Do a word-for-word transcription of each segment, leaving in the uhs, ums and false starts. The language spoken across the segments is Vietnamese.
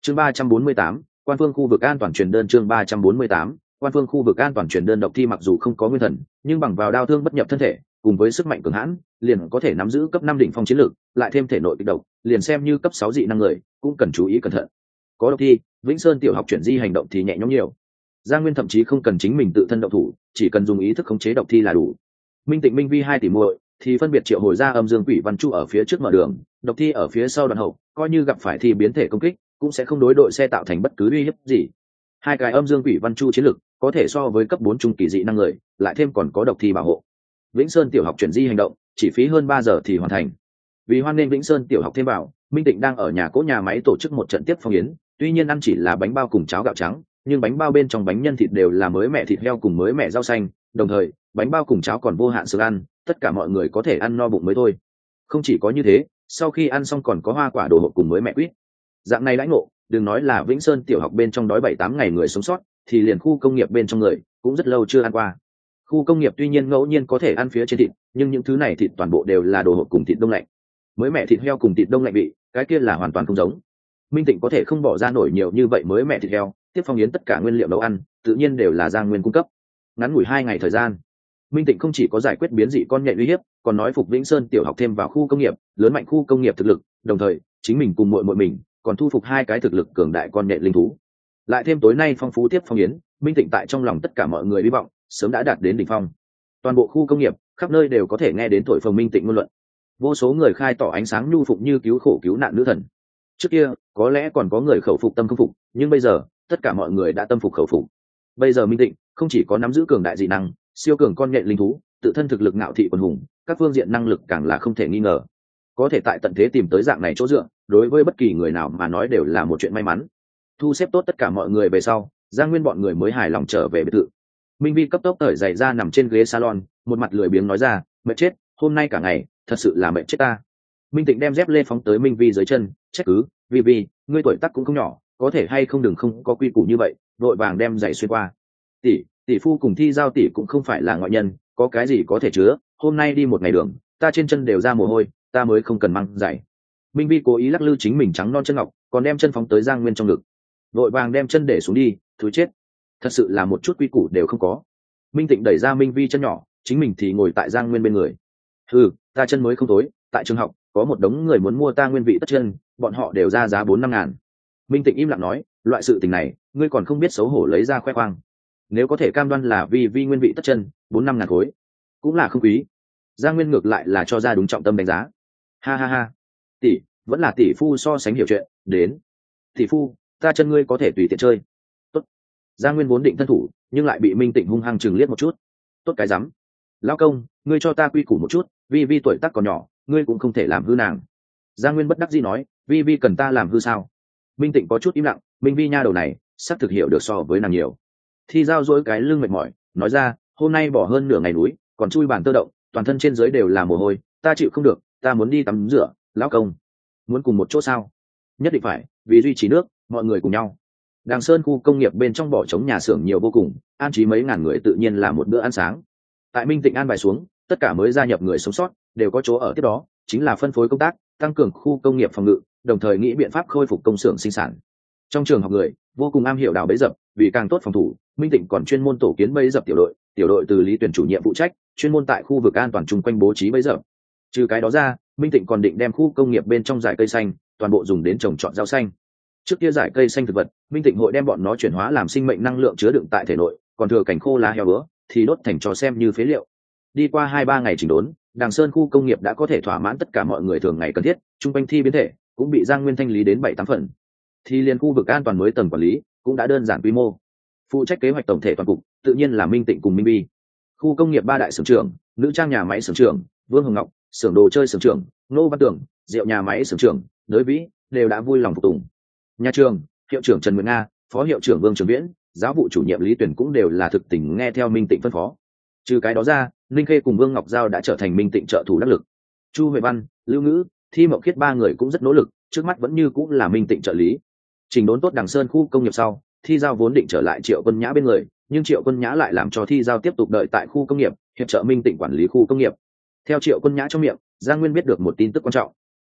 chương ba trăm bốn mươi tám, quan phương khu vực an toàn truyền đơn. Chương ba trăm bốn mươi tám, quan phương khu vực an toàn truyền đơn. Độc thi mặc dù không có nguyên thần, nhưng bằng vào đao thương bất nhập thân thể cùng với sức mạnh cường hãn, liền có thể nắm giữ cấp năm đỉnh phong chiến lược, lại thêm thể nội kịch độc, liền xem như cấp sáu dị năng người cũng cần chú ý cẩn thận. Có độc thi, Vĩnh Sơn tiểu học chuyển di hành động thì nhẹ nhõm nhiều. Giang Nguyên thậm chí không cần chính mình tự thân động thủ, chỉ cần dùng ý thức khống chế độc thi là đủ. Minh Tịnh, Minh Vi hai tỷ muội thì phân biệt triệu hồi ra âm dương quỷ văn chu ở phía trước mở đường, độc thi ở phía sau đoạn hậu, coi như gặp phải thi biến thể công kích cũng sẽ không đối đội xe tạo thành bất cứ uy hiếp gì. Hai cái âm dương quỷ văn chu chiến lực có thể so với cấp bốn trung kỳ dị năng người, lại thêm còn có độc thi bảo hộ. Vĩnh Sơn tiểu học chuyển di hành động chỉ phí hơn ba giờ thì hoàn thành. Vì hoan nghênh Vĩnh Sơn tiểu học thêm vào, Minh Tịnh đang ở nhà cỗ nhà máy tổ chức một trận tiếp phong yến, tuy nhiên ăn chỉ là bánh bao cùng cháo gạo trắng, nhưng bánh bao bên trong bánh nhân thịt đều là mới mẹ thịt heo cùng mới mẹ rau xanh, đồng thời bánh bao cùng cháo còn vô hạn sức ăn, tất cả mọi người có thể ăn no bụng mới thôi. Không chỉ có như thế, sau khi ăn xong còn có hoa quả đồ hộp cùng mới mẹ quýt. Dạng này đãi ngộ, đừng nói là Vĩnh Sơn tiểu học bên trong đói bảy tám ngày người sống sót, thì liền khu công nghiệp bên trong người cũng rất lâu chưa ăn qua. Khu công nghiệp tuy nhiên ngẫu nhiên có thể ăn phía trên thịt, nhưng những thứ này thịt toàn bộ đều là đồ hộp cùng thịt đông lạnh. Mới mẹ thịt heo cùng thịt đông lạnh vị, cái kia là hoàn toàn không giống. Minh Tịnh có thể không bỏ ra nổi nhiều như vậy mới mẹ thịt heo, tiếp phong yến tất cả nguyên liệu nấu ăn tự nhiên đều là Giang Nguyên cung cấp. Ngắn ngủi hai ngày thời gian, Minh Tịnh không chỉ có giải quyết biến dị con nhện uy hiếp, còn nói phục Vĩnh Sơn tiểu học thêm vào khu công nghiệp, lớn mạnh khu công nghiệp thực lực, đồng thời chính mình cùng muội muội mình còn thu phục hai cái thực lực cường đại con nhện linh thú. Lại thêm tối nay phong phú tiếp phong yến, Minh Tịnh tại trong lòng tất cả mọi người hy vọng sớm đã đạt đến đỉnh phong. Toàn bộ khu công nghiệp, khắp nơi đều có thể nghe đến thổi phồng Minh Tịnh ngôn luận. Vô số người khai tỏ ánh sáng nhu phục như cứu khổ cứu nạn nữ thần. Trước kia có lẽ còn có người khẩu phục tâm không phục, nhưng bây giờ tất cả mọi người đã tâm phục khẩu phục. Bây giờ Minh Tịnh không chỉ có nắm giữ cường đại dị năng, siêu cường con nhện linh thú, tự thân thực lực ngạo thị quần hùng, các phương diện năng lực càng là không thể nghi ngờ. Có thể tại tận thế tìm tới dạng này chỗ dựa, đối với bất kỳ người nào mà nói đều là một chuyện may mắn. Thu xếp tốt tất cả mọi người về sau, Giang Nguyên bọn người mới hài lòng trở về biệt thự. Minh Vi cấp tốc cởi giày ra nằm trên ghế salon, một mặt lười biếng nói ra, mệt chết, hôm nay cả ngày thật sự là mệt chết ta. Minh Tịnh đem dép lê phóng tới Minh Vi dưới chân, trách cứ, Vi Vi, ngươi tuổi tác cũng không nhỏ, có thể hay không đừng không có quy củ như vậy, vội vàng đem giày xuyên qua. Tỷ, tỷ phu cùng Thi Giao tỷ cũng không phải là ngoại nhân, có cái gì có thể chứa, hôm nay đi một ngày đường, ta trên chân đều ra mồ hôi, ta mới không cần mang giày. Minh Vi cố ý lắc lư chính mình trắng non chân ngọc, còn đem chân phóng tới Giang Nguyên trong ngực, vội vàng đem chân để xuống đi, thúi chết, thật sự là một chút quy củ đều không có. Minh Tịnh đẩy ra Minh Vi chân nhỏ, chính mình thì ngồi tại Giang Nguyên bên người. Ừ, ta chân mới không tối, tại trường học có một đống người muốn mua ta nguyên vị tất chân, bọn họ đều ra giá bốn năm ngàn. Minh Tịnh im lặng nói, loại sự tình này ngươi còn không biết xấu hổ lấy ra khoe khoang. Nếu có thể cam đoan là vì vi nguyên vị tất chân bốn năm ngàn khối cũng là không quý. Giang Nguyên ngược lại là cho ra đúng trọng tâm đánh giá. Ha ha ha, tỷ vẫn là tỷ phu so sánh hiểu chuyện. Đến tỷ phu, ta chân ngươi có thể tùy tiện chơi. Tốt. Giang Nguyên vốn định thân thủ, nhưng lại bị Minh Tịnh hung hăng chừng liếc một chút. Tốt cái rắm, lão công, ngươi cho ta quy củ một chút, vi vi tuổi tác còn nhỏ, ngươi cũng không thể làm hư nàng. Giang Nguyên bất đắc dĩ nói, vi vi cần ta làm hư sao? Minh Tịnh có chút im lặng, Minh Vi nha đầu này sắp thực hiểu được so với nàng nhiều. Thi Giao dỗi cái lưng mệt mỏi, nói ra, hôm nay bỏ hơn nửa ngày núi, còn chui bàn tơ động, toàn thân trên dưới đều là mồ hôi, ta chịu không được, ta muốn đi tắm rửa. Lão công, muốn cùng một chỗ sao? Nhất định phải, vì duy trì nước, mọi người cùng nhau. Đàng Sơn khu công nghiệp bên trong bỏ trống nhà xưởng nhiều vô cùng, an trí mấy ngàn người tự nhiên là một bữa ăn sáng. Tại Minh Tịnh an bài xuống, tất cả mới gia nhập người sống sót đều có chỗ ở tiếp đó, chính là phân phối công tác, tăng cường khu công nghiệp phòng ngự, đồng thời nghĩ biện pháp khôi phục công xưởng sinh sản. Trong trường học người vô cùng am hiểu đào bẫy dập, vì càng tốt phòng thủ, Minh Tịnh còn chuyên môn tổ kiến bẫy dập tiểu đội, tiểu đội từ Lý Tuyển chủ nhiệm phụ trách, chuyên môn tại khu vực an toàn chung quanh bố trí bẫy dập. Trừ cái đó ra, Minh Tịnh còn định đem khu công nghiệp bên trong giải cây xanh toàn bộ dùng đến trồng trọt rau xanh. Trước kia giải cây xanh thực vật, Minh Tịnh hội đem bọn nó chuyển hóa làm sinh mệnh năng lượng chứa đựng tại thể nội, còn thừa cảnh khô lá heo bữa thì đốt thành trò xem như phế liệu. Đi qua hai ba ngày chỉnh đốn, Đàng Sơn khu công nghiệp đã có thể thỏa mãn tất cả mọi người thường ngày cần thiết, trung quanh thi biến thể cũng bị Giang Nguyên thanh lý đến bảy tám phần. Thì liên khu vực an toàn mới tầng quản lý cũng đã đơn giản quy mô. Phụ trách kế hoạch tổng thể toàn cục tự nhiên là Minh Tịnh cùng Minh Vi. Khu công nghiệp ba đại xưởng trưởng, nữ trang nhà máy xưởng trưởng Vương Hồng Ngọc, xưởng đồ chơi xưởng trưởng Ngô Văn Tưởng, rượu nhà máy xưởng trưởng Đới Vĩ đều đã vui lòng phục tùng. Nhà trường, hiệu trưởng Trần Nguyệt Nga, phó hiệu trưởng Vương Trường Viễn, giáo vụ chủ nhiệm Lý Tuyển cũng đều là thực tình nghe theo Minh Tịnh phân phó. Trừ cái đó ra, Linh Khê cùng Vương Ngọc Giao đã trở thành Minh Tịnh trợ thủ đắc lực. Chu Huệ Văn, Lưu Ngữ, Thi Mộng Khiết ba người cũng rất nỗ lực, trước mắt vẫn như cũng là Minh Tịnh trợ lý. Trình đốn tốt Đàng Sơn khu công nghiệp sau, Thi Giao vốn định trở lại Triệu Quân Nhã bên người, nhưng Triệu Quân Nhã lại làm cho Thi Giao tiếp tục đợi tại khu công nghiệp, hiệp trợ Minh Tịnh quản lý khu công nghiệp. Theo Triệu Quân Nhã trong miệng, Giang Nguyên biết được một tin tức quan trọng.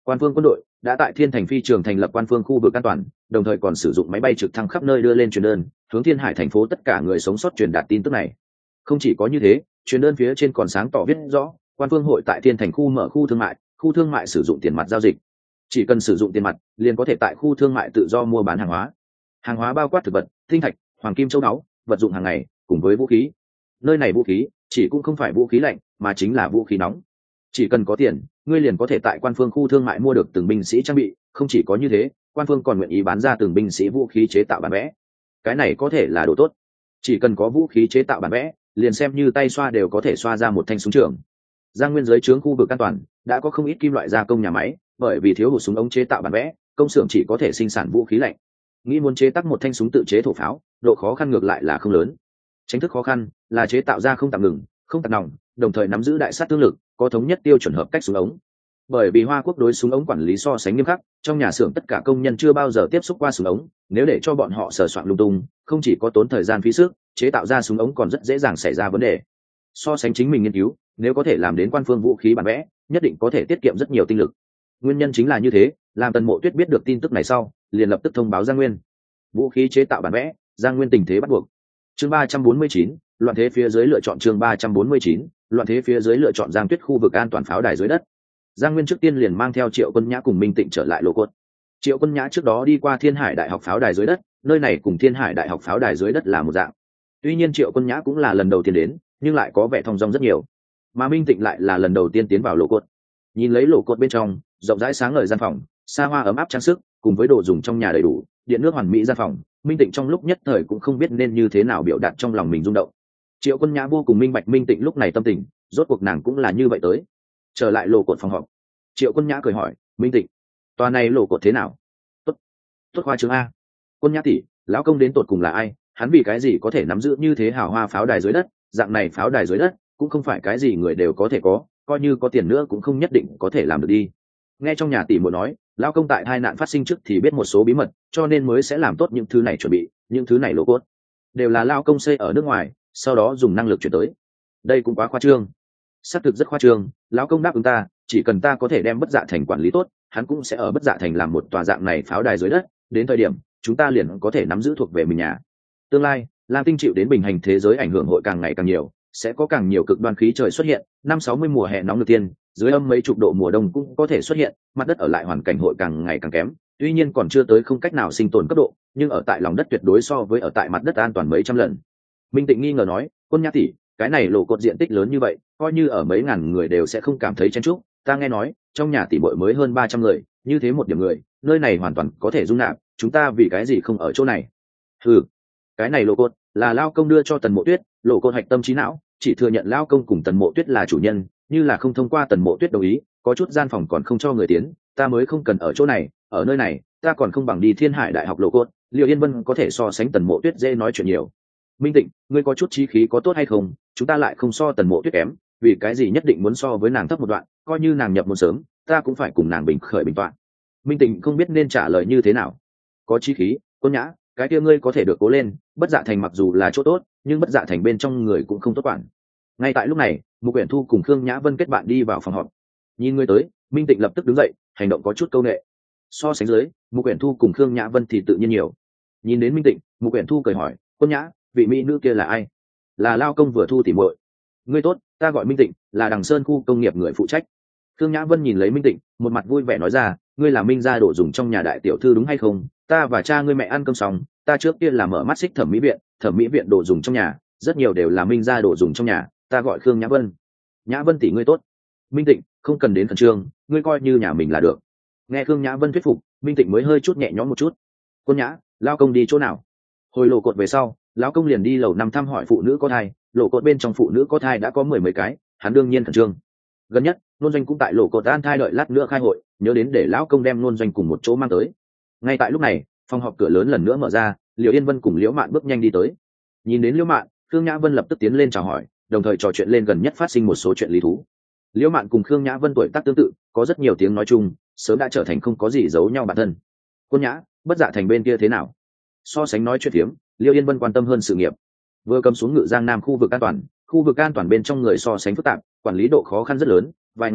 Quan phương quân đội đã tại Thiên Thành phi trường thành lập quan phương khu vực an toàn, đồng thời còn sử dụng máy bay trực thăng khắp nơi đưa lên truyền đơn, hướng Thiên Hải thành phố tất cả người sống sót truyền đạt tin tức này. Không chỉ có như thế, truyền đơn phía trên còn sáng tỏ viết rõ, quan phương hội tại Thiên Thành khu mở khu thương mại, khu thương mại sử dụng tiền mặt giao dịch. Chỉ cần sử dụng tiền mặt, liền có thể tại khu thương mại tự do mua bán hàng hóa. Hàng hóa bao quát thực vật, tinh thạch, hoàng kim châu báu, vật dụng hàng ngày, cùng với vũ khí. Nơi này vũ khí chỉ cũng không phải vũ khí lạnh, mà chính là vũ khí nóng. Chỉ cần có tiền, ngươi liền có thể tại quan phương khu thương mại mua được từng binh sĩ trang bị. Không chỉ có như thế, quan phương còn nguyện ý bán ra từng binh sĩ vũ khí chế tạo bản vẽ. Cái này có thể là đồ tốt. Chỉ cần có vũ khí chế tạo bản vẽ, liền xem như tay xoa đều có thể xoa ra một thanh súng trường. Giang Nguyên giới trướng khu vực an toàn đã có không ít kim loại gia công nhà máy, bởi vì thiếu hụt súng ống chế tạo bản vẽ, công xưởng chỉ có thể sinh sản vũ khí lạnh. Nghĩ muốn chế tác một thanh súng tự chế thổ pháo, độ khó khăn ngược lại là không lớn. Chính thức khó khăn là chế tạo ra không tạm ngừng, không tạt nòng, đồng thời nắm giữ đại sát thương lực, có thống nhất tiêu chuẩn hợp cách súng ống. Bởi vì Hoa Quốc đối súng ống quản lý so sánh nghiêm khắc, trong nhà xưởng tất cả công nhân chưa bao giờ tiếp xúc qua súng ống, nếu để cho bọn họ sờ soạn lung tung, không chỉ có tốn thời gian phí sức, chế tạo ra súng ống còn rất dễ dàng xảy ra vấn đề. So sánh chính mình nghiên cứu, nếu có thể làm đến quan phương vũ khí bản vẽ, nhất định có thể tiết kiệm rất nhiều tinh lực. Nguyên nhân chính là như thế, làm Tần Mộ Tuyết biết được tin tức này sau, liền lập tức thông báo Giang Nguyên. Vũ khí chế tạo bản vẽ, Giang Nguyên tình thế bắt buộc. Chương ba trăm bốn mươi chín, loạn thế phía dưới lựa chọn chương ba trăm bốn mươi chín, loạn thế phía dưới lựa chọn Giang Tuyết khu vực an toàn pháo đài dưới đất. Giang Nguyên trước tiên liền mang theo Triệu Quân Nhã cùng Minh Tịnh trở lại Lô Cốt. Triệu Quân Nhã trước đó đi qua Thiên Hải Đại học pháo đài dưới đất, nơi này cùng Thiên Hải Đại học pháo đài dưới đất là một dạng. Tuy nhiên Triệu Quân Nhã cũng là lần đầu tiên đến, nhưng lại có vẻ thong dong rất nhiều. Mà Minh Tịnh lại là lần đầu tiên tiến vào Lô Cốt. Nhìn lấy Lô Cốt bên trong, rộng rãi sáng ngời gian phòng, xa hoa ấm áp trang sức, cùng với đồ dùng trong nhà đầy đủ, điện nước hoàn mỹ gian phòng, Minh Tịnh trong lúc nhất thời cũng không biết nên như thế nào biểu đạt trong lòng mình rung động. Triệu Quân Nhã vô cùng minh bạch Minh Tịnh lúc này tâm tình, rốt cuộc nàng cũng là như vậy tới. Trở lại Lô Cốt phòng họp, Triệu Quân Nhã cười hỏi, Minh Tịnh, tòa này Lô Cốt thế nào? Tốt, tốt khoa trương a. Quân Nhã tỷ, lão công đến tột cùng là ai? Hắn vì cái gì có thể nắm giữ như thế hào hoa pháo đài dưới đất? Dạng này pháo đài dưới đất cũng không phải cái gì người đều có thể có, coi như có tiền nữa cũng không nhất định có thể làm được đi. Nghe trong nhà tỷ muội nói, lão công tại hai nạn phát sinh trước thì biết một số bí mật, cho nên mới sẽ làm tốt những thứ này chuẩn bị, những thứ này Lô Cốt đều là lão công xây ở nước ngoài, sau đó dùng năng lực chuyển tới. Đây cũng quá khoa trương. Xác thực rất khoa trương, lão công đáp ứng ta, chỉ cần ta có thể đem Bất Dạ Thành quản lý tốt, hắn cũng sẽ ở Bất Dạ Thành làm một tòa dạng này pháo đài dưới đất, đến thời điểm chúng ta liền có thể nắm giữ thuộc về mình nhà. Tương lai, Lam Tinh chịu đến bình hành thế giới ảnh hưởng hội càng ngày càng nhiều, sẽ có càng nhiều cực đoan khí trời xuất hiện, năm sáu mươi mùa hè nóng nực tiên, dưới âm mấy chục độ mùa đông cũng có thể xuất hiện, mặt đất ở lại hoàn cảnh hội càng ngày càng kém, tuy nhiên còn chưa tới không cách nào sinh tồn cấp độ, nhưng ở tại lòng đất tuyệt đối so với ở tại mặt đất an toàn mấy trăm lần. Minh Tịnh nghi ngờ nói, Quân Nhã tỷ, cái này Lô Cốt diện tích lớn như vậy, coi như ở mấy ngàn người đều sẽ không cảm thấy chen chúc, ta nghe nói, trong nhà tỷ muội mới hơn ba trăm người, như thế một điểm người, nơi này hoàn toàn có thể dung nạp, chúng ta vì cái gì không ở chỗ này? Ừ, cái này Lô Cốt là lao công đưa cho Tần Mộ Tuyết, Lô Cốt hạch tâm trí não, chỉ thừa nhận lao công cùng Tần Mộ Tuyết là chủ nhân, như là không thông qua Tần Mộ Tuyết đồng ý, có chút gian phòng còn không cho người tiến, ta mới không cần ở chỗ này, ở nơi này, ta còn không bằng đi Thiên Hải Đại học Lô Cốt, Liệu Yên Vân có thể so sánh Tần Mộ Tuyết dễ nói chuyện nhiều. Minh Tịnh, ngươi có chút chí khí có tốt hay không? Chúng ta lại không so Tần Mộ Tuyết kém, vì cái gì nhất định muốn so với nàng thấp một đoạn, coi như nàng nhập môn sớm, ta cũng phải cùng nàng bình khởi bình toạn. Minh Tịnh không biết nên trả lời như thế nào. Có chí khí, Quân Nhã, cái kia ngươi có thể được cố lên, Bất Dạ Thành mặc dù là chỗ tốt, nhưng Bất Dạ Thành bên trong người cũng không tốt quản. Ngay tại lúc này, Mục Uyển Thu cùng Khương Nhã Vân kết bạn đi vào phòng họp. Nhìn ngươi tới, Minh Tịnh lập tức đứng dậy, hành động có chút câu nệ. So sánh dưới, Mục Uyển Thu cùng Khương Nhã Vân thì tự nhiên nhiều. Nhìn đến Minh Tịnh, Mục Uyển Thu cười hỏi, Quân Nhã, vị mỹ nữ kia là ai? Là lao công vừa thu tỉ muội. Ngươi tốt, ta gọi Minh Tịnh, là Đằng Sơn khu công nghiệp người phụ trách. Khương Nhã Vân nhìn lấy Minh Tịnh, một mặt vui vẻ nói ra, ngươi là Minh gia đồ dùng trong nhà đại tiểu thư đúng hay không? Ta và cha ngươi mẹ ăn cơm xong, ta trước tiên là mở mắt xích thẩm mỹ viện, thẩm mỹ viện đồ dùng trong nhà, rất nhiều đều là Minh gia đồ dùng trong nhà, ta gọi Khương Nhã Vân. Nhã Vân tỷ ngươi tốt. Minh Tịnh, không cần đến khẩn trương, ngươi coi như nhà mình là được. Nghe Khương Nhã Vân thuyết phục, Minh Tịnh mới hơi chút nhẹ nhõm một chút. Quân Nhã, lao công đi chỗ nào? Hồi Lô Cốt về sau, lão công liền đi lầu năm thăm hỏi phụ nữ có thai, Lô Cốt bên trong phụ nữ có thai đã có mười mấy cái, hắn đương nhiên khẩn trương. Gần nhất, Nôn Doanh cũng tại Lô Cốt an thai đợi lát nữa khai hội, nhớ đến để lão công đem Nôn Doanh cùng một chỗ mang tới. Ngay tại lúc này, phòng họp cửa lớn lần nữa mở ra, Liễu Yên Vân cùng Liễu Mạn bước nhanh đi tới. Nhìn đến Liễu Mạn, Khương Nhã Vân lập tức tiến lên chào hỏi, đồng thời trò chuyện lên gần nhất phát sinh một số chuyện lý thú. Liễu Mạn cùng Khương Nhã Vân tuổi tác tương tự, có rất nhiều tiếng nói chung, sớm đã trở thành không có gì giấu nhau bản thân. Quân Nhã, Bất Dạ Thành bên kia thế nào? So sánh nói chuyện phiếm, Liễu Yên Vân quan tâm hơn sự nghiệp. Vừa cầm xuống Ngự Giang Nam khu vực an toàn, khu vực an toàn bên trong người so sánh phức tạp, quản lý độ khó khăn rất lớn. Vài ngày trước,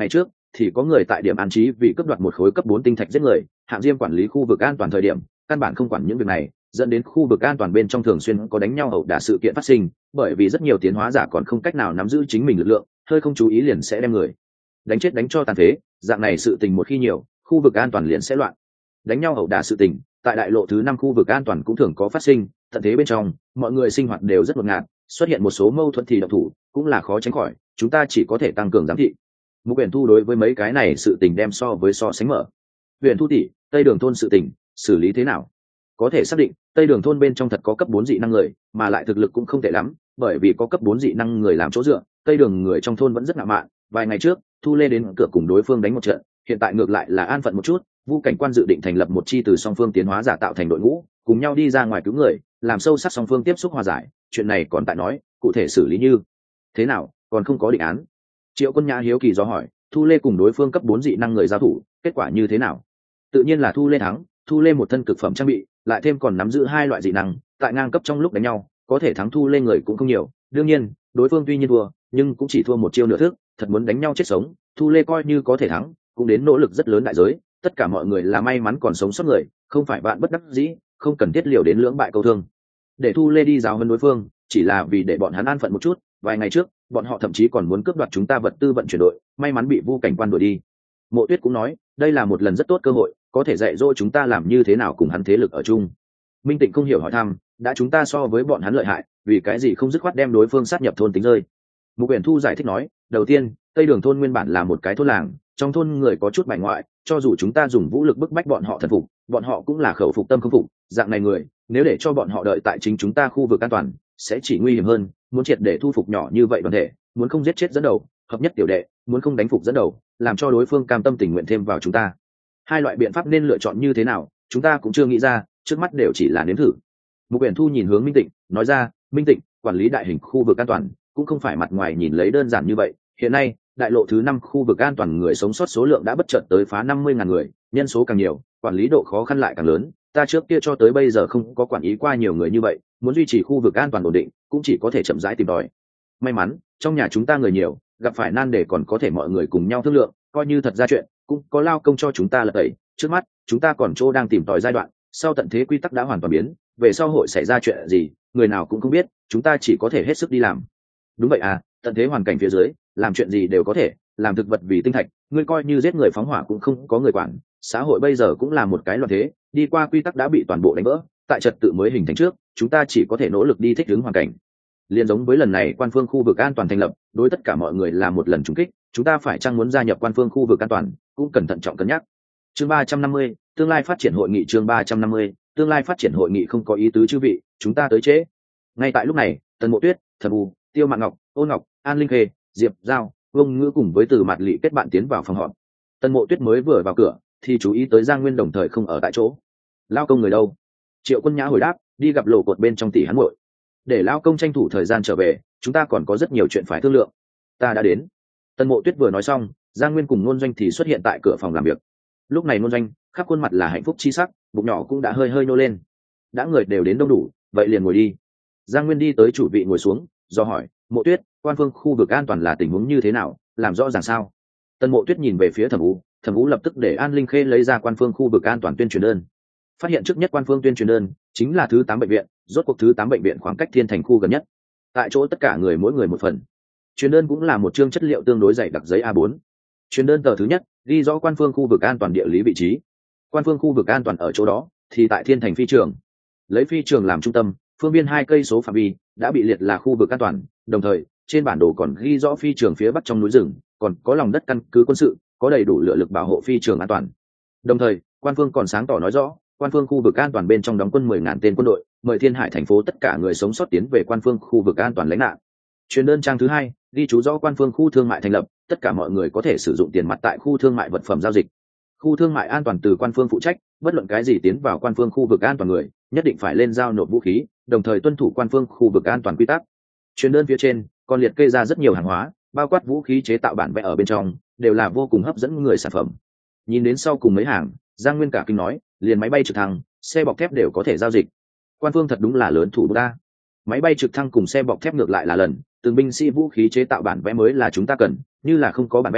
thì có người tại điểm an trí vì cướp đoạt một khối cấp bốn tinh thạch giết người. Hạng Diêm quản lý khu vực an toàn thời điểm căn bản không quản những việc này, dẫn đến khu vực an toàn bên trong thường xuyên có đánh nhau ẩu đả sự kiện phát sinh, bởi vì rất nhiều tiến hóa giả còn không cách nào nắm giữ chính mình lực lượng, hơi không chú ý liền sẽ đem người đánh chết đánh cho tàn phế. Dạng này sự tình một khi nhiều, khu vực an toàn liền sẽ loạn. Đánh nhau ẩu đả sự tình tại đại lộ thứ năm khu vực an toàn cũng thường có phát sinh, tận thế bên trong mọi người sinh hoạt đều rất ngột ngạt, xuất hiện một số mâu thuẫn thì độc thủ cũng là khó tránh khỏi, chúng ta chỉ có thể tăng cường giám thị. Mục Uyển Thu đối với mấy cái này sự tình đem so với so sánh mở. Uyển Thu tỷ, Tây Đường thôn sự tình xử lý thế nào? Có thể xác định Tây Đường thôn bên trong thật có cấp bốn dị năng người, mà lại thực lực cũng không tệ lắm, bởi vì có cấp bốn dị năng người làm chỗ dựa, Tây Đường người trong thôn vẫn rất ngạo mạn. Vài ngày trước Thu Lê đến cửa cùng đối phương đánh một trận, hiện tại ngược lại là an phận một chút. Vu cảnh quan dự định thành lập một chi từ song phương tiến hóa giả tạo thành đội ngũ, cùng nhau đi ra ngoài cứu người, làm sâu sắc song phương tiếp xúc hòa giải. Chuyện này còn tại nói, cụ thể xử lý như thế nào còn không có định án. Triệu Quân Nhã hiếu kỳ do hỏi, Thu Lê cùng đối phương cấp bốn dị năng người giao thủ, kết quả như thế nào? Tự nhiên là Thu Lê thắng. Thu Lê một thân cực phẩm trang bị, lại thêm còn nắm giữ hai loại dị năng, tại ngang cấp trong lúc đánh nhau, có thể thắng Thu Lê người cũng không nhiều. Đương nhiên, đối phương tuy nhiên thua, nhưng cũng chỉ thua một chiêu nửa thức, thật muốn đánh nhau chết sống, Thu Lê coi như có thể thắng, cũng đến nỗ lực rất lớn đại giới. Tất cả mọi người là may mắn còn sống sót người, không phải bạn bất đắc dĩ, không cần thiết liều đến lưỡng bại câu thương. Để Thu Lê đi giáo hơn đối phương, chỉ là vì để bọn hắn an phận một chút. Vài ngày trước, bọn họ thậm chí còn muốn cướp đoạt chúng ta vật tư vận chuyển đội, may mắn bị Vu cảnh quan đuổi đi. Mộ Tuyết cũng nói, đây là một lần rất tốt cơ hội, có thể dạy dỗ chúng ta làm như thế nào cùng hắn thế lực ở chung. Minh Tịnh không hiểu hỏi thăm, đã chúng ta so với bọn hắn lợi hại, vì cái gì không dứt khoát đem đối phương sát nhập thôn tính rơi? Mục Uyển Thu giải thích nói, đầu tiên, Tây Đường thôn nguyên bản là một cái thôn làng, trong thôn người có chút bài ngoại, cho dù chúng ta dùng vũ lực bức bách bọn họ thần phục, bọn họ cũng là khẩu phục tâm không phục. Dạng này người, nếu để cho bọn họ đợi tại chính chúng ta khu vực an toàn, sẽ chỉ nguy hiểm hơn. Muốn triệt để thu phục nhỏ như vậy đoàn thể, muốn không giết chết dẫn đầu, hợp nhất tiểu đệ, muốn không đánh phục dẫn đầu, làm cho đối phương cam tâm tình nguyện thêm vào chúng ta. Hai loại biện pháp nên lựa chọn như thế nào, chúng ta cũng chưa nghĩ ra, trước mắt đều chỉ là nếm thử. Mục Uyển Thu nhìn hướng Minh Tịnh, nói ra, Minh Tịnh, quản lý đại hình khu vực an toàn, cũng không phải mặt ngoài nhìn lấy đơn giản như vậy. Hiện nay, đại lộ thứ năm khu vực an toàn người sống sót số lượng đã bất chợt tới phá năm mươi ngàn người, nhân số càng nhiều, quản lý độ khó khăn lại càng lớn. Ta trước kia cho tới bây giờ không có quản lý qua nhiều người như vậy, muốn duy trì khu vực an toàn ổn định, cũng chỉ có thể chậm rãi tìm tòi. May mắn, trong nhà chúng ta người nhiều, gặp phải nan đề còn có thể mọi người cùng nhau thương lượng, coi như thật ra chuyện, cũng có lao công cho chúng ta lật tẩy. Trước mắt, chúng ta còn chỗ đang tìm tòi giai đoạn, sau tận thế quy tắc đã hoàn toàn biến, về sau hội xảy ra chuyện gì, người nào cũng không biết, chúng ta chỉ có thể hết sức đi làm. Đúng vậy à, tận thế hoàn cảnh phía dưới, làm chuyện gì đều có thể, làm thực vật vì tinh thạch, ngươi coi như giết người phóng hỏa cũng không có người quản. Xã hội bây giờ cũng là một cái loạn thế, đi qua quy tắc đã bị toàn bộ đánh vỡ, tại trật tự mới hình thành trước, chúng ta chỉ có thể nỗ lực đi thích ứng hoàn cảnh. Liên giống với lần này quan phương khu vực an toàn thành lập, đối tất cả mọi người là một lần trùng kích, chúng ta phải chăng muốn gia nhập quan phương khu vực an toàn, cũng cần thận trọng cân nhắc. Chương ba trăm năm mươi, tương lai phát triển hội nghị. Chương ba trăm năm mươi, tương lai phát triển hội nghị. Không có ý tứ chư vị, chúng ta tới trễ. Ngay tại lúc này, Tần Mộ Tuyết, Thần U, Tiêu Mạn Ngọc, Ôn Ngọc, An Linh Khê, Diệp Giao, Vương Ngữ cùng với Từ Mạt Lị kết bạn tiến vào phòng họp. Tần Mộ Tuyết mới vừa vào cửa, thì chú ý tới Giang Nguyên đồng thời không ở tại chỗ. Lao công người đâu? Triệu Quân Nhã hồi đáp, đi gặp lộ cột bên trong tỷ hắn muội. Để Lao công tranh thủ thời gian trở về, chúng ta còn có rất nhiều chuyện phải thương lượng. Ta đã đến. Tần Mộ Tuyết vừa nói xong, Giang Nguyên cùng Nôn Doanh thì xuất hiện tại cửa phòng làm việc. Lúc này Nôn Doanh khắp khuôn mặt là hạnh phúc chi sắc, bụng nhỏ cũng đã hơi hơi nô lên. Đã người đều đến đông đủ, vậy liền ngồi đi. Giang Nguyên đi tới chủ vị ngồi xuống, do hỏi, Mộ Tuyết, quan phương khu vực an toàn là tình huống như thế nào, làm rõ ràng sao? Tần Mộ Tuyết nhìn về phía Thẩm Vũ, Thẩm Vũ lập tức để An Linh Khê lấy ra quan phương khu vực an toàn tuyên truyền đơn. Phát hiện trước nhất quan phương tuyên truyền đơn chính là thứ tám bệnh viện, rốt cuộc thứ tám bệnh viện khoảng cách Thiên Thành khu gần nhất. Tại chỗ tất cả người mỗi người một phần. Truyền đơn cũng là một chương chất liệu tương đối dày đặc giấy A bốn. Truyền đơn tờ thứ nhất ghi rõ quan phương khu vực an toàn địa lý vị trí. Quan phương khu vực an toàn ở chỗ đó thì tại Thiên Thành phi trường. Lấy phi trường làm trung tâm, phương viên hai cây số phạm vi đã bị liệt là khu vực an toàn, đồng thời trên bản đồ còn ghi rõ phi trường phía bắc trong núi rừng còn có lòng đất căn cứ quân sự, có đầy đủ lựa lực bảo hộ phi trường an toàn. Đồng thời, quan phương còn sáng tỏ nói rõ, quan phương khu vực an toàn bên trong đóng quân mười ngàn tên quân đội, mời Thiên Hải thành phố tất cả người sống sót tiến về quan phương khu vực an toàn lánh nạn. Truyền đơn trang thứ hai ghi chú rõ quan phương khu thương mại thành lập, tất cả mọi người có thể sử dụng tiền mặt tại khu thương mại vật phẩm giao dịch. Khu thương mại an toàn từ quan phương phụ trách, bất luận cái gì tiến vào quan phương khu vực an toàn người, nhất định phải lên giao nộp vũ khí, đồng thời tuân thủ quan phương khu vực an toàn quy tắc. Truyền đơn phía trên còn liệt kê ra rất nhiều hàng hóa, bao quát vũ khí chế tạo bản vẽ ở bên trong, đều là vô cùng hấp dẫn người sản phẩm. Nhìn đến sau cùng mấy hàng, Giang Nguyên cả kinh nói, liền máy bay trực thăng, xe bọc thép đều có thể giao dịch. Quan phương thật đúng là lớn thủ ta. Máy bay trực thăng cùng xe bọc thép ngược lại là lần, từng binh sĩ vũ khí chế tạo bản vẽ mới là chúng ta cần, như là không có bản vẽ,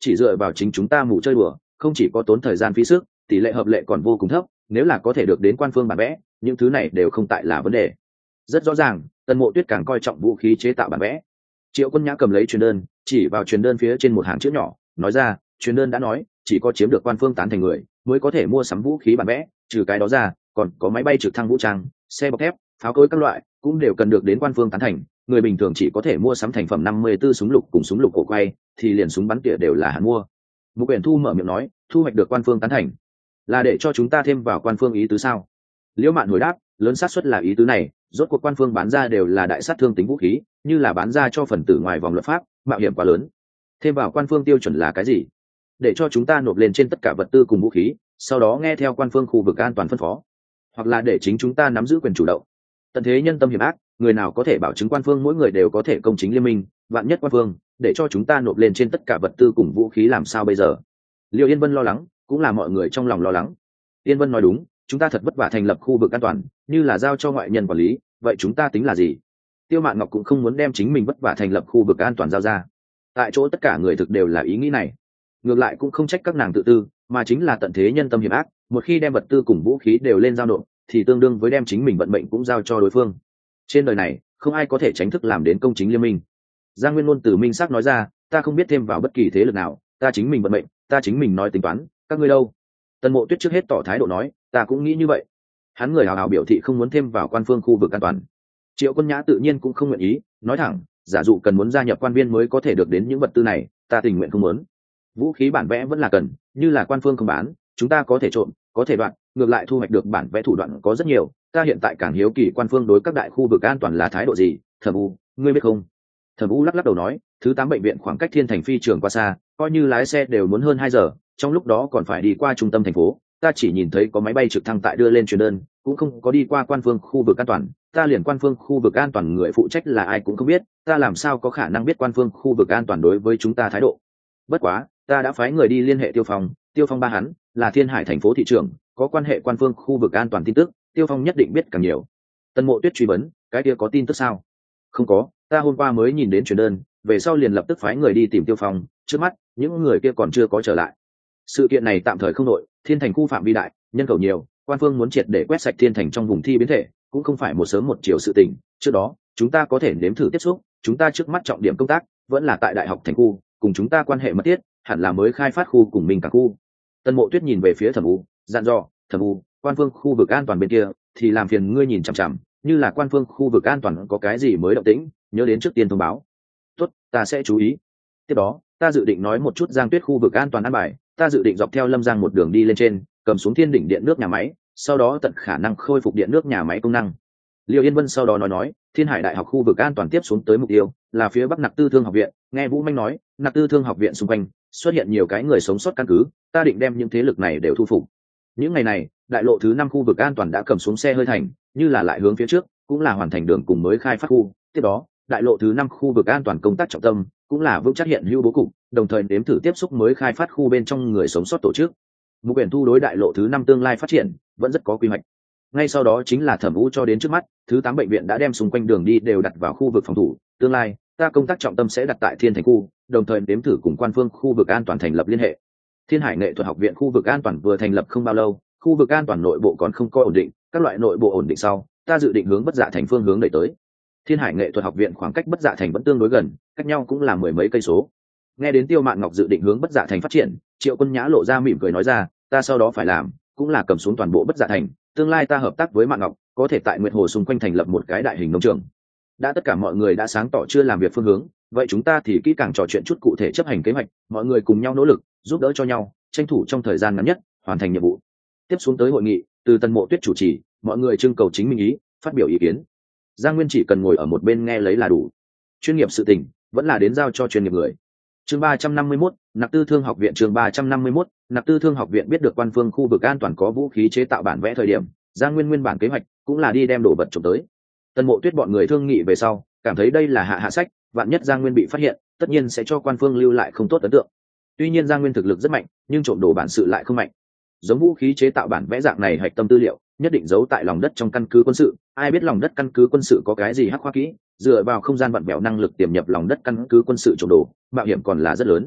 chỉ dựa vào chính chúng ta mù chơi đùa không chỉ có tốn thời gian phí sức, tỷ lệ hợp lệ còn vô cùng thấp. Nếu là có thể được đến quan phương bản vẽ, những thứ này đều không tại là vấn đề. Rất rõ ràng, Tần Mộ Tuyết càng coi trọng vũ khí chế tạo bản vẽ. Triệu Quân Nhã cầm lấy truyền đơn, chỉ vào truyền đơn phía trên một hàng chữ nhỏ, nói ra, truyền đơn đã nói, chỉ có chiếm được quan phương tán thành người mới có thể mua sắm vũ khí bản vẽ, trừ cái đó ra, còn có máy bay trực thăng vũ trang, xe bọc thép, pháo cối các loại, cũng đều cần được đến quan phương tán thành. Người bình thường chỉ có thể mua sắm thành phẩm năm mươi tư súng lục cùng súng lục cổ quay, thì liền súng bắn tỉa đều là hắn mua. Mục Uyển Thu mở miệng nói, thu hoạch được quan phương tán thành, là để cho chúng ta thêm vào quan phương ý tứ sao? Liễu Mạn hồi đáp, lớn xác suất là ý tứ này, rốt cuộc quan phương bán ra đều là đại sát thương tính vũ khí, như là bán ra cho phần tử ngoài vòng luật pháp, mạo hiểm quá lớn. Thêm vào quan phương tiêu chuẩn là cái gì? Để cho chúng ta nộp lên trên tất cả vật tư cùng vũ khí, sau đó nghe theo quan phương khu vực an toàn phân phó, hoặc là để chính chúng ta nắm giữ quyền chủ động. Tận thế nhân tâm hiểm ác, người nào có thể bảo chứng quan phương mỗi người đều có thể công chính liên minh, vạn nhất quan phương để cho chúng ta nộp lên trên tất cả vật tư cùng vũ khí làm sao bây giờ? Liệu Yên Vân lo lắng, cũng là mọi người trong lòng lo lắng. Yên Vân nói đúng, chúng ta thật vất vả thành lập khu vực an toàn, như là giao cho ngoại nhân quản lý, vậy chúng ta tính là gì? Tiêu Mạn Ngọc cũng không muốn đem chính mình vất vả thành lập khu vực an toàn giao ra. Tại chỗ tất cả người thực đều là ý nghĩ này. Ngược lại cũng không trách các nàng tự tư, mà chính là tận thế nhân tâm hiểm ác, một khi đem vật tư cùng vũ khí đều lên giao nộp, thì tương đương với đem chính mình vận mệnh cũng giao cho đối phương. Trên đời này, không ai có thể tránh thức làm đến công chính liên minh. Giang Nguyên Luân từ minh xác nói ra, ta không biết thêm vào bất kỳ thế lực nào, ta chính mình vận mệnh, ta chính mình nói tính toán, các ngươi đâu? Tần Mộ Tuyết trước hết tỏ thái độ nói, ta cũng nghĩ như vậy. Hắn người hào hào biểu thị không muốn thêm vào quan phương khu vực an toàn. Triệu Quân Nhã tự nhiên cũng không nguyện ý, nói thẳng, giả dụ cần muốn gia nhập quan viên mới có thể được đến những vật tư này, ta tình nguyện không muốn. Vũ khí bản vẽ vẫn là cần, như là quan phương không bán, chúng ta có thể trộm, có thể đoạn, ngược lại thu hoạch được bản vẽ thủ đoạn có rất nhiều. Ta hiện tại càng hiếu kỳ quan phương đối các đại khu vực an toàn là thái độ gì. Thẩm U, ngươi biết không? Thẩm U lắc lắc đầu nói, thứ tám bệnh viện khoảng cách Thiên Thành phi trường quá xa, coi như lái xe đều muốn hơn hai giờ, trong lúc đó còn phải đi qua trung tâm thành phố. Ta chỉ nhìn thấy có máy bay trực thăng tại đưa lên truyền đơn, cũng không có đi qua quan phương khu vực an toàn. Ta liền quan phương khu vực an toàn người phụ trách là ai cũng không biết, ta làm sao có khả năng biết quan phương khu vực an toàn đối với chúng ta thái độ? Bất quá, ta đã phái người đi liên hệ Tiêu Phong, Tiêu Phong ba hắn là Thiên Hải thành phố thị trưởng, có quan hệ quan phương khu vực an toàn tin tức, Tiêu Phong nhất định biết càng nhiều. Tần Mộ Tuyết truy vấn, cái kia có tin tức sao? Không có, ta hôm qua mới nhìn đến truyền đơn, về sau liền lập tức phái người đi tìm Tiêu Phong, trước mắt những người kia còn chưa có trở lại. Sự kiện này tạm thời không nội, Thiên Thành khu phạm vi đại, nhân khẩu nhiều, quan phương muốn triệt để quét sạch Thiên Thành trong vùng thi biến thể, cũng không phải một sớm một chiều sự tình. Trước đó, chúng ta có thể nếm thử tiếp xúc, chúng ta trước mắt trọng điểm công tác vẫn là tại Đại học Thành khu, cùng chúng ta quan hệ mật thiết, hẳn là mới khai phát khu cùng mình cả khu. Tần Mộ Tuyết nhìn về phía Thẩm U, dặn dò, Thẩm U, quan phương khu vực an toàn bên kia thì làm phiền ngươi nhìn chằm chằm, như là quan phương khu vực an toàn có cái gì mới động tĩnh, nhớ đến trước tiên thông báo. Tốt, ta sẽ chú ý. Tiếp đó, ta dự định nói một chút Giang Tuyết khu vực an toàn an bài, ta dự định dọc theo Lâm Giang một đường đi lên trên, cầm xuống Thiên đỉnh điện nước nhà máy, sau đó tận khả năng khôi phục điện nước nhà máy công năng. Liêu Yên Vân sau đó nói nói, Thiên Hải đại học khu vực an toàn tiếp xuống tới mục tiêu là phía Bắc Nặc Tư Thương học viện. Nghe Vũ Minh nói, Nặc Tư Thương học viện xung quanh xuất hiện nhiều cái người sống sót căn cứ, ta định đem những thế lực này đều thu phục. Những ngày này, đại lộ thứ năm khu vực an toàn đã cầm xuống xe hơi thành, như là lại hướng phía trước, cũng là hoàn thành đường cùng mới khai phát khu. Tiếp đó, đại lộ thứ năm khu vực an toàn công tác trọng tâm cũng là vững chắc hiện hữu bố cục, đồng thời đếm thử tiếp xúc mới khai phát khu bên trong người sống sót tổ chức. Mục Uyển Thu đối đại lộ thứ năm tương lai phát triển vẫn rất có quy hoạch. Ngay sau đó chính là Thẩm U cho đến trước mắt, thứ tám bệnh viện đã đem xung quanh đường đi đều đặt vào khu vực phòng thủ, tương lai ta công tác trọng tâm sẽ đặt tại Thiên Thành khu, đồng thời đếm thử cùng quan phương khu vực an toàn thành lập liên hệ. Thiên Hải nghệ thuật học viện khu vực an toàn vừa thành lập không bao lâu, khu vực an toàn nội bộ còn không có ổn định, các loại nội bộ ổn định sau, ta dự định hướng Bất Dạ thành phương hướng đẩy tới. Thiên Hải nghệ thuật học viện khoảng cách Bất Dạ thành vẫn tương đối gần, cách nhau cũng là mười mấy cây số. Nghe đến Tiêu Mạn Ngọc dự định hướng Bất Dạ thành phát triển, Triệu Quân Nhã lộ ra mỉm cười nói ra, ta sau đó phải làm cũng là cầm xuống toàn bộ Bất Dạ thành, tương lai ta hợp tác với Mạn Ngọc, có thể tại Nguyệt Hồ xung quanh thành lập một cái đại hình nông trường. Đã tất cả mọi người đã sáng tỏ chưa làm việc phương hướng, vậy chúng ta thì kỹ càng trò chuyện chút cụ thể chấp hành kế hoạch, mọi người cùng nhau nỗ lực, giúp đỡ cho nhau, tranh thủ trong thời gian ngắn nhất hoàn thành nhiệm vụ. Tiếp xuống tới hội nghị, từ Tần Mộ Tuyết chủ trì, mọi người trưng cầu chính mình ý, phát biểu ý kiến. Giang Nguyên chỉ cần ngồi ở một bên nghe lấy là đủ. Chuyên nghiệp sự tình vẫn là đến giao cho chuyên nghiệp người. Chương ba trăm năm mươi mốt, Nặc Tư Thương học viện. Chương ba trăm năm mươi mốt, Nặc Tư Thương học viện biết được quan phương khu vực an toàn có vũ khí chế tạo bản vẽ thời điểm, Giang Nguyên nguyên bản kế hoạch cũng là đi đem đồ vật trộm tới. Tần Mộ Tuyết bọn người thương nghị về sau, cảm thấy đây là hạ hạ sách, vạn nhất Giang Nguyên bị phát hiện, tất nhiên sẽ cho quan phương lưu lại không tốt ấn tượng. Tuy nhiên Giang Nguyên thực lực rất mạnh, nhưng trộm đồ bản sự lại không mạnh. Giống vũ khí chế tạo bản vẽ dạng này hạch tâm tư liệu, nhất định giấu tại lòng đất trong căn cứ quân sự, ai biết lòng đất căn cứ quân sự có cái gì hắc khoa kỹ, dựa vào không gian vặn vẹo năng lực tiềm nhập lòng đất căn cứ quân sự trộm đồ, mạo hiểm còn là rất lớn.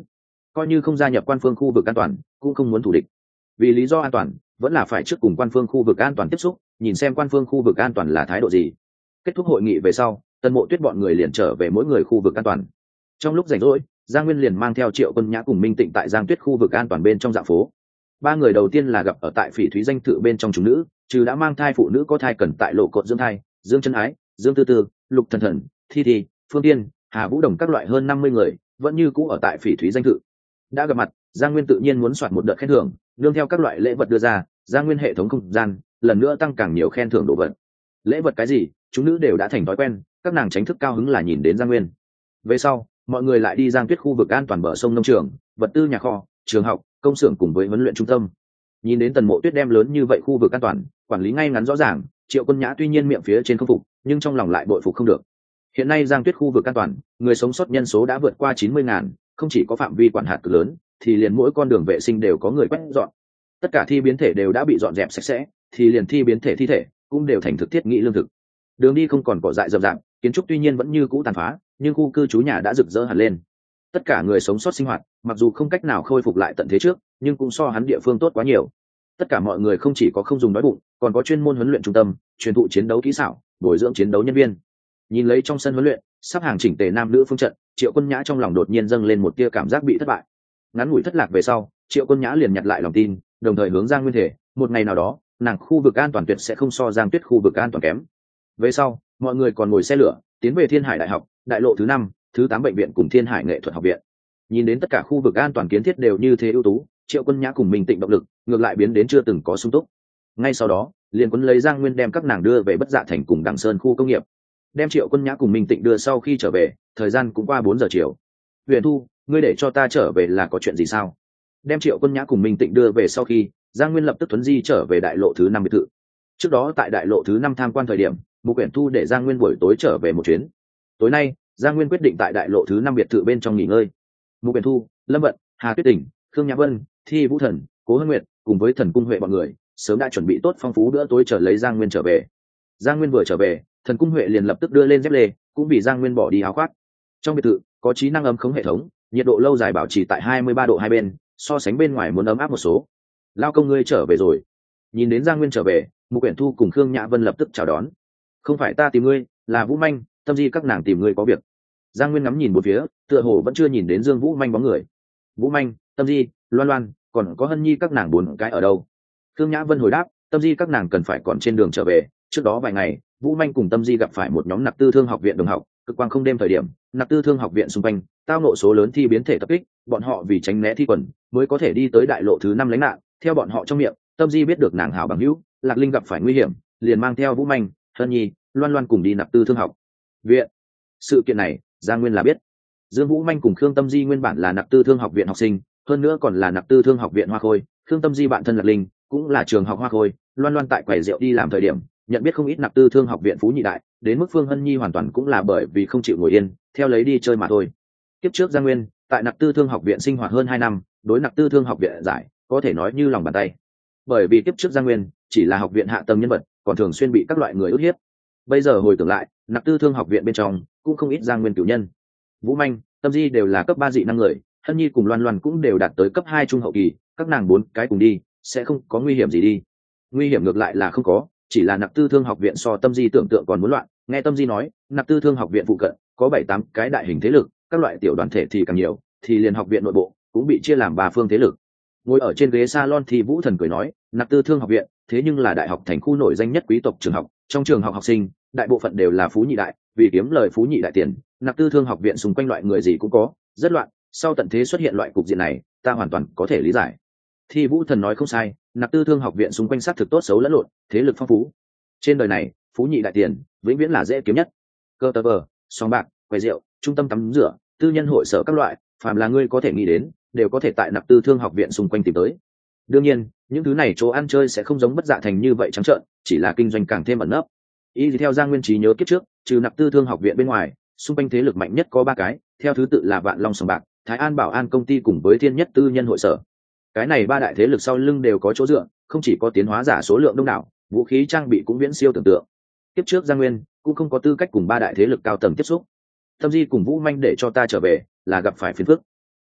coi như không gia nhập quan phương khu vực an toàn cũng không muốn thủ địch. Vì lý do an toàn vẫn là phải trước cùng quan phương khu vực an toàn tiếp xúc, nhìn xem quan phương khu vực an toàn là thái độ gì. Kết thúc hội nghị về sau, Tần Mộ Tuyết bọn người liền trở về mỗi người khu vực an toàn. Trong lúc rảnh rỗi, Giang Nguyên liền mang theo Triệu Quân Nhã cùng Minh Tịnh tại Giang Tuyết khu vực an toàn bên trong dạo phố. Ba người đầu tiên là gặp ở tại Phỉ Thúy danh thự bên trong chúng nữ, trừ đã mang thai phụ nữ có thai cần tại lộ cột dưỡng thai, Dương Chân Ái, Dương Tư Tư, Lục Thần Thần, Thi Thi, Phương Tiên, Hà Vũ Đồng các loại hơn năm mươi người, vẫn như cũ ở tại Phỉ Thúy danh thự. Đã gặp mặt, Giang Nguyên tự nhiên muốn soạt một đợt khen thưởng, nương theo các loại lễ vật đưa ra, Giang Nguyên hệ thống không gian lần nữa tăng càng nhiều khen thưởng đồ vật. Lễ vật cái gì, chúng nữ đều đã thành thói quen, các nàng tránh thức cao hứng là nhìn đến Giang Nguyên. Về sau, mọi người lại đi Giang Tuyết khu vực an toàn bờ sông nông trường, vật tư nhà kho, trường học, công xưởng cùng với huấn luyện trung tâm. Nhìn đến Tần Mộ Tuyết đem lớn như vậy khu vực an toàn, quản lý ngay ngắn rõ ràng, Triệu Quân Nhã tuy nhiên miệng phía trên không phục, nhưng trong lòng lại bội phục không được. Hiện nay Giang Tuyết khu vực an toàn, người sống sót nhân số đã vượt qua chín mươi ngàn, không chỉ có phạm vi quản hạt cực lớn, thì liền mỗi con đường vệ sinh đều có người quét dọn. Tất cả thi biến thể đều đã bị dọn dẹp sạch sẽ, thì liền thi biến thể thi thể cũng đều thành thực thiết nghĩ lương thực. Đường đi không còn cỏ dại rậm rạp, kiến trúc tuy nhiên vẫn như cũ tàn phá, nhưng khu cư trú nhà đã rực rỡ hẳn lên. Tất cả người sống sót sinh hoạt, mặc dù không cách nào khôi phục lại tận thế trước, nhưng cũng so hắn địa phương tốt quá nhiều. Tất cả mọi người không chỉ có không dùng đói bụng, còn có chuyên môn huấn luyện trung tâm, truyền thụ chiến đấu kỹ xảo, bồi dưỡng chiến đấu nhân viên. Nhìn lấy trong sân huấn luyện, sắp hàng chỉnh tề nam nữ phương trận, Triệu Quân Nhã trong lòng đột nhiên dâng lên một tia cảm giác bị thất bại. Ngắn ngủi thất lạc về sau, Triệu Quân Nhã liền nhặt lại lòng tin, đồng thời hướng Giang Nguyên thể, một ngày nào đó, nàng khu vực an toàn tuyệt sẽ không so Giang Tuyết khu vực an toàn kém. Về sau, mọi người còn ngồi xe lửa, tiến về Thiên Hải Đại học, đại lộ thứ năm, thứ tám bệnh viện cùng Thiên Hải Nghệ thuật học viện. Nhìn đến tất cả khu vực an toàn kiến thiết đều như thế ưu tú, Triệu Quân Nhã cùng Minh Tịnh động lực, ngược lại biến đến chưa từng có sung túc. Ngay sau đó, liền Quân lấy Giang Nguyên đem các nàng đưa về Bất Dạ thành cùng Đằng Sơn khu công nghiệp. Đem Triệu Quân Nhã cùng Minh Tịnh đưa sau khi trở về, thời gian cũng qua bốn giờ chiều. Huyền Thu, ngươi để cho ta trở về là có chuyện gì sao? Đem Triệu Quân Nhã cùng Minh Tịnh đưa về sau khi, Giang Nguyên lập tức tuấn di trở về đại lộ thứ năm biệt thự. Trước đó tại đại lộ thứ năm tham quan thời điểm, Mục Uyển Thu để Giang Nguyên buổi tối trở về một chuyến. Tối nay, Giang Nguyên quyết định tại đại lộ thứ năm biệt thự bên trong nghỉ ngơi. Mục Uyển Thu, Lâm Vận, Hà Tuyết Tỉnh, Khương Nhã Vân, Thi Vũ Thần, Cố Hân Nguyệt cùng với Thần Cung Huệ bọn người sớm đã chuẩn bị tốt phong phú bữa tối chờ lấy Giang Nguyên trở về. Giang Nguyên vừa trở về, Thần Cung Huệ liền lập tức đưa lên dép lê, cũng vì Giang Nguyên bỏ đi áo khoác. Trong biệt thự có trí năng ấm khống hệ thống, nhiệt độ lâu dài bảo trì tại hai mươi ba độ hai bên, so sánh bên ngoài muốn ấm áp một số. Lao công ngươi trở về rồi. Nhìn đến Giang Nguyên trở về, Mục Uyển Thu cùng Khương Nhã Vân lập tức chào đón. Không phải ta tìm ngươi, là Vũ Manh, Tâm Di các nàng tìm ngươi có việc. Giang Nguyên ngắm nhìn một phía, tựa hồ vẫn chưa nhìn đến Dương Vũ Manh bóng người. Vũ Manh, Tâm Di, Loan Loan, còn có Hân Nhi các nàng bốn cái ở đâu? Khương Nhã Vân hồi đáp, Tâm Di các nàng cần phải còn trên đường trở về. Trước đó vài ngày, Vũ Manh cùng Tâm Di gặp phải một nhóm Nặc Tư Thương học viện đồng học, cực quang không đêm thời điểm, Nặc Tư Thương học viện xung quanh tao nộ số lớn thi biến thể tập kích, bọn họ vì tránh né thi quần, mới có thể đi tới đại lộ thứ năm lánh nạn. Theo bọn họ trong miệng, Tâm Di biết được nàng hảo bằng hữu Lạc Linh gặp phải nguy hiểm, liền mang theo Vũ Manh, Hân Nhi, Loan Loan cùng đi Nặc Tư Thương học viện. Sự kiện này, Giang Nguyên là biết. Dương Vũ Manh cùng Khương Tâm Di nguyên bản là Nặc Tư Thương học viện học sinh, hơn nữa còn là Nặc Tư Thương học viện Hoa Khôi. Khương Tâm Di bạn thân Lạc Linh cũng là trường học Hoa Khôi. Loan Loan tại quầy rượu đi làm thời điểm, nhận biết không ít Nặc Tư Thương học viện phú nhị đại, đến mức Phương Hân Nhi hoàn toàn cũng là bởi vì không chịu ngồi yên, theo lấy đi chơi mà thôi. Tiếp trước Giang Nguyên tại Nặc Tư Thương học viện sinh hoạt hơn hai năm, đối Nặc Tư Thương học viện giải có thể nói như lòng bàn tay. Bởi vì tiếp trước Giang Nguyên chỉ là học viện hạ tầng nhân vật, còn thường xuyên bị các loại người ức hiếp. Bây giờ hồi tưởng lại, Nặc Tư Thương học viện bên trong cũng không ít Giang Nguyên cửu nhân. Vũ Manh, Tâm Di đều là cấp ba dị năng người, Hân Nhi cùng Loan Loan cũng đều đạt tới cấp hai trung hậu kỳ, các nàng bốn cái cùng đi, sẽ không có nguy hiểm gì đi. Nguy hiểm ngược lại là không có, chỉ là Nặc Tư Thương học viện so Tâm Di tưởng tượng còn muốn loạn. Nghe Tâm Di nói, Nặc Tư Thương học viện phụ cận có bảy tám cái đại hình thế lực, các loại tiểu đoàn thể thì càng nhiều, thì liền học viện nội bộ cũng bị chia làm ba phương thế lực. Ngồi ở trên ghế salon thì Vũ Thần cười nói, Nặc Tư Thương học viện thế nhưng là đại học thành khu nổi danh nhất quý tộc trường học, trong trường học học sinh đại bộ phận đều là phú nhị đại, vì kiếm lời phú nhị đại tiền, Nặc Tư Thương học viện xung quanh loại người gì cũng có, rất loạn. Sau tận thế xuất hiện loại cục diện này, ta hoàn toàn có thể lý giải. Thì Vũ Thần nói không sai, Nặc Tư Thương học viện xung quanh xác thực tốt xấu lẫn lộn, thế lực phong phú. Trên đời này, phú nhị đại tiền vĩnh viễn là dễ kiếm nhất. Cơ tơ vờ, sòng bạc, quầy rượu, trung tâm tắm rửa, tư nhân hội sở các loại, phàm là ngươi có thể nghĩ đến, đều có thể tại Nặc Tư Thương học viện xung quanh tìm tới. Đương nhiên, những thứ này chỗ ăn chơi sẽ không giống Bất Dạ thành như vậy trắng trợn, chỉ là kinh doanh càng thêm ẩn nấp. Y theo Giang Nguyên trí nhớ kiếp trước, trừ Nặc Tư Thương học viện bên ngoài, xung quanh thế lực mạnh nhất có ba cái, theo thứ tự là Vạn Long sòng bạc, Thái An Bảo An công ty cùng với Thiên Nhất tư nhân hội sở. Cái này ba đại thế lực sau lưng đều có chỗ dựa, không chỉ có tiến hóa giả số lượng đông đảo, vũ khí trang bị cũng viễn siêu tưởng tượng. Kiếp trước Giang Nguyên cũng không có tư cách cùng ba đại thế lực cao tầng tiếp xúc. Tâm Di cùng Vũ Manh để cho ta trở về, là gặp phải phiền phức.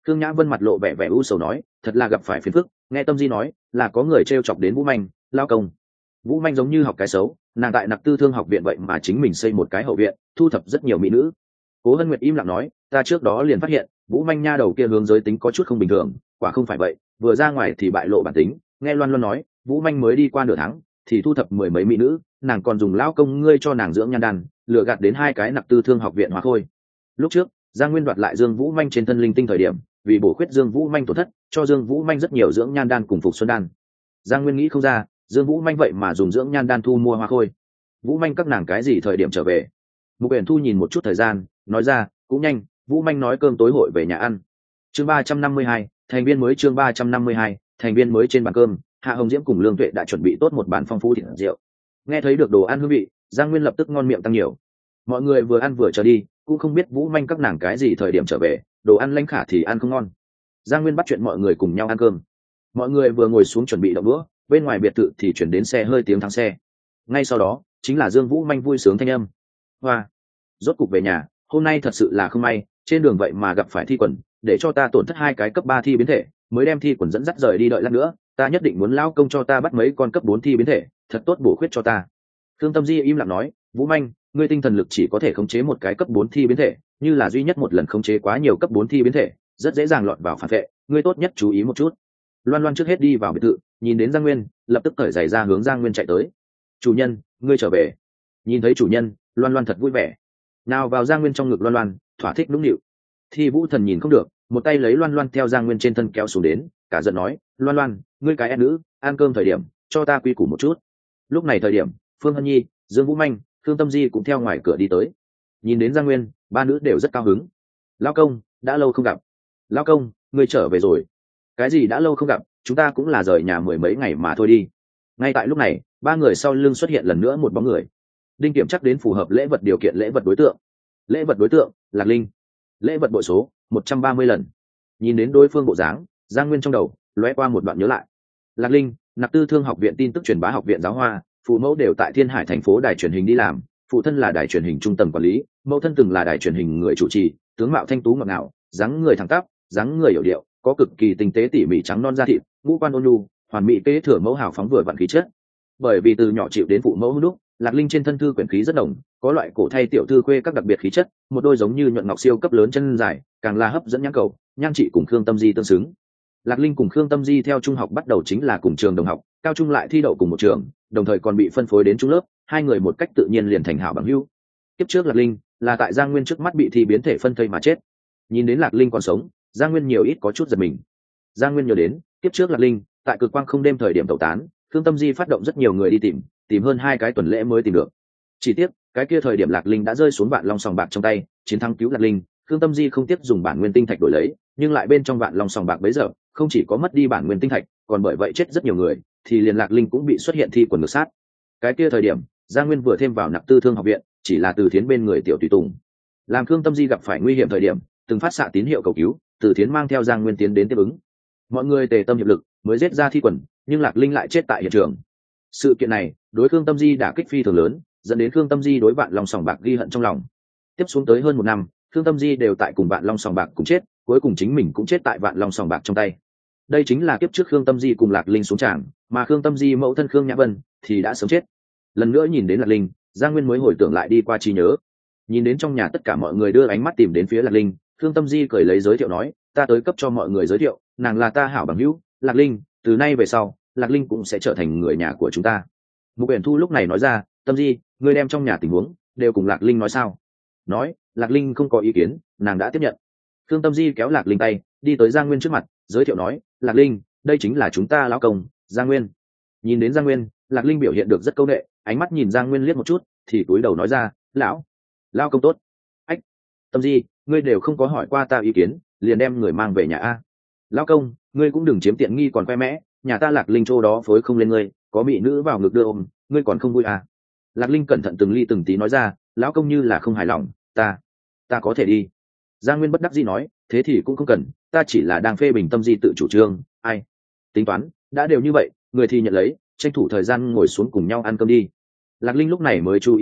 Khương Nhã Vân mặt lộ vẻ vẻ u sầu nói, thật là gặp phải phiền phức. Nghe Tâm Di nói là có người t chọc đến Vũ Manh, lao công. Vũ Manh giống như học cái xấu, nàng tại Nặc Tư Thương học viện vậy mà chính mình xây một cái hậu viện, thu thập rất nhiều mỹ nữ. Cố Hân Nguyệt im lặng nói, ta trước đó liền phát hiện Vũ Manh nha đầu kia hướng giới tính có chút không bình thường, quả không phải vậy, vừa ra ngoài thì bại lộ bản tính. Nghe Loan Loan nói, Vũ Manh mới đi qua nửa tháng thì thu thập mười mấy mỹ nữ, nàng còn dùng lão công ngươi cho nàng dưỡng nhan đan, lừa gạt đến hai cái Nặc Tư Thương học viện hóa khôi. Lúc trước Giang Nguyên đoạt lại Dương Vũ Manh trên thân linh tinh thời điểm, vì bổ khuyết Dương Vũ Manh tổn thất, cho Dương Vũ Manh rất nhiều dưỡng nhan đan cùng phục xuân đan. Giang Nguyên nghĩ không ra, Dương Vũ Manh vậy mà dùng dưỡng nhan đan thu mua hoa khôi. Vũ Manh các nàng cái gì thời điểm trở về? Mục Uyển Thu nhìn một chút thời gian, nói ra, cũng nhanh. Vũ Manh nói cơm tối hội về nhà ăn. Chương ba trăm năm mươi hai, thành viên mới. Chương ba trăm năm mươi hai, thành viên mới. Trên bàn cơm, Hạ Hồng Diễm cùng Lương Tuệ đã chuẩn bị tốt một bàn phong phú thịt rượu. Nghe thấy được đồ ăn hương vị, Giang Nguyên lập tức ngon miệng tăng nhiều. Mọi người vừa ăn vừa chờ đi, cũng không biết Vũ Manh các nàng cái gì thời điểm trở về, đồ ăn lanh khả thì ăn không ngon. Giang Nguyên bắt chuyện mọi người cùng nhau ăn cơm. Mọi người vừa ngồi xuống chuẩn bị động đũa, bên ngoài biệt thự thì chuyển đến xe hơi tiếng thắng xe. Ngay sau đó chính là Dương Vũ Manh vui sướng thanh âm. Hoa, rốt cục về nhà, hôm nay thật sự là không may, trên đường vậy mà gặp phải thi quần, để cho ta tổn thất hai cái cấp ba thi biến thể, mới đem thi quần dẫn dắt rời đi. Đợi lát nữa ta nhất định muốn lao công cho ta bắt mấy con cấp bốn thi biến thể, thật tốt bổ khuyết cho ta. Thương Tâm Di im lặng nói, Vũ Manh, ngươi tinh thần lực chỉ có thể khống chế một cái cấp bốn thi biến thể, như là duy nhất một lần khống chế quá nhiều cấp bốn thi biến thể, rất dễ dàng lọt vào phản vệ, ngươi tốt nhất chú ý một chút. Loan Loan trước hết đi vào biệt thự, nhìn đến Giang Nguyên, lập tức cởi giày ra hướng Giang Nguyên chạy tới. Chủ nhân, ngươi trở về. Nhìn thấy chủ nhân, Loan Loan thật vui vẻ, nào vào Giang Nguyên trong ngực Loan Loan, thỏa thích nũng nịu. Thi Vũ Thần nhìn không được, một tay lấy Loan Loan theo Giang Nguyên trên thân kéo xuống đến, cả giận nói, Loan Loan, ngươi cái em nữ, ăn cơm thời điểm cho ta quy củ một chút. Lúc này thời điểm, Phương Hân Nhi, Dương Vũ Manh, Thương Tâm Di cũng theo ngoài cửa đi tới. Nhìn đến Giang Nguyên, ba nữ đều rất cao hứng. Lão công, đã lâu không gặp. Lão công, ngươi trở về rồi. Cái gì đã lâu không gặp, chúng ta cũng là rời nhà mười mấy ngày mà thôi đi. Ngay tại lúc này, ba người sau lưng xuất hiện lần nữa một bóng người. Đinh Kiểm chắc đến phù hợp lễ vật điều kiện lễ vật đối tượng. Lễ vật đối tượng, Lạc Linh. Lễ vật bội số, một trăm ba mươi lần. Nhìn đến đối phương bộ dáng, Giang Nguyên trong đầu lóe qua một đoạn nhớ lại. Lạc Linh, Nặc Tư Thương học viện tin tức truyền bá học viện giáo hoa, phụ mẫu đều tại Thiên Hải thành phố đài truyền hình đi làm, phụ thân là đài truyền hình trung tầng quản lý, mẫu thân từng là đài truyền hình người chủ trì, tướng mạo thanh tú ngọt ngào, dáng người thẳng tắp, dáng người hiểu điệu, có cực kỳ tinh tế tỉ mỉ trắng non da thịt, ngũ quan ôn nhu, hoàn mỹ kế thừa mẫu hào phóng vừa vặn khí chất. Bởi vì từ nhỏ chịu đến phụ mẫu hút đúc, Lạc Linh trên thân thư quyển khí rất đồng, có loại cổ thay tiểu thư khuê các đặc biệt khí chất, một đôi giống như nhuận ngọc siêu cấp lớn chân dài, càng là hấp dẫn nhãn cầu, nhan trị cùng Khương Tâm Di tương xứng. Lạc Linh cùng Khương Tâm Di theo trung học bắt đầu chính là cùng trường đồng học, cao trung lại thi đậu cùng một trường, đồng thời còn bị phân phối đến trung lớp, hai người một cách tự nhiên liền thành hảo bằng hữu. Kiếp trước Lạc Linh là tại Giang Nguyên trước mắt bị thi biến thể phân thây mà chết. Nhìn đến Lạc Linh còn sống, Giang Nguyên nhiều ít có chút giật mình. Giang Nguyên nhớ đến, kiếp trước Lạc Linh tại Cực Quang không đêm thời điểm tẩu tán, Khương Tâm Di phát động rất nhiều người đi tìm, tìm hơn hai cái tuần lễ mới tìm được. Chỉ tiếc, cái kia thời điểm Lạc Linh đã rơi xuống Vạn Long sòng bạc trong tay, chiến thắng cứu Lạc Linh, Khương Tâm Di không tiếc dùng bản nguyên tinh thạch đổi lấy, nhưng lại bên trong Vạn Long sòng bạc bấy giờ, không chỉ có mất đi bản nguyên tinh thạch, còn bởi vậy chết rất nhiều người, thì liền Lạc Linh cũng bị xuất hiện thi quần ngược sát. Cái kia thời điểm, Giang Nguyên vừa thêm vào Nặc Tư Thương học viện, chỉ là Từ Thiến bên người tiểu tùy tùng. Làm Khương Tâm Di gặp phải nguy hiểm thời điểm, từng phát xạ tín hiệu cầu cứu, Từ Thiến mang theo Giang Nguyên tiến đến tiếp ứng. Mọi người tề tâm hiệp lực, mới giết ra thi quần, nhưng Lạc Linh lại chết tại hiện trường. Sự kiện này, đối Khương Tâm Di đả kích phi thường lớn, dẫn đến Khương Tâm Di đối Vạn Long sòng bạc ghi hận trong lòng. Tiếp xuống tới hơn một năm, Khương Tâm Di đều tại cùng Vạn Long sòng bạc cùng chết, cuối cùng chính mình cũng chết tại Vạn Long sòng bạc trong tay. Đây chính là kiếp trước Khương Tâm Di cùng Lạc Linh xuống tràng, mà Khương Tâm Di mẫu thân Khương Nhã Vân thì đã sớm chết. Lần nữa nhìn đến Lạc Linh, Giang Nguyên mới hồi tưởng lại đi qua trí nhớ. Nhìn đến trong nhà tất cả mọi người đưa ánh mắt tìm đến phía Lạc Linh, Khương Tâm Di cười lấy giới thiệu nói, ta tới cấp cho mọi người giới thiệu, nàng là ta hảo bằng hữu, Lạc Linh, từ nay về sau, Lạc Linh cũng sẽ trở thành người nhà của chúng ta. Mục Uyển Thu lúc này nói ra, Tâm Di, ngươi đem trong nhà tình huống đều cùng Lạc Linh nói sao? Nói, Lạc Linh không có ý kiến, nàng đã tiếp nhận. Khương Tâm Di kéo Lạc Linh tay, đi tới Giang Nguyên trước mặt, giới thiệu nói, Lạc Linh, đây chính là chúng ta lão công, Giang Nguyên. Nhìn đến Giang Nguyên, Lạc Linh biểu hiện được rất câu nệ, ánh mắt nhìn Giang Nguyên liếc một chút, thì cúi đầu nói ra, lão, lão công tốt. Ách, Tâm Di, ngươi đều không có hỏi qua ta ý kiến, liền đem người mang về nhà a. Lão công, ngươi cũng đừng chiếm tiện nghi còn khoe mẽ, nhà ta Lạc Linh chỗ đó phối không lên ngươi, có mỹ nữ vào ngực đưa ôm, ngươi còn không vui à? Lạc Linh cẩn thận từng ly từng tí nói ra, lão công như là không hài lòng, ta, ta có thể đi. Giang Nguyên bất đắc dĩ nói, thế thì cũng không cần, ta chỉ là đang phê bình Tâm Di tự chủ trương, ai tính toán, đã đều như vậy, người thì nhận lấy, tranh thủ thời gian ngồi xuống cùng nhau ăn cơm đi. Lạc Linh lúc này mới chú ý tới,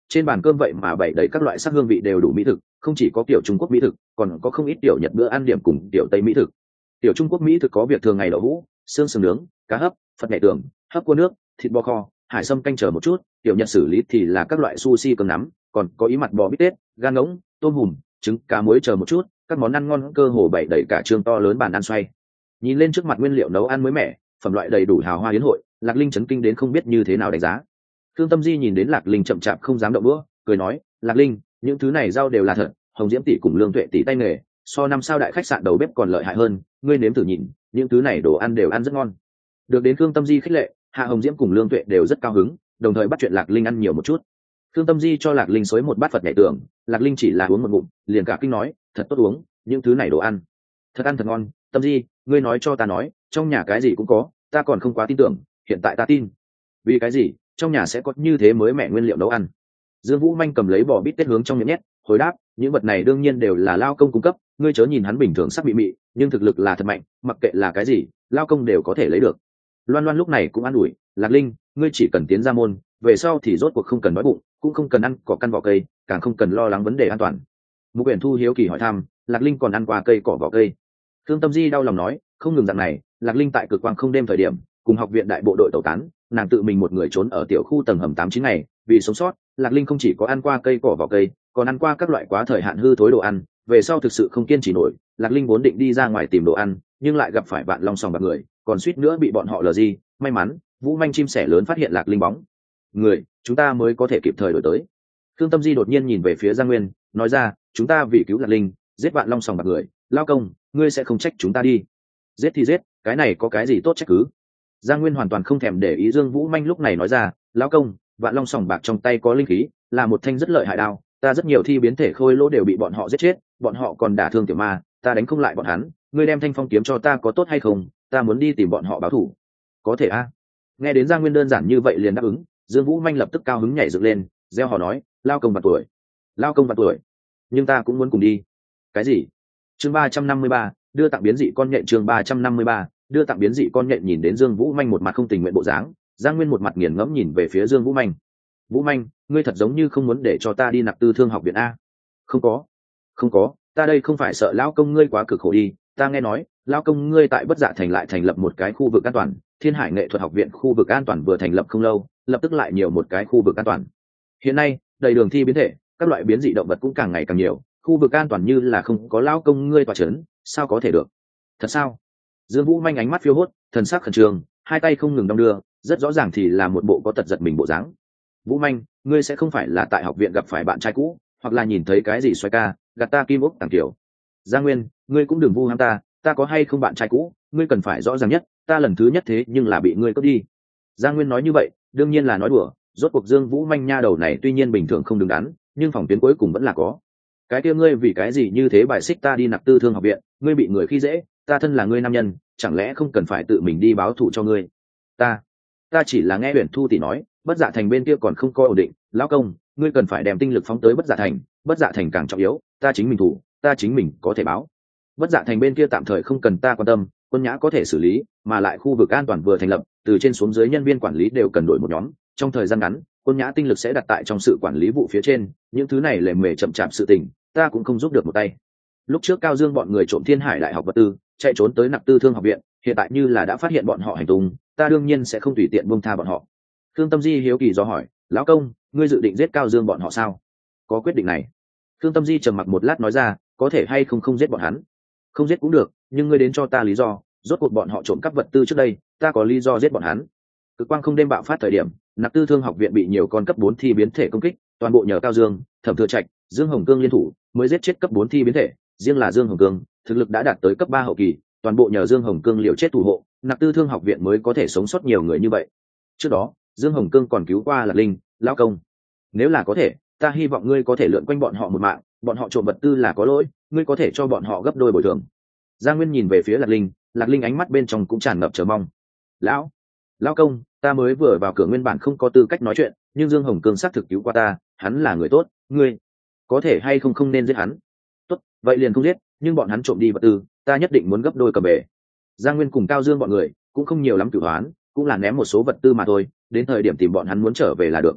trên bàn cơm vậy mà bày đầy các loại sắc hương vị đều đủ mỹ thực, không chỉ có kiểu Trung Quốc mỹ thực, còn có không ít tiểu Nhật bữa ăn điểm cùng tiểu Tây mỹ thực. Tiểu Trung Quốc mỹ thực có việc thường ngày đậu hũ, xương sườn nướng, cá hấp, phật nhảy tường, hấp cua nước, thịt bò kho, hải sâm canh chờ một chút. Tiểu Nhật xử lý thì là các loại sushi cơm nắm, còn có ý mặt bò bít tết, gan ngỗng, tôm hùm, trứng cá muối chờ một chút. Các món ăn ngon cơ hồ bày đầy cả trường to lớn bàn ăn xoay. Nhìn lên trước mặt nguyên liệu nấu ăn mới mẻ, phẩm loại đầy đủ hào hoa yến hội, Lạc Linh chấn kinh đến không biết như thế nào đánh giá. Thương Tâm Di nhìn đến Lạc Linh chậm chạp không dám động đũa, cười nói: Lạc Linh, những thứ này rau đều là thật, Hồng Diễm tỷ cùng Lương Tuệ tỷ tay nghề, so năm sao đại khách sạn đầu bếp còn lợi hại hơn, ngươi nếm thử nhìn, những thứ này đồ ăn đều ăn rất ngon. Được đến Thương Tâm Di khích lệ, Hạ Hồng Diễm cùng Lương Tuệ đều rất cao hứng, đồng thời bắt chuyện Lạc Linh ăn nhiều một chút. Thương Tâm Di cho Lạc Linh xới một bát Phật nhảy tưởng, Lạc Linh chỉ là uống một ngụm, liền cả kinh nói: thật tốt uống, những thứ này đồ ăn, thật ăn thật ngon. Tâm Di, ngươi nói cho ta nói, trong nhà cái gì cũng có, ta còn không quá tin tưởng, hiện tại ta tin. Vì cái gì trong nhà sẽ có như thế mới mẻ nguyên liệu nấu ăn? Dương Vũ Manh cầm lấy bò bít tết hướng trong miệng nhét, hồi đáp: những vật này đương nhiên đều là lao công cung cấp, ngươi chớ nhìn hắn bình thường sắc bị mị, nhưng thực lực là thật mạnh, mặc kệ là cái gì, lao công đều có thể lấy được. Loan Loan lúc này cũng an ủi: Lạc Linh, ngươi chỉ cần tiến ra môn, về sau thì rốt cuộc không cần đói bụng, cũng không cần ăn cỏ căn vỏ cây, càng không cần lo lắng vấn đề an toàn. Mục Uyển Thu hiếu kỳ hỏi thăm: Lạc Linh còn ăn qua cây cỏ vỏ cây? Thương Tâm Di đau lòng nói: không ngừng rằng này, Lạc Linh tại cực quang không đêm thời điểm, cùng học viện đại bộ đội tẩu tán, nàng tự mình một người trốn ở tiểu khu tầng hầm tám chín ngày, vì sống sót, Lạc Linh không chỉ có ăn qua cây cỏ vỏ cây, còn ăn qua các loại quá thời hạn hư thối đồ ăn. Về sau thực sự không kiên trì nổi, Lạc Linh vốn định đi ra ngoài tìm đồ ăn, nhưng lại gặp phải bạn long sòng bạc người, còn suýt nữa bị bọn họ lờ gì. May mắn Vũ Manh chim sẻ lớn phát hiện Lạc Linh bóng người, chúng ta mới có thể kịp thời đổi tới. Thương Tâm Di đột nhiên nhìn về phía Giang Nguyên, nói ra: chúng ta vì cứu Lạc Linh, giết bạn long sòng bạc người, lao công, ngươi sẽ không trách chúng ta đi? Giết thì giết, cái này có cái gì tốt trách cứ? Giang Nguyên hoàn toàn không thèm để ý Dương Vũ Manh lúc này nói ra: lão công, vạn long sòng bạc trong tay có linh khí, là một thanh rất lợi hại đao, ta rất nhiều thi biến thể khôi lỗ đều bị bọn họ giết chết, bọn họ còn đả thương tiểu ma, ta đánh không lại bọn hắn, ngươi đem thanh phong kiếm cho ta có tốt hay không? Ta muốn đi tìm bọn họ báo thù. Có thể a. Nghe đến Giang Nguyên đơn giản như vậy liền đáp ứng, Dương Vũ Manh lập tức cao hứng nhảy dựng lên, reo hò nói: lao công vạn tuổi, lao công vạn tuổi, nhưng ta cũng muốn cùng đi. Cái gì? Chương ba trăm năm mươi ba, đưa tặng biến dị con nhện. Chương ba trăm năm mươi ba, đưa tặng biến dị con nhện. Nhìn đến Dương Vũ Manh một mặt không tình nguyện bộ dáng, Giang Nguyên một mặt nghiền ngẫm nhìn về phía Dương Vũ Manh. Vũ Manh, ngươi thật giống như không muốn để cho ta đi nạp tư thương học viện a? Không có, không có, ta đây không phải sợ lão công ngươi quá cực khổ đi, ta nghe nói lão công ngươi tại Bất Dạ Thành lại thành lập một cái khu vực an toàn, Thiên Hải Nghệ thuật học viện khu vực an toàn vừa thành lập không lâu, lập tức lại nhiều một cái khu vực an toàn. Hiện nay đầy đường thi biến thể, các loại biến dị động vật cũng càng ngày càng nhiều, khu vực an toàn như là không có lão công ngươi tọa chấn, sao có thể được? Thật sao? Dương Vũ Manh ánh mắt phiêu hốt, thần sắc khẩn trương, hai tay không ngừng đong đưa, rất rõ ràng thì là một bộ có tật giật mình bộ dáng. Vũ Manh, ngươi sẽ không phải là tại học viện gặp phải bạn trai cũ, hoặc là nhìn thấy cái gì xoay ca, gạt ta kim ốc tàng tiểu? Giang Nguyên, ngươi cũng đừng vu ham ta, ta có hay không bạn trai cũ, ngươi cần phải rõ ràng nhất, ta lần thứ nhất thế nhưng là bị ngươi cướp đi. Giang Nguyên nói như vậy, đương nhiên là nói đùa, rốt cuộc Dương Vũ Manh nha đầu này tuy nhiên bình thường không đứng đắn, nhưng phòng tuyến cuối cùng vẫn là có. Cái kia ngươi vì cái gì như thế bài xích ta đi nạp tư thương học viện, ngươi bị người khi dễ, ta thân là ngươi nam nhân, chẳng lẽ không cần phải tự mình đi báo thù cho ngươi? Ta, ta chỉ là nghe Huyền Thu tỷ nói, Bất Dạ Thành bên kia còn không có ổn định, lão công, ngươi cần phải đem tinh lực phóng tới Bất Dạ Thành, Bất Dạ Thành càng trọng yếu, ta chính mình thủ, ta chính mình có thể báo. Bất Dạ Thành bên kia tạm thời không cần ta quan tâm, Quân Nhã có thể xử lý, mà lại khu vực an toàn vừa thành lập, từ trên xuống dưới nhân viên quản lý đều cần đổi một nhóm, trong thời gian ngắn, Quân Nhã tinh lực sẽ đặt tại trong sự quản lý vụ phía trên, những thứ này lề mề chậm chạp sự tình, ta cũng không giúp được một tay. Lúc trước Cao Dương bọn người trộm Thiên Hải Đại học vật tư, chạy trốn tới nạp tư thương học viện, hiện tại như là đã phát hiện bọn họ hành tung, ta đương nhiên sẽ không tùy tiện buông tha bọn họ. Thương Tâm Di hiếu kỳ do hỏi: lão công, ngươi dự định giết Cao Dương bọn họ sao? Có quyết định này? Thương Tâm Di trầm mặc một lát nói ra: có thể hay không không giết bọn hắn? Không giết cũng được, nhưng ngươi đến cho ta lý do, rốt cuộc bọn họ trộm cắp vật tư trước đây, ta có lý do giết bọn hắn. Cực quang không đêm bạo phát thời điểm, nạp tư thương học viện bị nhiều con cấp bốn thi biến thể công kích, toàn bộ nhờ Cao Dương, Thẩm Thừa Trạch, Dương Hồng Cương liên thủ mới giết chết cấp bốn thi biến thể, riêng là Dương Hồng Cương, thực lực đã đạt tới cấp ba hậu kỳ, toàn bộ nhờ Dương Hồng Cương liều chết thủ hộ, nạp tư thương học viện mới có thể sống sót nhiều người như vậy. Trước đó, Dương Hồng Cương còn cứu qua Lạc Linh, lão công. Nếu là có thể, ta hy vọng ngươi có thể lượn quanh bọn họ một mạng, bọn họ trộm vật tư là có lỗi, ngươi có thể cho bọn họ gấp đôi bồi thường. Giang Nguyên nhìn về phía Lạc Linh, Lạc Linh ánh mắt bên trong cũng tràn ngập chờ mong. Lão, lão công, ta mới vừa vào cửa nguyên bản không có tư cách nói chuyện, nhưng Dương Hồng Cương xác thực cứu qua ta, hắn là người tốt, ngươi có thể hay không không nên giết hắn? Tốt, vậy liền không giết, nhưng bọn hắn trộm đi vật tư, ta nhất định muốn gấp đôi cầm về. Giang Nguyên cùng Cao Dương bọn người cũng không nhiều lắm cửu hoán, cũng là ném một số vật tư mà thôi, đến thời điểm tìm bọn hắn muốn trở về là được.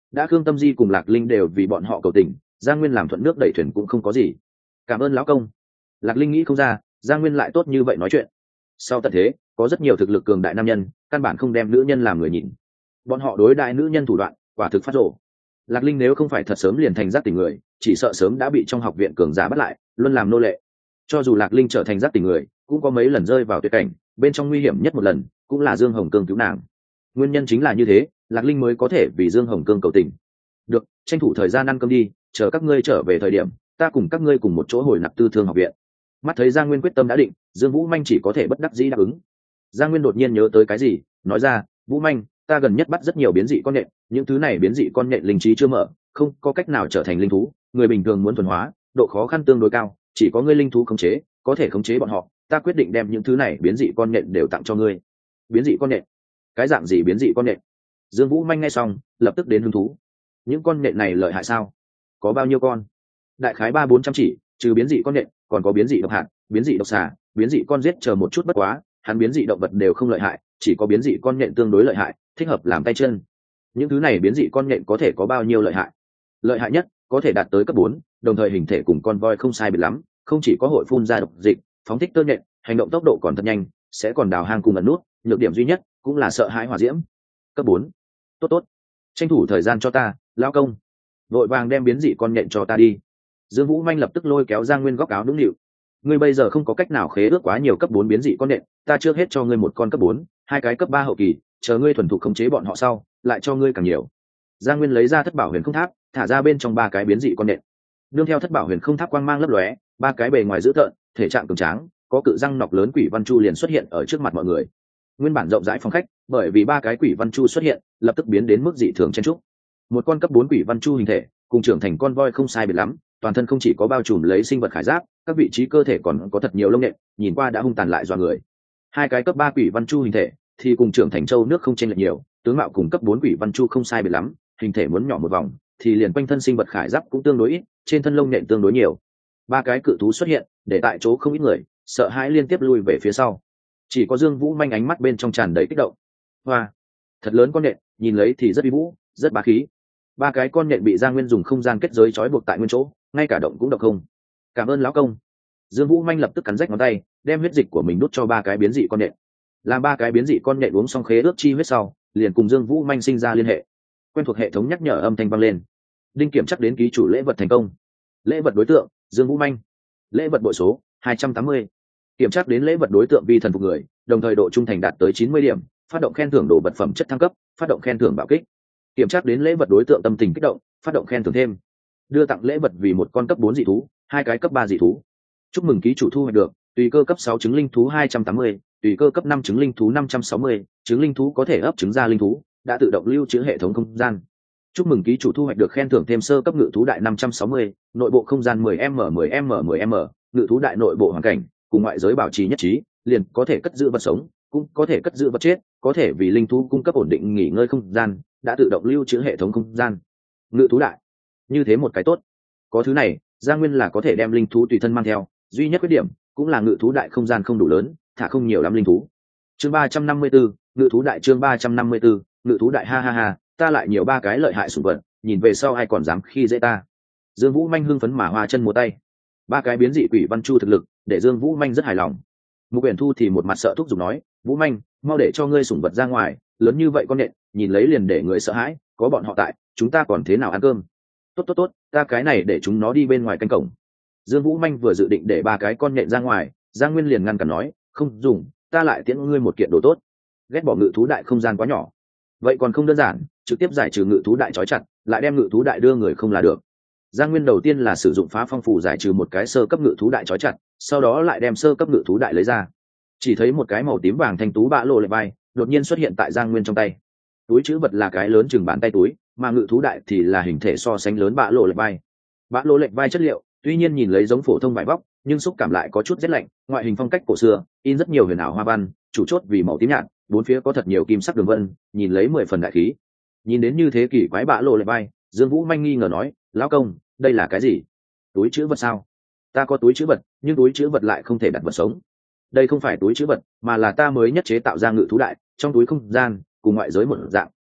đã khương tâm di cùng lạc linh đều vì bọn họ cầu tình, Giang Nguyên làm thuận nước đẩy thuyền cũng không có gì. Cảm ơn lão công. Lạc linh nghĩ không ra Giang Nguyên lại tốt như vậy nói chuyện. Sau tận thế có rất nhiều thực lực cường đại nam nhân căn bản không đem nữ nhân làm người nhìn, bọn họ đối đại nữ nhân thủ đoạn quả thực phát rộ. Lạc linh nếu không phải thật sớm liền thành giác tỉnh người, chỉ sợ sớm đã bị trong học viện cường giả bắt lại luôn làm nô lệ. Cho dù Lạc linh trở thành giác tỉnh người cũng có mấy lần rơi vào tuyệt cảnh, bên trong nguy hiểm nhất một lần cũng là Dương Hồng Cương cứu nàng. Nguyên nhân chính là như thế, Lạc linh mới có thể vì Dương Hồng Cương cầu tình. Được, tranh thủ thời gian ăn cơm đi, chờ các ngươi trở về thời điểm ta cùng các ngươi cùng một chỗ hồi nạp tư thương học viện. Mắt thấy Giang Nguyên quyết tâm đã định, Dương Vũ Manh chỉ có thể bất đắc dĩ đáp ứng. Giang Nguyên đột nhiên nhớ tới cái gì, nói ra, Vũ Manh, ta gần nhất bắt rất nhiều biến dị con nhện, những thứ này biến dị con nhện linh trí chưa mở, không có cách nào trở thành linh thú, người bình thường muốn thuần hóa độ khó khăn tương đối cao, chỉ có ngươi linh thú khống chế có thể khống chế bọn họ, ta quyết định đem những thứ này biến dị con nhện đều tặng cho ngươi. Biến dị con nhện? Cái dạng gì biến dị con nhện? Dương Vũ Manh nghe xong lập tức đến hứng thú. Những con nhện này lợi hại sao? Có bao nhiêu con? Đại khái ba bốn trăm chỉ, trừ biến dị con nhện còn có biến dị độc hạt, biến dị độc xà, biến dị con giết chờ một chút, bất quá hắn biến dị động vật đều không lợi hại, chỉ có biến dị con nhện tương đối lợi hại, thích hợp làm tay chân. Những thứ này biến dị con nhện có thể có bao nhiêu lợi hại? Lợi hại nhất có thể đạt tới cấp bốn, đồng thời hình thể cùng con voi không sai biệt lắm, không chỉ có hội phun ra độc dịch, phóng thích tơ nhện, hành động tốc độ còn thật nhanh, sẽ còn đào hang cùng ẩn nút, nhược điểm duy nhất cũng là sợ hãi hỏa diễm. Cấp bốn. Tốt tốt. Tranh thủ thời gian cho ta, lão công. Vội vàng đem biến dị con nhện cho ta đi. Dương Vũ Manh lập tức lôi kéo Giang Nguyên góc áo đúng nịu. Ngươi bây giờ không có cách nào khế ước quá nhiều cấp bốn biến dị con nhện, ta trước hết cho ngươi một con cấp bốn, hai cái cấp ba hậu kỳ, chờ ngươi thuần thục khống chế bọn họ sau, lại cho ngươi càng nhiều. Giang Nguyên lấy ra thất bảo huyền không tháp, thả ra bên trong ba cái biến dị con nhện. Nương theo thất bảo huyền không tháp quang mang lấp lóe, ba cái bề ngoài dữ tợn, thể trạng cường tráng, có cự răng nọc lớn quỷ văn chu liền xuất hiện ở trước mặt mọi người. Nguyên bản rộng rãi phòng khách, bởi vì ba cái quỷ văn chu xuất hiện, lập tức biến đến mức dị thường chen trúc. Một con cấp bốn quỷ văn chu hình thể, cùng trưởng thành con voi không sai biệt lắm, toàn thân không chỉ có bao trùm lấy sinh vật khải giáp, các vị trí cơ thể còn có thật nhiều lông nhện, nhìn qua đã hung tàn lại dọa người. Hai cái cấp ba quỷ văn chu hình thể thì cùng trưởng thành châu nước không chênh lệch nhiều, tướng mạo cùng cấp bốn quỷ văn chu không sai biệt lắm, hình thể muốn nhỏ một vòng, thì liền quanh thân sinh vật khải giáp cũng tương đối ít, trên thân lông nhện tương đối nhiều. Ba cái cự thú xuất hiện, để tại chỗ không ít người sợ hãi liên tiếp lui về phía sau. Chỉ có Dương Vũ Manh ánh mắt bên trong tràn đầy kích động. Hoa, thật lớn con nhện, nhìn lấy thì rất uy vũ, rất bá khí. Ba cái con nhện bị Giang Nguyên dùng không gian kết giới trói buộc tại nguyên chỗ, ngay cả động cũng động không. Cảm ơn lão công. Dương Vũ Manh lập tức cắn rách ngón tay, đem huyết dịch của mình đút cho ba cái biến dị con nhện. Làm ba cái biến dị con nhện uống xong khế ước chi huyết sau, liền cùng Dương Vũ Manh sinh ra liên hệ. Quen thuộc hệ thống nhắc nhở âm thanh vang lên. Đinh kiểm chắc đến ký chủ lễ vật thành công. Lễ vật đối tượng Dương Vũ Manh. Lễ vật bội số hai trăm tám mươi. Kiểm tra đến lễ vật đối tượng vi thần phục người, đồng thời độ trung thành đạt tới chín mươi điểm, phát động khen thưởng đồ vật phẩm chất thăng cấp, phát động khen thưởng bạo kích. Kiểm tra đến lễ vật đối tượng tâm tình kích động, phát động khen thưởng thêm. Đưa tặng lễ vật vì một con cấp bốn dị thú, hai cái cấp ba dị thú. Chúc mừng ký chủ thu hoạch được tùy cơ cấp sáu trứng linh thú hai trăm tám mươi, tùy cơ cấp năm trứng linh thú năm trăm sáu mươi, trứng linh thú có thể ấp trứng ra linh thú, đã tự động lưu trữ hệ thống không gian. Chúc mừng ký chủ thu hoạch được khen thưởng thêm sơ cấp ngự thú đại năm trăm sáu mươi, nội bộ không gian mười m mười m mười m, ngự thú đại nội bộ hoàn cảnh cùng ngoại giới bảo trì nhất trí, liền có thể cất giữ vật sống, cũng có thể cất giữ vật chết, có thể vì linh thú cung cấp ổn định nghỉ ngơi không gian, đã tự động lưu trữ hệ thống không gian. Ngự thú đại, như thế một cái tốt. Có thứ này, Giang Nguyên là có thể đem linh thú tùy thân mang theo, duy nhất khuyết điểm cũng là ngự thú đại không gian không đủ lớn, thả không nhiều lắm linh thú. Chương ba trăm năm mươi tư, ngự thú đại chương ba trăm năm mươi tư, ngự thú đại ha ha ha, ta lại nhiều ba cái lợi hại sủng vật, nhìn về sau ai còn dám khi dễ ta. Dương Vũ Manh hưng phấn mà hoa chân múa tay. Ba cái biến dị quỷ văn chu thực lực để Dương Vũ Manh rất hài lòng. Mục Uyển Thu thì một mặt sợ thúc giục nói, Vũ Manh, mau để cho ngươi sủng vật ra ngoài, lớn như vậy con nện, nhìn lấy liền để người sợ hãi, có bọn họ tại, chúng ta còn thế nào ăn cơm. Tốt tốt tốt, ta cái này để chúng nó đi bên ngoài canh cổng. Dương Vũ Manh vừa dự định để ba cái con nhện ra ngoài, Giang Nguyên liền ngăn cản nói, không dùng, ta lại tiễn ngươi một kiện đồ tốt. Ghét bỏ ngự thú đại không gian quá nhỏ. Vậy còn không đơn giản, trực tiếp giải trừ ngự thú đại trói chặt, lại đem ngự thú đại đưa người không là được. Giang Nguyên đầu tiên là sử dụng phá phong phù giải trừ một cái sơ cấp ngự thú đại trói chặt, sau đó lại đem sơ cấp ngự thú đại lấy ra. Chỉ thấy một cái màu tím vàng thanh tú bạ lộ lệ vai đột nhiên xuất hiện tại Giang Nguyên trong tay. Túi trữ vật là cái lớn chừng bàn tay túi, mà ngự thú đại thì là hình thể so sánh lớn bạ lộ lệ vai. Bạ lộ lệ vai chất liệu tuy nhiên nhìn lấy giống phổ thông vải vóc, nhưng xúc cảm lại có chút rét lạnh, ngoại hình phong cách cổ xưa, in rất nhiều huyền ảo hoa văn, chủ chốt vì màu tím nhạt, bốn phía có thật nhiều kim sắc đường vân, nhìn lấy mười phần đại khí. Nhìn đến như thế kỷ quái bạ lộ lệ vai, Dương Vũ Manh nghi ngờ nói, lão công, đây là cái gì? Túi trữ vật sao? Ta có túi trữ vật, nhưng túi trữ vật lại không thể đặt vật sống. Đây không phải túi trữ vật, mà là ta mới nhất chế tạo ra ngự thú đại, trong túi không gian cùng ngoại giới một dạng,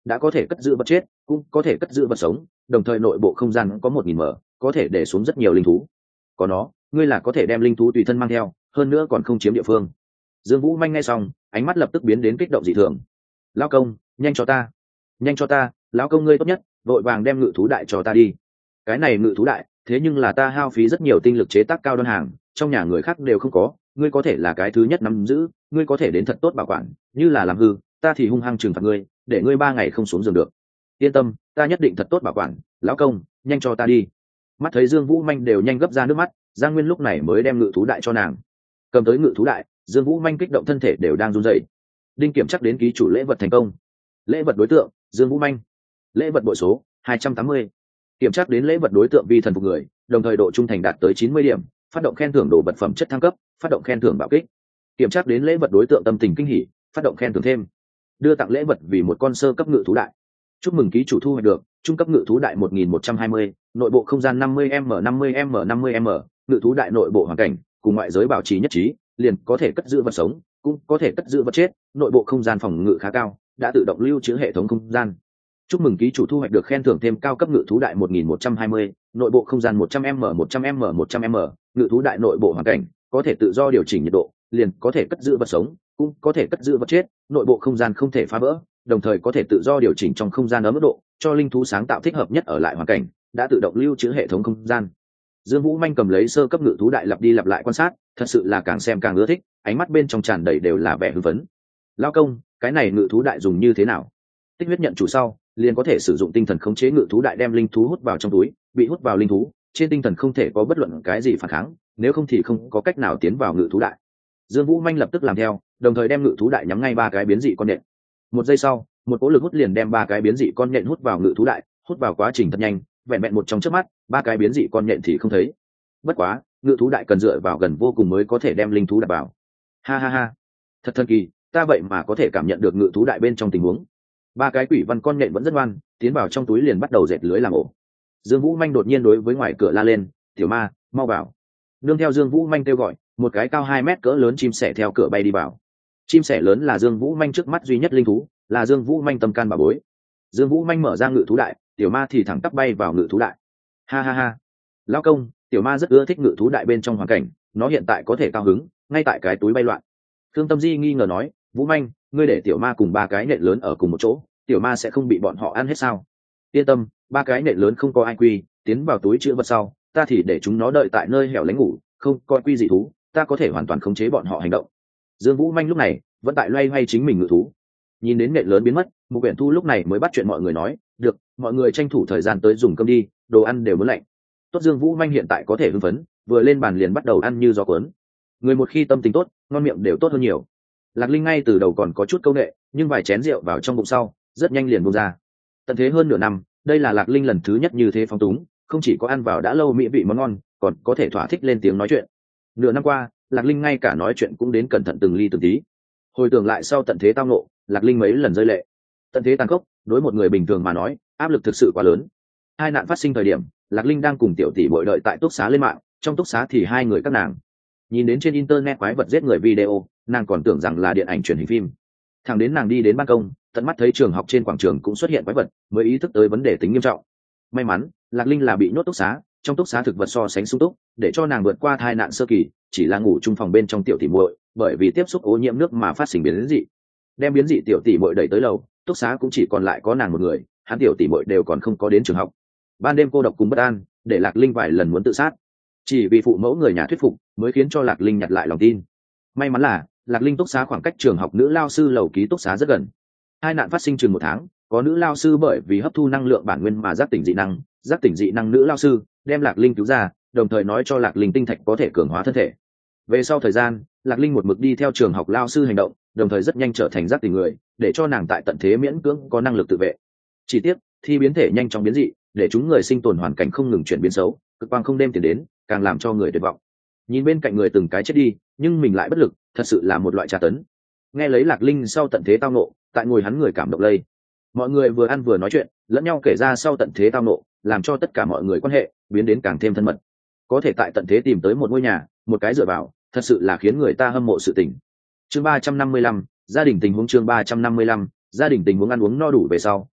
đã có thể cất giữ vật chết, cũng có thể cất giữ vật sống, đồng thời nội bộ không gian có một nghìn m, có thể để xuống rất nhiều linh thú. Có nó, ngươi là có thể đem linh thú tùy thân mang theo, hơn nữa còn không chiếm địa phương. Dương Vũ Manh nghe xong, ánh mắt lập tức biến đến kích động dị thường. Lão công, nhanh cho ta, nhanh cho ta, lão công ngươi tốt nhất, vội vàng đem ngự thú đại cho ta đi. Cái này ngự thú đại, thế nhưng là ta hao phí rất nhiều tinh lực chế tác cao đơn hàng, trong nhà người khác đều không có, ngươi có thể là cái thứ nhất nắm giữ, ngươi có thể đến thật tốt bảo quản, như là làm hư, ta thì hung hăng trừng phạt ngươi, để ngươi ba ngày không xuống giường được. Yên tâm, ta nhất định thật tốt bảo quản, lão công, nhanh cho ta đi. Mắt thấy Dương Vũ Manh đều nhanh gấp ra nước mắt, Giang Nguyên lúc này mới đem ngự thú đại cho nàng. Cầm tới ngự thú đại, Dương Vũ Manh kích động thân thể đều đang run rẩy. Đinh kiểm chắc đến ký chủ lễ vật thành công. Lễ vật đối tượng Dương Vũ Manh. Lễ vật bội số hai trăm tám mươi. Kiểm tra đến lễ vật đối tượng vi thần phục người, đồng thời độ trung thành đạt tới chín mươi điểm, phát động khen thưởng đồ vật phẩm chất thăng cấp, phát động khen thưởng bạo kích. Kiểm tra đến lễ vật đối tượng tâm tình kinh hỉ, phát động khen thưởng thêm. Đưa tặng lễ vật vì một con sơ cấp ngự thú đại. Chúc mừng ký chủ thu hoạch được trung cấp ngự thú đại một nghìn một trăm hai mươi, nội bộ không gian năm mươi m năm mươi m năm mươi m, ngự thú đại nội bộ hoàn cảnh cùng ngoại giới bảo trì nhất trí, liền có thể cất giữ vật sống, cũng có thể cất giữ vật chết, nội bộ không gian phòng ngự khá cao, đã tự động lưu trữ hệ thống không gian. Chúc mừng ký chủ thu hoạch được khen thưởng thêm cao cấp ngự thú đại một nghìn một trăm hai mươi, nội bộ không gian một trăm m một trăm m một trăm m, ngự thú đại nội bộ hoàn cảnh có thể tự do điều chỉnh nhiệt độ, liền có thể cất giữ vật sống, cũng có thể cất giữ vật chết, nội bộ không gian không thể phá vỡ, đồng thời có thể tự do điều chỉnh trong không gian ở mức độ, cho linh thú sáng tạo thích hợp nhất ở lại hoàn cảnh, đã tự động lưu trữ hệ thống không gian. Dương Vũ Manh cầm lấy sơ cấp ngự thú đại lặp đi lặp lại quan sát, thật sự là càng xem càng ưa thích, ánh mắt bên trong tràn đầy đều là vẻ hưng phấn. Lão công, cái này ngự thú đại dùng như thế nào? Tích huyết nhận chủ sau, liền có thể sử dụng tinh thần khống chế ngự thú đại đem linh thú hút vào trong túi, bị hút vào linh thú, trên tinh thần không thể có bất luận cái gì phản kháng, nếu không thì không có cách nào tiến vào ngự thú đại. Dương Vũ Manh lập tức làm theo, đồng thời đem ngự thú đại nhắm ngay ba cái biến dị con nhện. Một giây sau, một cỗ lực hút liền đem ba cái biến dị con nhện hút vào ngự thú đại, hút vào quá trình thật nhanh, vẹn vẹn một trong chớp mắt, ba cái biến dị con nhện thì không thấy. Bất quá, ngự thú đại cần dựa vào gần vô cùng mới có thể đem linh thú đặt vào. Ha ha ha, thật thần kỳ, ta vậy mà có thể cảm nhận được ngự thú đại bên trong tình huống. Ba cái quỷ văn con nhện vẫn rất ngoan, tiến vào trong túi liền bắt đầu dệt lưới làm ổ. Dương Vũ Manh đột nhiên đối với ngoài cửa la lên, "Tiểu ma, mau vào!" Nương theo Dương Vũ Manh kêu gọi, một cái cao hai mét cỡ lớn chim sẻ theo cửa bay đi vào. Chim sẻ lớn là Dương Vũ Manh trước mắt duy nhất linh thú, là Dương Vũ Manh tâm can bà bối. Dương Vũ Manh mở ra ngự thú đại, tiểu ma thì thẳng tắp bay vào ngự thú đại. Ha ha ha, lão công, tiểu ma rất ưa thích ngự thú đại bên trong hoàn cảnh, nó hiện tại có thể cao hứng, ngay tại cái túi bay loạn. Thương Tâm Di nghi ngờ nói, Vũ Manh, ngươi để tiểu ma cùng ba cái nện lớn ở cùng một chỗ, tiểu ma sẽ không bị bọn họ ăn hết sao? Yên tâm, ba cái nện lớn không có ai quy, tiến vào túi chứa vật sau, ta thì để chúng nó đợi tại nơi hẻo lánh ngủ, không coi quy dị thú, ta có thể hoàn toàn khống chế bọn họ hành động. Dương Vũ Manh lúc này vẫn tại loay hoay chính mình ngự thú. Nhìn đến nện lớn biến mất, Mục Uyển Thu lúc này mới bắt chuyện mọi người nói, được, mọi người tranh thủ thời gian tới dùng cơm đi, đồ ăn đều muốn lạnh. Tốt, Dương Vũ Manh hiện tại có thể hưng phấn, vừa lên bàn liền bắt đầu ăn như gió cuốn. Người một khi tâm tình tốt, ngon miệng đều tốt hơn nhiều. Lạc Linh ngay từ đầu còn có chút câu nệ, nhưng vài chén rượu vào trong bụng sau, rất nhanh liền buông ra. Tận thế hơn nửa năm, đây là Lạc Linh lần thứ nhất như thế phóng túng, không chỉ có ăn vào đã lâu mỹ vị món ngon, còn có thể thỏa thích lên tiếng nói chuyện. Nửa năm qua, Lạc Linh ngay cả nói chuyện cũng đến cẩn thận từng ly từng tí. Hồi tưởng lại sau tận thế tao nộ, Lạc Linh mấy lần rơi lệ. Tận thế tàn khốc, đối một người bình thường mà nói, áp lực thực sự quá lớn. Hai nạn phát sinh thời điểm, Lạc Linh đang cùng tiểu tỷ bội đợi tại túc xá lên mạng, trong túc xá thì hai người các nàng nhìn đến trên internet quái vật giết người video, nàng còn tưởng rằng là điện ảnh truyền hình phim. Thẳng đến nàng đi đến ban công, tận mắt thấy trường học trên quảng trường cũng xuất hiện quái vật, mới ý thức tới vấn đề tính nghiêm trọng. May mắn, Lạc Linh là bị nhốt túc xá, trong túc xá thực vật so sánh sung túc, để cho nàng vượt qua tai nạn sơ kỳ, chỉ là ngủ chung phòng bên trong tiểu tỷ muội, bởi vì tiếp xúc ô nhiễm nước mà phát sinh biến dị. Đem biến dị tiểu tỷ muội đẩy tới lầu, túc xá cũng chỉ còn lại có nàng một người, hắn tiểu tỷ muội đều còn không có đến trường học. Ban đêm cô độc cùng bất an, để Lạc Linh vài lần muốn tự sát. Chỉ vì phụ mẫu người nhà thuyết phục, mới khiến cho Lạc Linh nhặt lại lòng tin. May mắn là Lạc Linh túc xá khoảng cách trường học nữ lao sư lầu ký túc xá rất gần. Hai nạn phát sinh chừng một tháng, có nữ lao sư bởi vì hấp thu năng lượng bản nguyên mà giác tỉnh dị năng, giác tỉnh dị năng nữ lao sư đem Lạc Linh cứu ra, đồng thời nói cho Lạc Linh tinh thạch có thể cường hóa thân thể. Về sau thời gian, Lạc Linh một mực đi theo trường học lao sư hành động, đồng thời rất nhanh trở thành giác tỉnh người, để cho nàng tại tận thế miễn cưỡng có năng lực tự vệ. Chỉ tiếc, thi biến thể nhanh chóng biến dị, để chúng người sinh tồn hoàn cảnh không ngừng chuyển biến xấu, cực quang không đêm tiền đến, càng làm cho người tuyệt vọng. Nhìn bên cạnh người từng cái chết đi, nhưng mình lại bất lực, thật sự là một loại tra tấn. Nghe lấy Lạc Linh sau tận thế tao nộ, tại ngồi hắn người cảm động lây. Mọi người vừa ăn vừa nói chuyện, lẫn nhau kể ra sau tận thế tao nộ, làm cho tất cả mọi người quan hệ biến đến càng thêm thân mật. Có thể tại tận thế tìm tới một ngôi nhà, một cái dựa vào, thật sự là khiến người ta hâm mộ sự tình. Chương ba trăm năm mươi lăm, gia đình tình huống chương ba trăm năm mươi lăm, gia đình tình huống ăn uống no đủ về sau,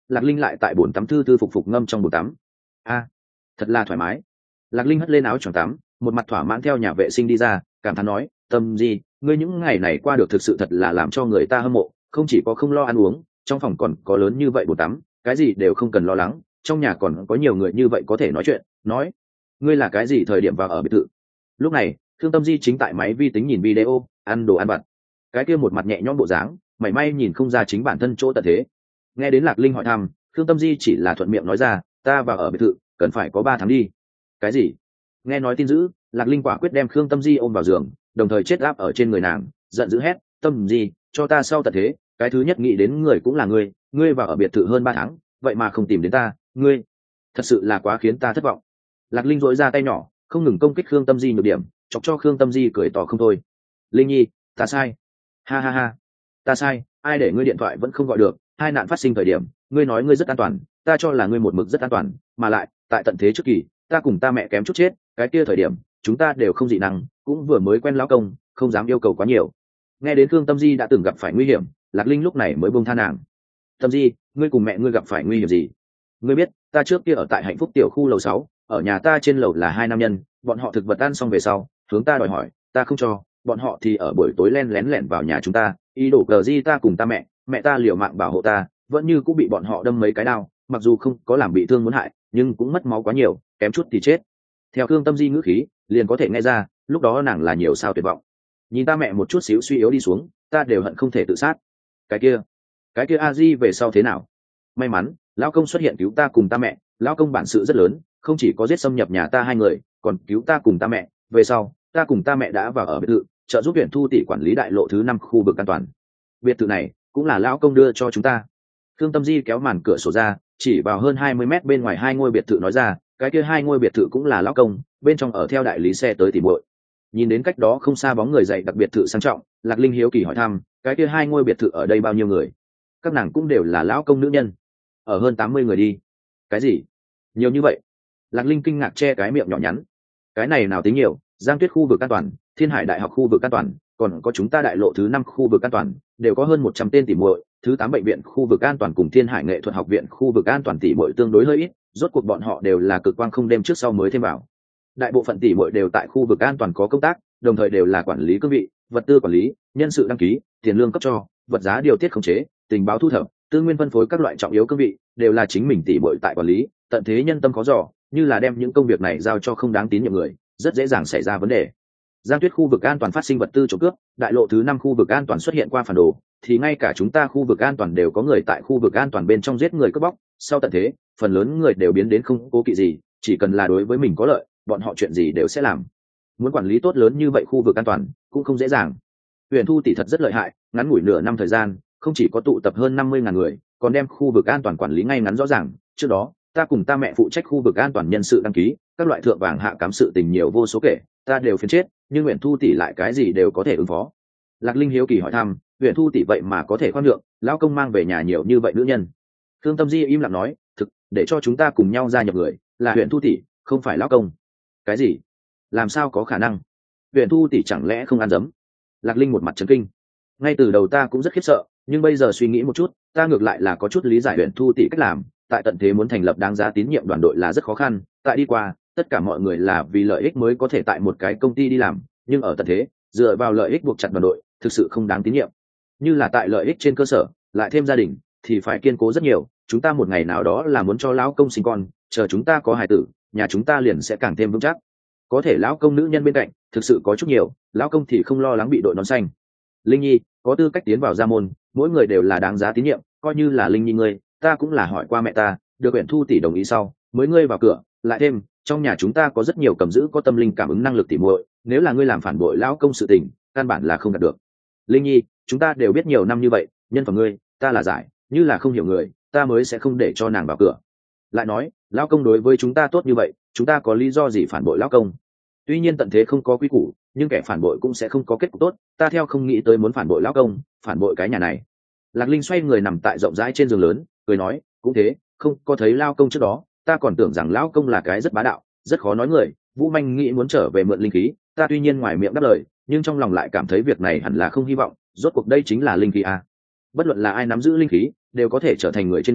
Lạc Linh lại tại bồn tắm thư thư phục phục ngâm trong bồn tắm. A, thật là thoải mái. Lạc Linh hất lên áo choàng tắm, một mặt thỏa mãn theo nhà vệ sinh đi ra, cảm thán nói, Tâm Di, ngươi những ngày này qua được thực sự thật là làm cho người ta hâm mộ, không chỉ có không lo ăn uống, trong phòng còn có lớn như vậy bồn tắm, cái gì đều không cần lo lắng, trong nhà còn có nhiều người như vậy có thể nói chuyện. Nói, ngươi là cái gì thời điểm vào ở biệt thự? Lúc này Thương Tâm Di chính tại máy vi tính nhìn video, ăn đồ ăn vặt. Cái kia một mặt nhẹ nhõm bộ dáng, mảy may nhìn không ra chính bản thân chỗ tận thế. Nghe đến Lạc Linh hỏi thăm, Thương Tâm Di chỉ là thuận miệng nói ra, ta vào ở biệt thự cần phải có ba tháng đi. Cái gì? Nghe nói tin dữ, Lạc Linh quả quyết đem Khương Tâm Di ôm vào giường, đồng thời chết áp ở trên người nàng, giận dữ hét, Tâm Di, cho ta sau tận thế, cái thứ nhất nghĩ đến người cũng là ngươi, ngươi vào ở biệt thự hơn ba tháng, vậy mà không tìm đến ta, ngươi thật sự là quá khiến ta thất vọng. Lạc Linh dội ra tay nhỏ, không ngừng công kích Khương Tâm Di nhược điểm, chọc cho Khương Tâm Di cười tỏ không thôi. Linh nhi, ta sai. Ha ha ha, ta sai, ai để ngươi điện thoại vẫn không gọi được, hai nạn phát sinh thời điểm, ngươi nói ngươi rất an toàn, ta cho là ngươi một mực rất an toàn, mà lại, tại tận thế trước kỳ, ta cùng ta mẹ kém chút chết, cái kia thời điểm, chúng ta đều không dị năng, cũng vừa mới quen lão công, không dám yêu cầu quá nhiều. Nghe đến Khương Tâm Di đã từng gặp phải nguy hiểm, Lạc Linh lúc này mới buông tha nàng. Tâm Di, ngươi cùng mẹ ngươi gặp phải nguy hiểm gì? Ngươi biết, ta trước kia ở tại Hạnh Phúc tiểu khu lầu sáu, ở nhà ta trên lầu là hai nam nhân, bọn họ thực vật ăn xong về sau, hướng ta đòi hỏi, ta không cho, bọn họ thì ở buổi tối len lén lẻn vào nhà chúng ta, ý đồ cờ di ta cùng ta mẹ, mẹ ta liều mạng bảo hộ ta, vẫn như cũng bị bọn họ đâm mấy cái đao, mặc dù không có làm bị thương muốn hại, nhưng cũng mất máu quá nhiều, kém chút thì chết. Theo Khương Tâm Di ngữ khí, liền có thể nghe ra, lúc đó nàng là nhiều sao tuyệt vọng. Nhìn ta mẹ một chút xíu suy yếu đi xuống, ta đều hận không thể tự sát. Cái kia, cái kia A Di về sau thế nào? May mắn, lão công xuất hiện cứu ta cùng ta mẹ, lão công bản sự rất lớn, không chỉ có giết xâm nhập nhà ta hai người, còn cứu ta cùng ta mẹ. Về sau, ta cùng ta mẹ đã vào ở biệt thự, trợ giúp huyện Thu tỷ quản lý đại lộ thứ năm khu vực an toàn. Biệt thự này cũng là lão công đưa cho chúng ta. Khương Tâm Di kéo màn cửa sổ ra, chỉ vào hơn hai mươi mét bên ngoài hai ngôi biệt thự nói ra, cái kia hai ngôi biệt thự cũng là lão công, bên trong ở theo đại lý xe tới tìm muội. Nhìn đến cách đó không xa bóng người dậy đặc biệt thự sang trọng, Lạc Linh hiếu kỳ hỏi thăm, cái kia hai ngôi biệt thự ở đây bao nhiêu người? Các nàng cũng đều là lão công nữ nhân. Ở hơn tám mươi người đi. Cái gì? Nhiều như vậy? Lạc Linh kinh ngạc che cái miệng nhỏ nhắn. Cái này nào tính nhiều, Giang Tuyết khu vực an toàn, Thiên Hải đại học khu vực an toàn, còn có chúng ta đại lộ thứ năm khu vực an toàn, đều có hơn một trăm tên tỷ muội, thứ tám bệnh viện khu vực an toàn cùng Thiên Hải nghệ thuật học viện khu vực an toàn tỷ muội tương đối hơi ít, rốt cuộc bọn họ đều là cực quang không đêm trước sau mới thêm vào. Đại bộ phận tỷ muội đều tại khu vực an toàn có công tác, đồng thời đều là quản lý cương vị, vật tư quản lý, nhân sự đăng ký, tiền lương cấp cho, vật giá điều tiết khống chế, tình báo thu thập, tư nguyên phân phối các loại trọng yếu cương vị, đều là chính mình tỷ muội tại quản lý, tận thế nhân tâm khó dò, như là đem những công việc này giao cho không đáng tín nhiệm người, rất dễ dàng xảy ra vấn đề. Giang Tuyết khu vực an toàn phát sinh vật tư trộm cướp, đại lộ thứ năm khu vực an toàn xuất hiện qua phản đồ, thì ngay cả chúng ta khu vực an toàn đều có người tại khu vực an toàn bên trong giết người cướp bóc, sau tận thế, phần lớn người đều biến đến không cố kỵ gì, chỉ cần là đối với mình có lợi, bọn họ chuyện gì đều sẽ làm. Muốn quản lý tốt lớn như vậy khu vực an toàn cũng không dễ dàng. Huyền Thu tỷ thật rất lợi hại, ngắn ngủi nửa năm thời gian, không chỉ có tụ tập hơn năm mươi ngàn người, còn đem khu vực an toàn quản lý ngay ngắn rõ ràng. Trước đó, ta cùng ta mẹ phụ trách khu vực an toàn nhân sự đăng ký, các loại thượng vàng hạ cám sự tình nhiều vô số kể, ta đều phiền chết, nhưng Huyền Thu tỷ lại cái gì đều có thể ứng phó. Lạc Linh hiếu kỳ hỏi thăm, Huyền Thu tỷ vậy mà có thể khoan nhượng, lão công mang về nhà nhiều như vậy nữ nhân. Thương Tâm Di im lặng nói, thực, để cho chúng ta cùng nhau gia nhập người, là Huyền Thu tỷ, không phải lão công. Cái gì? Làm sao có khả năng? Huyền Thu tỷ chẳng lẽ không ăn dấm? Lạc Linh một mặt chấn kinh. Ngay từ đầu ta cũng rất khiếp sợ, nhưng bây giờ suy nghĩ một chút, ta ngược lại là có chút lý giải Huyền Thu tỷ cách làm. Tại tận thế muốn thành lập đáng giá tín nhiệm đoàn đội là rất khó khăn, tại đi qua, tất cả mọi người là vì lợi ích mới có thể tại một cái công ty đi làm, nhưng ở tận thế, dựa vào lợi ích buộc chặt đoàn đội, thực sự không đáng tín nhiệm. Như là tại lợi ích trên cơ sở, lại thêm gia đình, thì phải kiên cố rất nhiều. Chúng ta một ngày nào đó là muốn cho lão công sinh con, chờ chúng ta có hài tử, nhà chúng ta liền sẽ càng thêm vững chắc. Có thể lão công nữ nhân bên cạnh thực sự có chút nhiều, lão công thì không lo lắng bị đội nón xanh. Linh nhi có tư cách tiến vào gia môn, mỗi người đều là đáng giá tín nhiệm, coi như là Linh nhi ngươi, ta cũng là hỏi qua mẹ ta, được Uyển Thu tỷ đồng ý sau mới ngươi vào cửa. Lại thêm trong nhà chúng ta có rất nhiều cầm giữ có tâm linh cảm ứng năng lực tỉ muội, nếu là ngươi làm phản bội lão công sự tình, căn bản là không đạt được. Linh nhi, chúng ta đều biết nhiều năm như vậy, nhân phẩm ngươi ta là giải, như là không hiểu người, ta mới sẽ không để cho nàng vào cửa. Lại nói lão công đối với chúng ta tốt như vậy, chúng ta có lý do gì phản bội lão công? Tuy nhiên tận thế không có quy củ, nhưng kẻ phản bội cũng sẽ không có kết cục tốt, ta theo không nghĩ tới muốn phản bội lão công, phản bội cái nhà này. Lạc Linh xoay người nằm tại rộng rãi trên giường lớn, cười nói, cũng thế, không có thấy lão công trước đó, ta còn tưởng rằng lão công là cái rất bá đạo, rất khó nói người. Vũ Manh nghĩ muốn trở về mượn linh khí, ta tuy nhiên ngoài miệng đáp lời, nhưng trong lòng lại cảm thấy việc này hẳn là không hy vọng, rốt cuộc đây chính là linh khí à. Bất luận là ai nắm giữ linh khí, đều có thể trở thành người trên người,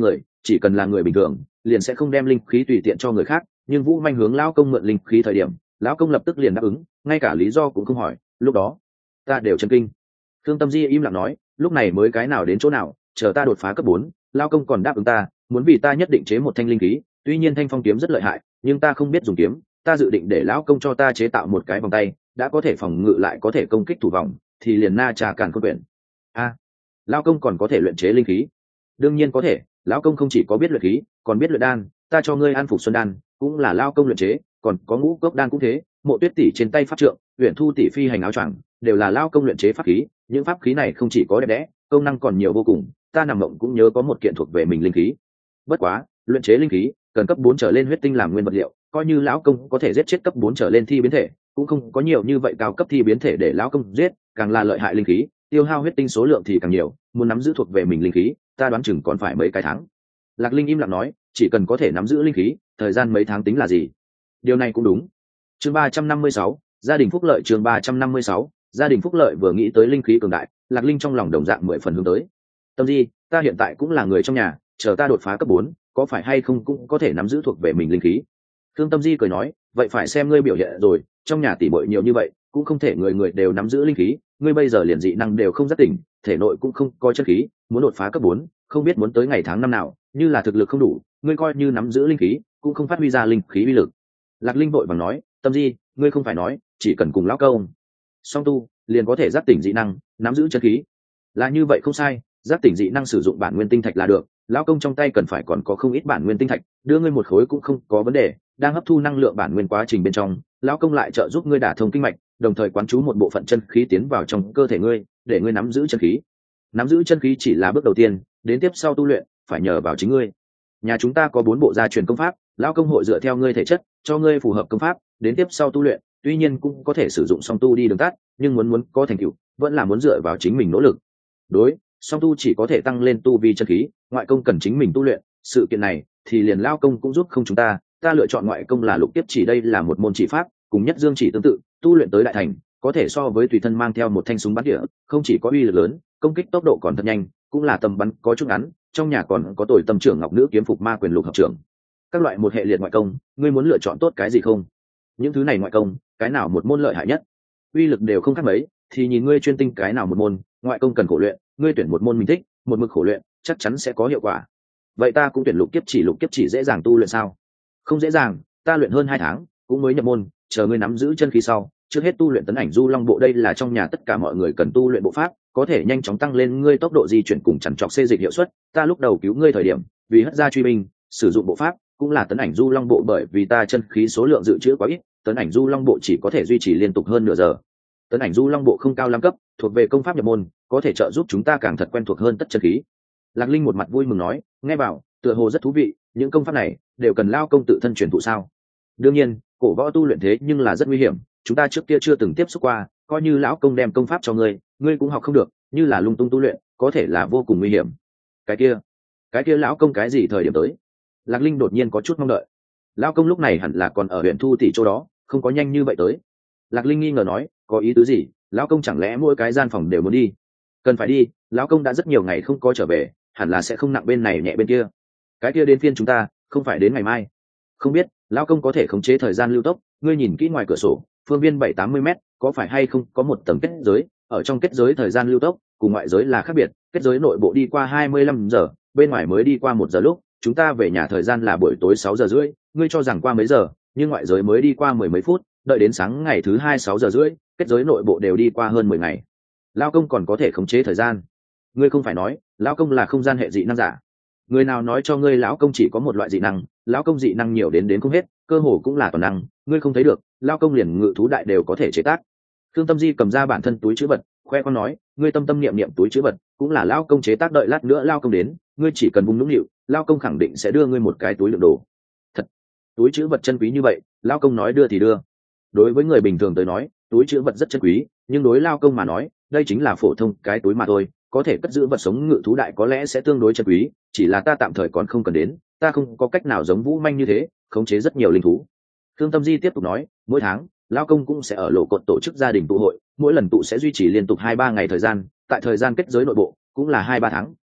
chỉ cần là người bình thường liền sẽ không đem linh khí tùy tiện cho người khác, nhưng vũ manh hướng lão công mượn linh khí thời điểm, lão công lập tức liền đáp ứng, ngay cả lý do cũng không hỏi. Lúc đó ta đều chấn kinh. Thương Tâm Di im lặng nói, lúc này mới cái nào đến chỗ nào, chờ ta đột phá cấp bốn, lão công còn đáp ứng ta muốn vì ta nhất định chế một thanh linh khí. Tuy nhiên thanh phong kiếm rất lợi hại, nhưng ta không biết dùng kiếm, ta dự định để lão công cho ta chế tạo một cái vòng tay, đã có thể phòng ngự lại có thể công kích thủ vòng, thì liền na trà càn khôn quyển. A, à, lão công còn có thể luyện chế linh khí? Đương nhiên có thể, lão công không chỉ có biết luyện khí, còn biết luyện đan, ta cho ngươi an phục xuân đan cũng là lão công luyện chế, còn có ngũ cốc đan cũng thế, Mộ Tuyết tỷ trên tay pháp trượng, Uyển Thu tỷ phi hành áo choàng, đều là lão công luyện chế pháp khí. Những pháp khí này không chỉ có đẹp đẽ, công năng còn nhiều vô cùng, ta nằm mộng cũng nhớ có một kiện thuộc về mình linh khí. Bất quá, luyện chế linh khí cần cấp bốn trở lên huyết tinh làm nguyên vật liệu, coi như lão công có thể giết chết cấp bốn trở lên thi biến thể, cũng không có nhiều như vậy cao cấp thi biến thể để lão công giết, càng là lợi hại linh khí, tiêu hao huyết tinh số lượng thì càng nhiều, muốn nắm giữ thuộc về mình linh khí, ta đoán chừng còn phải mấy cái tháng. Lạc Linh im lặng nói, chỉ cần có thể nắm giữ linh khí, thời gian mấy tháng tính là gì? Điều này cũng đúng. Chương ba trăm năm mươi sáu, gia đình phúc lợi. Chương ba trăm năm mươi sáu, gia đình phúc lợi. Vừa nghĩ tới linh khí cường đại, Lạc Linh trong lòng đồng dạng mười phần hướng tới. Tâm Di, ta hiện tại cũng là người trong nhà, chờ ta đột phá cấp bốn, có phải hay không cũng có thể nắm giữ thuộc về mình linh khí. Thương Tâm Di cười nói, vậy phải xem ngươi biểu hiện rồi, trong nhà tỷ muội nhiều như vậy, cũng không thể người người đều nắm giữ linh khí, ngươi bây giờ liền dị năng đều không giác tỉnh, thể nội cũng không có chân khí, muốn đột phá cấp bốn, không biết muốn tới ngày tháng năm nào, như là thực lực không đủ, ngươi coi như nắm giữ linh khí, cũng không phát huy ra linh khí uy lực. Lạc Linh vội vàng nói, Tâm Di, ngươi không phải nói, chỉ cần cùng lão công song tu, liền có thể giác tỉnh dị năng, nắm giữ chân khí. Là như vậy không sai, giác tỉnh dị năng sử dụng bản nguyên tinh thạch là được, lão công trong tay cần phải còn có không ít bản nguyên tinh thạch, đưa ngươi một khối cũng không có vấn đề. Đang hấp thu năng lượng bản nguyên quá trình bên trong, lão công lại trợ giúp ngươi đả thông kinh mạch, đồng thời quán chú một bộ phận chân khí tiến vào trong cơ thể ngươi, để ngươi nắm giữ chân khí. Nắm giữ chân khí chỉ là bước đầu tiên, đến tiếp sau tu luyện phải nhờ vào chính ngươi. Nhà chúng ta có bốn bộ gia truyền công pháp, lão công hội dựa theo ngươi thể chất, cho ngươi phù hợp công pháp, đến tiếp sau tu luyện, tuy nhiên cũng có thể sử dụng song tu đi đường tắt, nhưng muốn muốn có thành tựu, vẫn là muốn dựa vào chính mình nỗ lực. Đối, song tu chỉ có thể tăng lên tu vi chân khí, ngoại công cần chính mình tu luyện, sự kiện này thì liền lão công cũng giúp không chúng ta, ta lựa chọn ngoại công là lục tiếp chỉ, đây là một môn chỉ pháp, cùng nhất dương chỉ tương tự, tu luyện tới đại thành, có thể so với tùy thân mang theo một thanh súng bắn tỉa, không chỉ có uy lực lớn, công kích tốc độ còn thật nhanh, cũng là tầm bắn có chút ngắn. Trong nhà còn có tuổi tâm trưởng ngọc nữ kiếm phục ma quyền lục hợp trưởng, các loại một hệ liệt ngoại công, ngươi muốn lựa chọn tốt cái gì không? Những thứ này ngoại công, cái nào một môn lợi hại nhất, uy lực đều không khác mấy, thì nhìn ngươi chuyên tinh cái nào một môn. Ngoại công cần khổ luyện, ngươi tuyển một môn mình thích, một mực khổ luyện, chắc chắn sẽ có hiệu quả. Vậy ta cũng tuyển lục kiếp chỉ. Lục kiếp chỉ dễ dàng tu luyện sao? Không dễ dàng, ta luyện hơn hai tháng, cũng mới nhập môn, chờ ngươi nắm giữ chân khí sau, trước hết tu luyện tấn ảnh du long bộ, đây là trong nhà tất cả mọi người cần tu luyện bộ pháp, có thể nhanh chóng tăng lên ngươi tốc độ di chuyển cùng chằn trọc xê dịch hiệu suất. Ta lúc đầu cứu ngươi thời điểm, vì hất ra truy binh, sử dụng bộ pháp cũng là tấn ảnh du long bộ, bởi vì ta chân khí số lượng dự trữ quá ít, tấn ảnh du long bộ chỉ có thể duy trì liên tục hơn nửa giờ. Tấn ảnh du long bộ không cao lắm cấp, thuộc về công pháp nhập môn, có thể trợ giúp chúng ta càng thật quen thuộc hơn tất chân khí. Lạc Linh một mặt vui mừng nói, nghe bảo tựa hồ rất thú vị, những công pháp này đều cần lao công tự thân truyền thụ sao? Đương nhiên, cổ võ tu luyện thế nhưng là rất nguy hiểm, chúng ta trước kia chưa từng tiếp xúc qua, coi như lão công đem công pháp cho ngươi, ngươi cũng học không được, như là lung tung tu luyện, có thể là vô cùng nguy hiểm. Cái kia, cái kia lão công cái gì thời điểm tới? Lạc Linh đột nhiên có chút mong đợi. Lão công lúc này hẳn là còn ở huyện Thu tỷ chỗ đó, không có nhanh như vậy tới. Lạc Linh nghi ngờ nói, có ý tứ gì? Lão công chẳng lẽ mỗi cái gian phòng đều muốn đi? Cần phải đi, lão công đã rất nhiều ngày không có trở về, hẳn là sẽ không nặng bên này nhẹ bên kia. Cái kia đến phiên chúng ta, không phải đến ngày mai. Không biết, lão công có thể khống chế thời gian lưu tốc, ngươi nhìn kỹ ngoài cửa sổ, phương viên bảy tám mươi mét, có phải hay không có một tầng kết giới, ở trong kết giới thời gian lưu tốc cùng ngoại giới là khác biệt, kết giới nội bộ đi qua hai mươi lăm giờ, bên ngoài mới đi qua một giờ, lúc chúng ta về nhà thời gian là buổi tối sáu giờ rưỡi, ngươi cho rằng qua mấy giờ, nhưng ngoại giới mới đi qua mười mấy phút, đợi đến sáng ngày thứ hai sáu giờ rưỡi, kết giới nội bộ đều đi qua hơn mười ngày. Lão công còn có thể khống chế thời gian? Ngươi không phải nói lão công là không gian hệ dị năng giả? Người nào nói cho ngươi lão công chỉ có một loại dị năng? Lão công dị năng nhiều đến đến không hết, cơ hồ cũng là toàn năng, ngươi không thấy được, lão công liền ngự thú đại đều có thể chế tác. Thương Tâm Di cầm ra bản thân túi trữ vật, khoe con nói, ngươi tâm tâm niệm niệm túi trữ vật, cũng là lão công chế tác, đợi lát nữa lão công đến, ngươi chỉ cần vung nũng nịu, lão công khẳng định sẽ đưa ngươi một cái túi đựng đồ. Thật, túi trữ vật chân quý như vậy, lão công nói đưa thì đưa. Đối với người bình thường tới nói, túi trữ vật rất chân quý, nhưng đối lão công mà nói, đây chính là phổ thông cái túi mà thôi, có thể cất giữ vật sống ngự thú đại có lẽ sẽ tương đối chân quý, chỉ là ta tạm thời còn không cần đến, ta không có cách nào giống Vũ Manh như thế, khống chế rất nhiều linh thú. Thương Tâm Di tiếp tục nói, mỗi tháng lão công cũng sẽ ở lộ cột tổ chức gia đình tụ hội, mỗi lần tụ sẽ duy trì liên tục hai ba ngày thời gian, tại thời gian kết giới nội bộ cũng là hai ba tháng,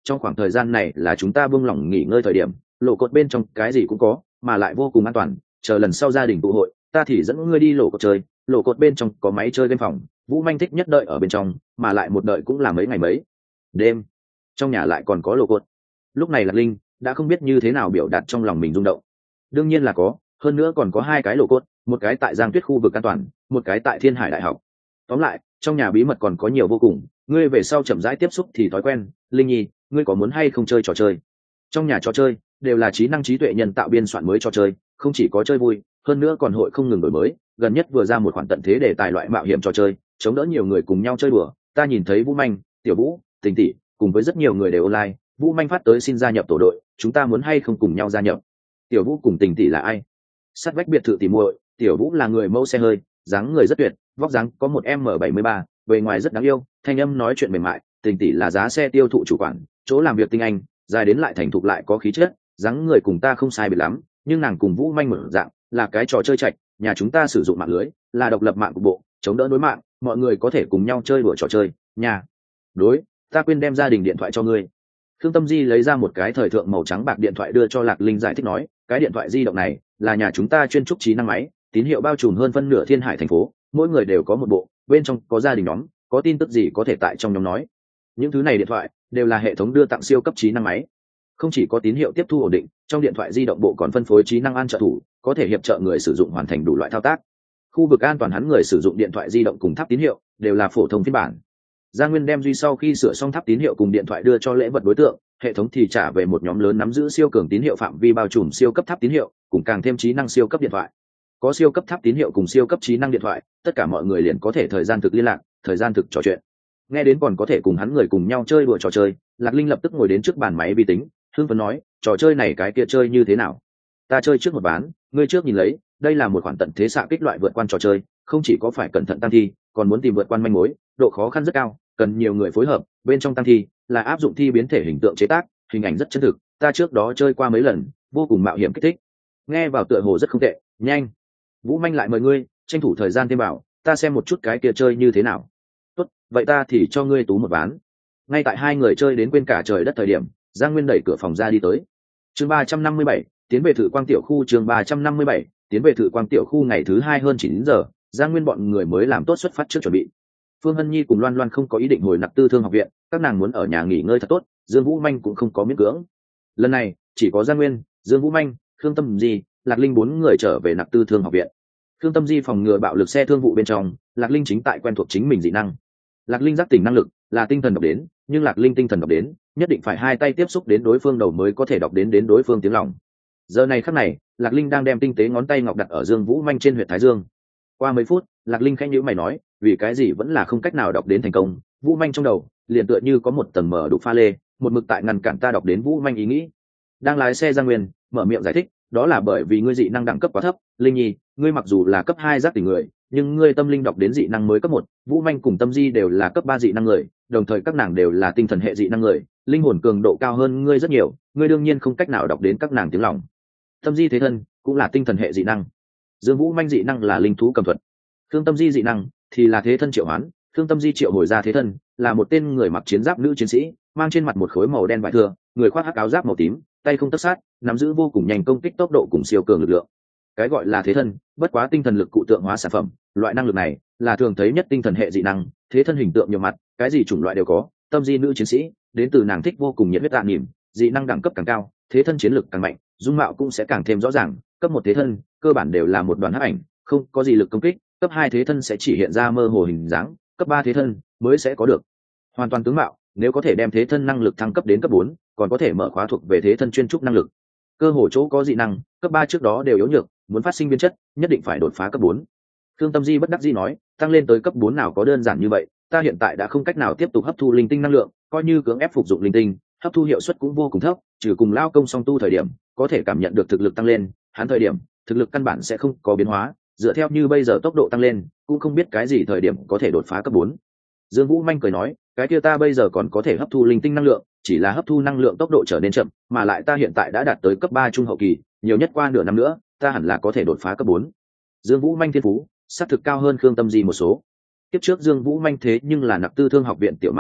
trong khoảng thời gian này là chúng ta buông lỏng nghỉ ngơi thời điểm, lộ cột bên trong cái gì cũng có mà lại vô cùng an toàn, chờ lần sau gia đình tụ hội ta thì dẫn ngươi đi lộ cột chơi. Lộ cột bên trong có máy chơi game phòng, Vũ Manh thích nhất đợi ở bên trong, mà lại một đợi cũng là mấy ngày mấy đêm. Trong nhà lại còn có lộ cột. Lúc này Lạc Linh đã không biết như thế nào biểu đạt trong lòng mình rung động. Đương nhiên là có, hơn nữa còn có hai cái lộ cột, một cái tại Giang Tuyết khu vực an toàn, một cái tại Thiên Hải đại học. Tóm lại trong nhà bí mật còn có nhiều vô cùng, ngươi về sau chậm rãi tiếp xúc thì thói quen. Linh nhi, ngươi có muốn hay không chơi trò chơi? Trong nhà trò chơi đều là trí năng trí tuệ nhân tạo biên soạn mới trò chơi, không chỉ có chơi vui, hơn nữa còn hội không ngừng đổi mới. Gần nhất vừa ra một khoản tận thế để tài loại mạo hiểm trò chơi, chống đỡ nhiều người cùng nhau chơi đùa. Ta nhìn thấy Vũ Manh, Tiểu Vũ, Tình Tỷ cùng với rất nhiều người đều online. Vũ Manh phát tới xin gia nhập tổ đội, chúng ta muốn hay không cùng nhau gia nhập? Tiểu Vũ cùng Tình Tỷ là ai? Sát vách biệt thự tỉ muội. Tiểu Vũ là người mẫu xe hơi, dáng người rất tuyệt, vóc dáng có một m bảy mươi ba, bề ngoài rất đáng yêu, thanh âm nói chuyện mềm mại. Tình Tỷ là giá xe tiêu thụ chủ quản, chỗ làm việc tinh anh, dài đến lại thành thục lại có khí chất, dáng người cùng ta không sai biệt lắm, nhưng nàng cùng Vũ Manh mở dạng, là cái trò chơi chạch, nhà chúng ta sử dụng mạng lưới, là độc lập mạng cục bộ, chống đỡ đối mạng, mọi người có thể cùng nhau chơi đùa trò chơi. Nhà đối, ta quên đem gia đình điện thoại cho ngươi. Khương Tâm Di lấy ra một cái thời thượng màu trắng bạc điện thoại đưa cho Lạc Linh giải thích nói, cái điện thoại di động này là nhà chúng ta chuyên trúc trí năng máy, tín hiệu bao trùm hơn phân nửa Thiên Hải thành phố, mỗi người đều có một bộ, bên trong có gia đình nhóm, có tin tức gì có thể tại trong nhóm nói. Những thứ này điện thoại đều là hệ thống đưa tặng siêu cấp trí năng máy, không chỉ có tín hiệu tiếp thu ổn định, trong điện thoại di động bộ còn phân phối trí năng an trợ thủ, có thể hiệp trợ người sử dụng hoàn thành đủ loại thao tác. Khu vực an toàn hắn người sử dụng điện thoại di động cùng tháp tín hiệu đều là phổ thông phiên bản. Gia Nguyên đem duy sau khi sửa xong tháp tín hiệu cùng điện thoại đưa cho lễ vật đối tượng, hệ thống thì trả về một nhóm lớn nắm giữ siêu cường tín hiệu phạm vi bao trùm siêu cấp tháp tín hiệu, cùng càng thêm trí năng siêu cấp điện thoại. Có siêu cấp tháp tín hiệu cùng siêu cấp trí năng điện thoại, tất cả mọi người liền có thể thời gian thực liên lạc, thời gian thực trò chuyện. Nghe đến còn có thể cùng hắn người cùng nhau chơi đùa trò chơi, Lạc Linh lập tức ngồi đến trước bàn máy vi tính, hưng phấn nói, trò chơi này cái kia chơi như thế nào? Ta chơi trước một ván, ngươi trước nhìn lấy, đây là một khoản tận thế xạ kích loại vượt quan trò chơi, không chỉ có phải cẩn thận tăng thi, còn muốn tìm vượt quan manh mối, độ khó khăn rất cao, cần nhiều người phối hợp. Bên trong tăng thi là áp dụng thi biến thể hình tượng chế tác, hình ảnh rất chân thực, ta trước đó chơi qua mấy lần, vô cùng mạo hiểm kích thích. Nghe vào tựa hồ rất không tệ. Nhanh, Vũ Manh lại mời ngươi, tranh thủ thời gian thêm bảo, ta xem một chút cái kia chơi như thế nào. Tốt, vậy ta thì cho ngươi tú một ván. Ngay tại hai người chơi đến quên cả trời đất thời điểm, Giang Nguyên đẩy cửa phòng ra đi tới. Chương ba trăm năm mươi bảy, tiến về thử quang tiểu khu. Chương ba trăm năm mươi bảy, tiến về thử quang tiểu khu. Ngày thứ hai hơn chín giờ, Giang Nguyên bọn người mới làm tốt xuất phát trước chuẩn bị. Phương Hân Nhi cùng Loan Loan không có ý định hồi Nặc Tư Thương học viện, các nàng muốn ở nhà nghỉ ngơi thật tốt. Dương Vũ Manh cũng không có miễn cưỡng. Lần này chỉ có Giang Nguyên, Dương Vũ Manh, Khương Tâm Di, Lạc Linh bốn người trở về Nặc Tư Thương học viện. Khương Tâm Di phòng ngừa bạo lực xe thương vụ bên trong, Lạc Linh chính tại quen thuộc chính mình dị năng. Lạc Linh giác tỉnh năng lực là tinh thần đọc đến, nhưng Lạc Linh tinh thần đọc đến nhất định phải hai tay tiếp xúc đến đối phương đầu mới có thể đọc đến đến đối phương tiếng lòng. Giờ này khắc này, Lạc Linh đang đem tinh tế ngón tay ngọc đặt ở Dương Vũ Manh trên huyệt thái dương. Qua mấy phút, Lạc Linh khẽ nhíu mày nói, vì cái gì vẫn là không cách nào đọc đến thành công? Vũ Manh trong đầu liền tựa như có một tầng mở đục pha lê, một mực tại ngăn cản ta đọc đến Vũ Manh ý nghĩ. Đang lái xe Giang Nguyên mở miệng giải thích, đó là bởi vì ngươi dị năng đẳng cấp quá thấp. Linh Nhi, ngươi mặc dù là cấp hai giác tỉnh người, nhưng ngươi tâm linh đọc đến dị năng mới cấp một. Vũ Manh cùng Tâm Di đều là cấp ba dị năng người, đồng thời các nàng đều là tinh thần hệ dị năng người, linh hồn cường độ cao hơn ngươi rất nhiều, ngươi đương nhiên không cách nào đọc đến các nàng tiếng lòng. Tâm Di thế thân cũng là tinh thần hệ dị năng. Dương Vũ Manh dị năng là linh thú cầm thuật. Khương Tâm Di dị năng thì là thế thân triệu hoán. Khương Tâm Di triệu hồi ra thế thân là một tên người mặc chiến giáp nữ chiến sĩ, mang trên mặt một khối màu đen vải thừa, người khoác hắc áo giáp màu tím, tay không tất sát, nắm giữ vô cùng nhanh công kích tốc độ cùng siêu cường lực lượng. Cái gọi là thế thân bất quá tinh thần lực cụ tượng hóa sản phẩm, loại năng lực này là thường thấy nhất tinh thần hệ dị năng. Thế thân hình tượng nhiều mặt, cái gì chủng loại đều có. Tâm Di nữ chiến sĩ đến từ nàng thích vô cùng nhiệt huyết tạ niệm, dị năng đẳng cấp càng cao, thế thân chiến lực càng mạnh, dung mạo cũng sẽ càng thêm rõ ràng. Cấp một thế thân cơ bản đều là một đoàn hắc ảnh, không có gì lực công kích. Cấp hai thế thân sẽ chỉ hiện ra mơ hồ hình dáng, cấp ba thế thân mới sẽ có được hoàn toàn tướng mạo. Nếu có thể đem thế thân năng lực thăng cấp đến cấp bốn, còn có thể mở khóa thuộc về thế thân chuyên trúc năng lực. Cơ hồ chỗ có dị năng cấp ba trước đó đều yếu nhược, muốn phát sinh biến chất nhất định phải đột phá cấp bốn. Khương Tâm Di bất đắc dĩ nói, tăng lên tới cấp bốn nào có đơn giản như vậy, ta hiện tại đã không cách nào tiếp tục hấp thu linh tinh năng lượng, coi như cưỡng ép phục dụng linh tinh, hấp thu hiệu suất cũng vô cùng thấp, trừ cùng lao công song tu thời điểm có thể cảm nhận được thực lực tăng lên, hắn thời điểm thực lực căn bản sẽ không có biến hóa, dựa theo như bây giờ tốc độ tăng lên, cũng không biết cái gì thời điểm có thể đột phá cấp bốn. Dương Vũ Manh cười nói, cái kia ta bây giờ còn có thể hấp thu linh tinh năng lượng, chỉ là hấp thu năng lượng tốc độ trở nên chậm, mà lại ta hiện tại đã đạt tới cấp ba trung hậu kỳ, nhiều nhất qua nửa năm nữa, ta hẳn là có thể đột phá cấp bốn. Dương Vũ Manh thiên phú xác thực cao hơn Khương Tâm Di một số. Tiếp trước Dương Vũ Manh thế nhưng là Nặc Tư Thương học viện tiểu ma nữ,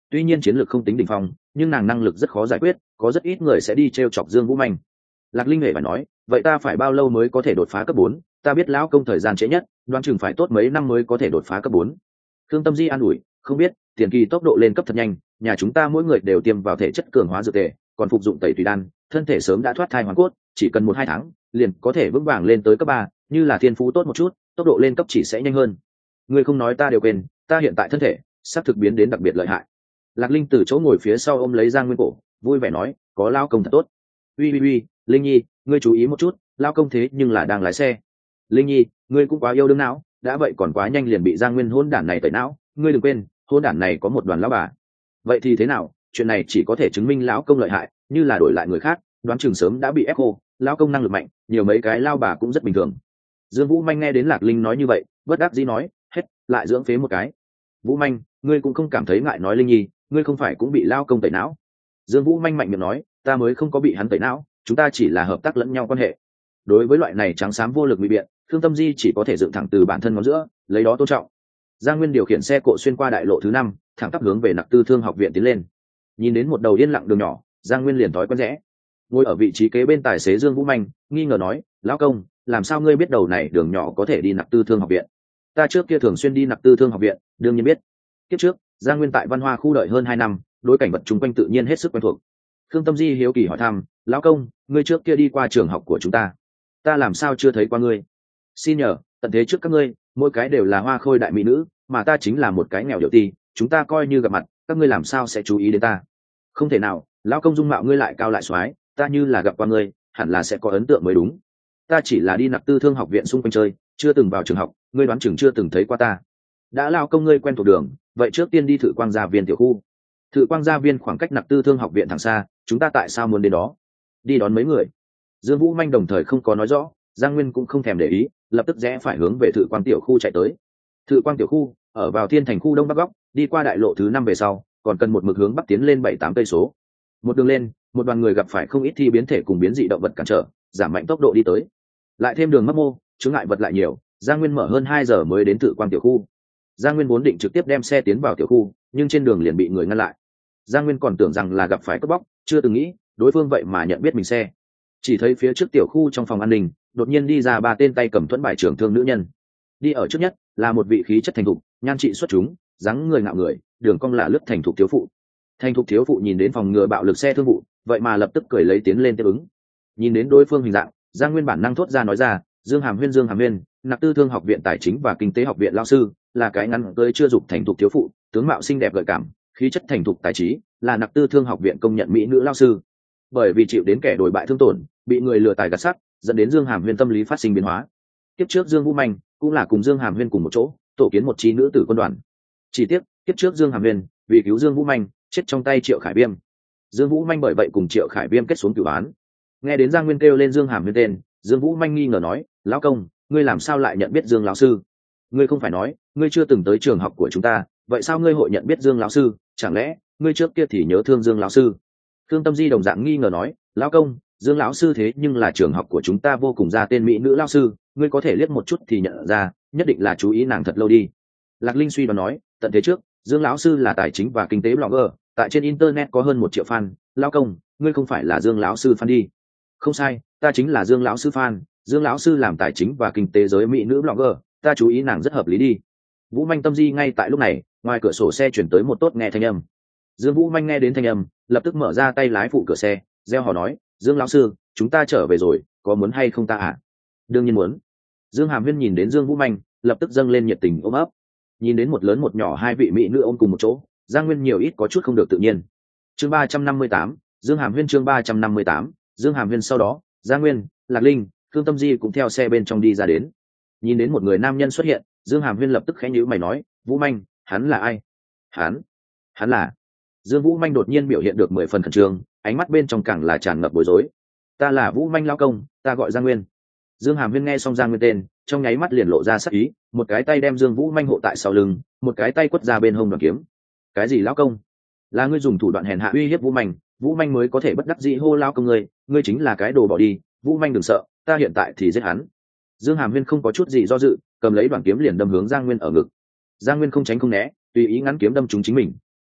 tuy nhiên chiến lược không tính đỉnh phong, nhưng nàng năng lực rất khó giải quyết, có rất ít người sẽ đi t chọc Dương Vũ Manh. Lạc Linh hề phải nói, vậy ta phải bao lâu mới có thể đột phá cấp bốn? Ta biết lão công thời gian trễ nhất, đoán chừng phải tốt mấy năm mới có thể đột phá cấp bốn. Thương Tâm Di an ủi, không biết, tiền kỳ tốc độ lên cấp thật nhanh, nhà chúng ta mỗi người đều tiêm vào thể chất cường hóa dược tề, còn phục dụng tẩy tùy đan, thân thể sớm đã thoát thai hoàn cốt, chỉ cần một hai tháng, liền có thể vững vàng lên tới cấp ba, như là thiên phú tốt một chút, tốc độ lên cấp chỉ sẽ nhanh hơn. Ngươi không nói ta đều quên, ta hiện tại thân thể sắp thực biến đến đặc biệt lợi hại. Lạc Linh từ chỗ ngồi phía sau ôm lấy Giang Nguyên cổ, vui vẻ nói, có lao công thật tốt. Uy uy uy, Linh Nhi, ngươi chú ý một chút, lao công thế nhưng là đang lái xe. Linh Nhi, ngươi cũng quá yêu đương não, đã vậy còn quá nhanh liền bị Giang Nguyên hôn đản này tẩy não, ngươi đừng quên, hôn đản này có một đoàn lão bà. Vậy thì thế nào, chuyện này chỉ có thể chứng minh lão công lợi hại, như là đổi lại người khác, đoán chừng sớm đã bị ép khô, lão công năng lực mạnh, nhiều mấy cái lao bà cũng rất bình thường. Dương Vũ Manh nghe đến Lạc Linh nói như vậy, bất đắc dĩ nói, hết, lại dưỡng phế một cái. Vũ Manh, ngươi cũng không cảm thấy ngại nói Linh Nhi, ngươi không phải cũng bị lao công tẩy não? Dương Vũ Manh mạnh miệng nói, ta mới không có bị hắn tẩy não, chúng ta chỉ là hợp tác lẫn nhau quan hệ. Đối với loại này trắng xám vô lực bị biện, Thương Tâm Di chỉ có thể dựng thẳng từ bản thân ngón giữa, lấy đó tôn trọng. Giang Nguyên điều khiển xe cộ xuyên qua đại lộ thứ năm, thẳng tắp hướng về Nặc Tư Thương học viện tiến lên. Nhìn đến một đầu yên lặng đường nhỏ, Giang Nguyên liền thói quen rẽ. Ngồi ở vị trí kế bên tài xế Dương Vũ Manh, nghi ngờ nói, lão công, làm sao ngươi biết đầu này đường nhỏ có thể đi Nặc Tư Thương học viện? Ta trước kia thường xuyên đi Nặc Tư Thương học viện, đương nhiên biết. Kiếp trước, Giang Nguyên tại Văn Hoa khu đợi hơn hai năm, đối cảnh vật chung quanh tự nhiên hết sức quen thuộc. Thương Tâm Di hiếu kỳ hỏi thăm, lão công, ngươi trước kia đi qua trường học của chúng ta, ta làm sao chưa thấy qua ngươi? Xin nhờ, tận thế trước các ngươi, mỗi cái đều là hoa khôi đại mỹ nữ, mà ta chính là một cái nghèo điệu ti, chúng ta coi như gặp mặt, các ngươi làm sao sẽ chú ý đến ta? Không thể nào, lão công dung mạo ngươi lại cao lại xoái, ta như là gặp qua ngươi, hẳn là sẽ có ấn tượng mới đúng. Ta chỉ là đi Nặc Tư Thương học viện xung quanh chơi, chưa từng vào trường học, ngươi đoán chừng chưa từng thấy qua ta. Đã lão công ngươi quen thuộc đường, vậy trước tiên đi Thự Quang Gia Viên tiểu khu. Thự Quang Gia Viên khoảng cách Nặc Tư Thương học viện thẳng xa, chúng ta tại sao muốn đến đó? Đi đón mấy người. Dương Vũ Manh đồng thời không có nói rõ, Giang Nguyên cũng không thèm để ý, lập tức rẽ phải hướng về Thự Quang tiểu khu chạy tới. Thự Quang tiểu khu ở vào Thiên Thành khu đông bắc góc, đi qua đại lộ thứ năm về sau, còn cần một mực hướng bắc tiến lên bảy tám cây số. Một đường lên, một đoàn người gặp phải không ít thi biến thể cùng biến dị động vật cản trở, giảm mạnh tốc độ đi tới. Lại thêm đường mấp mô, chướng ngại vật lại nhiều, Giang Nguyên mở hơn hai giờ mới đến Thự Quang tiểu khu. Giang Nguyên vốn định trực tiếp đem xe tiến vào tiểu khu, nhưng trên đường liền bị người ngăn lại. Giang Nguyên còn tưởng rằng là gặp phải cướp bóc, chưa từng nghĩ đối phương vậy mà nhận biết mình xe. Chỉ thấy phía trước tiểu khu trong phòng an ninh, đột nhiên đi ra ba tên tay cầm thuẫn bài trưởng thương nữ nhân. Đi ở trước nhất là một vị khí chất thành thục, nhan trị xuất chúng, dáng người ngạo người, đường cong là lướt thành thục thiếu phụ. Thành thục thiếu phụ nhìn đến phòng ngừa bạo lực xe thương vụ, vậy mà lập tức cười lấy tiến lên tiếp ứng. Nhìn đến đối phương hình dạng, Giang Nguyên bản năng thốt ra nói ra, Dương Hàm Huyên Dương Hàm Huyên, Nặc Tư Thương học viện tài chính và kinh tế học viện lao sư, là cái ngắn tới chưa dục thành thục thiếu phụ, tướng mạo xinh đẹp gợi cảm, khí chất thành thục tài trí, là Nặc Tư Thương học viện công nhận mỹ nữ lao sư. Bởi vì chịu đến kẻ đổi bại thương tổn, bị người lừa tài gạt sắt, dẫn đến Dương Hàm Huyên tâm lý phát sinh biến hóa. Kiếp trước Dương Vũ Manh cũng là cùng Dương Hàm Huyên cùng một chỗ tổ kiến một chi nữ tử quân đoàn. Chỉ tiếc, kiếp trước Dương Hàm Huyên vì cứu Dương Vũ Manh, chết trong tay Triệu Khải Viêm. Dương Vũ Manh bởi vậy cùng Triệu Khải Viêm kết xuống cửu án. Nghe đến Giang Nguyên kêu lên Dương Hàm Huyên tên, Dương Vũ Manh nghi ngờ nói, lão công, ngươi làm sao lại nhận biết Dương lão sư? Ngươi không phải nói ngươi chưa từng tới trường học của chúng ta, vậy sao ngươi hội nhận biết Dương lão sư? Chẳng lẽ ngươi trước kia thì nhớ thương Dương lão sư? Thương Tâm Di đồng dạng nghi ngờ nói, lão công, Dương lão sư thế nhưng là trường học của chúng ta vô cùng ra tên mỹ nữ lão sư, ngươi có thể liếc một chút thì nhận ra, nhất định là chú ý nàng thật lâu đi. Lạc Linh suy đoán nói, tận thế trước, Dương lão sư là tài chính và kinh tế blogger, tại trên internet có hơn một triệu fan, lão công, ngươi không phải là Dương lão sư fan đi? Không sai, ta chính là Dương lão sư fan, Dương lão sư làm tài chính và kinh tế giới mỹ nữ blogger, ta chú ý nàng rất hợp lý đi. Vũ Manh Tâm Di ngay tại lúc này, ngoài cửa sổ xe chuyển tới một tốt nghe thanh âm. Dương Vũ Manh nghe đến thanh âm, lập tức mở ra tay lái phụ cửa xe, reo hò nói, Dương lão sư, chúng ta trở về rồi, có muốn hay không ta à? Đương nhiên muốn. Dương Hàm Huyên nhìn đến Dương Vũ Manh, lập tức dâng lên nhiệt tình ôm ấp. Nhìn đến một lớn một nhỏ hai vị mỹ nữ ôm cùng một chỗ, Giang Nguyên nhiều ít có chút không được tự nhiên. Chương ba trăm năm mươi tám, Dương Hàm Huyên chương ba trăm năm mươi tám, Dương Hàm Huyên sau đó, Giang Nguyên, Lạc Linh, Thương Tâm Di cũng theo xe bên trong đi ra đến. Nhìn đến một người nam nhân xuất hiện, Dương Hàm Huyên lập tức khẽ nhíu mày nói, Vũ Manh, hắn là ai? Hắn, hắn là... Dương Vũ Manh đột nhiên biểu hiện được mười phần khẩn trương, ánh mắt bên trong càng là tràn ngập bối rối. Ta là Vũ Manh lão công, ta gọi Giang Nguyên. Dương Hàm Huyên nghe xong Giang Nguyên tên, trong nháy mắt liền lộ ra sắc ý, một cái tay đem Dương Vũ Manh hộ tại sau lưng, một cái tay quất ra bên hông đoàn kiếm. Cái gì lão công? Là ngươi dùng thủ đoạn hèn hạ uy hiếp Vũ Manh, Vũ Manh mới có thể bất đắc dĩ hô lão công ngươi, ngươi chính là cái đồ bỏ đi, Vũ Manh đừng sợ, ta hiện tại thì giết hắn. Dương Hàm Huyên không có chút gì do dự, cầm lấy đoàn kiếm liền đâm hướng Giang Nguyên ở ngực. Giang Nguyên không tránh không né, tùy ý ngắn kiếm đâm trúng chính mình.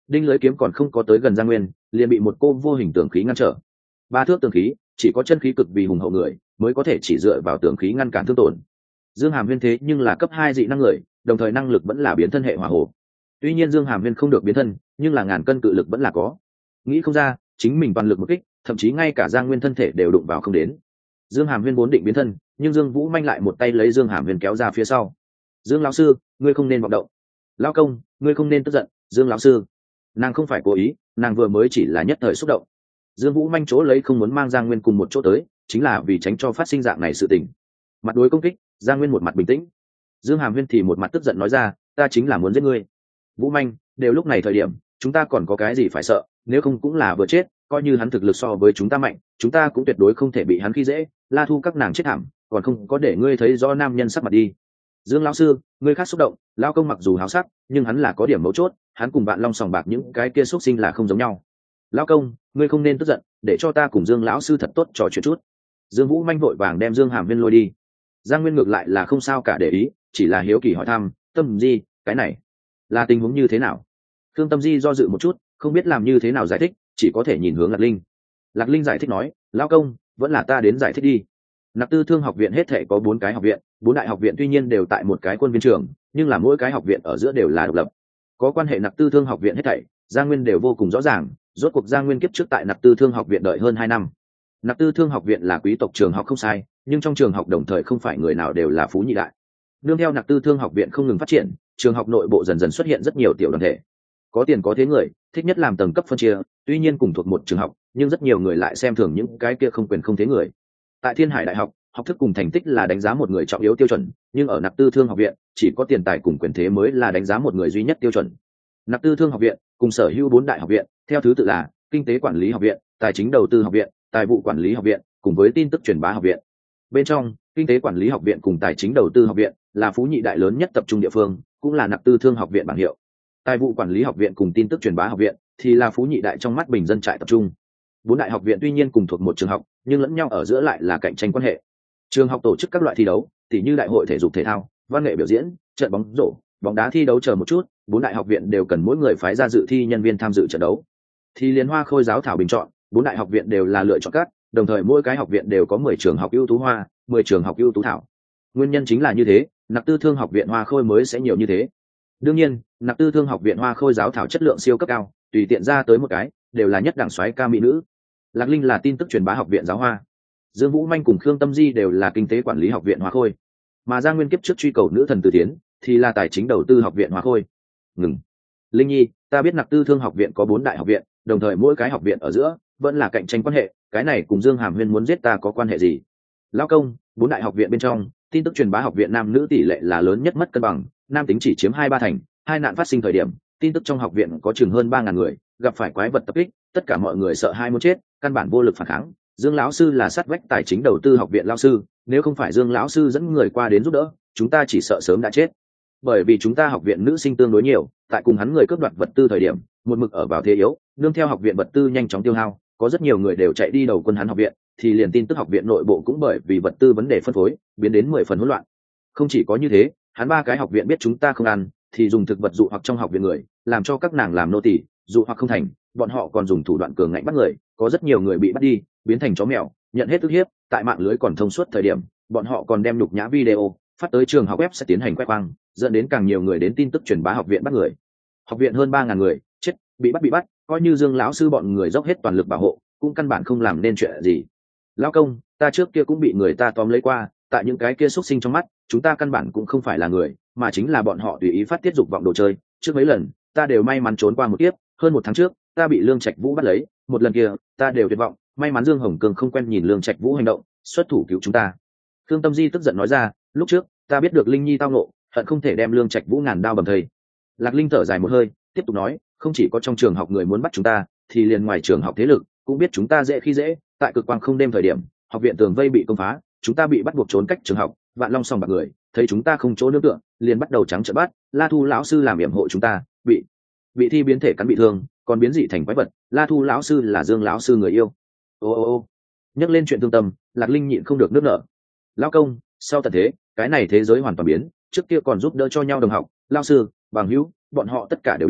đinh lưới kiếm còn không có tới gần Giang Nguyên liền bị một cô vô hình tường khí ngăn trở. Ba thước tường khí, chỉ có chân khí cực vì hùng hậu người mới có thể chỉ dựa vào tường khí ngăn cản thương tổn. Dương Hàm Huyên thế nhưng là cấp hai dị năng người, đồng thời năng lực vẫn là biến thân hệ hỏa hồ. Tuy nhiên Dương Hàm Huyên không được biến thân, nhưng là ngàn cân cự lực vẫn là có. Nghĩ không ra, chính mình toàn lực một kích, thậm chí ngay cả Giang Nguyên thân thể đều đụng vào không đến. Dương Hàm Huyên vốn định biến thân, nhưng Dương Vũ Manh lại một tay lấy Dương Hàm Huyên kéo ra phía sau. Dương lão sư, ngươi không nên vọng động. Lão công, ngươi không nên tức giận. Dương lão sư, nàng không phải cố ý, nàng vừa mới chỉ là nhất thời xúc động. Dương Vũ Manh chỗ lấy không muốn mang Giang Nguyên cùng một chỗ tới, chính là vì tránh cho phát sinh dạng này sự tình. Mặt đối công kích, Giang Nguyên một mặt bình tĩnh, Dương Hàm Huyên thì một mặt tức giận nói ra, ta chính là muốn giết ngươi. Vũ Manh, đều lúc này thời điểm, chúng ta còn có cái gì phải sợ, nếu không cũng là vừa chết, coi như hắn thực lực so với chúng ta mạnh, chúng ta cũng tuyệt đối không thể bị hắn khi dễ. La Thu các nàng chết thảm, còn không có để ngươi thấy rõ nam nhân sắc mặt đi. Dương lão sư, ngươi khác xúc động, lão công mặc dù háo sắc, nhưng hắn là có điểm mấu chốt, hắn cùng bạn Long sòng bạc những cái kia xúc sinh là không giống nhau. Lão công, ngươi không nên tức giận, để cho ta cùng Dương lão sư thật tốt trò chuyện chút. Dương Vũ Manh vội vàng đem Dương Hàm Huyên lôi đi. Giang Nguyên ngược lại là không sao cả để ý, chỉ là hiếu kỳ hỏi thăm, Tâm Di, cái này là tình huống như thế nào? Thương Tâm Di do dự một chút, không biết làm như thế nào giải thích, chỉ có thể nhìn hướng Lạc Linh. Lạc Linh giải thích nói, lão công, vẫn là ta đến giải thích đi. Nạp Tư Thương học viện hết thể có bốn cái học viện, bốn đại học viện tuy nhiên đều tại một cái quân viên trường, nhưng là mỗi cái học viện ở giữa đều là độc lập. Có quan hệ Nạp Tư Thương học viện hết thảy, Giang Nguyên đều vô cùng rõ ràng, rốt cuộc Giang Nguyên kiếp trước tại Nạp Tư Thương học viện đợi hơn hai năm. Nạp Tư Thương học viện là quý tộc trường học không sai, nhưng trong trường học đồng thời không phải người nào đều là phú nhị đại. Nương theo Nạp Tư Thương học viện không ngừng phát triển, trường học nội bộ dần dần xuất hiện rất nhiều tiểu đoàn thể. Có tiền có thế người, thích nhất làm tầng cấp phân chia, tuy nhiên cùng thuộc một trường học, nhưng rất nhiều người lại xem thường những cái kia không quyền không thế người. Tại Thiên Hải Đại học, học thức cùng thành tích là đánh giá một người trọng yếu tiêu chuẩn, nhưng ở Nạp Tư Thương học viện, chỉ có tiền tài cùng quyền thế mới là đánh giá một người duy nhất tiêu chuẩn. Nạp Tư Thương học viện cùng sở hữu bốn đại học viện, theo thứ tự là Kinh tế Quản lý học viện, Tài chính Đầu tư học viện, Tài vụ Quản lý học viện, cùng với Tin tức truyền bá học viện. Bên trong, Kinh tế Quản lý học viện cùng Tài chính Đầu tư học viện là phú nhị đại lớn nhất tập trung địa phương, cũng là Nạp Tư Thương học viện bảng hiệu. Tài vụ Quản lý học viện cùng Tin tức truyền bá học viện thì là phú nhị đại trong mắt bình dân trại tập trung. Bốn đại học viện tuy nhiên cùng thuộc một trường học, nhưng lẫn nhau ở giữa lại là cạnh tranh quan hệ. Trường học tổ chức các loại thi đấu, tỉ như đại hội thể dục thể thao, văn nghệ biểu diễn, trận bóng rổ, bóng đá thi đấu chờ một chút, bốn đại học viện đều cần mỗi người phái ra dự thi nhân viên tham dự trận đấu. Thì liên hoa khôi giáo thảo bình chọn, bốn đại học viện đều là lựa chọn các, đồng thời mỗi cái học viện đều có mười trường học ưu tú hoa, mười trường học ưu tú thảo. Nguyên nhân chính là như thế, Nạp Tư Thương học viện hoa khôi mới sẽ nhiều như thế. Đương nhiên, Nạp Tư Thương học viện hoa khôi giáo thảo chất lượng siêu cấp cao, tùy tiện ra tới một cái, đều là nhất đẳng soái ca mỹ nữ. Lạc Linh là tin tức truyền bá học viện giáo hoa, Dương Vũ Manh cùng Khương Tâm Di đều là kinh tế quản lý học viện hoa khôi, mà Giang Nguyên kiếp trước truy cầu nữ thần Từ Tiến thì là tài chính đầu tư học viện hoa khôi. Ngừng. Linh Nhi, ta biết Nạp Tư Thương học viện có bốn đại học viện, đồng thời mỗi cái học viện ở giữa vẫn là cạnh tranh quan hệ, cái này cùng Dương Hàm Huyên muốn giết ta có quan hệ gì? Lão công, bốn đại học viện bên trong, tin tức truyền bá học viện nam nữ tỷ lệ là lớn nhất mất cân bằng, nam tính chỉ chiếm hai ba thành, hai nạn phát sinh thời điểm, tin tức trong học viện có chừng hơn ba ngàn người, gặp phải quái vật tập kích, tất cả mọi người sợ hai muốn chết, căn bản vô lực phản kháng. Dương lão sư là sát vách tài chính đầu tư học viện lão sư, nếu không phải Dương lão sư dẫn người qua đến giúp đỡ, chúng ta chỉ sợ sớm đã chết. Bởi vì chúng ta học viện nữ sinh tương đối nhiều, tại cùng hắn người cướp đoạt vật tư thời điểm, một mực ở vào thế yếu, nương theo học viện vật tư nhanh chóng tiêu hao, có rất nhiều người đều chạy đi đầu quân hắn học viện, thì liền tin tức học viện nội bộ cũng bởi vì vật tư vấn đề phân phối, biến đến mười phần hỗn loạn. Không chỉ có như thế, hắn ba cái học viện biết chúng ta không ăn, thì dùng thực vật dụ hoặc trong học viện người, làm cho các nàng làm nô tỳ, dụ hoặc không thành, bọn họ còn dùng thủ đoạn cường ngạnh bắt người, có rất nhiều người bị bắt đi, biến thành chó mèo, nhận hết ức hiếp, tại mạng lưới còn thông suốt thời điểm, bọn họ còn đem nhục nhã video phát tới trường học web sẽ tiến hành quét quang, dẫn đến càng nhiều người đến tin tức truyền bá học viện bắt người. Học viện hơn ba ngàn người, chết, bị bắt bị bắt, coi như Dương lão sư bọn người dốc hết toàn lực bảo hộ, cũng căn bản không làm nên chuyện gì. Lão công, ta trước kia cũng bị người ta tóm lấy qua, tại những cái kia xuất sinh trong mắt, chúng ta căn bản cũng không phải là người, mà chính là bọn họ tùy ý phát tiết dục vọng đồ chơi. Trước mấy lần, ta đều may mắn trốn qua một kiếp, hơn một tháng trước, ta bị Lương Trạch Vũ bắt lấy, một lần kia, ta đều tuyệt vọng, may mắn Dương Hồng Cường không quen nhìn Lương Trạch Vũ hành động, xuất thủ cứu chúng ta. Khương Tâm Di tức giận nói ra, lúc trước, ta biết được Linh Nhi tao nộ, hận không thể đem Lương Trạch Vũ ngàn đao bầm thây. Lạc Linh thở dài một hơi, tiếp tục nói, không chỉ có trong trường học người muốn bắt chúng ta, thì liền ngoài trường học thế lực cũng biết chúng ta dễ khi dễ, tại cực quang không đêm thời điểm, học viện tường vây bị công phá, chúng ta bị bắt buộc trốn cách trường học, Vạn Long sòng bạc người, thấy chúng ta không chỗ nương tựa, liền bắt đầu trắng trợn bắt, La Thu lão sư làm yểm hộ chúng ta, bị bị thi biến thể cắn bị thương, còn biến dị thành quái vật, La Thu lão sư là Dương lão sư người yêu. Ô ô ô. Nhắc lên chuyện thương tâm, Lạc Linh nhịn không được nước nở. Lão công, sau tận thế, cái này thế giới hoàn toàn biến, trước kia còn giúp đỡ cho nhau đồng học, lão sư, bằng hữu, bọn họ tất cả đều biến,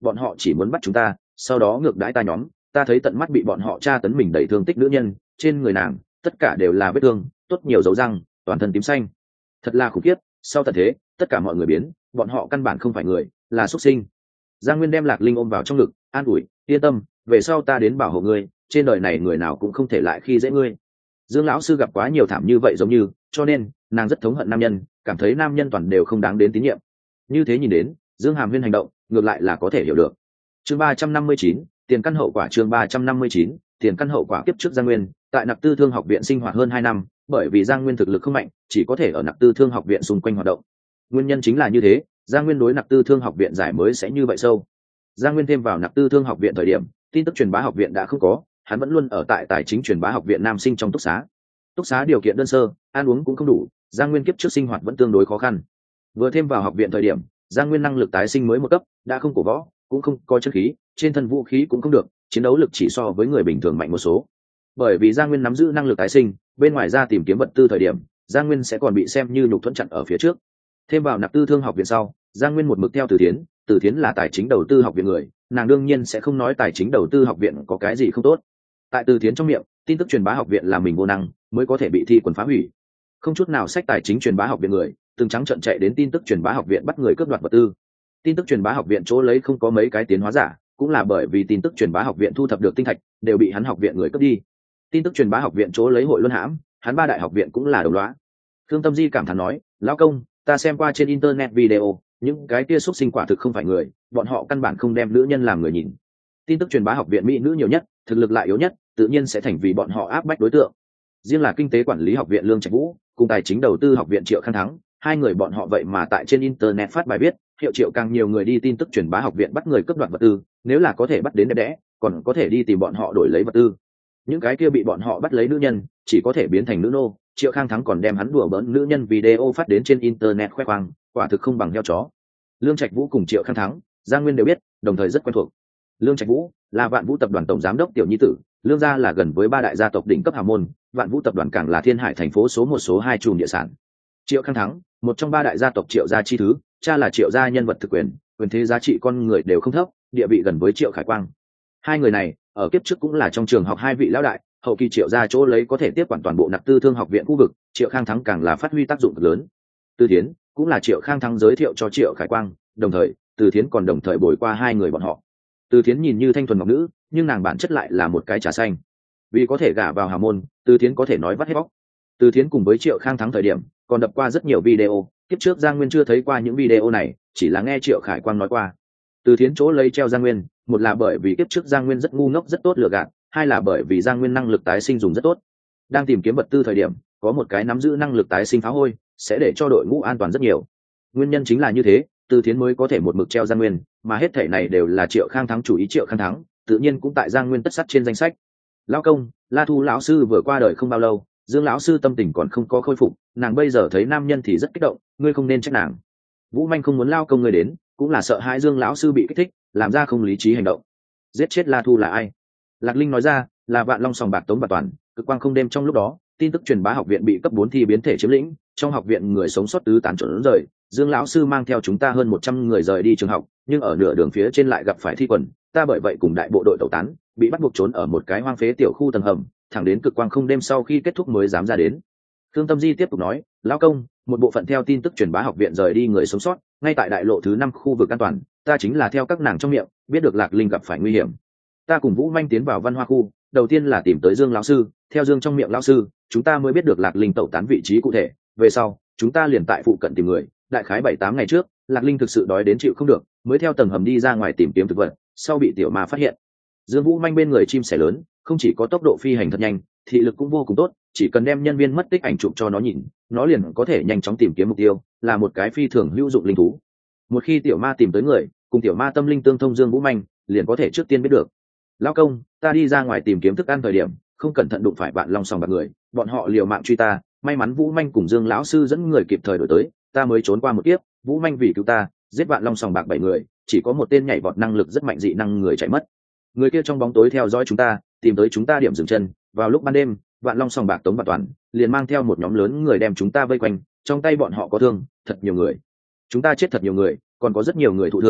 bọn họ chỉ muốn bắt chúng ta sau đó ngược đãi ta nhóm. Ta thấy tận mắt bị bọn họ tra tấn mình đầy thương tích nữ nhân, trên người nàng tất cả đều là vết thương, tốt nhiều dấu răng, toàn thân tím xanh, thật là khủng khiếp. Sau tận thế tất cả mọi người biến, bọn họ căn bản không phải người, là xuất sinh. Giang Nguyên đem Lạc Linh ôm vào trong ngực, an ủi, yên tâm, về sau ta đến bảo hộ ngươi, trên đời này người nào cũng không thể lại khi dễ ngươi. Dương lão sư gặp quá nhiều thảm như vậy giống như, cho nên nàng rất thống hận nam nhân, cảm thấy nam nhân toàn đều không đáng đến tín nhiệm. Như thế nhìn đến, Dương Hàm Huyên hành động ngược lại là có thể hiểu được. Chương ba trăm năm mươi chín, tiền căn hậu quả. Chương ba trăm năm mươi chín, tiền căn hậu quả. Kiếp trước Giang Nguyên tại Nặc Tư Thương học viện sinh hoạt hơn hai năm, bởi vì Giang Nguyên thực lực không mạnh, chỉ có thể ở Nặc Tư Thương học viện xung quanh hoạt động. Nguyên nhân chính là như thế, Giang Nguyên đối Nặc Tư Thương học viện giải mới sẽ như vậy sâu. Giang Nguyên thêm vào Nặc Tư Thương học viện thời điểm, tin tức truyền bá học viện đã không có, hắn vẫn luôn ở tại tài chính truyền bá học viện nam sinh trong túc xá. Túc xá điều kiện đơn sơ, ăn uống cũng không đủ, Giang Nguyên kiếp trước sinh hoạt vẫn tương đối khó khăn. Vừa thêm vào học viện thời điểm, Giang Nguyên năng lực tái sinh mới một cấp, đã không cổ võ, cũng không có chân khí, trên thân vũ khí cũng không được, chiến đấu lực chỉ so với người bình thường mạnh một số. Bởi vì Giang Nguyên nắm giữ năng lực tái sinh, bên ngoài ra tìm kiếm vật tư thời điểm, Giang Nguyên sẽ còn bị xem như nhục thuẫn chặn ở phía trước. Thêm vào Nặc Tư Thương học viện sau, Giang Nguyên một mực theo Từ Thiến, Từ Thiến là tài chính đầu tư học viện người, nàng đương nhiên sẽ không nói tài chính đầu tư học viện có cái gì không tốt. Tại Từ Thiến trong miệng, tin tức truyền bá học viện là mình vô năng, mới có thể bị thi quần phá hủy. Không chút nào sách tài chính truyền bá học viện người, từng trắng trợn chạy đến tin tức truyền bá học viện bắt người cướp đoạt vật tư. Tin tức truyền bá học viện chỗ lấy không có mấy cái tiến hóa giả, cũng là bởi vì tin tức truyền bá học viện thu thập được tinh thạch đều bị hắn học viện người cướp đi. Tin tức truyền bá học viện chỗ lấy hội luân hãm, hắn ba đại học viện cũng là đồng loá. Thương Tâm Di cảm thán nói, lão công, ta xem qua trên internet video, những cái kia xúc sinh quả thực không phải người, bọn họ căn bản không đem nữ nhân làm người nhìn. Tin tức truyền bá học viện mỹ nữ nhiều nhất, thực lực lại yếu nhất, tự nhiên sẽ thành vì bọn họ áp bách đối tượng. Riêng là kinh tế quản lý học viện Lương Trạch Vũ cùng tài chính đầu tư học viện Triệu Khang Thắng, hai người bọn họ vậy mà tại trên internet phát bài viết, hiệu triệu càng nhiều người đi tin tức truyền bá học viện bắt người cướp đoạt vật tư, nếu là có thể bắt đến đẹp đẽ, còn có thể đi tìm bọn họ đổi lấy vật tư. Những cái kia bị bọn họ bắt lấy nữ nhân, chỉ có thể biến thành nữ nô. Triệu Khang Thắng còn đem hắn đùa bỡn nữ nhân video phát đến trên internet khoe khoang, quả thực không bằng heo chó. Lương Trạch Vũ cùng Triệu Khang Thắng, Giang Nguyên đều biết, đồng thời rất quen thuộc. Lương Trạch Vũ là Vạn Vũ tập đoàn tổng giám đốc tiểu nhi tử, Lương gia là gần với ba đại gia tộc đỉnh cấp hào môn, Vạn Vũ tập đoàn càng là Thiên Hải thành phố số một số hai chùm địa sản. Triệu Khang Thắng, một trong ba đại gia tộc Triệu gia chi thứ, cha là Triệu gia nhân vật thực quyền, quyền thế giá trị con người đều không thấp, địa vị gần với Triệu Khải Quang. Hai người này, ở kiếp trước cũng là trong trường học hai vị lão đại, hậu kỳ Triệu gia chỗ lấy có thể tiếp quản toàn bộ Nặc Tư Thương học viện khu vực, Triệu Khang Thắng càng là phát huy tác dụng cực lớn. Từ Thiến cũng là Triệu Khang Thắng giới thiệu cho Triệu Khải Quang, đồng thời, Từ Thiến còn đồng thời bồi qua hai người bọn họ. Từ Thiến nhìn như thanh thuần ngọc nữ, nhưng nàng bản chất lại là một cái trà xanh. Vì có thể gả vào hào môn, Từ Thiến có thể nói vắt hết bóc. Từ Thiến cùng với Triệu Khang Thắng thời điểm, còn đập qua rất nhiều video, kiếp trước Giang Nguyên chưa thấy qua những video này, chỉ là nghe Triệu Khải Quang nói qua. Từ Thiến chỗ lấy treo Giang Nguyên, một là bởi vì kiếp trước Giang Nguyên rất ngu ngốc rất tốt lừa gạt, hai là bởi vì Giang Nguyên năng lực tái sinh dùng rất tốt. Đang tìm kiếm vật tư thời điểm, có một cái nắm giữ năng lực tái sinh phá hôi, sẽ để cho đội ngũ an toàn rất nhiều. Nguyên nhân chính là như thế, Từ Thiến mới có thể một mực treo Giang Nguyên, mà hết thảy này đều là Triệu Khang Thắng chủ ý. Triệu Khang Thắng tự nhiên cũng tại Giang Nguyên tất sắt trên danh sách. Lão công, La Thu lão sư vừa qua đời không bao lâu, Dương lão sư tâm tình còn không có khôi phục, nàng bây giờ thấy nam nhân thì rất kích động, ngươi không nên trách nàng. Vũ Manh không muốn lao công ngươi đến, cũng là sợ hai Dương lão sư bị kích thích, làm ra không lý trí hành động. Giết chết La Thu là ai? Lạc Linh nói ra, là Vạn Long sòng bạc Tống Bà Toàn. Cực quang không đêm trong lúc đó, tin tức truyền bá học viện bị cấp bốn thi biến thể chiếm lĩnh, trong học viện người sống sót tứ tán trốn rời, Dương lão sư mang theo chúng ta hơn một trăm người rời đi trường học, nhưng ở nửa đường phía trên lại gặp phải thi quần, ta bởi vậy cùng đại bộ đội tẩu tán, bị bắt buộc trốn ở một cái hoang phế tiểu khu tầng hầm, thẳng đến cực quang không đêm sau khi kết thúc mới dám ra đến. Thương Tâm Di tiếp tục nói, lão công, một bộ phận theo tin tức truyền bá học viện rời đi người sống sót, ngay tại đại lộ thứ năm khu vực an toàn, ta chính là theo các nàng trong miệng biết được Lạc Linh gặp phải nguy hiểm. Ta cùng Vũ Manh tiến vào văn hoa khu, đầu tiên là tìm tới Dương lão sư, theo Dương trong miệng lão sư, chúng ta mới biết được Lạc Linh tẩu tán vị trí cụ thể, về sau, chúng ta liền tại phụ cận tìm người, đại khái bảy tám ngày trước, Lạc Linh thực sự đói đến chịu không được, mới theo tầng hầm đi ra ngoài tìm kiếm thực vật, sau bị tiểu ma phát hiện. Dương Vũ Manh bên người chim sẻ lớn, không chỉ có tốc độ phi hành thật nhanh, thị lực cũng vô cùng tốt, chỉ cần đem nhân viên mất tích ảnh chụp cho nó nhìn, nó liền có thể nhanh chóng tìm kiếm mục tiêu, là một cái phi thường hữu dụng linh thú. Một khi tiểu ma tìm tới người, cùng tiểu ma tâm linh tương thông Dương Vũ Manh, liền có thể trước tiên biết được. Lão công, ta đi ra ngoài tìm kiếm thức ăn thời điểm, không cẩn thận đụng phải Vạn Long sòng bạc người, bọn họ liều mạng truy ta, may mắn Vũ Manh cùng Dương lão sư dẫn người kịp thời đổi tới, ta mới trốn qua một kiếp. Vũ Manh vì cứu ta, giết Vạn Long sòng bạc bảy người, chỉ có một tên nhảy vọt năng lực rất mạnh dị năng người chạy mất. Người kia trong bóng tối theo dõi chúng ta, tìm tới chúng ta điểm dừng chân, vào lúc ban đêm, Vạn Long sòng bạc Tống Bà Toàn liền mang theo một nhóm lớn người đem chúng ta vây quanh, trong tay bọn họ có thương, thật nhiều người. Chúng ta chết thật nhiều người, còn có rất nhiều người thụ thương,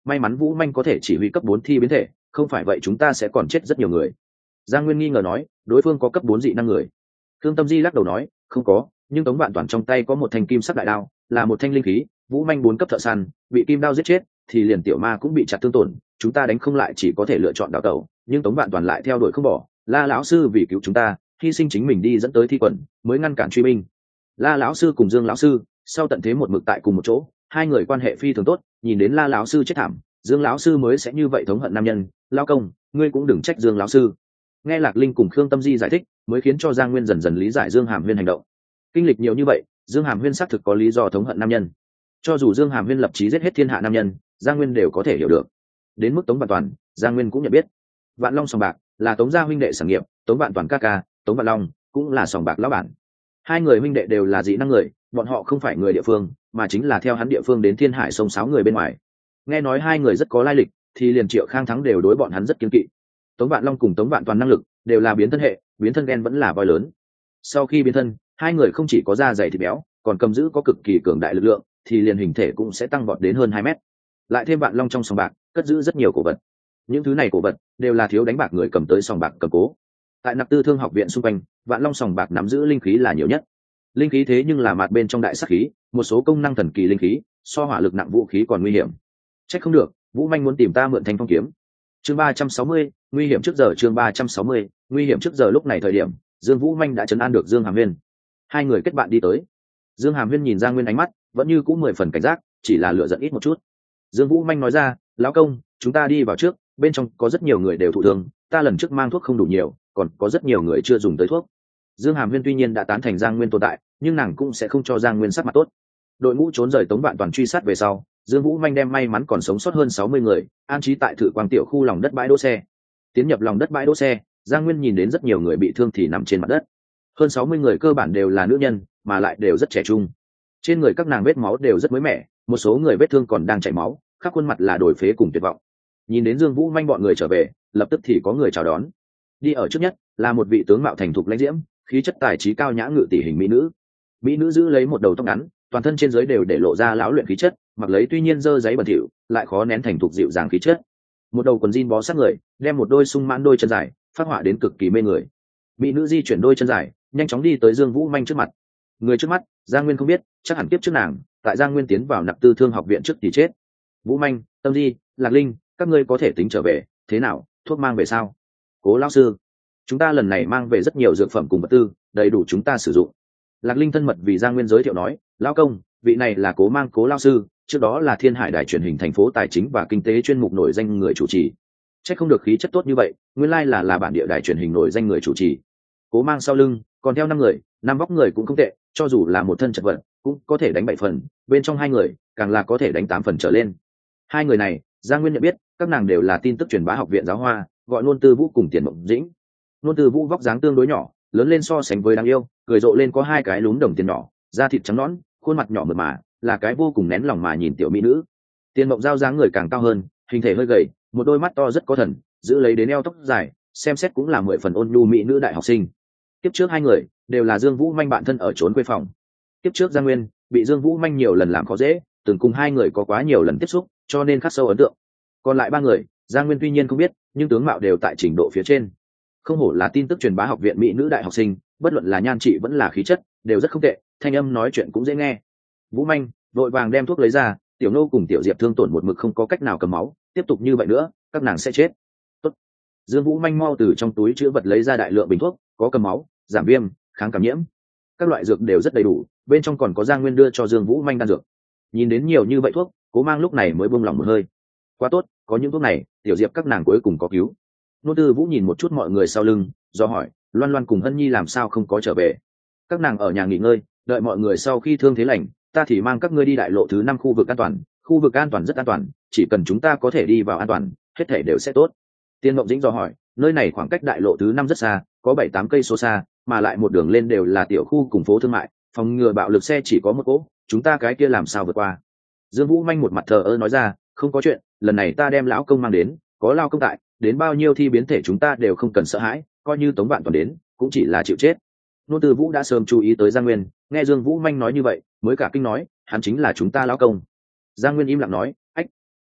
may mắn vũ manh có thể chỉ huy cấp bốn thi biến thể, không phải vậy chúng ta sẽ còn chết rất nhiều người. Giang Nguyên nghi ngờ nói, đối phương có cấp bốn dị năng người. Thương Tâm Di lắc đầu nói, không có, nhưng Tống Vạn Toàn trong tay có một thanh kim sắc đại đao, là một thanh linh khí, vũ manh bốn cấp thợ săn, bị kim đao giết chết, thì liền tiểu ma cũng bị chặt thương tổn, chúng ta đánh không lại chỉ có thể lựa chọn đào tẩu, nhưng Tống Vạn Toàn lại theo đuổi không bỏ. La lão sư vì cứu chúng ta, hy sinh chính mình đi dẫn tới thi quần, mới ngăn cản truy binh. La lão sư cùng Dương lão sư sau tận thế một mực tại cùng một chỗ, hai người quan hệ phi thường tốt, nhìn đến La lão sư chết thảm, Dương lão sư mới sẽ như vậy thống hận nam nhân. Lão công, ngươi cũng đừng trách Dương lão sư. Nghe Lạc Linh cùng Khương Tâm Di giải thích, mới khiến cho Giang Nguyên dần dần lý giải Dương Hàm Huyên hành động. Kinh lịch nhiều như vậy, Dương Hàm Huyên xác thực có lý do thống hận nam nhân. Cho dù Dương Hàm Huyên lập chí giết hết thiên hạ nam nhân, Giang Nguyên đều có thể hiểu được. Đến mức Tống Vạn Toàn, Giang Nguyên cũng nhận biết. Vạn Long sòng bạc là Tống gia huynh đệ sản nghiệp, Tống Vạn Toàn ca ca, Tống Vạn Long cũng là sòng bạc lão bản. Hai người huynh đệ đều là dị năng người, bọn họ không phải người địa phương, mà chính là theo hắn địa phương đến Thiên Hải sông sáo người bên ngoài. Nghe nói hai người rất có lai lịch, thì liền Triệu Khang Thắng đều đối bọn hắn rất kiêng kỵ. Tống Vạn Long cùng Tống Vạn Toàn năng lực đều là biến thân hệ, biến thân gen vẫn là voi lớn. Sau khi biến thân, hai người không chỉ có da dày thịt béo, còn cầm giữ có cực kỳ cường đại lực lượng, thì liền hình thể cũng sẽ tăng vọt đến hơn hai mét. Lại thêm Vạn Long trong sòng bạc cất giữ rất nhiều cổ vật. Những thứ này cổ vật đều là thiếu đánh bạc người cầm tới sòng bạc cầm cố. Tại Nạp Tư Thương học viện xung quanh, Vạn Long sòng bạc nắm giữ linh khí là nhiều nhất. Linh khí thế nhưng là mặt bên trong đại sắc khí, một số công năng thần kỳ linh khí, so hỏa lực nặng vũ khí còn nguy hiểm. Trách không được, Vũ Manh muốn tìm ta mượn Thanh Phong kiếm. Chương ba trăm sáu mươi, nguy hiểm trước giờ. Chương ba trăm sáu mươi, nguy hiểm trước giờ. Lúc này thời điểm, Dương Vũ Manh đã trấn an được Dương Hàm Huyên. Hai người kết bạn đi tới. Dương Hàm Huyên nhìn Giang Nguyên ánh mắt vẫn như cũ mười phần cảnh giác, chỉ là lựa giận ít một chút. Dương Vũ Manh nói ra, lão công, chúng ta đi vào trước, bên trong có rất nhiều người đều thụ thương, ta lần trước mang thuốc không đủ nhiều, còn có rất nhiều người chưa dùng tới thuốc. Dương Hàm Huyên tuy nhiên đã tán thành Giang Nguyên tồn tại, nhưng nàng cũng sẽ không cho Giang Nguyên sắc mặt tốt. Đội ngũ trốn rời Tống Vạn Toàn truy sát về sau, Dương Vũ Manh đem may mắn còn sống sót hơn sáu mươi người an trí tại Thử Quang tiểu khu lòng đất bãi đỗ xe. Tiến nhập lòng đất bãi đỗ xe, Giang Nguyên nhìn đến rất nhiều người bị thương thì nằm trên mặt đất. Hơn sáu mươi người cơ bản đều là nữ nhân, mà lại đều rất trẻ trung. Trên người các nàng vết máu đều rất mới mẻ, một số người vết thương còn đang chảy máu, khắp khuôn mặt là đổi phế cùng tuyệt vọng. Nhìn đến Dương Vũ Manh bọn người trở về, lập tức thì có người chào đón. Đi ở trước nhất là một vị tướng mạo thành thục lãnh diễm, khí chất tài trí cao nhã ngự tỷ hình mỹ nữ. Mỹ nữ giữ lấy một đầu tóc ngắn, toàn thân trên dưới đều để lộ ra lão luyện khí chất, mặc lấy tuy nhiên dơ giấy bẩn thỉu, lại khó nén thành thục dịu dàng khí chất. Một đầu quần jean bó sát người, đem một đôi sung mãn đôi chân dài, phát họa đến cực kỳ mê người. Mỹ nữ di chuyển đôi chân dài, nhanh chóng đi tới Dương Vũ Manh trước mặt. Người trước mắt, Giang Nguyên không biết, chắc hẳn kiếp trước nàng, tại Giang Nguyên tiến vào Nạp Tư Thương học viện trước thì chết. Vũ Manh, Tâm Di, Lạc Linh, các ngươi có thể tính trở về, thế nào, thuốc mang về sao? Cố lão sư, chúng ta lần này mang về rất nhiều dược phẩm cùng vật tư, đầy đủ chúng ta sử dụng. Lạc Linh thân mật vì Giang Nguyên giới thiệu nói, lão công, vị này là Cố Mang Cố lão sư, trước đó là Thiên Hải đài truyền hình thành phố tài chính và kinh tế chuyên mục nổi danh người chủ trì. Chắc không được khí chất tốt như vậy, nguyên lai là là bản địa đài truyền hình nổi danh người chủ trì. Cố Mang sau lưng còn theo năm người, năm vóc người cũng không tệ, cho dù là một thân chật vật, cũng có thể đánh bảy phần, bên trong hai người, càng là có thể đánh tám phần trở lên. Hai người này, Giang Nguyên nhận biết, các nàng đều là tin tức truyền bá học viện giáo hoa, gọi Nôn Tư Vũ cùng Tiền Mộng Dĩnh. Nôn Tư Vũ vóc dáng tương đối nhỏ, lớn lên so sánh với đáng yêu, cười rộ lên có hai cái lúm đồng tiền nhỏ, da thịt trắng nõn, khuôn mặt nhỏ mượt mà, là cái vô cùng nén lòng mà nhìn tiểu mỹ nữ. Tiền Mộng Giao dáng người càng cao hơn, hình thể hơi gầy, một đôi mắt to rất có thần, giữ lấy đến eo tóc dài, xem xét cũng là mười phần ôn nhu mỹ nữ đại học sinh. Tiếp trước hai người đều là Dương Vũ Manh bạn thân ở trốn quê phòng. Tiếp trước Giang Nguyên bị Dương Vũ Manh nhiều lần làm khó dễ, từng cùng hai người có quá nhiều lần tiếp xúc, cho nên khắc sâu ấn tượng. Còn lại ba người, Giang Nguyên tuy nhiên không biết, nhưng tướng mạo đều tại trình độ phía trên. Không hổ là tin tức truyền bá học viện mỹ nữ đại học sinh, bất luận là nhan trị vẫn là khí chất, đều rất không tệ, thanh âm nói chuyện cũng dễ nghe. Vũ Manh vội vàng đem thuốc lấy ra, Tiểu Nô cùng Tiểu Diệp thương tổn một mực không có cách nào cầm máu, tiếp tục như vậy nữa, các nàng sẽ chết. Tốt. Dương Vũ Manh mau từ trong túi chứa vật lấy ra đại lượng bình thuốc, có cầm máu, giảm viêm, kháng cảm nhiễm, các loại dược đều rất đầy đủ, bên trong còn có Giang Nguyên đưa cho Dương Vũ Manh đan dược. Nhìn đến nhiều như vậy thuốc, Cố Mang lúc này mới buông lòng một hơi. Quá tốt, có những thuốc này, Tiểu Diệp các nàng cuối cùng có cứu. Nôn Tư Vũ nhìn một chút mọi người sau lưng, do hỏi, Loan Loan cùng Hân Nhi làm sao không có trở về? Các nàng ở nhà nghỉ ngơi, đợi mọi người sau khi thương thế lành, ta thì mang các ngươi đi đại lộ thứ năm khu vực an toàn. Khu vực an toàn rất an toàn, chỉ cần chúng ta có thể đi vào an toàn, hết thể đều sẽ tốt. Tiên Mộng Dĩnh do hỏi, nơi này khoảng cách đại lộ thứ năm rất xa, có bảy tám cây số xa, mà lại một đường lên đều là tiểu khu cùng phố thương mại, phòng ngừa bạo lực xe chỉ có một cỗ, chúng ta cái kia làm sao vượt qua? Dương Vũ Manh một mặt thờ ơ nói ra, không có chuyện, lần này ta đem lão công mang đến, có lao công tại, đến bao nhiêu thi biến thể chúng ta đều không cần sợ hãi, coi như Tống Vạn Toàn đến, cũng chỉ là chịu chết. Nô Tư Vũ đã sớm chú ý tới Giang Nguyên, nghe Dương Vũ Manh nói như vậy, mới cả kinh nói, hắn chính là chúng ta lão công. Giang Nguyên im lặng nói, ách,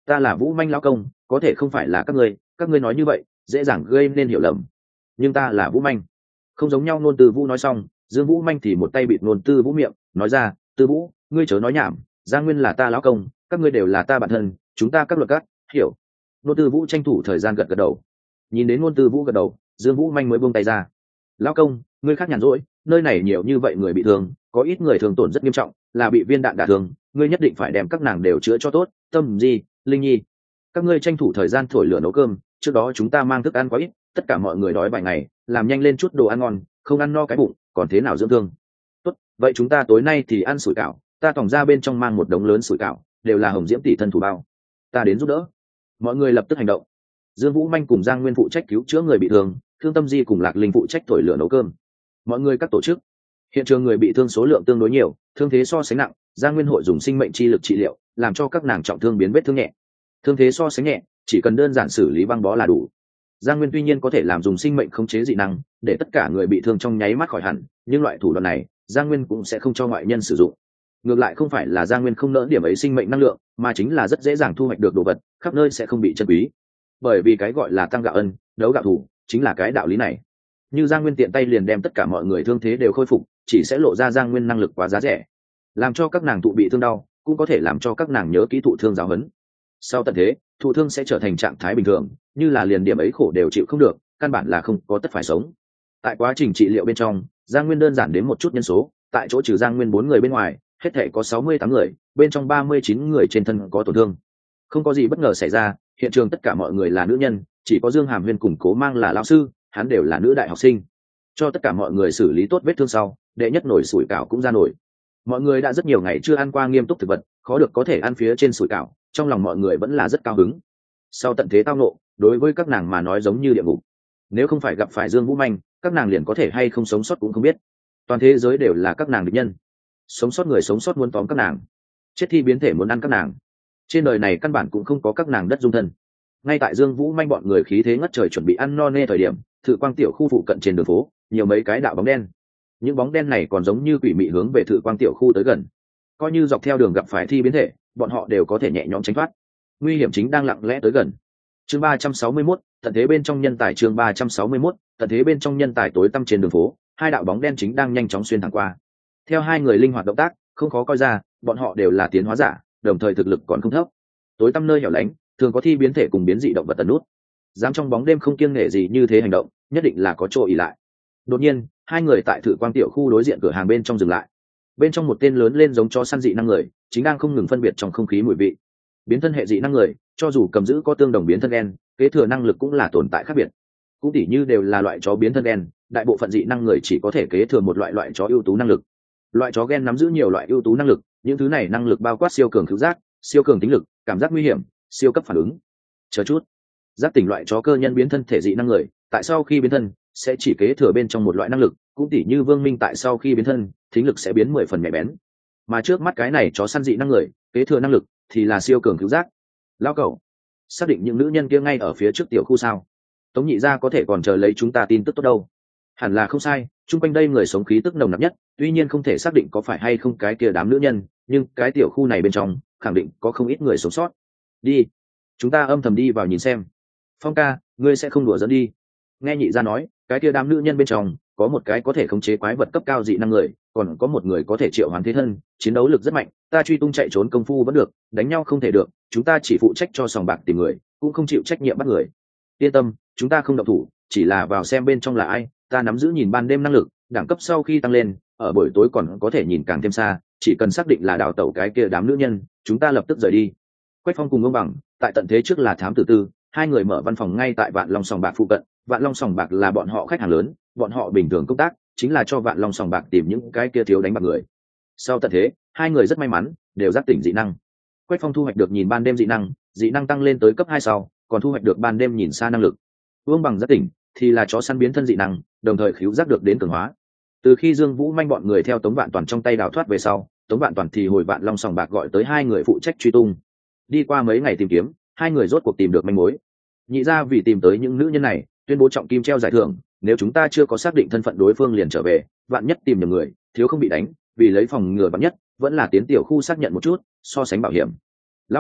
ta là Vũ Manh lão công, có thể không phải là các ngươi, các ngươi nói như vậy dễ dàng gây nên hiểu lầm, nhưng ta là Vũ Manh. Không giống nhau. Nôn Tư Vũ nói xong, Dương Vũ Manh thì một tay bịt Nôn Tư Vũ miệng, nói ra, Tư Vũ, ngươi chớ nói nhảm, Giang Nguyên là ta lão công, các ngươi đều là ta bạn thân, chúng ta các luật các hiểu. Nôn Tư Vũ tranh thủ thời gian gật gật đầu. Nhìn đến Nôn Tư Vũ gật đầu, Dương Vũ Manh mới buông tay ra. Lão công, ngươi khác nhàn rỗi, nơi này nhiều như vậy người bị thương, có ít người thương tổn rất nghiêm trọng, là bị viên đạn đả thương, ngươi nhất định phải đem các nàng đều chữa cho tốt. Tâm Di, Linh Nhi, các ngươi tranh thủ thời gian thổi lửa nấu cơm, trước đó chúng ta mang thức ăn quá ít, tất cả mọi người đói vài ngày, làm nhanh lên chút đồ ăn ngon, không ăn no cái bụng còn thế nào dưỡng thương. Tốt, vậy chúng ta tối nay thì ăn sủi cảo, ta tòng ra bên trong mang một đống lớn sủi cảo, đều là Hồng Diễm tỷ thân thủ bao, ta đến giúp đỡ. Mọi người lập tức hành động. Dương Vũ Manh cùng Giang Nguyên phụ trách cứu chữa người bị thương, Thương Tâm Di cùng Lạc Linh phụ trách thổi lửa nấu cơm. Mọi người các tổ chức. Hiện trường người bị thương số lượng tương đối nhiều, thương thế so sánh nặng, Giang Nguyên hội dùng sinh mệnh chi lực trị liệu, làm cho các nàng trọng thương biến vết thương nhẹ. Thương thế so sánh nhẹ, chỉ cần đơn giản xử lý băng bó là đủ. Giang Nguyên tuy nhiên có thể làm dùng sinh mệnh khống chế dị năng, để tất cả người bị thương trong nháy mắt khỏi hẳn, nhưng loại thủ đoạn này, Giang Nguyên cũng sẽ không cho ngoại nhân sử dụng. Ngược lại không phải là Giang Nguyên không nỡ điểm ấy sinh mệnh năng lượng, mà chính là rất dễ dàng thu hoạch được đồ vật, khắp nơi sẽ không bị chân quý. Bởi vì cái gọi là tăng gạo ân, đấu gạo thủ, chính là cái đạo lý này. Như Giang Nguyên tiện tay liền đem tất cả mọi người thương thế đều khôi phục, chỉ sẽ lộ ra Giang Nguyên năng lực quá giá rẻ, làm cho các nàng thụ bị thương đau, cũng có thể làm cho các nàng nhớ kỹ thụ thương giáo huấn. Sau tận thế, thụ thương sẽ trở thành trạng thái bình thường, như là liền điểm ấy khổ đều chịu không được, căn bản là không có tất phải sống. Tại quá trình trị liệu bên trong, Giang Nguyên đơn giản đến một chút nhân số, tại chỗ trừ Giang Nguyên bốn người bên ngoài, hết thể có sáu mươi tám người, bên trong ba mươi chín người trên thân có tổn thương. Không có gì bất ngờ xảy ra, hiện trường tất cả mọi người là nữ nhân, chỉ có Dương Hàm Huyên cùng Cố Mang là lão sư, hắn đều là nữ đại học sinh. Cho tất cả mọi người xử lý tốt vết thương sau, đệ nhất nổi sủi cảo cũng ra nổi. Mọi người đã rất nhiều ngày chưa ăn qua nghiêm túc thực vật, khó được có thể ăn phía trên sủi cảo, trong lòng mọi người vẫn là rất cao hứng. Sau tận thế tao nộ, đối với các nàng mà nói giống như địa ngục. Nếu không phải gặp phải Dương Vũ Manh, các nàng liền có thể hay không sống sót cũng không biết. Toàn thế giới đều là các nàng địch nhân. Sống sót người sống sót muốn tóm các nàng, chết thi biến thể muốn ăn các nàng. Trên đời này căn bản cũng không có các nàng đất dung thân. Ngay tại Dương Vũ Manh bọn người khí thế ngất trời chuẩn bị ăn no nê thời điểm, Thự Quang tiểu khu phụ cận trên đường phố, nhiều mấy cái đạo bóng đen. Những bóng đen này còn giống như quỷ mị hướng về Thự Quang tiểu khu tới gần. Coi như dọc theo đường gặp phải thi biến thể, bọn họ đều có thể nhẹ nhõm tránh thoát. Nguy hiểm chính đang lặng lẽ tới gần. Chương ba trăm sáu mươi mốt, tận thế bên trong nhân tài. Chương ba trăm sáu mươi mốt, tận thế bên trong nhân tài. Tối tăm trên đường phố, hai đạo bóng đen chính đang nhanh chóng xuyên thẳng qua. Theo hai người linh hoạt động tác, không khó coi ra, bọn họ đều là tiến hóa giả, đồng thời thực lực còn không thấp. Tối tăm nơi hẻo lánh, thường có thi biến thể cùng biến dị động vật tận nút. Dám trong bóng đêm không kiêng nể gì như thế hành động, nhất định là có chỗ ỉ lại. Đột nhiên, hai người tại Thự Quang tiểu khu đối diện cửa hàng bên trong dừng lại. Bên trong một tên lớn lên giống chó săn dị năng người, chính đang không ngừng phân biệt trong không khí mùi vị. Biến thân hệ dị năng người, cho dù cầm giữ có tương đồng biến thân gen, kế thừa năng lực cũng là tồn tại khác biệt. Cũng tỉ như đều là loại chó biến thân gen, đại bộ phận dị năng người chỉ có thể kế thừa một loại loại chó ưu tú năng lực. Loại chó gen nắm giữ nhiều loại ưu tú năng lực, những thứ này năng lực bao quát siêu cường khứu giác, siêu cường tính lực, cảm giác nguy hiểm, siêu cấp phản ứng. Chờ chút, giác tỉnh loại chó cơ nhân biến thân thể dị năng người, tại sau khi biến thân sẽ chỉ kế thừa bên trong một loại năng lực, cũng tỉ như Vương Minh tại sau khi biến thân, thính lực sẽ biến mười phần nhạy bén. Mà trước mắt cái này chó săn dị năng người, kế thừa năng lực thì là siêu cường cứu giác. Lao cẩu, xác định những nữ nhân kia ngay ở phía trước tiểu khu sao? Tống nhị gia có thể còn chờ lấy chúng ta tin tức tốt đâu. Hẳn là không sai, chung quanh đây người sống khí tức nồng nặc nhất, tuy nhiên không thể xác định có phải hay không cái kia đám nữ nhân, nhưng cái tiểu khu này bên trong khẳng định có không ít người sống sót. Đi, chúng ta âm thầm đi vào nhìn xem. Phong ca, ngươi sẽ không đùa dẫn đi. Nghe nhị gia nói, cái kia đám nữ nhân bên trong có một cái có thể khống chế quái vật cấp cao dị năng người, còn có một người có thể triệu hoán thế thân, chiến đấu lực rất mạnh, ta truy tung chạy trốn công phu vẫn được, đánh nhau không thể được, chúng ta chỉ phụ trách cho sòng bạc tìm người, cũng không chịu trách nhiệm bắt người. Yên tâm, chúng ta không động thủ, chỉ là vào xem bên trong là ai, ta nắm giữ nhìn ban đêm năng lực, đẳng cấp sau khi tăng lên, ở buổi tối còn có thể nhìn càng thêm xa, chỉ cần xác định là đào tẩu cái kia đám nữ nhân, chúng ta lập tức rời đi. Quách Phong cùng ông Bằng, tại tận thế trước là thám tử tư, hai người mở văn phòng ngay tại Vạn Long sòng bạc phụ cận. Vạn Long sòng bạc là bọn họ khách hàng lớn, bọn họ bình thường công tác chính là cho Vạn Long sòng bạc tìm những cái kia thiếu đánh bạc người. Sau tận thế, hai người rất may mắn, đều giác tỉnh dị năng. Quách Phong thu hoạch được nhìn ban đêm dị năng, dị năng tăng lên tới cấp hai sau, còn thu hoạch được ban đêm nhìn xa năng lực. Vương Bằng giác tỉnh thì là chó săn biến thân dị năng, đồng thời khứu giác được đến cường hóa. Từ khi Dương Vũ Manh bọn người theo Tống Vạn Toàn trong tay đào thoát về sau, Tống Vạn Toàn thì hồi Vạn Long sòng bạc gọi tới hai người phụ trách truy tung. Đi qua mấy ngày tìm kiếm, hai người rốt cuộc tìm được manh mối. Nhị gia vì tìm tới những nữ nhân này, tuyên bố trọng kim treo giải thưởng, nếu chúng ta chưa có xác định thân phận đối phương liền trở về, vạn nhất tìm nhầm người, thiếu không bị đánh, vì lấy phòng ngừa vạn nhất, vẫn là tiến tiểu khu xác nhận một chút, so sánh bảo hiểm. Lão cẩu,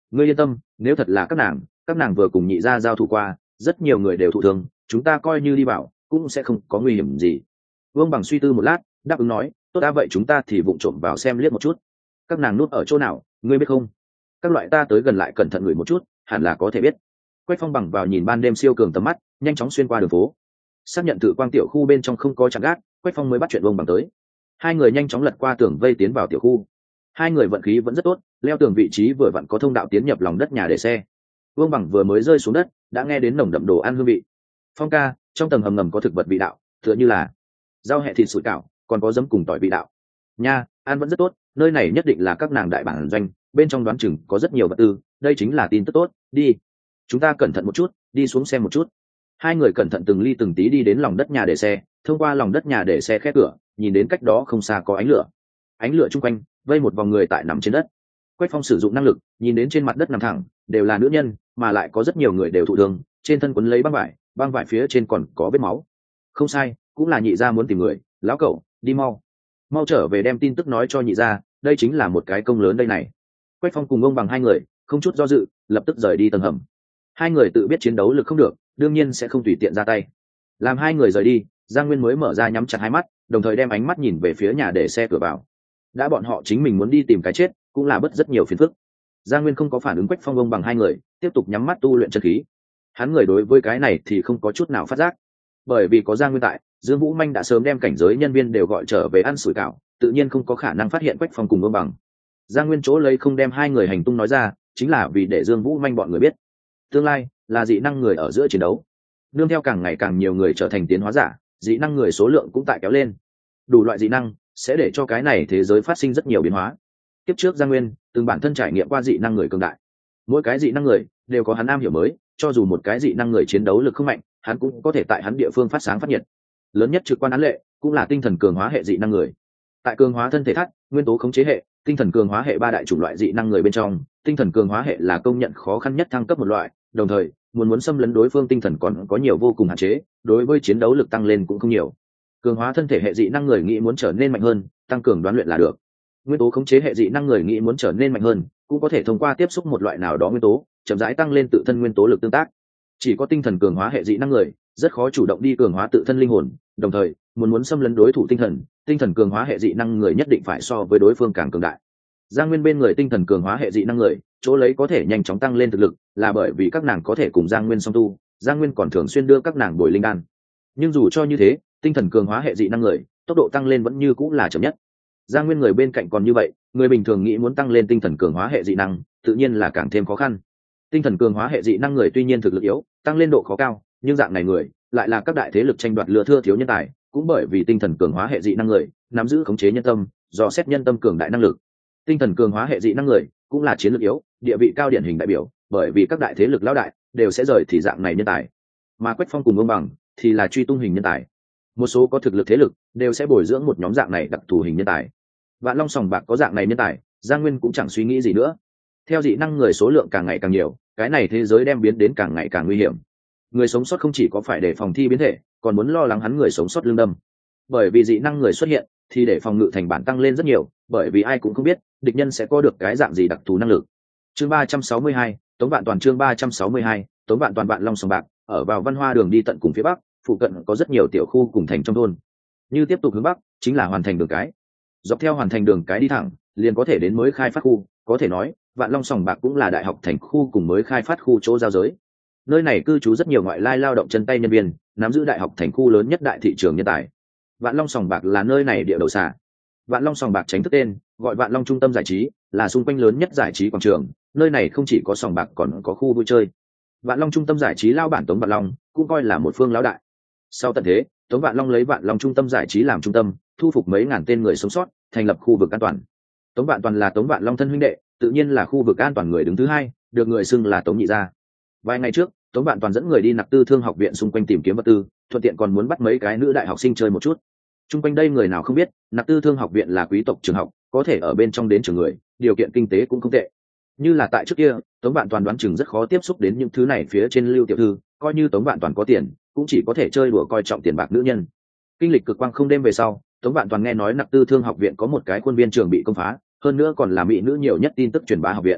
ngươi yên tâm, nếu thật là các nàng các nàng vừa cùng nhị gia giao thủ qua, rất nhiều người đều thụ thương, chúng ta coi như đi vào cũng sẽ không có nguy hiểm gì. Vương Bằng suy tư một lát, đáp ứng nói, tốt đã vậy chúng ta thì vụng trộm vào xem liếc một chút. Các nàng núp ở chỗ nào ngươi biết không? Các loại ta tới gần lại cẩn thận ngửi một chút, hẳn là có thể biết. Quách Phong bằng vào nhìn ban đêm siêu cường tầm mắt, nhanh chóng xuyên qua đường phố, xác nhận tự quang tiểu khu bên trong không có chặn gác, Quách Phong mới bắt chuyện Vương Bằng tới. Hai người nhanh chóng lật qua tường vây tiến vào tiểu khu. Hai người vận khí vẫn rất tốt, leo tường vị trí vừa vặn có thông đạo tiến nhập lòng đất nhà để xe. Vương Bằng vừa mới rơi xuống đất đã nghe đến nồng đậm đồ ăn hương vị. Phong ca, trong tầng hầm ngầm có thực vật vị đạo, tựa như là rau hẹ thịt sủi cảo, còn có giấm cùng tỏi vị đạo. Nha, ăn vẫn rất tốt, nơi này nhất định là các nàng đại bản doanh, bên trong đoán chừng có rất nhiều vật tư, đây chính là tin tức tốt. Đi, chúng ta cẩn thận một chút, đi xuống xem một chút. Hai người cẩn thận từng ly từng tí đi đến lòng đất nhà để xe, thông qua lòng đất nhà để xe khép cửa, nhìn đến cách đó không xa có ánh lửa. Ánh lửa chung quanh vây một vòng người tại nằm trên đất. Quách Phong sử dụng năng lực nhìn đến trên mặt đất nằm thẳng đều là nữ nhân, mà lại có rất nhiều người đều thụ thương, trên thân quấn lấy băng vải, băng vải phía trên còn có vết máu. Không sai, cũng là nhị gia muốn tìm người. Lão cẩu, đi mau mau trở về đem tin tức nói cho nhị gia, đây chính là một cái công lớn đây này. Quách Phong cùng ông Bằng hai người không chút do dự lập tức rời đi tầng hầm. Hai người tự biết chiến đấu lực không được, đương nhiên sẽ không tùy tiện ra tay. Làm hai người rời đi, Giang Nguyên mới mở ra nhắm chặt hai mắt, đồng thời đem ánh mắt nhìn về phía nhà để xe cửa vào. Đã bọn họ chính mình muốn đi tìm cái chết, cũng là bất rất nhiều phiền phức. Giang Nguyên không có phản ứng Quách Phong ông Bằng hai người, tiếp tục nhắm mắt tu luyện chân khí. Hắn người đối với cái này thì không có chút nào phát giác, bởi vì có Giang Nguyên tại, Dương Vũ Manh đã sớm đem cảnh giới nhân viên đều gọi trở về ăn sủi cảo, tự nhiên không có khả năng phát hiện Quách Phong cùng ông Bằng. Giang Nguyên chỗ lấy không đem hai người hành tung nói ra, chính là vì để Dương Vũ Manh bọn người biết, tương lai là dị năng người ở giữa chiến đấu. Nương theo càng ngày càng nhiều người trở thành tiến hóa giả, dị năng người số lượng cũng tại kéo lên. Đủ loại dị năng sẽ để cho cái này thế giới phát sinh rất nhiều biến hóa. Tiếp trước Giang Nguyên từng bản thân trải nghiệm qua dị năng người cường đại, mỗi cái dị năng người đều có hắn am hiểu mới, cho dù một cái dị năng người chiến đấu lực không mạnh, hắn cũng có thể tại hắn địa phương phát sáng phát nhiệt. Lớn nhất trực quan án lệ cũng là tinh thần cường hóa hệ dị năng người. Tại cường hóa thân thể thắt, nguyên tố khống chế hệ, tinh thần cường hóa hệ ba đại chủng loại dị năng người bên trong, tinh thần cường hóa hệ là công nhận khó khăn nhất thăng cấp một loại, đồng thời muốn muốn xâm lấn đối phương tinh thần còn có nhiều vô cùng hạn chế, đối với chiến đấu lực tăng lên cũng không nhiều. Cường hóa thân thể hệ dị năng người nghĩ muốn trở nên mạnh hơn, tăng cường đoán luyện là được. Nguyên tố khống chế hệ dị năng người nghĩ muốn trở nên mạnh hơn, cũng có thể thông qua tiếp xúc một loại nào đó nguyên tố, chậm rãi tăng lên tự thân nguyên tố lực tương tác. Chỉ có tinh thần cường hóa hệ dị năng người rất khó chủ động đi cường hóa tự thân linh hồn, đồng thời muốn muốn xâm lấn đối thủ tinh thần, tinh thần cường hóa hệ dị năng người nhất định phải so với đối phương càng cường đại. Giang Nguyên bên người tinh thần cường hóa hệ dị năng người chỗ lấy có thể nhanh chóng tăng lên thực lực, là bởi vì các nàng có thể cùng Giang Nguyên song tu, Giang Nguyên còn thường xuyên đưa các nàng bồi linh đan. Nhưng dù cho như thế, tinh thần cường hóa hệ dị năng người tốc độ tăng lên vẫn như cũng là chậm nhất. Giang Nguyên người bên cạnh còn như vậy, người bình thường nghĩ muốn tăng lên tinh thần cường hóa hệ dị năng, tự nhiên là càng thêm khó khăn. Tinh thần cường hóa hệ dị năng người tuy nhiên thực lực yếu, tăng lên độ khó cao, nhưng dạng này người lại là các đại thế lực tranh đoạt lừa thưa thiếu nhân tài, cũng bởi vì tinh thần cường hóa hệ dị năng người nắm giữ khống chế nhân tâm, dò xét nhân tâm cường đại năng lực. Tinh thần cường hóa hệ dị năng người cũng là chiến lược yếu, địa vị cao điển hình đại biểu, bởi vì các đại thế lực lão đại đều sẽ rời thì dạng này nhân tài. Mà Quách Phong cùng ông Bằng thì là truy tung hình nhân tài. Một số có thực lực thế lực đều sẽ bồi dưỡng một nhóm dạng này đặc thù hình nhân tài. Vạn Long Sòng Bạc có dạng này nhân tài, Giang Nguyên cũng chẳng suy nghĩ gì nữa. Theo dị năng người số lượng càng ngày càng nhiều, cái này thế giới đem biến đến càng ngày càng nguy hiểm. Người sống sót không chỉ có phải để phòng thi biến thể, còn muốn lo lắng hắn người sống sót lương đâm. Bởi vì dị năng người xuất hiện, thì để phòng ngự thành bản tăng lên rất nhiều, bởi vì ai cũng không biết địch nhân sẽ có được cái dạng gì đặc thù năng lực. Chương ba trăm sáu mươi hai, Tống Vạn Toàn chương ba trăm sáu mươi hai, Tống Vạn Toàn Vạn Long Sòng Bạc, ở vào Văn Hoa đường đi tận cùng phía bắc, phụ cận có rất nhiều tiểu khu cùng thành trong thôn. Như tiếp tục hướng bắc, chính là Hoàn Thành đường cái. Dọc theo Hoàn Thành đường cái đi thẳng, liền có thể đến mới khai phát khu, có thể nói, Vạn Long Sòng Bạc cũng là đại học thành khu cùng mới khai phát khu chỗ giao giới. Nơi này cư trú rất nhiều ngoại lai lao động chân tay nhân viên, nắm giữ đại học thành khu lớn nhất đại thị trường nhân tài. Vạn Long Sòng Bạc là nơi này địa đầu xà. Vạn Long Sòng Bạc chính thức tên gọi Vạn Long Trung tâm giải trí, là xung quanh lớn nhất giải trí quảng trường, nơi này không chỉ có sòng bạc còn có khu vui chơi. Vạn Long Trung tâm giải trí lao bản Tống Vạn Long cũng coi là một phương lão đại. Sau tận thế, Tống Vạn Long lấy Vạn Long Trung tâm giải trí làm trung tâm, thu phục mấy ngàn tên người sống sót, thành lập khu vực an toàn. Tống Vạn Toàn là Tống Vạn Long thân huynh đệ, tự nhiên là khu vực an toàn người đứng thứ hai, được người xưng là Tống nhị gia. Vài ngày trước, Tống Vạn Toàn dẫn người đi Nặc Tư Thương học viện xung quanh tìm kiếm vật tư, thuận tiện còn muốn bắt mấy cái nữ đại học sinh chơi một chút. Trung quanh đây người nào không biết, Nặc Tư Thương học viện là quý tộc trường học, có thể ở bên trong đến trường người, điều kiện kinh tế cũng không tệ. Như là tại trước kia, Tống Vạn Toàn đoán chừng rất khó tiếp xúc đến những thứ này phía trên lưu tiểu thư, coi như Tống Vạn Toàn có tiền, cũng chỉ có thể chơi đùa coi trọng tiền bạc nữ nhân. Kinh lịch cực quang không đêm về sau, Tống Vạn Toàn nghe nói Nặc Tư Thương học viện có một cái khuôn viên trường bị công phá, hơn nữa còn là mỹ nữ nhiều nhất tin tức truyền bá học viện.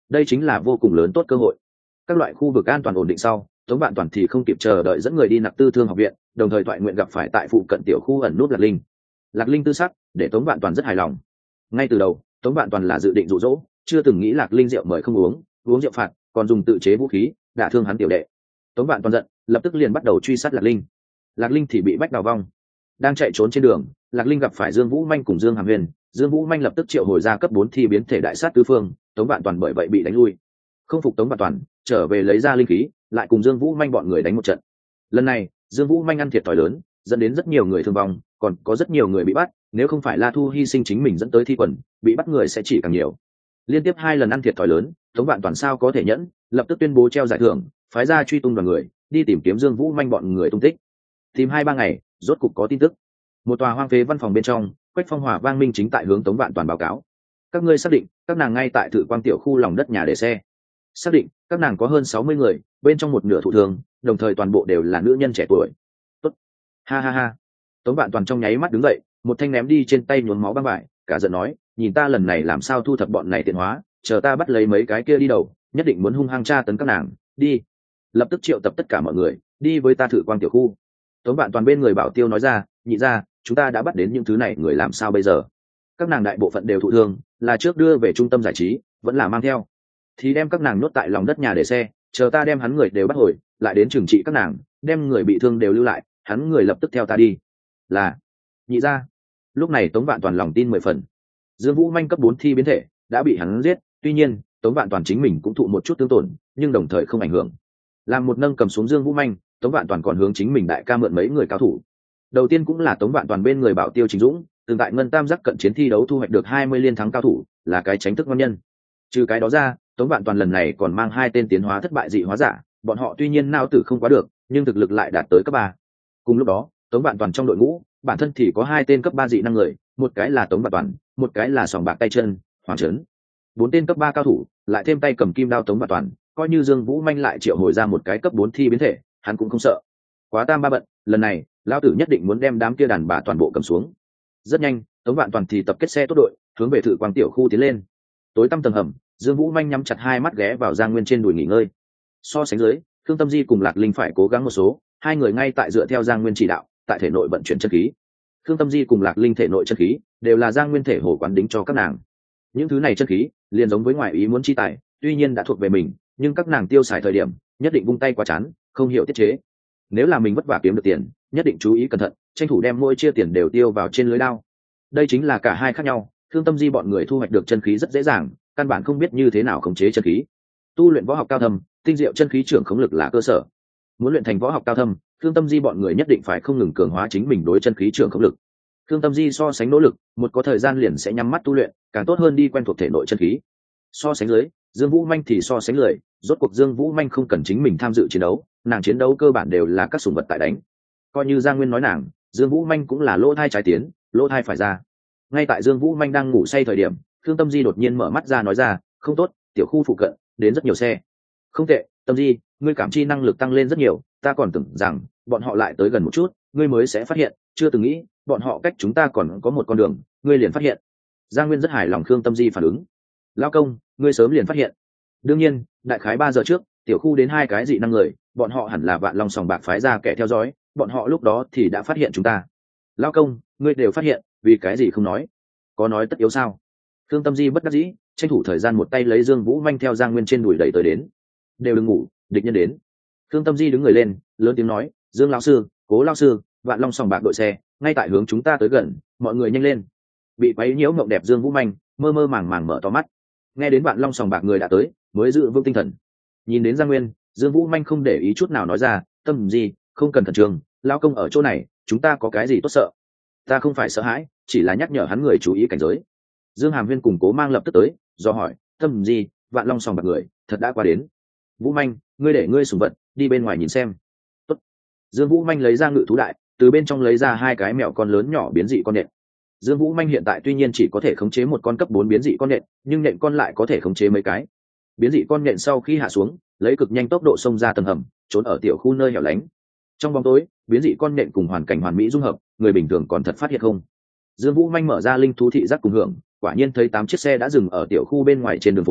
đây chính là vô cùng lớn tốt cơ hội. Các loại khu vực an toàn ổn định sau, Tống Vạn Toàn thì không kịp chờ đợi dẫn người đi Nặc Tư Thương học viện, đồng thời thoại nguyện gặp phải tại phụ cận tiểu khu ẩn nút Lạc Linh. Lạc Linh tư sắc để Tống Vạn Toàn rất hài lòng. Ngay từ đầu, Tống Vạn Toàn là dự định dụ dỗ, chưa từng nghĩ Lạc Linh rượu mời không uống, uống rượu phạt, còn dùng tự chế vũ khí đả thương hắn tiểu đệ. Tống Vạn Toàn giận, lập tức liền bắt đầu truy sát Lạc Linh. Lạc Linh thì bị bách đào vong. Đang chạy trốn trên đường, Lạc Linh gặp phải Dương Vũ Manh cùng Dương Hàm Huyền, Dương Vũ Manh lập tức triệu hồi ra cấp bốn thi biến thể đại sát tứ phương, Tống Vạn Toàn bởi vậy bị đánh lui. Không phục Tống Vạn Toàn, trở về lấy ra linh khí, lại cùng Dương Vũ Manh bọn người đánh một trận. Lần này, Dương Vũ Manh ăn thiệt thòi lớn, dẫn đến rất nhiều người thương vong, còn có rất nhiều người bị bắt, nếu không phải La Thu hy sinh chính mình dẫn tới thi quần, bị bắt người sẽ chỉ càng nhiều. Liên tiếp hai lần ăn thiệt thòi lớn, Tống Vạn Toàn sao có thể nhẫn, lập tức tuyên bố treo giải thưởng, phái ra truy tung đoàn người, đi tìm kiếm Dương Vũ Manh bọn người tung tích. Tìm hai ba ngày, rốt cục có tin tức. Một tòa hoang phế văn phòng bên trong, Quách Phong Hòa Vang Minh chính tại hướng Tống Vạn Toàn báo cáo. Các ngươi xác định, các nàng ngay tại Thử Quang tiểu khu lòng đất nhà để xe. Xác định, các nàng có hơn sáu mươi người, bên trong một nửa thụ thương, đồng thời toàn bộ đều là nữ nhân trẻ tuổi. Tốt. Ha ha ha. Tống Vạn Toàn trong nháy mắt đứng dậy, một thanh ném đi trên tay nhuốm máu băng vải, cả giận nói, nhìn ta lần này làm sao thu thập bọn này tiện hóa, chờ ta bắt lấy mấy cái kia đi đầu, nhất định muốn hung hăng tra tấn các nàng, đi. Lập tức triệu tập tất cả mọi người, đi với ta Thử Quang tiểu khu. Tống Vạn Toàn bên người Bảo Tiêu nói ra, nhị ra, chúng ta đã bắt đến những thứ này, người làm sao bây giờ? Các nàng đại bộ phận đều thụ thương, là trước đưa về trung tâm giải trí, vẫn là mang theo. Thì đem các nàng nhốt tại lòng đất nhà để xe, chờ ta đem hắn người đều bắt hồi, lại đến trừng trị các nàng, đem người bị thương đều lưu lại, hắn người lập tức theo ta đi. Là, nhị ra. Lúc này Tống Vạn Toàn lòng tin mười phần. Dương Vũ Manh cấp bốn thi biến thể đã bị hắn giết, tuy nhiên Tống Vạn Toàn chính mình cũng thụ một chút thương tổn, nhưng đồng thời không ảnh hưởng. Làm một nâng cầm xuống Dương Vũ Manh, Tống Vạn Toàn còn hướng chính mình đại ca mượn mấy người cao thủ. Đầu tiên cũng là Tống Vạn Toàn bên người Bảo Tiêu Trình Dũng, từng tại Ngân Tam giác cận chiến thi đấu thu hoạch được hai mươi liên thắng cao thủ, là cái tránh thức ngon nhân. Trừ cái đó ra, Tống Vạn Toàn lần này còn mang hai tên tiến hóa thất bại dị hóa giả, bọn họ tuy nhiên nao tử không quá được, nhưng thực lực lại đạt tới cấp ba. Cùng lúc đó, Tống Vạn Toàn trong đội ngũ, bản thân thì có hai tên cấp ba dị năng người, một cái là Tống Vạn Toàn, một cái là Sòng Bạc tay chân, Hoàng Trấn. Bốn tên cấp ba cao thủ, lại thêm tay cầm kim đao Tống Vạn Toàn, coi như Dương Vũ Manh lại triệu hồi ra một cái cấp bốn thi biến thể, hắn cũng không sợ. Quá tam ba bận, lần này, lão tử nhất định muốn đem đám kia đàn bà toàn bộ cầm xuống. Rất nhanh, Tống Vạn Toàn thì tập kết xe tốt đội, hướng về Thử Quang tiểu khu tiến lên. Tối tăm tầng hầm, Dương Vũ Manh nhắm chặt hai mắt ghé vào Giang Nguyên trên đùi nghỉ ngơi. So sánh dưới, Thương Tâm Di cùng Lạc Linh phải cố gắng một số, hai người ngay tại dựa theo Giang Nguyên chỉ đạo, tại thể nội vận chuyển chân khí. Thương Tâm Di cùng Lạc Linh thể nội chân khí đều là Giang Nguyên thể hồ quán đính cho các nàng. Những thứ này chân khí, liền giống với ngoại ý muốn chi tài, tuy nhiên đã thuộc về mình, nhưng các nàng tiêu xài thời điểm, nhất định vung tay quá chán, không hiểu tiết chế. Nếu là mình vất vả kiếm được tiền, nhất định chú ý cẩn thận, tranh thủ đem mỗi chia tiền đều tiêu vào trên lưới đao. Đây chính là cả hai khác nhau, Thương Tâm Di bọn người thu hoạch được chân khí rất dễ dàng, căn bản không biết như thế nào khống chế chân khí. Tu luyện võ học cao thâm, tinh diệu chân khí trưởng khống lực là cơ sở. Muốn luyện thành võ học cao thâm, Thương Tâm Di bọn người nhất định phải không ngừng cường hóa chính mình đối chân khí trưởng khống lực. Thương Tâm Di so sánh nỗ lực, một có thời gian liền sẽ nhắm mắt tu luyện, càng tốt hơn đi quen thuộc thể nội chân khí. So sánh dưới, Dương Vũ Manh thì so sánh lười, rốt cuộc Dương Vũ Manh không cần chính mình tham dự chiến đấu, nàng chiến đấu cơ bản đều là các sủng vật tại đánh. Coi như Giang Nguyên nói nàng, Dương Vũ Manh cũng là lỗ thai trái tiến, lỗ thai phải ra. Ngay tại Dương Vũ Manh đang ngủ say thời điểm, Thương Tâm Di đột nhiên mở mắt ra nói ra, không tốt, tiểu khu phụ cận đến rất nhiều xe. Không tệ, Tâm Di, ngươi cảm chi năng lực tăng lên rất nhiều, ta còn tưởng rằng bọn họ lại tới gần một chút, ngươi mới sẽ phát hiện, chưa từng nghĩ bọn họ cách chúng ta còn có một con đường, ngươi liền phát hiện. Giang Nguyên rất hài lòng Thương Tâm Di phản ứng. Lao công, ngươi sớm liền phát hiện. Đương nhiên, đại khái ba giờ trước, tiểu khu đến hai cái dị năng người, bọn họ hẳn là Vạn Long Sòng Bạc phái ra kẻ theo dõi, bọn họ lúc đó thì đã phát hiện chúng ta. Lao công, ngươi đều phát hiện, vì cái gì không nói? Có nói tất yếu sao? Thương Tâm Di bất đắc dĩ, tranh thủ thời gian một tay lấy Dương Vũ Manh theo Giang Nguyên trên đùi đẩy tới đến. Đều đừng ngủ, địch nhân đến. Thương Tâm Di đứng người lên, lớn tiếng nói, Dương lão sư, Cố lão sư, Vạn Long Sòng Bạc đội xe, ngay tại hướng chúng ta tới gần, mọi người nhanh lên. Bị quấy nhiễu mộng đẹp Dương Vũ Manh, mơ mơ màng màng mở to mắt. Nghe đến Vạn Long Sòng Bạc người đã tới, mới giữ vững tinh thần. Nhìn đến Giang Nguyên, Dương Vũ Manh không để ý chút nào nói ra, Tâm Di, không cần khẩn trương, lão công ở chỗ này, chúng ta có cái gì tốt sợ? Ta không phải sợ hãi, chỉ là nhắc nhở hắn người chú ý cảnh giới. Dương Hàm Huyên cùng Cố Mang lập tức tới, do hỏi, Tâm Di, Vạn Long Sòng Bạc người thật đã qua đến. Vũ Manh, ngươi để ngươi sùng vật đi bên ngoài nhìn xem. Tốt. Dương Vũ Manh lấy ra ngự thú đại, từ bên trong lấy ra hai cái mèo con lớn nhỏ biến dị con nện. Dương Vũ Manh hiện tại tuy nhiên chỉ có thể khống chế một con cấp bốn biến dị con nện, nhưng nện con lại có thể khống chế mấy cái. Biến dị con nện sau khi hạ xuống, lấy cực nhanh tốc độ xông ra tầng hầm, trốn ở tiểu khu nơi hẻo lánh. Trong bóng tối, biến dị con nện cùng hoàn cảnh hoàn mỹ dung hợp, người bình thường còn thật phát hiện không. Dương Vũ Manh mở ra linh thú thị giác cùng hưởng, quả nhiên thấy tám chiếc xe đã dừng ở tiểu khu bên ngoài trên đường phố,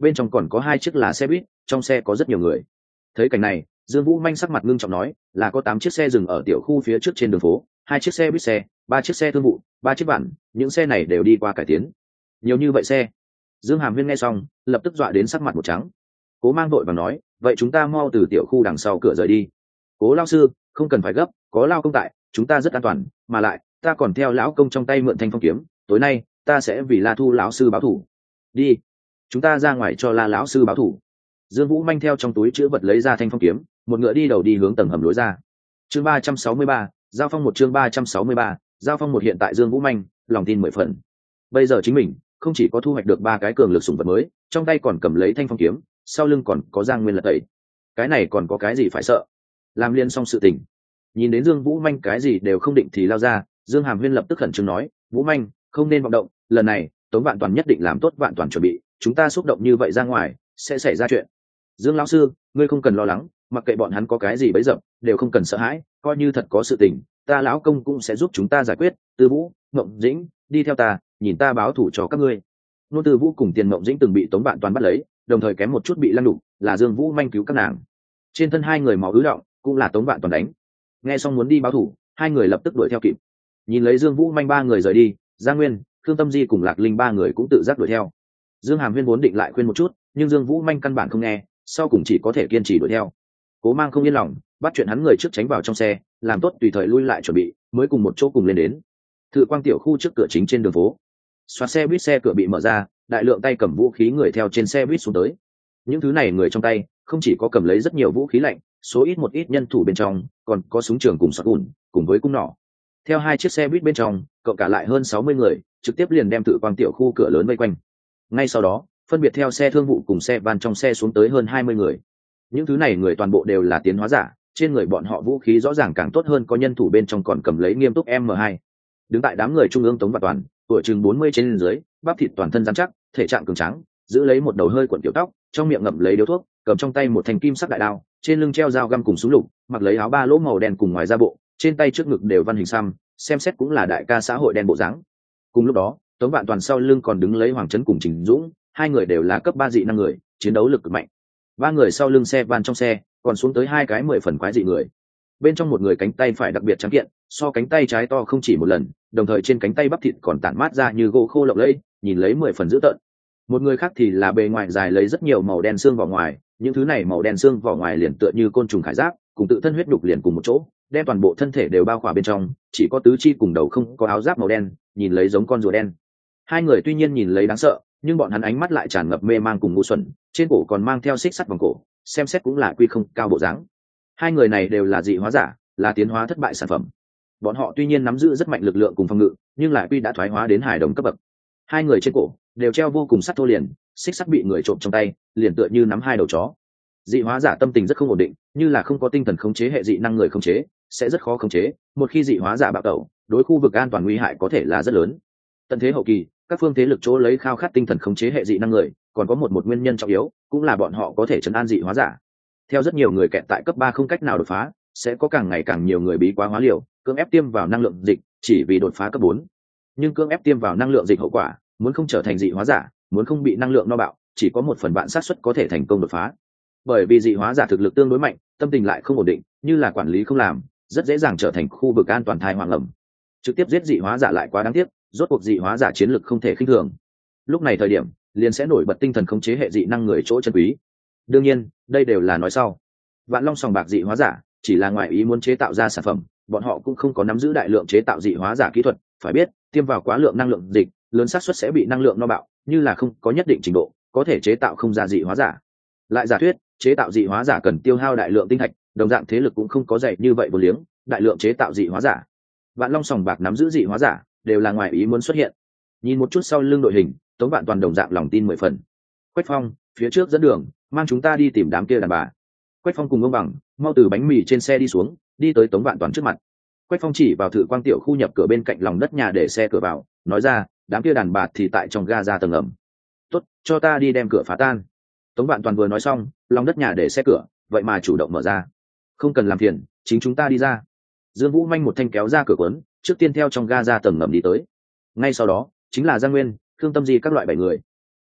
bên trong còn có hai chiếc là xe buýt, trong xe có rất nhiều người. Thấy cảnh này, Dương Vũ Manh sắc mặt ngưng trọng nói, là có tám chiếc xe dừng ở tiểu khu phía trước trên đường phố, hai chiếc xe buýt xe, ba chiếc xe thương vụ, ba chiếc bản, những xe này đều đi qua cải tiến. Nhiều như vậy xe. Dương Hàm Huyên nghe xong, lập tức dọa đến sắc mặt một trắng. Cố Mang vội vàng nói, vậy chúng ta mau từ tiểu khu đằng sau cửa rời đi. Cố lão sư, không cần phải gấp, có lao công tại, chúng ta rất an toàn, mà lại, ta còn theo lão công trong tay mượn thanh phong kiếm, tối nay ta sẽ vì La Thu lão sư báo thù. Đi, chúng ta ra ngoài cho La lão sư báo thù. Dương Vũ Manh theo trong túi chữ vật lấy ra thanh phong kiếm, một ngựa đi đầu đi hướng tầng hầm lối ra. Chương ba trăm sáu mươi ba, giao phong một chương ba trăm sáu mươi ba, giao phong một hiện tại Dương Vũ Manh, lòng tin mười phần. Bây giờ chính mình không chỉ có thu hoạch được ba cái cường lực sủng vật mới, trong tay còn cầm lấy thanh phong kiếm, sau lưng còn có Giang Nguyên lật tẩy. Cái này còn có cái gì phải sợ? Làm liên xong sự tình. Nhìn đến Dương Vũ Manh cái gì đều không định thì lao ra, Dương Hàm Huyên lập tức khẩn trương nói, Vũ Manh, không nên vọng động, lần này Tống Vạn Toàn nhất định làm tốt vạn toàn chuẩn bị, chúng ta xúc động như vậy ra ngoài sẽ xảy ra chuyện. Dương lão sư, ngươi không cần lo lắng, mặc kệ bọn hắn có cái gì bấy dập, đều không cần sợ hãi, coi như thật có sự tình, ta lão công cũng sẽ giúp chúng ta giải quyết. Tư Vũ, Mộng Dĩnh, đi theo ta, nhìn ta báo thủ cho các ngươi. Nôn Tư Vũ cùng Tiền Mộng Dĩnh từng bị Tống Vạn Toàn bắt lấy, đồng thời kém một chút bị lăng đục, là Dương Vũ Manh cứu các nàng. Trên thân hai người máu ứ động, cũng là Tống Vạn Toàn đánh. Nghe xong muốn đi báo thủ, hai người lập tức đuổi theo kịp. Nhìn lấy Dương Vũ Manh ba người rời đi, Giang Nguyên, Khương Tâm Di cùng Lạc Linh ba người cũng tự giác đuổi theo. Dương Hàm Huyên vốn định lại khuyên một chút, nhưng Dương Vũ Manh căn bản không nghe, sau cùng chỉ có thể kiên trì đuổi theo. Cố Mang không yên lòng, bắt chuyện hắn người trước tránh vào trong xe, làm tốt tùy thời lui lại chuẩn bị, mới cùng một chỗ cùng lên đến. Thự Quang tiểu khu trước cửa chính trên đường phố, xoát xe buýt xe cửa bị mở ra, đại lượng tay cầm vũ khí người theo trên xe buýt xuống tới. Những thứ này người trong tay không chỉ có cầm lấy rất nhiều vũ khí lạnh, số ít một ít nhân thủ bên trong còn có súng trường cùng sọt ủn cùng với cung nỏ. Theo hai chiếc xe buýt bên trong cộng cả lại hơn sáu mươi người, trực tiếp liền đem Thự Quang tiểu khu cửa lớn vây quanh. Ngay sau đó phân biệt theo xe thương vụ cùng xe van trong xe xuống tới hơn hai mươi người. Những thứ này người toàn bộ đều là tiến hóa giả, trên người bọn họ vũ khí rõ ràng càng tốt hơn, có nhân thủ bên trong còn cầm lấy nghiêm túc M hai. Đứng tại đám người trung ương Tống Vạn Toàn, tuổi chừng bốn mươi trên dưới, bắp thịt toàn thân rắn chắc, thể trạng cường tráng, giữ lấy một đầu hơi cuộn tiểu tóc, trong miệng ngậm lấy điếu thuốc, cầm trong tay một thanh kim sắc đại đao, trên lưng treo dao găm cùng súng lục, mặc lấy áo ba lỗ màu đen cùng ngoài da bộ, trên tay trước ngực đều văn hình xăm, xem xét cũng là đại ca xã hội đen bộ dáng. Cùng lúc đó, Tống Vạn Toàn sau lưng còn đứng lấy Hoàng Trấn cùng Trình Dũng, hai người đều là cấp ba dị năng người, chiến đấu lực cực mạnh. Ba người sau lưng xe van trong xe còn xuống tới hai cái mười phần quái dị người. Bên trong một người cánh tay phải đặc biệt trắng kiện, so cánh tay trái to không chỉ một lần, đồng thời trên cánh tay bắp thịt còn tản mát ra như gỗ khô lộng lẫy, nhìn lấy mười phần dữ tợn. Một người khác thì là bề ngoài dài lấy rất nhiều màu đen xương vỏ ngoài, những thứ này màu đen xương vỏ ngoài liền tựa như côn trùng khải giáp, cùng tự thân huyết nhục liền cùng một chỗ, đem toàn bộ thân thể đều bao khỏa bên trong, chỉ có tứ chi cùng đầu không có áo giáp màu đen, nhìn lấy giống con rùa đen. Hai người tuy nhiên nhìn lấy đáng sợ, nhưng bọn hắn ánh mắt lại tràn ngập mê mang cùng ngu xuẩn, trên cổ còn mang theo xích sắt vòng cổ, xem xét cũng là quy không cao bộ dáng. Hai người này đều là dị hóa giả, là tiến hóa thất bại sản phẩm. Bọn họ tuy nhiên nắm giữ rất mạnh lực lượng cùng phòng ngự, nhưng lại quy đã thoái hóa đến hài đồng cấp bậc. Hai người trên cổ đều treo vô cùng sắt thô liền, xích sắt bị người trộm trong tay, liền tựa như nắm hai đầu chó. Dị hóa giả tâm tình rất không ổn định, như là không có tinh thần khống chế hệ dị năng người khống chế, sẽ rất khó khống chế. Một khi dị hóa giả bạo tẩu, đối khu vực an toàn nguy hại có thể là rất lớn. Tận thế hậu kỳ, các phương thế lực chỗ lấy khao khát tinh thần khống chế hệ dị năng người, còn có một một nguyên nhân trọng yếu, cũng là bọn họ có thể trấn an dị hóa giả. Theo rất nhiều người kẹt tại cấp ba không cách nào đột phá, sẽ có càng ngày càng nhiều người bí quá hóa liều, cưỡng ép tiêm vào năng lượng dịch, chỉ vì đột phá cấp bốn. Nhưng cưỡng ép tiêm vào năng lượng dịch hậu quả, muốn không trở thành dị hóa giả, muốn không bị năng lượng no bạo, chỉ có một phần vạn xác suất có thể thành công đột phá. Bởi vì dị hóa giả thực lực tương đối mạnh, tâm tình lại không ổn định, như là quản lý không làm, rất dễ dàng trở thành khu vực an toàn thai hoang ẩm. Trực tiếp giết dị hóa giả lại quá đáng tiếc, rốt cuộc dị hóa giả chiến lực không thể khinh thường. Lúc này thời điểm, liền sẽ nổi bật tinh thần khống chế hệ dị năng người chỗ chân quý. Đương nhiên, đây đều là nói sau. Vạn Long sòng bạc dị hóa giả chỉ là ngoại ý muốn chế tạo ra sản phẩm, bọn họ cũng không có nắm giữ đại lượng chế tạo dị hóa giả kỹ thuật, phải biết, tiêm vào quá lượng năng lượng dịch, lớn xác suất sẽ bị năng lượng no bạo, như là không có nhất định trình độ, có thể chế tạo không ra dị hóa giả. Lại giả thuyết, chế tạo dị hóa giả cần tiêu hao đại lượng tinh thạch, đồng dạng thế lực cũng không có dày như vậy vô liếng, đại lượng chế tạo dị hóa giả. Vạn Long sòng bạc nắm giữ dị hóa giả, đều là ngoại ý muốn xuất hiện. Nhìn một chút sau lưng đội hình, Tống Vạn Toàn đồng dạng lòng tin mười phần. Quách Phong, phía trước dẫn đường, mang chúng ta đi tìm đám kia đàn bà. Quách Phong cùng ông Bằng mau từ bánh mì trên xe đi xuống, đi tới Tống Vạn Toàn trước mặt. Quách Phong chỉ vào Thự Quang tiểu khu nhập cửa bên cạnh lòng đất nhà để xe cửa vào, nói ra, đám kia đàn bà thì tại trong ga ra tầng ẩm. Tốt, cho ta đi đem cửa phá tan. Tống Vạn Toàn vừa nói xong, lòng đất nhà để xe cửa vậy mà chủ động mở ra. Không cần làm phiền, chính chúng ta đi ra. Dương Vũ Manh một thanh kéo ra cửa quấn, trước tiên theo trong ga ra tầng ngầm đi tới. Ngay sau đó chính là Giang Nguyên, Khương Tâm Di các loại bảy người.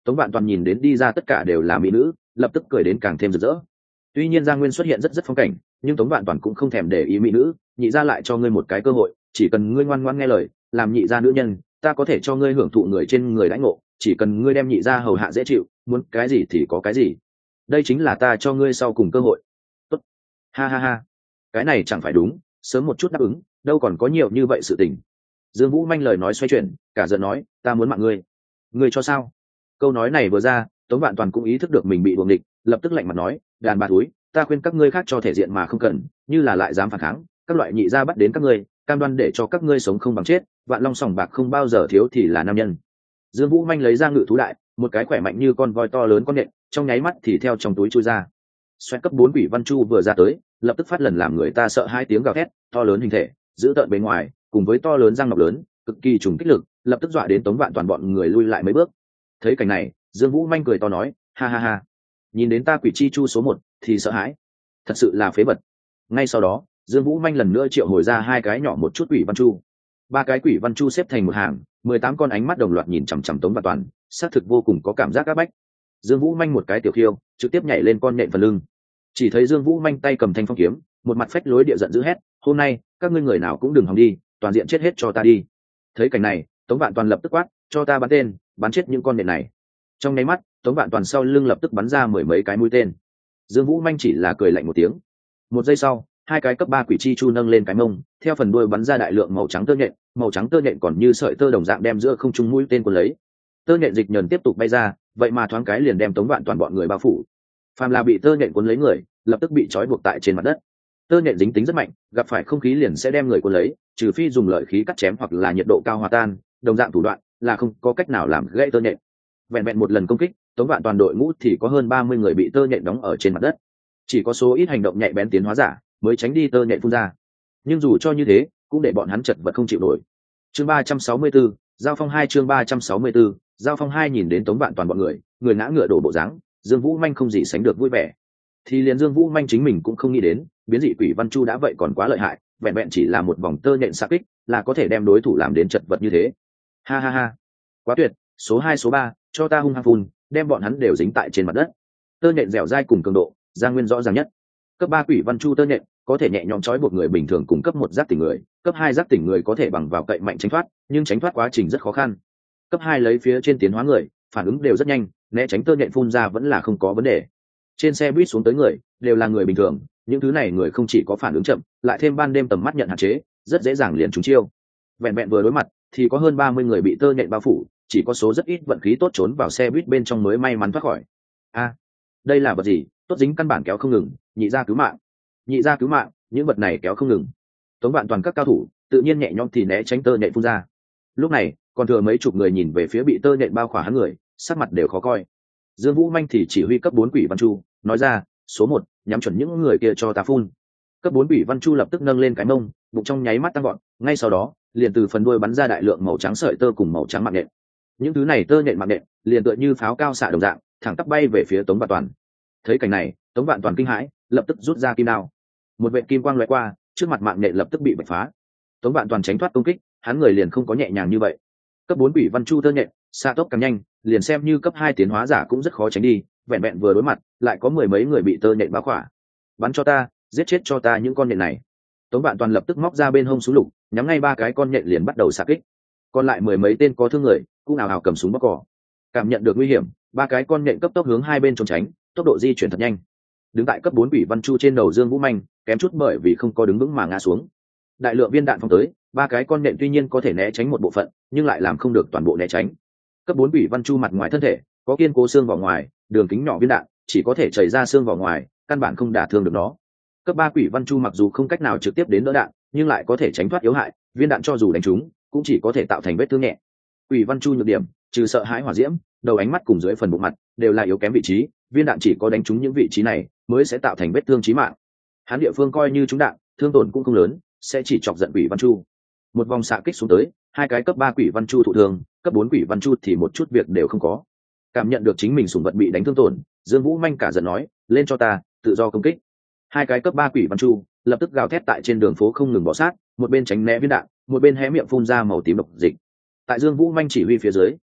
Tống Vạn Toàn nhìn đến đi ra tất cả đều là mỹ nữ, lập tức cười đến càng thêm rực rỡ. Tuy nhiên Giang Nguyên xuất hiện rất rất phong cảnh, nhưng Tống Vạn Toàn cũng không thèm để ý mỹ nữ, nhị gia lại cho ngươi một cái cơ hội, chỉ cần ngươi ngoan ngoãn nghe lời, làm nhị gia nữ nhân, ta có thể cho ngươi hưởng thụ người trên người đãi ngộ, chỉ cần ngươi đem nhị gia hầu hạ dễ chịu, muốn cái gì thì có cái gì. Đây chính là ta cho ngươi sau cùng cơ hội. Tốt. Ha ha ha. Cái này chẳng phải đúng, sớm một chút đáp ứng, đâu còn có nhiều như vậy sự tình. Dương Vũ Manh lời nói xoay chuyển, cả giận nói, ta muốn mạng ngươi. Ngươi cho sao? Câu nói này vừa ra, Tống Vạn Toàn cũng ý thức được mình bị đuồng địch, lập tức lạnh mặt nói, đàn bà túi, ta khuyên các ngươi khác cho thể diện mà không cần, như là lại dám phản kháng, các loại nhị gia bắt đến các ngươi, cam đoan để cho các ngươi sống không bằng chết, Vạn Long sòng bạc không bao giờ thiếu thì là nam nhân. Dương Vũ Manh lấy ra ngự thú đại, một cái khỏe mạnh như con voi to lớn con nện, trong nháy mắt thì theo trong túi chui ra. Xoẹt cấp bốn quỷ văn chu vừa ra tới, lập tức phát lần làm người ta sợ hai tiếng gào thét, to lớn hình thể, giữ tợn bề ngoài, cùng với to lớn răng nọc lớn, cực kỳ trùng kích lực, lập tức dọa đến Tống Vạn Toàn bọn người lui lại mấy bước. Thấy cảnh này, Dương Vũ Manh cười to nói, ha ha ha, nhìn đến ta quỷ chi chu số một thì sợ hãi, thật sự là phế vật. Ngay sau đó, Dương Vũ Manh lần nữa triệu hồi ra hai cái nhỏ một chút quỷ văn chu, ba cái quỷ văn chu xếp thành một hàng, mười tám con ánh mắt đồng loạt nhìn chằm chằm Tống Vạn Toàn, xác thực vô cùng có cảm giác áp bách. Dương Vũ Manh một cái tiểu khiêu, trực tiếp nhảy lên con nện phần lưng. Chỉ thấy Dương Vũ Manh tay cầm thanh phong kiếm, một mặt phách lối địa giận dữ hét, hôm nay các ngươi người nào cũng đừng hòng đi, toàn diện chết hết cho ta đi. Thấy cảnh này, Tống Vạn Toàn lập tức quát, cho ta bắn tên, bắn chết những con nện này. Trong nháy mắt, Tống Vạn Toàn sau lưng lập tức bắn ra mười mấy cái mũi tên. Dương Vũ Manh chỉ là cười lạnh một tiếng. Một giây sau, hai cái cấp ba quỷ chi chu nâng lên cái mông, theo phần đuôi bắn ra đại lượng màu trắng tơ nhện, màu trắng tơ nhện còn như sợi tơ đồng dạng đem giữa không trung mũi tên cuốn lấy. Tơ nhện dịch nhờn tiếp tục bay ra, vậy mà thoáng cái liền đem Tống Vạn Toàn bọn người bao phủ. Phàm là bị tơ nhện cuốn lấy người, lập tức bị trói buộc tại trên mặt đất. Tơ nhện dính tính rất mạnh, gặp phải không khí liền sẽ đem người cuốn lấy, trừ phi dùng lợi khí cắt chém hoặc là nhiệt độ cao hòa tan, đồng dạng thủ đoạn là không có cách nào làm gãy tơ nhện. Vẹn vẹn một lần công kích, Tống Vạn Toàn đội ngũ thì có hơn ba mươi người bị tơ nhện đóng ở trên mặt đất. Chỉ có số ít hành động nhạy bén tiến hóa giả mới tránh đi tơ nhện phun ra, nhưng dù cho như thế cũng để bọn hắn chật vật không chịu nổi. Chương ba trăm sáu mươi 4, giao phong hai chương ba trăm sáu mươi 4, giao phong hai nhìn đến Tống Vạn Toàn bọn người, người ngã ngựa đổ bộ dáng, Dương Vũ Manh không gì sánh được vui vẻ. Thì liền Dương Vũ Manh chính mình cũng không nghĩ đến, biến dị quỷ văn chu đã vậy còn quá lợi hại, vẹn vẹn chỉ là một vòng tơ nhện xạ kích, là có thể đem đối thủ làm đến chật vật như thế. Ha ha ha, quá tuyệt, số hai số ba, cho ta hung hăng phun, đem bọn hắn đều dính tại trên mặt đất. Tơ nhện dẻo dai cùng cường độ, Giang Nguyên rõ ràng nhất. Cấp ba quỷ văn chu tơ nhện có thể nhẹ nhõm trói buộc người bình thường cùng cấp một giác tỉnh người, cấp hai giác tỉnh người có thể bằng vào cậy mạnh tránh thoát, nhưng tránh thoát quá trình rất khó khăn. Cấp hai lấy phía trên tiến hóa người, phản ứng đều rất nhanh, né tránh tơ nhện phun ra vẫn là không có vấn đề. Trên xe buýt xuống tới người đều là người bình thường, những thứ này người không chỉ có phản ứng chậm, lại thêm ban đêm tầm mắt nhận hạn chế, rất dễ dàng liền trúng chiêu. Vẹn vẹn vừa đối mặt thì có hơn ba mươi người bị tơ nhện bao phủ, chỉ có số rất ít vận khí tốt trốn vào xe buýt bên trong mới may mắn thoát khỏi. A, đây là vật gì? Tốt dính căn bản kéo không ngừng, nhị gia cứu mạng, nhị gia cứu mạng, những vật này kéo không ngừng. Tống Vạn Toàn các cao thủ tự nhiên nhẹ nhõm thì né tránh tơ nhện phun ra. Lúc này còn thừa mấy chục người nhìn về phía bị tơ nhện bao khỏa hắn người, sắc mặt đều khó coi. Dương Vũ Manh thì chỉ huy cấp bốn quỷ văn chu, nói ra, số một, nhắm chuẩn những người kia cho ta phun. Cấp bốn quỷ văn chu lập tức nâng lên cái mông, bụng trong nháy mắt tăng gọn, ngay sau đó liền từ phần đuôi bắn ra đại lượng màu trắng sợi tơ cùng màu trắng mạng nhện. Những thứ này tơ nhện mạng nhện liền tựa như pháo cao xạ đồng dạng, thẳng tắp bay về phía Tống Vạn Toàn. Thấy cảnh này, Tống Vạn Toàn kinh hãi, lập tức rút ra kim đao. Một vệt kim quang lóe qua, trước mặt mạng nhện lập tức bị bạch phá. Tống Vạn Toàn tránh thoát công kích, hắn người liền không có nhẹ nhàng như vậy. Cấp bốn quỷ văn chu tơ nhện, xạ tốc càng nhanh, liền xem như cấp hai tiến hóa giả cũng rất khó tránh đi, vẹn vẹn vừa đối mặt, lại có mười mấy người bị tơ nhện bao khỏa. Bắn cho ta, giết chết cho ta những con nhện này. Tống Vạn Toàn lập tức móc ra bên hông súng lục, nhắm ngay ba cái con nhện liền bắt đầu xạ kích. Còn lại mười mấy tên có thương người, cũng ào ào cầm súng bóc cỏ. Cảm nhận được nguy hiểm, ba cái con nhện cấp tốc hướng hai bên trốn tránh, tốc độ di chuyển thật nhanh. Đứng tại cấp bốn quỷ văn chu trên đầu Dương Vũ Manh, kém chút bởi vì không có đứng vững mà ngã xuống. Đại lượng viên đạn phóng tới, ba cái con nhện tuy nhiên có thể né tránh một bộ phận, nhưng lại làm không được toàn bộ né tránh. Cấp bốn quỷ văn chu mặt ngoài thân thể có kiên cố xương vào ngoài, đường kính nhỏ viên đạn chỉ có thể chảy ra xương vào ngoài, căn bản không đả thương được nó. Cấp ba quỷ văn chu mặc dù không cách nào trực tiếp đến đỡ đạn, nhưng lại có thể tránh thoát yếu hại, viên đạn cho dù đánh trúng cũng chỉ có thể tạo thành vết thương nhẹ. Quỷ văn chu nhược điểm, trừ sợ hãi hỏa diễm, đầu ánh mắt cùng dưới phần bụng mặt đều là yếu kém vị trí, viên đạn chỉ có đánh trúng những vị trí này mới sẽ tạo thành vết thương chí mạng. Hắn địa phương coi như trúng đạn, thương tổn cũng không lớn, sẽ chỉ chọc giận quỷ văn chu. Một vòng xạ kích xuống tới, hai cái cấp ba quỷ văn chu thụ thương, cấp bốn quỷ văn chu thì một chút việc đều không có. Cảm nhận được chính mình sủng vật bị đánh thương tổn, Dương Vũ Manh cả giận nói, lên cho ta, tự do công kích. Hai cái cấp ba quỷ văn chu lập tức gào thét tại trên đường phố không ngừng bỏ sát, một bên tránh né viên đạn, một bên hé miệng phun ra màu tím độc dịch. Tại Dương Vũ Manh chỉ huy phía dưới,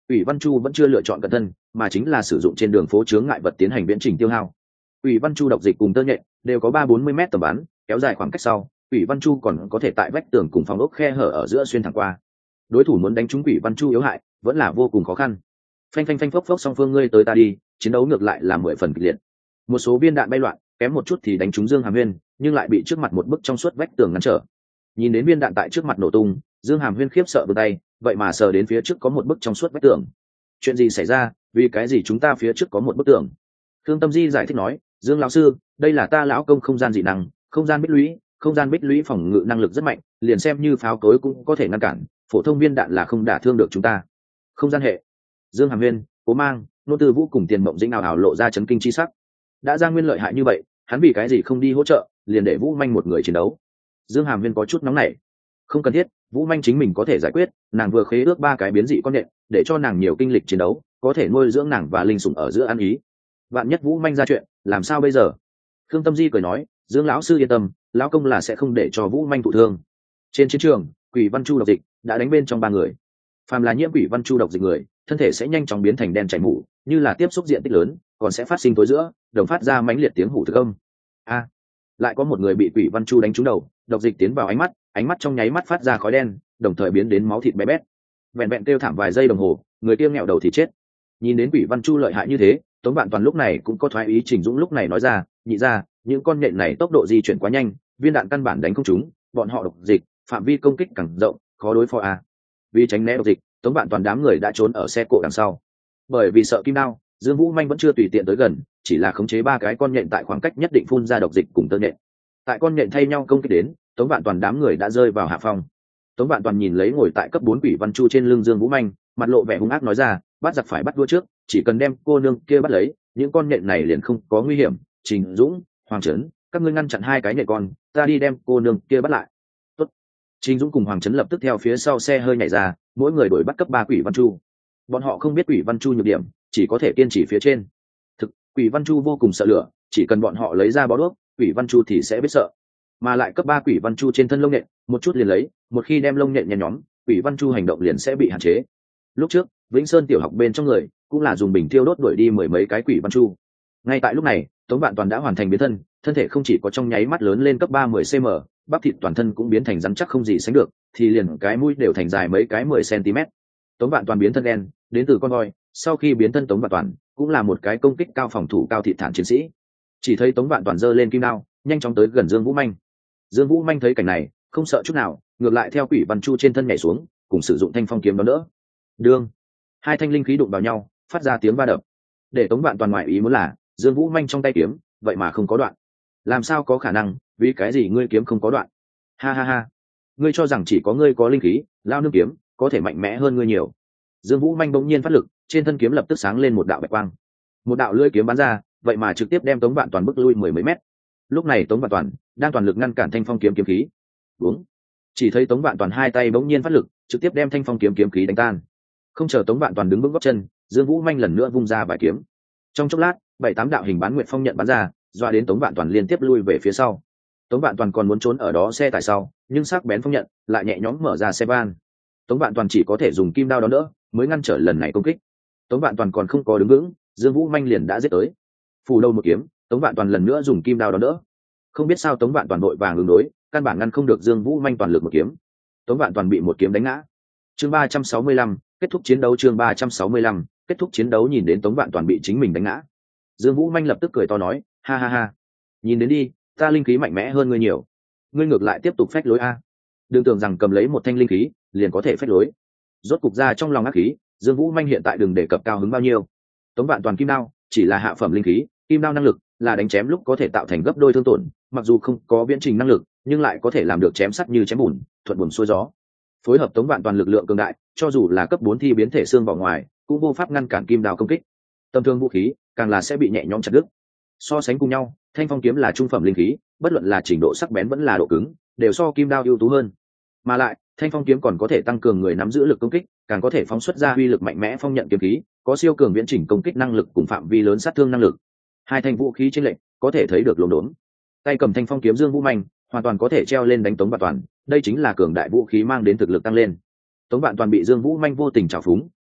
Ủy Văn Chu vẫn chưa lựa chọn cận thân, mà chính là sử dụng trên đường phố chướng ngại vật tiến hành viễn trình tiêu hao. Ủy Văn Chu độc dịch cùng tơ nhện đều có ba bốn mươi mét tầm bắn, kéo dài khoảng cách sau, Ủy Văn Chu còn có thể tại vách tường cùng phòng ốc khe hở ở giữa xuyên thẳng qua. Đối thủ muốn đánh trúng Ủy Văn Chu yếu hại, vẫn là vô cùng khó khăn. Phanh phanh phanh phốc phốc song phương ngươi tới ta đi, chiến đấu ngược lại là mười phần kịch liệt. Một số viên đạn bay loạn, kém một chút thì đánh trúng Dương Hàm Huyên, nhưng lại bị trước mặt một bức trong suốt vách tường ngăn trở. Nhìn đến viên đạn tại trước mặt nổ tung, Dương Hàm Huyên khiếp sợ vươn tay, vậy mà sờ đến phía trước có một bức trong suốt vách tường. Chuyện gì xảy ra? Vì cái gì chúng ta phía trước có một bức tường? Thương Tâm Di giải thích nói, Dương lão sư, đây là ta lão công không gian dị năng, không gian bích lũy, không gian bích lũy phòng ngự năng lực rất mạnh, liền xem như pháo cối cũng có thể ngăn cản, phổ thông viên đạn là không đả thương được chúng ta. Không gian hệ. Dương Hàm Huyên, Cố Mang, Nô Tư Vũ cùng Tiền Mộng Dĩnh nào ảo lộ ra chấn kinh chi sắc. Đã ra nguyên lợi hại như vậy, hắn vì cái gì không đi hỗ trợ, liền để Vũ Manh một người chiến đấu. Dương Hàm Huyên có chút nóng nảy. Không cần thiết, Vũ Manh chính mình có thể giải quyết, nàng vừa khế ước ba cái biến dị con nhện, để cho nàng nhiều kinh lịch chiến đấu, có thể nuôi dưỡng nàng và linh sủng ở giữa ăn ý. Vạn nhất Vũ Manh ra chuyện, làm sao bây giờ? Khương Tâm Di cười nói, Dương lão sư yên tâm, lão công là sẽ không để cho Vũ Manh thụ thương. Trên chiến trường, Quỷ Văn Chu độc dịch đã đánh bên trong ba người. Phàm là nhiễm Quỷ Văn Chu độc dịch người, thân thể sẽ nhanh chóng biến thành đen chảy mủ, như là tiếp xúc diện tích lớn, còn sẽ phát sinh tối giữa, đồng phát ra mãnh liệt tiếng hủ thực âm. A, lại có một người bị Quỷ Văn Chu đánh trúng đầu, độc dịch tiến vào ánh mắt, ánh mắt trong nháy mắt phát ra khói đen, đồng thời biến đến máu thịt bé bét. Vẹn vẹn kêu thảm vài giây đồng hồ, người kia nghẹo đầu thì chết. Nhìn đến Quỷ Văn Chu lợi hại như thế, Tống Vạn Toàn lúc này cũng có thoái ý. Trình Dũng lúc này nói ra, nhị ra, những con nhện này tốc độ di chuyển quá nhanh, viên đạn căn bản đánh không trúng, bọn họ độc dịch, phạm vi công kích càng rộng, khó đối phó a. Vì tránh né độc dịch, Tống Vạn Toàn đám người đã trốn ở xe cộ đằng sau. Bởi vì sợ kim đao, Dương Vũ Manh vẫn chưa tùy tiện tới gần, chỉ là khống chế ba cái con nhện tại khoảng cách nhất định phun ra độc dịch cùng tơ nhện. Tại con nhện thay nhau công kích đến, Tống Vạn Toàn đám người đã rơi vào hạ phong. Tống Vạn Toàn nhìn lấy ngồi tại cấp bốn Quỷ Văn Chu trên lưng Dương Vũ Manh, mặt lộ vẻ hung ác nói ra, bắt giặc phải bắt đua trước, chỉ cần đem cô nương kia bắt lấy, những con nhện này liền không có nguy hiểm. Trình Dũng, Hoàng Trấn, các ngươi ngăn chặn hai cái nhện con, ta đi đem cô nương kia bắt lại. Tốt. Trình Dũng cùng Hoàng Trấn lập tức theo phía sau xe hơi nhảy ra, mỗi người đuổi bắt cấp ba Quỷ Văn Chu. Bọn họ không biết Quỷ Văn Chu nhược điểm, chỉ có thể kiên trì phía trên. Thực, Quỷ Văn Chu vô cùng sợ lửa, chỉ cần bọn họ lấy ra bó đuốc, Quỷ Văn Chu thì sẽ biết sợ. Mà lại cấp ba Quỷ Văn Chu trên thân lông nhện, một chút liền lấy, một khi đem lông nhện nhen nhóm, Quỷ Văn Chu hành động liền sẽ bị hạn chế. Lúc trước, Vĩnh Sơn tiểu học bên trong người, cũng là dùng bình thiêu đốt đuổi đi mười mấy cái Quỷ Văn Chu. Ngay tại lúc này, Tống Vạn Toàn đã hoàn thành biến thân, thân thể không chỉ có trong nháy mắt lớn lên cấp ba mười xăng-ti-mét, bắp thịt toàn thân cũng biến thành rắn chắc không gì sánh được, thì liền cái mũi đều thành dài mấy cái mười xăng-ti-mét. Tống Vạn Toàn biến thân đen, đến từ con voi, sau khi biến thân Tống Vạn Toàn cũng là một cái công kích cao phòng thủ cao thị thản chiến sĩ. Chỉ thấy Tống Vạn Toàn giơ lên kim đao, nhanh chóng tới gần Dương Vũ Manh. Dương Vũ Manh thấy cảnh này, không sợ chút nào, ngược lại theo Quỷ Văn Chu trên thân nhảy xuống, cùng sử dụng thanh phong kiếm đó nữa. Đương, hai thanh linh khí đụng vào nhau, phát ra tiếng va đập. Để Tống Vạn Toàn ngoại ý muốn là, Dương Vũ Manh trong tay kiếm, vậy mà không có đoạn. Làm sao có khả năng, vì cái gì ngươi kiếm không có đoạn? Ha ha ha, ngươi cho rằng chỉ có ngươi có linh khí, lao nương kiếm có thể mạnh mẽ hơn ngươi nhiều. Dương Vũ Manh bỗng nhiên phát lực, trên thân kiếm lập tức sáng lên một đạo bạch quang. Một đạo lưỡi kiếm bắn ra, vậy mà trực tiếp đem Tống Vạn Toàn bức lui mười mấy mét. Lúc này Tống Vạn Toàn đang toàn lực ngăn cản thanh phong kiếm kiếm khí. Đúng. Chỉ thấy Tống Vạn Toàn hai tay bỗng nhiên phát lực, trực tiếp đem thanh phong kiếm kiếm khí đánh tan. Không chờ Tống Vạn Toàn đứng vững gót chân, Dương Vũ Manh lần nữa vung ra vài kiếm. Trong chốc lát, bảy tám đạo hình bán nguyệt phong nhận bắn ra, dọa đến Tống Vạn Toàn liên tiếp lui về phía sau. Tống Vạn Toàn còn muốn trốn ở đó xe tải sau, nhưng sắc bén phong nhận lại nhẹ nhõm mở ra xe van. Tống Vạn Toàn chỉ có thể dùng kim đao đón đỡ, mới ngăn trở lần này công kích. Tống Vạn Toàn còn không có đứng vững, Dương Vũ Manh liền đã giết tới. Phủ đầu một kiếm, Tống Vạn Toàn lần nữa dùng kim đao đón đỡ. Không biết sao Tống Vạn Toàn đội vàng ứng đối, căn bản ngăn không được Dương Vũ Manh toàn lực một kiếm. Tống Vạn Toàn bị một kiếm đánh ngã. Chương ba trăm sáu mươi lăm, kết thúc chiến đấu. Chương ba trăm sáu mươi lăm, kết thúc chiến đấu. Nhìn đến Tống Vạn Toàn bị chính mình đánh ngã, Dương Vũ Manh lập tức cười to nói, ha ha ha, nhìn đến đi, ta linh khí mạnh mẽ hơn ngươi nhiều, ngươi ngược lại tiếp tục phách lối a. Đừng tưởng rằng cầm lấy một thanh linh khí liền có thể phách lối. Rốt cục ra trong lòng ác khí, Dương Vũ Manh hiện tại đừng đề cập cao hứng bao nhiêu. Tống Vạn Toàn kim đao chỉ là hạ phẩm linh khí, kim đao năng lực là đánh chém lúc có thể tạo thành gấp đôi thương tổn, mặc dù không có viễn trình năng lực, nhưng lại có thể làm được chém sắt như chém bùn, thuận buồm xuôi gió. Phối hợp Tống Vạn Toàn lực lượng cường đại, cho dù là cấp bốn thi biến thể xương vào ngoài, cũng vô pháp ngăn cản kim đao công kích. Tầm thường vũ khí càng là sẽ bị nhẹ nhõm chặt đứt. So sánh cùng nhau, thanh phong kiếm là trung phẩm linh khí, bất luận là trình độ sắc bén vẫn là độ cứng, đều so kim đao ưu tú hơn. Mà lại, thanh phong kiếm còn có thể tăng cường người nắm giữ lực công kích, càng có thể phóng xuất ra uy lực mạnh mẽ phong nhận kiếm khí, có siêu cường viễn chỉnh công kích năng lực cùng phạm vi lớn sát thương năng lực. Hai thanh vũ khí trên lệnh, có thể thấy được lồn đốn. Tay cầm thanh phong kiếm Dương Vũ Manh, hoàn toàn có thể treo lên đánh Tống Vạn Toàn, đây chính là cường đại vũ khí mang đến thực lực tăng lên. Tống Vạn Toàn bị Dương Vũ Manh vô tình trào phúng,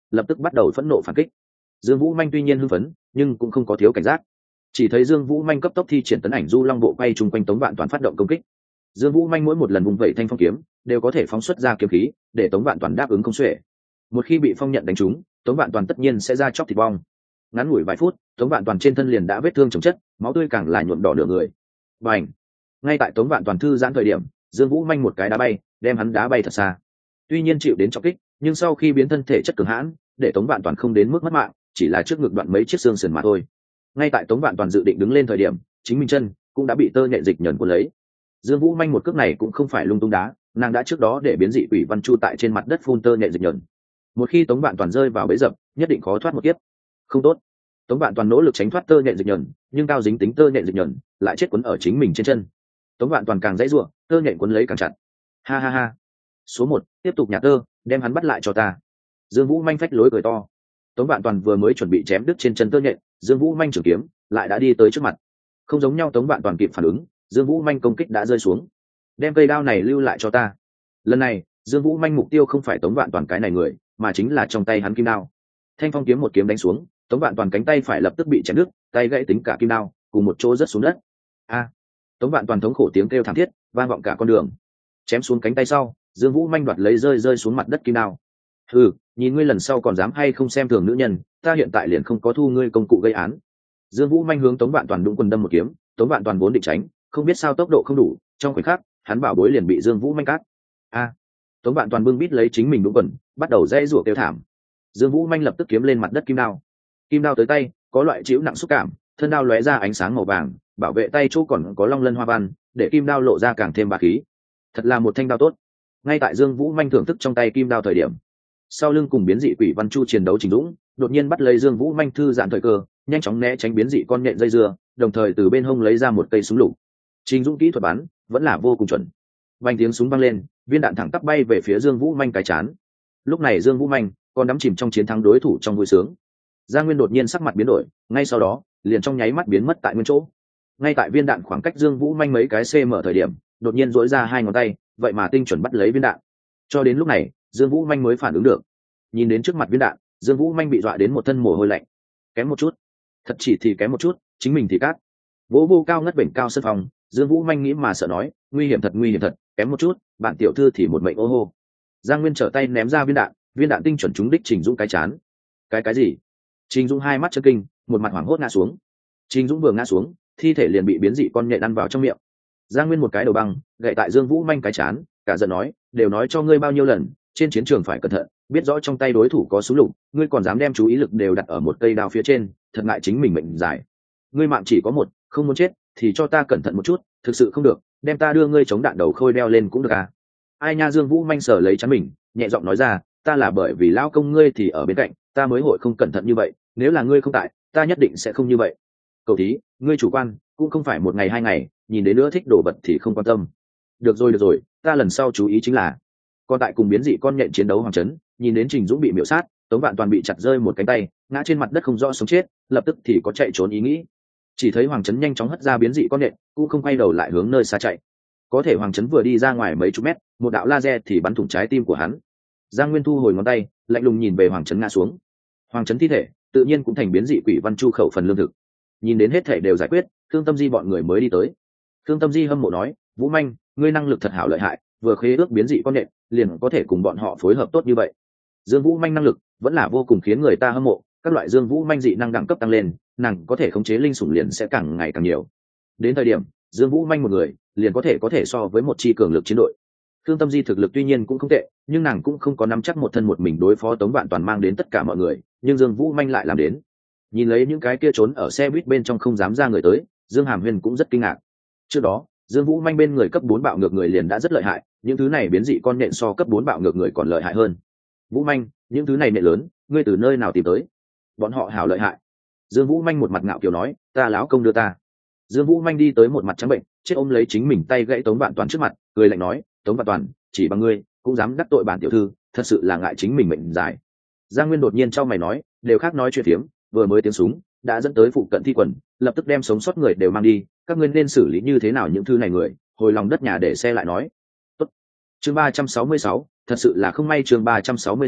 lập tức bắt đầu phẫn nộ phản kích. Dương Vũ Manh tuy nhiên hưng phấn nhưng cũng không có thiếu cảnh giác. Chỉ thấy Dương Vũ Manh cấp tốc thi triển tấn ảnh du long bộ quay chung quanh Tống Vạn Toàn phát động công kích. Dương Vũ Manh mỗi một lần vung vẩy thanh phong kiếm đều có thể phóng xuất ra kiếm khí để Tống Vạn Toàn đáp ứng không xuể. Một khi bị phong nhận đánh trúng, Tống Vạn Toàn tất nhiên sẽ ra chóc thịt bong. Ngắn ngủi vài phút, Tống Vạn Toàn trên thân liền đã vết thương chồng chất, máu tươi càng là nhuộm đỏ nửa người. Bành! Ngay tại Tống Vạn Toàn thư giãn thời điểm, Dương Vũ Manh một cái đá bay, đem hắn đá bay thật xa. Tuy nhiên chịu đến trọng kích, nhưng sau khi biến thân thể chất cường hãn, để Tống Vạn Toàn không đến mức mất mạng, chỉ là trước ngực đoạn mấy chiếc xương sườn mà thôi. Ngay tại Tống Vạn Toàn dự định đứng lên thời điểm, chính mình chân cũng đã bị tơ nhện dịch nhẫn cuốn lấy. Dương Vũ Manh một cước này cũng không phải lung tung đá, nàng đã trước đó để biến dị quỷ văn chu tại trên mặt đất phun tơ nhện dịch nhẫn. Một khi Tống Vạn Toàn rơi vào bẫy dập, nhất định khó thoát một kiếp. Không tốt. Tống Vạn Toàn nỗ lực tránh thoát tơ nhện dịch nhẫn, nhưng cao dính tính tơ nhện dịch nhẫn lại chết quấn ở chính mình trên chân. Tống Vạn Toàn càng dãy rủa, tơ nhện quấn lấy càng chặt. Ha ha ha. Số một, tiếp tục nhặt tơ, đem hắn bắt lại cho ta. Dương Vũ Manh phách lối cười to. Tống Vạn Toàn vừa mới chuẩn bị chém đứt trên chân tơ nhện, Dương Vũ Manh trường kiếm lại đã đi tới trước mặt. Không giống nhau, Tống Vạn Toàn kịp phản ứng, Dương Vũ Manh công kích đã rơi xuống. Đem cây đao này lưu lại cho ta. Lần này, Dương Vũ Manh mục tiêu không phải Tống Vạn Toàn cái này người, mà chính là trong tay hắn kim đao. Thanh phong kiếm một kiếm đánh xuống, Tống Vạn Toàn cánh tay phải lập tức bị chém đứt, tay gãy tính cả kim đao, cùng một chỗ rớt xuống đất. A! Tống Vạn Toàn thống khổ tiếng kêu thảm thiết vang vọng cả con đường. Chém xuống cánh tay sau, Dương Vũ Manh đoạt lấy rơi rơi xuống mặt đất kim đao. Ừ, nhìn ngươi lần sau còn dám hay không xem thường nữ nhân, ta hiện tại liền không có thu ngươi công cụ gây án. Dương Vũ Manh hướng Tống Vạn Toàn đụng quần đâm một kiếm, Tống Vạn Toàn vốn định tránh, không biết sao tốc độ không đủ, trong khoảnh khắc, hắn bảo bối liền bị Dương Vũ Manh cắt. A! Tống Vạn Toàn bưng bít lấy chính mình đụng quần, bắt đầu dãy rủa kêu thảm. Dương Vũ Manh lập tức kiếm lên mặt đất kim đao. Kim đao tới tay, có loại chịu nặng xúc cảm, thân đao lóe ra ánh sáng màu vàng, bảo vệ tay chỗ còn có long lân hoa văn, để kim đao lộ ra càng thêm bá khí. Thật là một thanh đao tốt. Ngay tại Dương Vũ Manh thưởng thức trong tay kim đao thời điểm, sau lưng cùng biến dị quỷ văn chu chiến đấu Trình Dũng đột nhiên bắt lấy Dương Vũ Manh thư giãn thời cơ, nhanh chóng né tránh biến dị con nhện dây dưa, đồng thời từ bên hông lấy ra một cây súng lục. Trình Dũng kỹ thuật bắn vẫn là vô cùng chuẩn. Vang tiếng súng vang lên, viên đạn thẳng tắp bay về phía Dương Vũ Manh cái chán. Lúc này Dương Vũ Manh còn đắm chìm trong chiến thắng đối thủ trong vui sướng. Giang Nguyên đột nhiên sắc mặt biến đổi, ngay sau đó liền trong nháy mắt biến mất tại nguyên chỗ. Ngay tại viên đạn khoảng cách Dương Vũ Manh mấy cái cm thời điểm, đột nhiên duỗi ra hai ngón tay, vậy mà tinh chuẩn bắt lấy viên đạn. Cho đến lúc này, Dương Vũ Manh mới phản ứng được. Nhìn đến trước mặt viên đạn, Dương Vũ Manh bị dọa đến một thân mồ hôi lạnh. Kém một chút, thật chỉ thì kém một chút, chính mình thì cát. Vỗ vô cao ngất bỉnh cao sân phòng, Dương Vũ Manh nghĩ mà sợ nói, nguy hiểm thật nguy hiểm thật, kém một chút, bạn tiểu thư thì một mệnh ô hô. Giang Nguyên trở tay ném ra viên đạn, viên đạn tinh chuẩn trúng đích Trình Dũng cái chán. Cái cái gì? Trình Dũng hai mắt chớp kinh, một mặt hoảng hốt ngã xuống. Trình Dũng vừa ngã xuống, thi thể liền bị biến dị con nhện ăn vào trong miệng. Giang Nguyên một cái đầu băng gậy tại Dương Vũ Manh cái chán, cả giận nói, đều nói cho ngươi bao nhiêu lần, trên chiến trường phải cẩn thận, biết rõ trong tay đối thủ có súng lục, ngươi còn dám đem chú ý lực đều đặt ở một cây đao phía trên, thật ngại chính mình mệnh dài. Ngươi mạng chỉ có một, không muốn chết thì cho ta cẩn thận một chút, thực sự không được, đem ta đưa ngươi chống đạn đầu khôi đeo lên cũng được à? Ai nha? Dương Vũ Manh sờ lấy chắn mình, nhẹ giọng nói ra, ta là bởi vì lão công ngươi thì ở bên cạnh, ta mới hội không cẩn thận như vậy, nếu là ngươi không tại, ta nhất định sẽ không như vậy. Cầu thí, ngươi chủ quan, cũng không phải một ngày hai ngày, nhìn đến nữa thích đổ vật thì không quan tâm. Được rồi được rồi, ta lần sau chú ý chính là. Còn tại cùng biến dị con nhện chiến đấu Hoàng Trấn, nhìn đến Trình Dũng bị miểu sát, Tống Vạn Toàn bị chặt rơi một cánh tay, ngã trên mặt đất không rõ sống chết, lập tức thì có chạy trốn ý nghĩ. Chỉ thấy Hoàng Trấn nhanh chóng hất ra biến dị con nhện, cũng không quay đầu lại hướng nơi xa chạy. Có thể Hoàng Trấn vừa đi ra ngoài mấy chục mét, một đạo laser thì bắn thủng trái tim của hắn. Giang Nguyên thu hồi ngón tay, lạnh lùng nhìn về Hoàng Trấn ngã xuống. Hoàng Trấn thi thể tự nhiên cũng thành biến dị quỷ văn chu khẩu phần lương thực. Nhìn đến hết thể đều giải quyết, Thương Tâm Di bọn người mới đi tới. Thương Tâm Di hâm mộ nói, Vũ Manh, ngươi năng lực thật hảo lợi hại, vừa khế ước biến dị con nhện, liền có thể cùng bọn họ phối hợp tốt như vậy. Dương Vũ Manh năng lực vẫn là vô cùng khiến người ta hâm mộ, các loại Dương Vũ Manh dị năng đẳng cấp tăng lên, nàng có thể khống chế linh sủng liền sẽ càng ngày càng nhiều. Đến thời điểm, Dương Vũ Manh một người liền có thể có thể so với một chi cường lực chiến đội. Thương Tâm Di thực lực tuy nhiên cũng không tệ, nhưng nàng cũng không có nắm chắc một thân một mình đối phó Tống Vạn Toàn mang đến tất cả mọi người, nhưng Dương Vũ Manh lại làm đến. Nhìn lấy những cái kia trốn ở xe buýt bên trong không dám ra người tới, Dương Hàm Huyền cũng rất kinh ngạc. Trước đó, Dương Vũ Manh bên người cấp bốn bạo ngược người liền đã rất lợi hại, những thứ này biến dị con nhện so cấp bốn bạo ngược người còn lợi hại hơn. Vũ Manh, những thứ này nhện lớn, ngươi từ nơi nào tìm tới? Bọn họ hảo lợi hại. Dương Vũ Manh một mặt ngạo kiều nói, ta lão công đưa ta. Dương Vũ Manh đi tới một mặt trắng bệnh, chết ôm lấy chính mình tay gãy Tống Vạn Toàn trước mặt, cười lạnh nói, Tống Vạn Toàn, chỉ bằng ngươi cũng dám đắc tội bản tiểu thư, thật sự là ngại chính mình mệnh dài. Giang Nguyên đột nhiên chau mày nói, đều khác nói chuyện thiếm, vừa mới tiếng súng đã dẫn tới phụ cận thi quần, lập tức đem sống sót người đều mang đi, các ngươi nên xử lý như thế nào những thứ này người? Hồi lòng đất nhà để xe lại nói. Tốt. Chương ba trăm sáu mươi sáu, thật sự là không may. Chương ba trăm sáu mươi sáu,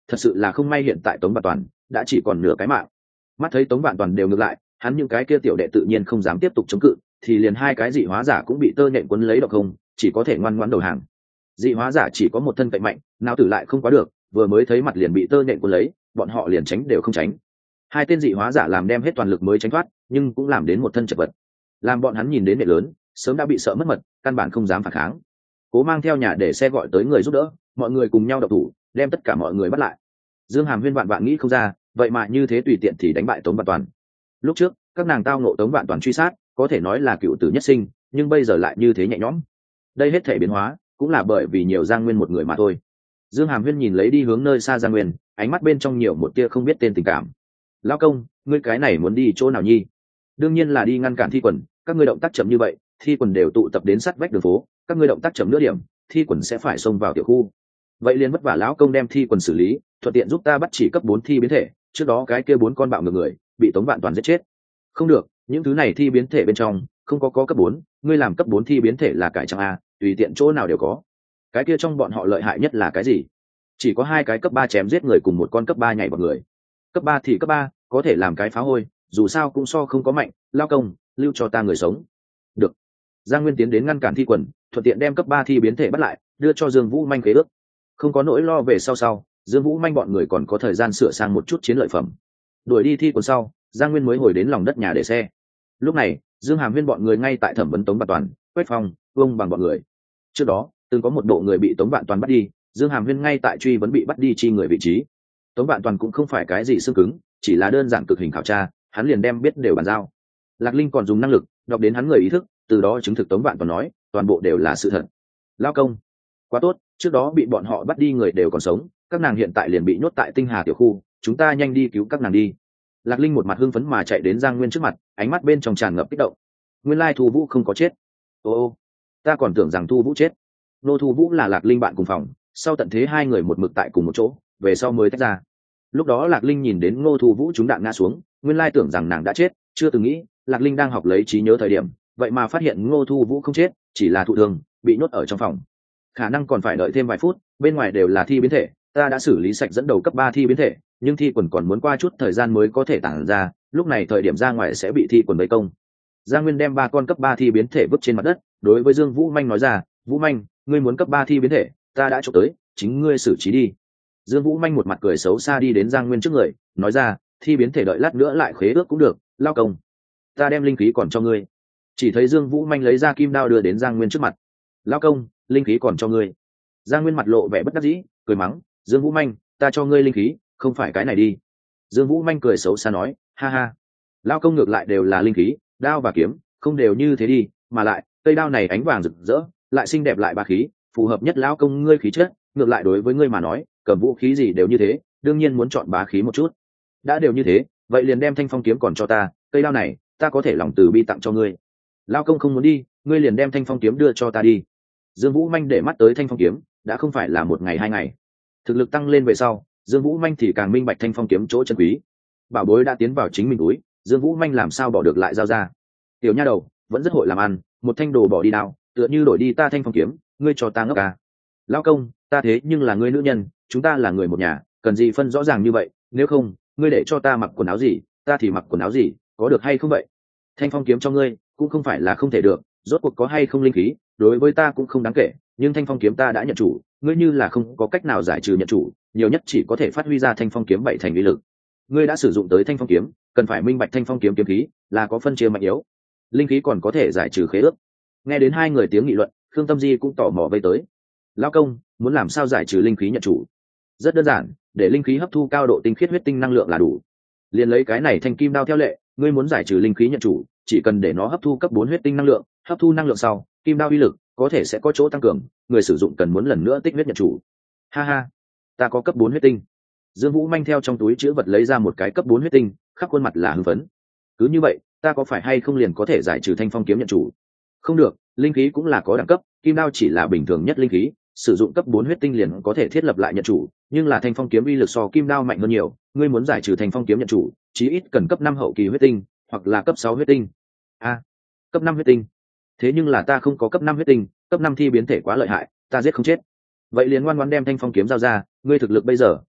thật sự là không may hiện tại Tống Vạn Toàn đã chỉ còn nửa cái mạng. Mắt thấy Tống Vạn Toàn đều ngược lại, hắn những cái kia tiểu đệ tự nhiên không dám tiếp tục chống cự, thì liền hai cái dị hóa giả cũng bị tơ nhện quấn lấy độc không, chỉ có thể ngoan ngoãn đầu hàng. Dị hóa giả chỉ có một thân cạnh mạnh, não tử lại không quá được, vừa mới thấy mặt liền bị tơ nhện quấn lấy, bọn họ liền tránh đều không tránh. Hai tên dị hóa giả làm đem hết toàn lực mới tránh thoát, nhưng cũng làm đến một thân chật vật. Làm bọn hắn nhìn đến nện lớn, sớm đã bị sợ mất mật, căn bản không dám phản kháng. Cố mang theo nhà để xe gọi tới người giúp đỡ, mọi người cùng nhau độc thủ, đem tất cả mọi người bắt lại. Dương Hàm Huyên vạn vạn nghĩ không ra, vậy mà như thế tùy tiện thì đánh bại Tống Vạn Toàn. Lúc trước, các nàng tao ngộ Tống Vạn Toàn truy sát, có thể nói là cựu tử nhất sinh, nhưng bây giờ lại như thế nhẹ nhõm. Đây hết thể biến hóa, cũng là bởi vì nhiều Giang Nguyên một người mà thôi. Dương Hàm Huyên nhìn lấy đi hướng nơi xa Giang Nguyên, ánh mắt bên trong nhiều một tia không biết tên tình cảm. Lão công, ngươi cái này muốn đi chỗ nào nhi? Đương nhiên là đi ngăn cản Thi Quần, các ngươi động tác chậm như vậy, Thi Quần đều tụ tập đến sát vách đường phố, các ngươi động tác chậm nửa điểm, Thi Quần sẽ phải xông vào tiểu khu. Vậy liền vất vả lão công đem Thi Quần xử lý, thuận tiện giúp ta bắt chỉ cấp bốn thi biến thể, trước đó cái kia bốn con bạo ngược người bị Tống Vạn Toàn giết chết. Không được, những thứ này thi biến thể bên trong không có có cấp bốn, ngươi làm cấp bốn thi biến thể là cải trang a, tùy tiện chỗ nào đều có. Cái kia trong bọn họ lợi hại nhất là cái gì? Chỉ có hai cái cấp ba chém giết người cùng một con cấp ba nhảy vào người. Cấp ba thì cấp ba, có thể làm cái phá hôi, dù sao cũng so không có mạnh, lao công, lưu cho ta người sống. Được. Giang Nguyên tiến đến ngăn cản Thi Quần, thuận tiện đem cấp ba thi biến thể bắt lại, đưa cho Dương Vũ Manh khế ước. Không có nỗi lo về sau sau, Dương Vũ Manh bọn người còn có thời gian sửa sang một chút chiến lợi phẩm. Đuổi đi Thi Quần sau, Giang Nguyên mới hồi đến lòng đất nhà để xe. Lúc này, Dương Hàm Huyên bọn người ngay tại thẩm vấn Tống Vạn Toàn, Quách Phong, Vương bằng bọn người. Trước đó, từng có một bộ người bị Tống Vạn Toàn bắt đi, Dương Hàm Huyên ngay tại truy vấn bị bắt đi chi người vị trí. Tống Vạn Toàn cũng không phải cái gì xương cứng, chỉ là đơn giản cực hình khảo tra, hắn liền đem biết đều bàn giao. Lạc Linh còn dùng năng lực đọc đến hắn người ý thức, từ đó chứng thực Tống Vạn Toàn nói, toàn bộ đều là sự thật. Lao công, quá tốt, trước đó bị bọn họ bắt đi người đều còn sống, các nàng hiện tại liền bị nhốt tại Tinh Hà tiểu khu, chúng ta nhanh đi cứu các nàng đi. Lạc Linh một mặt hưng phấn mà chạy đến Giang Nguyên trước mặt, ánh mắt bên trong tràn ngập kích động. Nguyên lai Thu Vũ không có chết. Ô ô, ta còn tưởng rằng Thu Vũ chết. Nô Thu Vũ là Lạc Linh bạn cùng phòng, sau tận thế hai người một mực tại cùng một chỗ, về sau mới tách ra. Lúc đó Lạc Linh nhìn đến Ngô Thu Vũ trúng đạn ngã xuống, nguyên lai tưởng rằng nàng đã chết, chưa từng nghĩ Lạc Linh đang học lấy trí nhớ thời điểm, vậy mà phát hiện Ngô Thu Vũ không chết, chỉ là thụ thương, bị nhốt ở trong phòng. Khả năng còn phải đợi thêm vài phút, bên ngoài đều là thi biến thể, ta đã xử lý sạch dẫn đầu cấp ba thi biến thể, nhưng Thi Quần còn muốn qua chút thời gian mới có thể tản ra, lúc này thời điểm ra ngoài sẽ bị Thi Quần vây công. Giang Nguyên đem ba con cấp ba thi biến thể vứt trên mặt đất, đối với Dương Vũ Manh nói ra, Vũ Manh, ngươi muốn cấp ba thi biến thể, ta đã chụp tới, chính ngươi xử trí đi. Dương Vũ Manh một mặt cười xấu xa đi đến Giang Nguyên trước người, nói ra, thi biến thể đợi lát nữa lại khế ước cũng được, lao công, ta đem linh khí còn cho ngươi. Chỉ thấy Dương Vũ Manh lấy ra kim đao đưa đến Giang Nguyên trước mặt. Lao công, linh khí còn cho ngươi. Giang Nguyên mặt lộ vẻ bất đắc dĩ, cười mắng, Dương Vũ Manh, ta cho ngươi linh khí, không phải cái này đi. Dương Vũ Manh cười xấu xa nói, ha ha, lao công ngược lại đều là linh khí, đao và kiếm không đều như thế đi, mà lại cây đao này ánh vàng rực rỡ, lại xinh đẹp lại bá khí, phù hợp nhất lão công ngươi khí chất, ngược lại đối với ngươi mà nói, cầm vũ khí gì đều như thế, đương nhiên muốn chọn bá khí một chút. Đã đều như thế, vậy liền đem thanh phong kiếm còn cho ta, cây đao này ta có thể lòng từ bi tặng cho ngươi. Lão công không muốn đi, ngươi liền đem thanh phong kiếm đưa cho ta đi. Dương Vũ Manh để mắt tới thanh phong kiếm, đã không phải là một ngày hai ngày. Thực lực tăng lên về sau, Dương Vũ Manh thì càng minh bạch thanh phong kiếm chỗ chân quý. Bảo bối đã tiến vào chính mình túi, Dương Vũ Manh làm sao bỏ được lại giao ra. Tiểu nha đầu vẫn rất hội làm ăn, một thanh đồ bỏ đi đao, tựa như đổi đi ta thanh phong kiếm, ngươi cho ta ngốc à. Lão công, ta thế nhưng là ngươi nữ nhân, chúng ta là người một nhà, cần gì phân rõ ràng như vậy, nếu không ngươi để cho ta mặc quần áo gì ta thì mặc quần áo gì, có được hay không vậy? Thanh phong kiếm cho ngươi cũng không phải là không thể được, rốt cuộc có hay không linh khí đối với ta cũng không đáng kể, nhưng thanh phong kiếm ta đã nhận chủ, ngươi như là không có cách nào giải trừ nhận chủ, nhiều nhất chỉ có thể phát huy ra thanh phong kiếm bảy thành uy lực. Ngươi đã sử dụng tới thanh phong kiếm, cần phải minh bạch thanh phong kiếm kiếm khí là có phân chia mạnh yếu, linh khí còn có thể giải trừ khế ước. Nghe đến hai người tiếng nghị luận, Khương Tâm Di cũng tò mò vây tới. Lão công, muốn làm sao giải trừ linh khí nhận chủ? Rất đơn giản, để linh khí hấp thu cao độ tinh khiết huyết tinh năng lượng là đủ. Liền lấy cái này thanh kim đao theo lệ, ngươi muốn giải trừ linh khí nhận chủ, chỉ cần để nó hấp thu cấp bốn huyết tinh năng lượng, hấp thu năng lượng sau, kim đao uy lực có thể sẽ có chỗ tăng cường, người sử dụng cần muốn lần nữa tích huyết nhận chủ. Ha ha, ta có cấp bốn huyết tinh. Dương Vũ Manh theo trong túi chứa vật lấy ra một cái cấp bốn huyết tinh, khắp khuôn mặt là hưng phấn. Cứ như vậy, ta có phải hay không liền có thể giải trừ thanh phong kiếm nhận chủ? Không được, linh khí cũng là có đẳng cấp, kim đao chỉ là bình thường nhất linh khí, sử dụng cấp bốn huyết tinh liền có thể thiết lập lại nhận chủ, nhưng là thanh phong kiếm uy lực so kim đao mạnh hơn nhiều, ngươi muốn giải trừ thanh phong kiếm nhận chủ, chí ít cần cấp năm hậu kỳ huyết tinh, hoặc là cấp sáu huyết tinh. A, à, cấp năm huyết tinh. Thế nhưng là ta không có cấp năm huyết tinh, cấp năm thi biến thể quá lợi hại, ta giết không chết. Vậy liền ngoan ngoãn đem thanh phong kiếm giao ra, ngươi thực lực bây giờ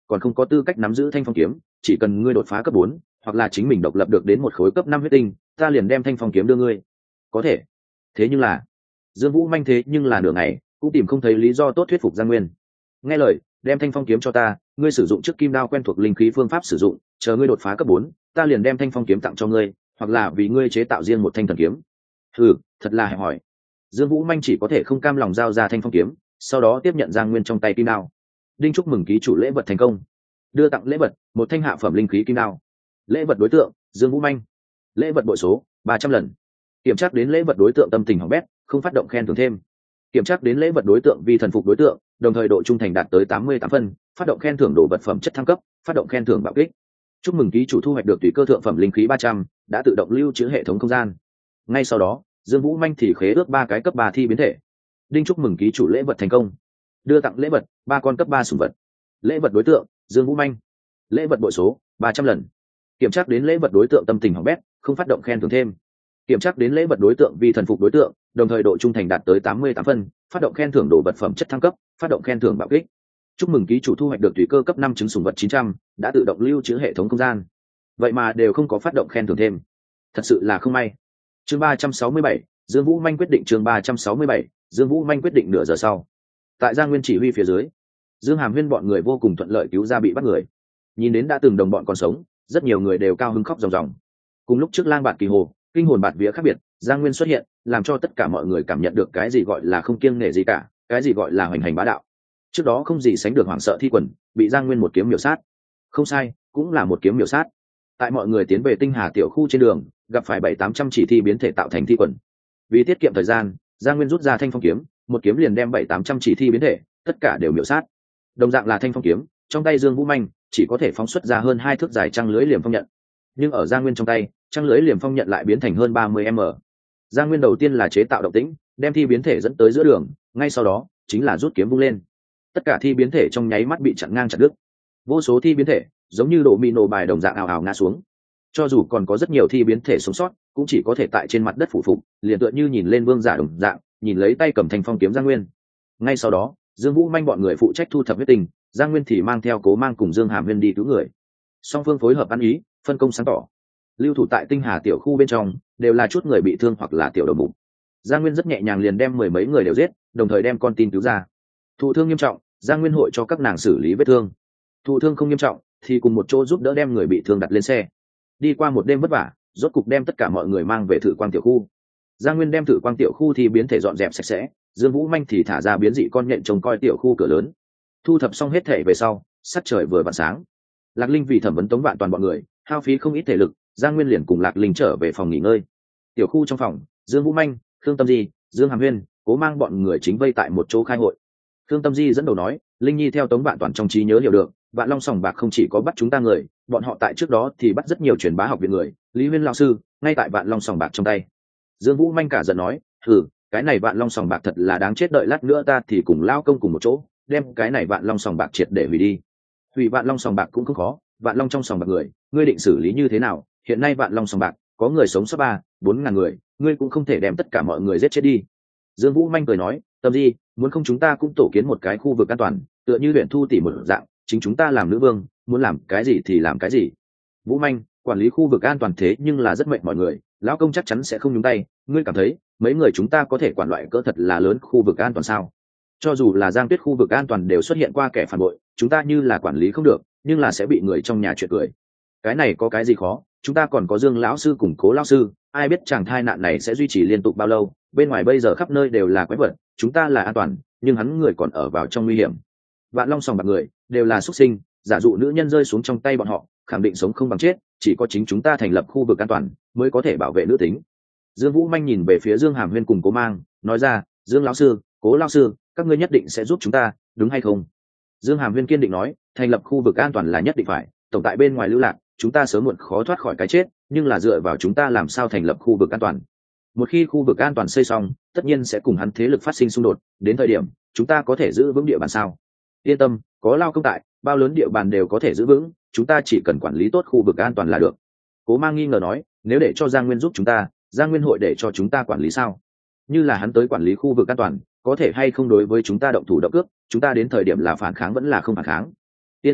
còn không có tư cách nắm giữ thanh phong kiếm. Chỉ cần ngươi đột phá cấp bốn, hoặc là chính mình độc lập được đến một khối cấp năm huyết tinh, ta liền đem thanh phong kiếm đưa ngươi. Có thể. Thế nhưng là Dương Vũ manh thế nhưng là nửa ngày cũng tìm không thấy lý do tốt thuyết phục Giang Nguyên. Nghe lời, đem thanh phong kiếm cho ta, ngươi sử dụng trước kim đao quen thuộc linh khí phương pháp sử dụng, chờ ngươi đột phá cấp bốn, ta liền đem thanh phong kiếm tặng cho ngươi, hoặc là vì ngươi chế tạo riêng một thanh thần kiếm. Ừ, thật là hẹp hỏi. Dương Vũ manh chỉ có thể không cam lòng giao ra thanh phong kiếm, sau đó tiếp nhận Giang Nguyên trong tay kim đao. Đinh chúc mừng ký chủ lễ vật thành công, đưa tặng lễ vật một thanh hạ phẩm linh khí kim đao. Lễ vật đối tượng Dương Vũ manh. Lễ vật bội số ba trăm lần. Kiểm tra đến lễ vật đối tượng tâm tình hỏng bét, không phát động khen thưởng thêm. Kiểm tra đến lễ vật đối tượng vì thần phục đối tượng, đồng thời độ trung thành đạt tới tám mươi tám phân, phát động khen thưởng đồ vật phẩm chất thăng cấp, phát động khen thưởng bạo kích. Chúc mừng ký chủ thu hoạch được tùy cơ thượng phẩm linh khí ba trăm, đã tự động lưu trữ hệ thống không gian. Ngay sau đó, Dương Vũ manh thì khế ước ba cái cấp ba thi biến thể. Đinh chúc mừng ký chủ lễ vật thành công, đưa tặng lễ vật ba con cấp ba sủng vật. Lễ vật đối tượng Dương Vũ manh. Lễ vật bội số ba trăm lần. Kiểm tra đến lễ vật đối tượng tâm tình hỏng bét, không phát động khen thưởng thêm. Kiểm tra đến lễ vật đối tượng vì thần phục đối tượng, đồng thời độ trung thành đạt tới tám mươi tám phân, phát động khen thưởng đồ vật phẩm chất thăng cấp, phát động khen thưởng bạo kích. Chúc mừng ký chủ thu hoạch được tùy cơ cấp năm trứng sủng vật chín trăm, đã tự động lưu trữ hệ thống không gian. Vậy mà đều không có phát động khen thưởng thêm, thật sự là không may. Chương ba trăm sáu mươi bảy, Dương Vũ manh quyết định. Chương ba trăm sáu mươi bảy, Dương Vũ manh quyết định. Nửa giờ sau, tại Giang Nguyên chỉ huy phía dưới, Dương Hàm Huyên bọn người vô cùng thuận lợi cứu ra bị bắt người. Nhìn đến đã từng đồng bọn còn sống, rất nhiều người đều cao hứng khóc ròng ròng. Cùng lúc trước lang bạt kỳ hồ, kinh hồn bạt vía khác biệt, Giang Nguyên xuất hiện, làm cho tất cả mọi người cảm nhận được cái gì gọi là không kiêng nể gì cả, cái gì gọi là hoành hành bá đạo. Trước đó không gì sánh được hoảng sợ thi quần, bị Giang Nguyên một kiếm miểu sát. Không sai, cũng là một kiếm miểu sát. Tại mọi người tiến về Tinh Hà tiểu khu trên đường, gặp phải bảy tám trăm chỉ thi biến thể tạo thành thi quần. Vì tiết kiệm thời gian, Giang Nguyên rút ra thanh phong kiếm, một kiếm liền đem bảy tám trăm chỉ thi biến thể, tất cả đều miểu sát. Đồng dạng là thanh phong kiếm, trong tay Dương Vũ manh chỉ có thể phóng xuất ra hơn hai thước dài trăng lưới liềm phong nhận, nhưng ở Giang Nguyên trong tay, trăng lưới liềm phong nhận lại biến thành hơn ba mươi m. Giang Nguyên đầu tiên là chế tạo động tĩnh, đem thi biến thể dẫn tới giữa đường, ngay sau đó chính là rút kiếm vung lên. Tất cả thi biến thể trong nháy mắt bị chặn ngang chặt đứt. Vô số thi biến thể giống như đổ mì nổ bài đồng dạng ào ào ngã xuống. Cho dù còn có rất nhiều thi biến thể sống sót, cũng chỉ có thể tại trên mặt đất phủ phục, liền tựa như nhìn lên vương giả đồng dạng, nhìn lấy tay cầm thanh phong kiếm Giang Nguyên. Ngay sau đó, Dương Vũ manh bọn người phụ trách thu thập huyết tình, Giang Nguyên thì mang theo Cố Mang cùng Dương Hàm Huyên đi cứu người. Song phương phối hợp ăn ý, phân công sáng tỏ. Lưu thủ tại Tinh Hà tiểu khu bên trong đều là chút người bị thương hoặc là tiểu đầu mục. Giang Nguyên rất nhẹ nhàng liền đem mười mấy người đều giết, đồng thời đem con tin cứu ra. Thụ thương nghiêm trọng, Giang Nguyên hội cho các nàng xử lý vết thương. Thụ thương không nghiêm trọng thì cùng một chỗ giúp đỡ đem người bị thương đặt lên xe. Đi qua một đêm vất vả, rốt cục đem tất cả mọi người mang về Thử Quang tiểu khu. Giang Nguyên đem Thử Quang tiểu khu thì biến thể dọn dẹp sạch sẽ, Dương Vũ manh thì thả ra biến dị con nhện trông coi tiểu khu cửa lớn. Thu thập xong hết thể về sau, sắc trời vừa vặn sáng. Lạc Linh vì thẩm vấn Tống Vạn toàn bọn người, hao phí không ít thể lực, Giang Nguyên liền cùng Lạc Linh trở về phòng nghỉ ngơi. Tiểu khu trong phòng, Dương Vũ manh, Khương Tâm Di, Dương Hàm Huyên, Cố Mang bọn người chính vây tại một chỗ khai hội. Khương Tâm Di dẫn đầu nói, Linh Nhi theo Tống Vạn toàn trong trí nhớ hiểu được, Vạn Long Sòng Bạc không chỉ có bắt chúng ta người, bọn họ tại trước đó thì bắt rất nhiều truyền bá học viện người, Lý Huyên lão sư ngay tại Vạn Long Sòng Bạc trong tay. Dương Vũ manh cả giận nói, thử, cái này Vạn Long Sòng Bạc thật là đáng chết, đợi lát nữa ta thì cùng lao công cùng một chỗ, đem cái này Vạn Long Sòng Bạc triệt để hủy đi. Hủy Vạn Long Sòng Bạc cũng không khó, Vạn Long trong sòng bạc người, ngươi định xử lý như thế nào? Hiện nay Vạn Long sòng bạc có người sống sót ba, bốn ngàn người, ngươi cũng không thể đem tất cả mọi người giết chết đi. Dương Vũ manh cười nói, Tâm Di, muốn không chúng ta cũng tổ kiến một cái khu vực an toàn, tựa như luyện thu tỷ một dạng, chính chúng ta làm nữ vương, muốn làm cái gì thì làm cái gì. Vũ manh, quản lý khu vực an toàn thế nhưng là rất mệt mọi người, lão công chắc chắn sẽ không nhúng tay, ngươi cảm thấy mấy người chúng ta có thể quản loại cỡ thật là lớn khu vực an toàn sao? Cho dù là Giang Tuyết khu vực an toàn đều xuất hiện qua kẻ phản bội, chúng ta như là quản lý không được, nhưng là sẽ bị người trong nhà chuyện cười. Cái này có cái gì khó, chúng ta còn có Dương lão sư cùng Cố lão sư, ai biết chàng thai nạn này sẽ duy trì liên tục bao lâu, bên ngoài bây giờ khắp nơi đều là quái vật, chúng ta là an toàn, nhưng hắn người còn ở vào trong nguy hiểm. Vạn Long sòng bạc người đều là xuất sinh, giả dụ nữ nhân rơi xuống trong tay bọn họ, khẳng định sống không bằng chết, chỉ có chính chúng ta thành lập khu vực an toàn mới có thể bảo vệ nữ tính. Dương Vũ manh nhìn về phía Dương Hàm Huyên cùng Cố Mang, nói ra, Dương lão sư, Cố lão sư, các ngươi nhất định sẽ giúp chúng ta, đúng hay không? Dương Hàm Huyên kiên định nói, thành lập khu vực an toàn là nhất định phải, tổng tại bên ngoài lưu lạc, chúng ta sớm muộn khó thoát khỏi cái chết, nhưng là dựa vào chúng ta làm sao thành lập khu vực an toàn. Một khi khu vực an toàn xây xong, tất nhiên sẽ cùng hắn thế lực phát sinh xung đột, đến thời điểm chúng ta có thể giữ vững địa bàn sao? Yên tâm, có lao công tại, bao lớn địa bàn đều có thể giữ vững, chúng ta chỉ cần quản lý tốt khu vực an toàn là được. Cố Mang nghi ngờ nói, nếu để cho Giang Nguyên giúp chúng ta, Giang Nguyên hội để cho chúng ta quản lý sao? Như là hắn tới quản lý khu vực an toàn, có thể hay không đối với chúng ta động thủ động cước, chúng ta đến thời điểm là phản kháng vẫn là không phản kháng? Yên tâm,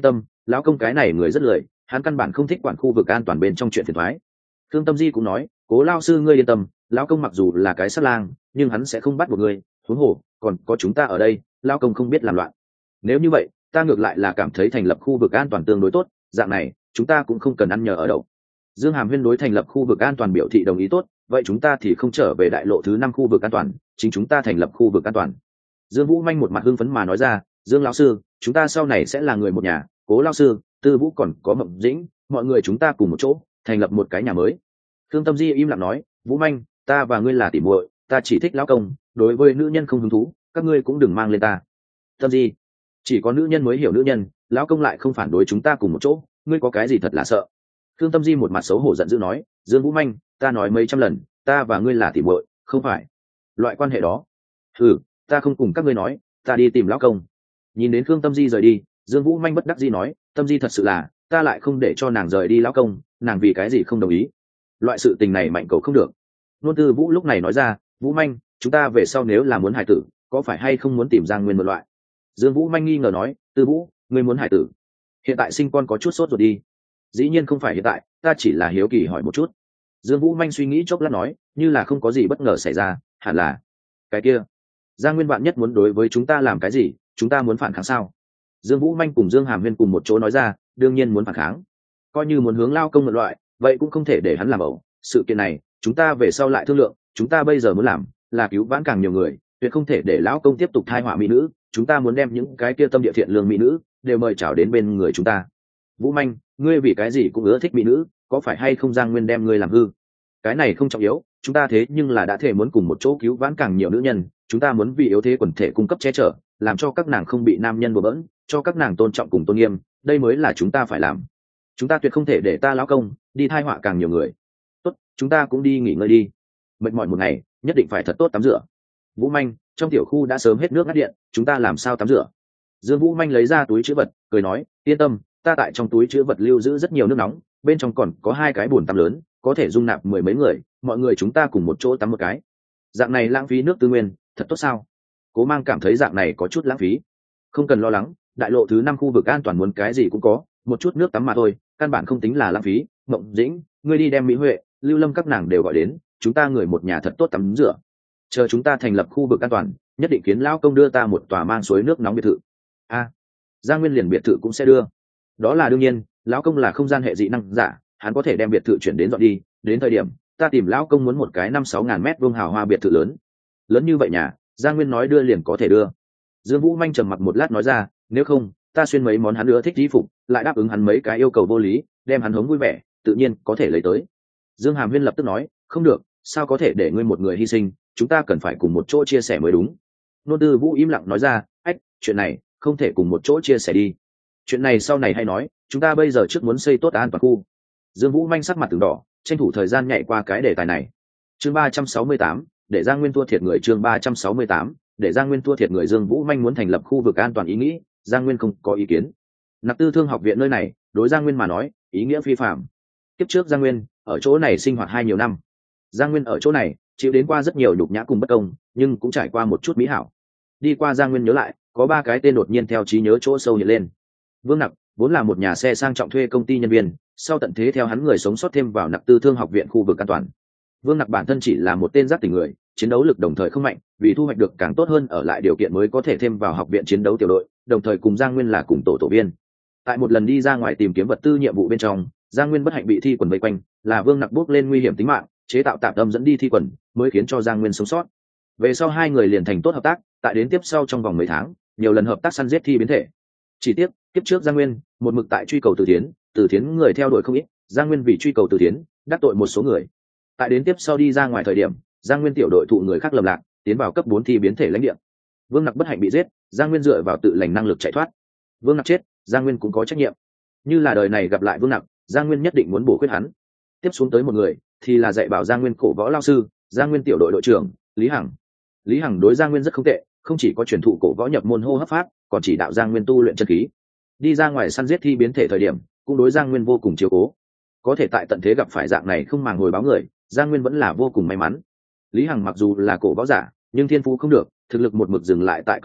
lão công cái này người rất lười, hắn căn bản không thích quản khu vực an toàn bên trong chuyện phiền thoái. Thương Tâm Di cũng nói, cố lao sư ngươi yên tâm, lão công mặc dù là cái sát lang nhưng hắn sẽ không bắt một người, huống hồ còn có chúng ta ở đây, lão công không biết làm loạn. Nếu như vậy ta ngược lại là cảm thấy thành lập khu vực an toàn tương đối tốt, dạng này chúng ta cũng không cần ăn nhờ ở đậu. Dương Hàm Huyên đối thành lập khu vực an toàn biểu thị đồng ý tốt, vậy chúng ta thì không trở về đại lộ thứ năm khu vực an toàn, chính chúng ta thành lập khu vực an toàn. Dương Vũ Manh một mặt hưng phấn mà nói ra, Dương lão sư, chúng ta sau này sẽ là người một nhà, cố lão sư, Tư Vũ còn có Mộng Dĩnh, mọi người chúng ta cùng một chỗ thành lập một cái nhà mới. Thương Tâm Di im lặng nói, Vũ Manh, ta và ngươi là tỉ muội, ta chỉ thích lão công, đối với nữ nhân không hứng thú, các ngươi cũng đừng mang lên ta. Tâm Di, chỉ có nữ nhân mới hiểu nữ nhân, lão công lại không phản đối chúng ta cùng một chỗ, ngươi có cái gì thật là sợ. Thương Tâm Di một mặt xấu hổ giận dữ nói, Dương Vũ Manh, ta nói mấy trăm lần, ta và ngươi là tỉ muội, không phải loại quan hệ đó. Ừ, ta không cùng các ngươi nói, ta đi tìm lão công. Nhìn đến Thương Tâm Di rời đi, Dương Vũ Manh bất đắc dĩ nói, Tâm Di thật sự là, ta lại không để cho nàng rời đi lão công, nàng vì cái gì không đồng ý. Loại sự tình này mạnh cầu không được. Nôn Tư Vũ lúc này nói ra, Vũ Manh, chúng ta về sau nếu là muốn hải tử, có phải hay không muốn tìm Giang Nguyên một loại. Dương Vũ Manh nghi ngờ nói, Tư Vũ, ngươi muốn hải tử, hiện tại sinh con có chút sốt rồi đi. Dĩ nhiên không phải hiện tại, ta chỉ là hiếu kỳ hỏi một chút. Dương Vũ Manh suy nghĩ chốc lát nói, như là không có gì bất ngờ xảy ra, hẳn là cái kia Giang Nguyên bạn nhất muốn đối với chúng ta làm cái gì, chúng ta muốn phản kháng sao? Dương Vũ Manh cùng Dương Hàm Huyên cùng một chỗ nói ra, đương nhiên muốn phản kháng, coi như muốn hướng lao công một loại, vậy cũng không thể để hắn làm ẩu. Sự kiện này chúng ta về sau lại thương lượng, chúng ta bây giờ muốn làm là cứu vãn càng nhiều người, tuyệt không thể để lão công tiếp tục thai họa mỹ nữ. Chúng ta muốn đem những cái kia tâm địa thiện lương mỹ nữ đều mời chào đến bên người chúng ta. Vũ Manh, ngươi vì cái gì cũng ưa thích mỹ nữ, có phải hay không Giang Nguyên đem ngươi làm hư? Cái này không trọng yếu, chúng ta thế nhưng là đã thể muốn cùng một chỗ cứu vãn càng nhiều nữ nhân, chúng ta muốn vì yếu thế quần thể cung cấp che chở, làm cho các nàng không bị nam nhân bừa bỡn, cho các nàng tôn trọng cùng tôn nghiêm, đây mới là chúng ta phải làm. Chúng ta tuyệt không thể để ta lão công đi thai họa càng nhiều người. Tốt, chúng ta cũng đi nghỉ ngơi đi, mệt mỏi một ngày nhất định phải thật tốt tắm rửa. Vũ Manh, trong tiểu khu đã sớm hết nước ngắt điện, chúng ta làm sao tắm rửa? Dương Vũ Manh lấy ra túi trữ vật, cười nói, yên tâm, ta tại trong túi trữ vật lưu giữ rất nhiều nước nóng, bên trong còn có hai cái bồn tắm lớn, có thể dung nạp mười mấy người, mọi người chúng ta cùng một chỗ tắm một cái. Dạng này lãng phí nước tư nguyên, thật tốt sao? Cố Mang cảm thấy dạng này có chút lãng phí. Không cần lo lắng, đại lộ thứ năm khu vực an toàn muốn cái gì cũng có, một chút nước tắm mà thôi, căn bản không tính là lãng phí. Mộng Dĩnh, ngươi đi đem Mỹ Huệ, Lưu Lâm các nàng đều gọi đến, chúng ta người một nhà thật tốt tắm rửa. Chờ chúng ta thành lập khu vực an toàn, nhất định khiến lão công đưa ta một tòa mang suối nước nóng biệt thự. A, à, Giang Nguyên liền biệt thự cũng sẽ đưa. Đó là đương nhiên, lão công là không gian hệ dị năng giả, hắn có thể đem biệt thự chuyển đến dọn đi, đến thời điểm ta tìm lão công muốn một cái năm sáu ngàn mét vuông hào hoa biệt thự lớn. Lớn như vậy nhà, Giang Nguyên nói đưa liền có thể đưa. Dương Vũ Manh trầm mặc một lát nói ra, nếu không ta xuyên mấy món hắn nữa thích y phục, lại đáp ứng hắn mấy cái yêu cầu vô lý, đem hắn hống vui vẻ, tự nhiên có thể lấy tới. Dương Hàm Huyên lập tức nói, không được, sao có thể để ngươi một người hy sinh, chúng ta cần phải cùng một chỗ chia sẻ mới đúng. Nô Tư Vũ im lặng nói ra, ách, chuyện này không thể cùng một chỗ chia sẻ đi, chuyện này sau này hay nói, chúng ta bây giờ trước muốn xây tốt an toàn khu. Dương Vũ Manh sắc mặt từng đỏ, tranh thủ thời gian nhảy qua cái đề tài này. Chương ba trăm sáu mươi tám, để Giang Nguyên thua thiệt người. Chương ba trăm sáu mươi tám, để Giang Nguyên thua thiệt người. Dương Vũ Manh muốn thành lập khu vực an toàn ý nghĩ, Giang Nguyên không có ý kiến. Nạp Tư Thương học viện nơi này, đối Giang Nguyên mà nói, ý nghĩa phi phàm. Kiếp trước Giang Nguyên ở chỗ này sinh hoạt hai nhiều năm, Giang Nguyên ở chỗ này chịu đến qua rất nhiều nhục nhã cùng bất công, nhưng cũng trải qua một chút mỹ hảo. Đi qua Giang Nguyên nhớ lại, có ba cái tên đột nhiên theo trí nhớ chỗ sâu hiện lên. Vương Nặc vốn là một nhà xe sang trọng thuê công ty nhân viên, sau tận thế theo hắn người sống sót thêm vào Nặc Tư Thương học viện khu vực an toàn. Vương Nặc bản thân chỉ là một tên giác tỉnh người, chiến đấu lực đồng thời không mạnh, vì thu hoạch được càng tốt hơn ở lại điều kiện mới có thể thêm vào học viện chiến đấu tiểu đội, đồng thời cùng Giang Nguyên là cùng tổ tổ viên. Tại một lần đi ra ngoài tìm kiếm vật tư nhiệm vụ bên trong, Giang Nguyên bất hạnh bị thi quần vây quanh, là Vương Nặc bước lên nguy hiểm tính mạng, chế tạo tạm tâm dẫn đi thi quần, mới khiến cho Giang Nguyên sống sót. Về sau hai người liền thành tốt hợp tác, tại đến tiếp sau trong vòng mấy tháng, nhiều lần hợp tác săn giết thi biến thể. Chỉ tiếc, kiếp trước Giang Nguyên một mực tại truy cầu Từ Thiến, Từ Thiến người theo đuổi không ít, Giang Nguyên vì truy cầu Từ Thiến, đắc tội một số người. Tại đến tiếp sau đi ra ngoài thời điểm, Giang Nguyên tiểu đội thụ người khác lầm lạc, tiến vào cấp bốn thi biến thể lãnh địa. Vương Nặc bất hạnh bị giết, Giang Nguyên dựa vào tự lành năng lực chạy thoát. Vương Nặc chết, Giang Nguyên cũng có trách nhiệm. Như là đời này gặp lại Vương Nặc, Giang Nguyên nhất định muốn bổ khuyết hắn. Tiếp xuống tới một người, thì là dạy bảo Giang Nguyên cổ võ lao sư, Giang Nguyên tiểu đội đội trưởng Lý Hằng. Lý Hằng đối Giang Nguyên rất không tệ, không chỉ có truyền thụ cổ võ nhập môn hô hấp pháp, còn chỉ đạo Giang Nguyên tu luyện chân khí. Đi ra ngoài săn giết thi biến thể thời điểm, cũng đối Giang Nguyên vô cùng chiếu cố. Có thể tại tận thế gặp phải dạng này không màng hồi báo người, Giang Nguyên vẫn là vô cùng may mắn. Lý Hằng mặc dù là cổ võ giả, nhưng thiên phú không được, thực lực một mực dừng lại tại cấp ba,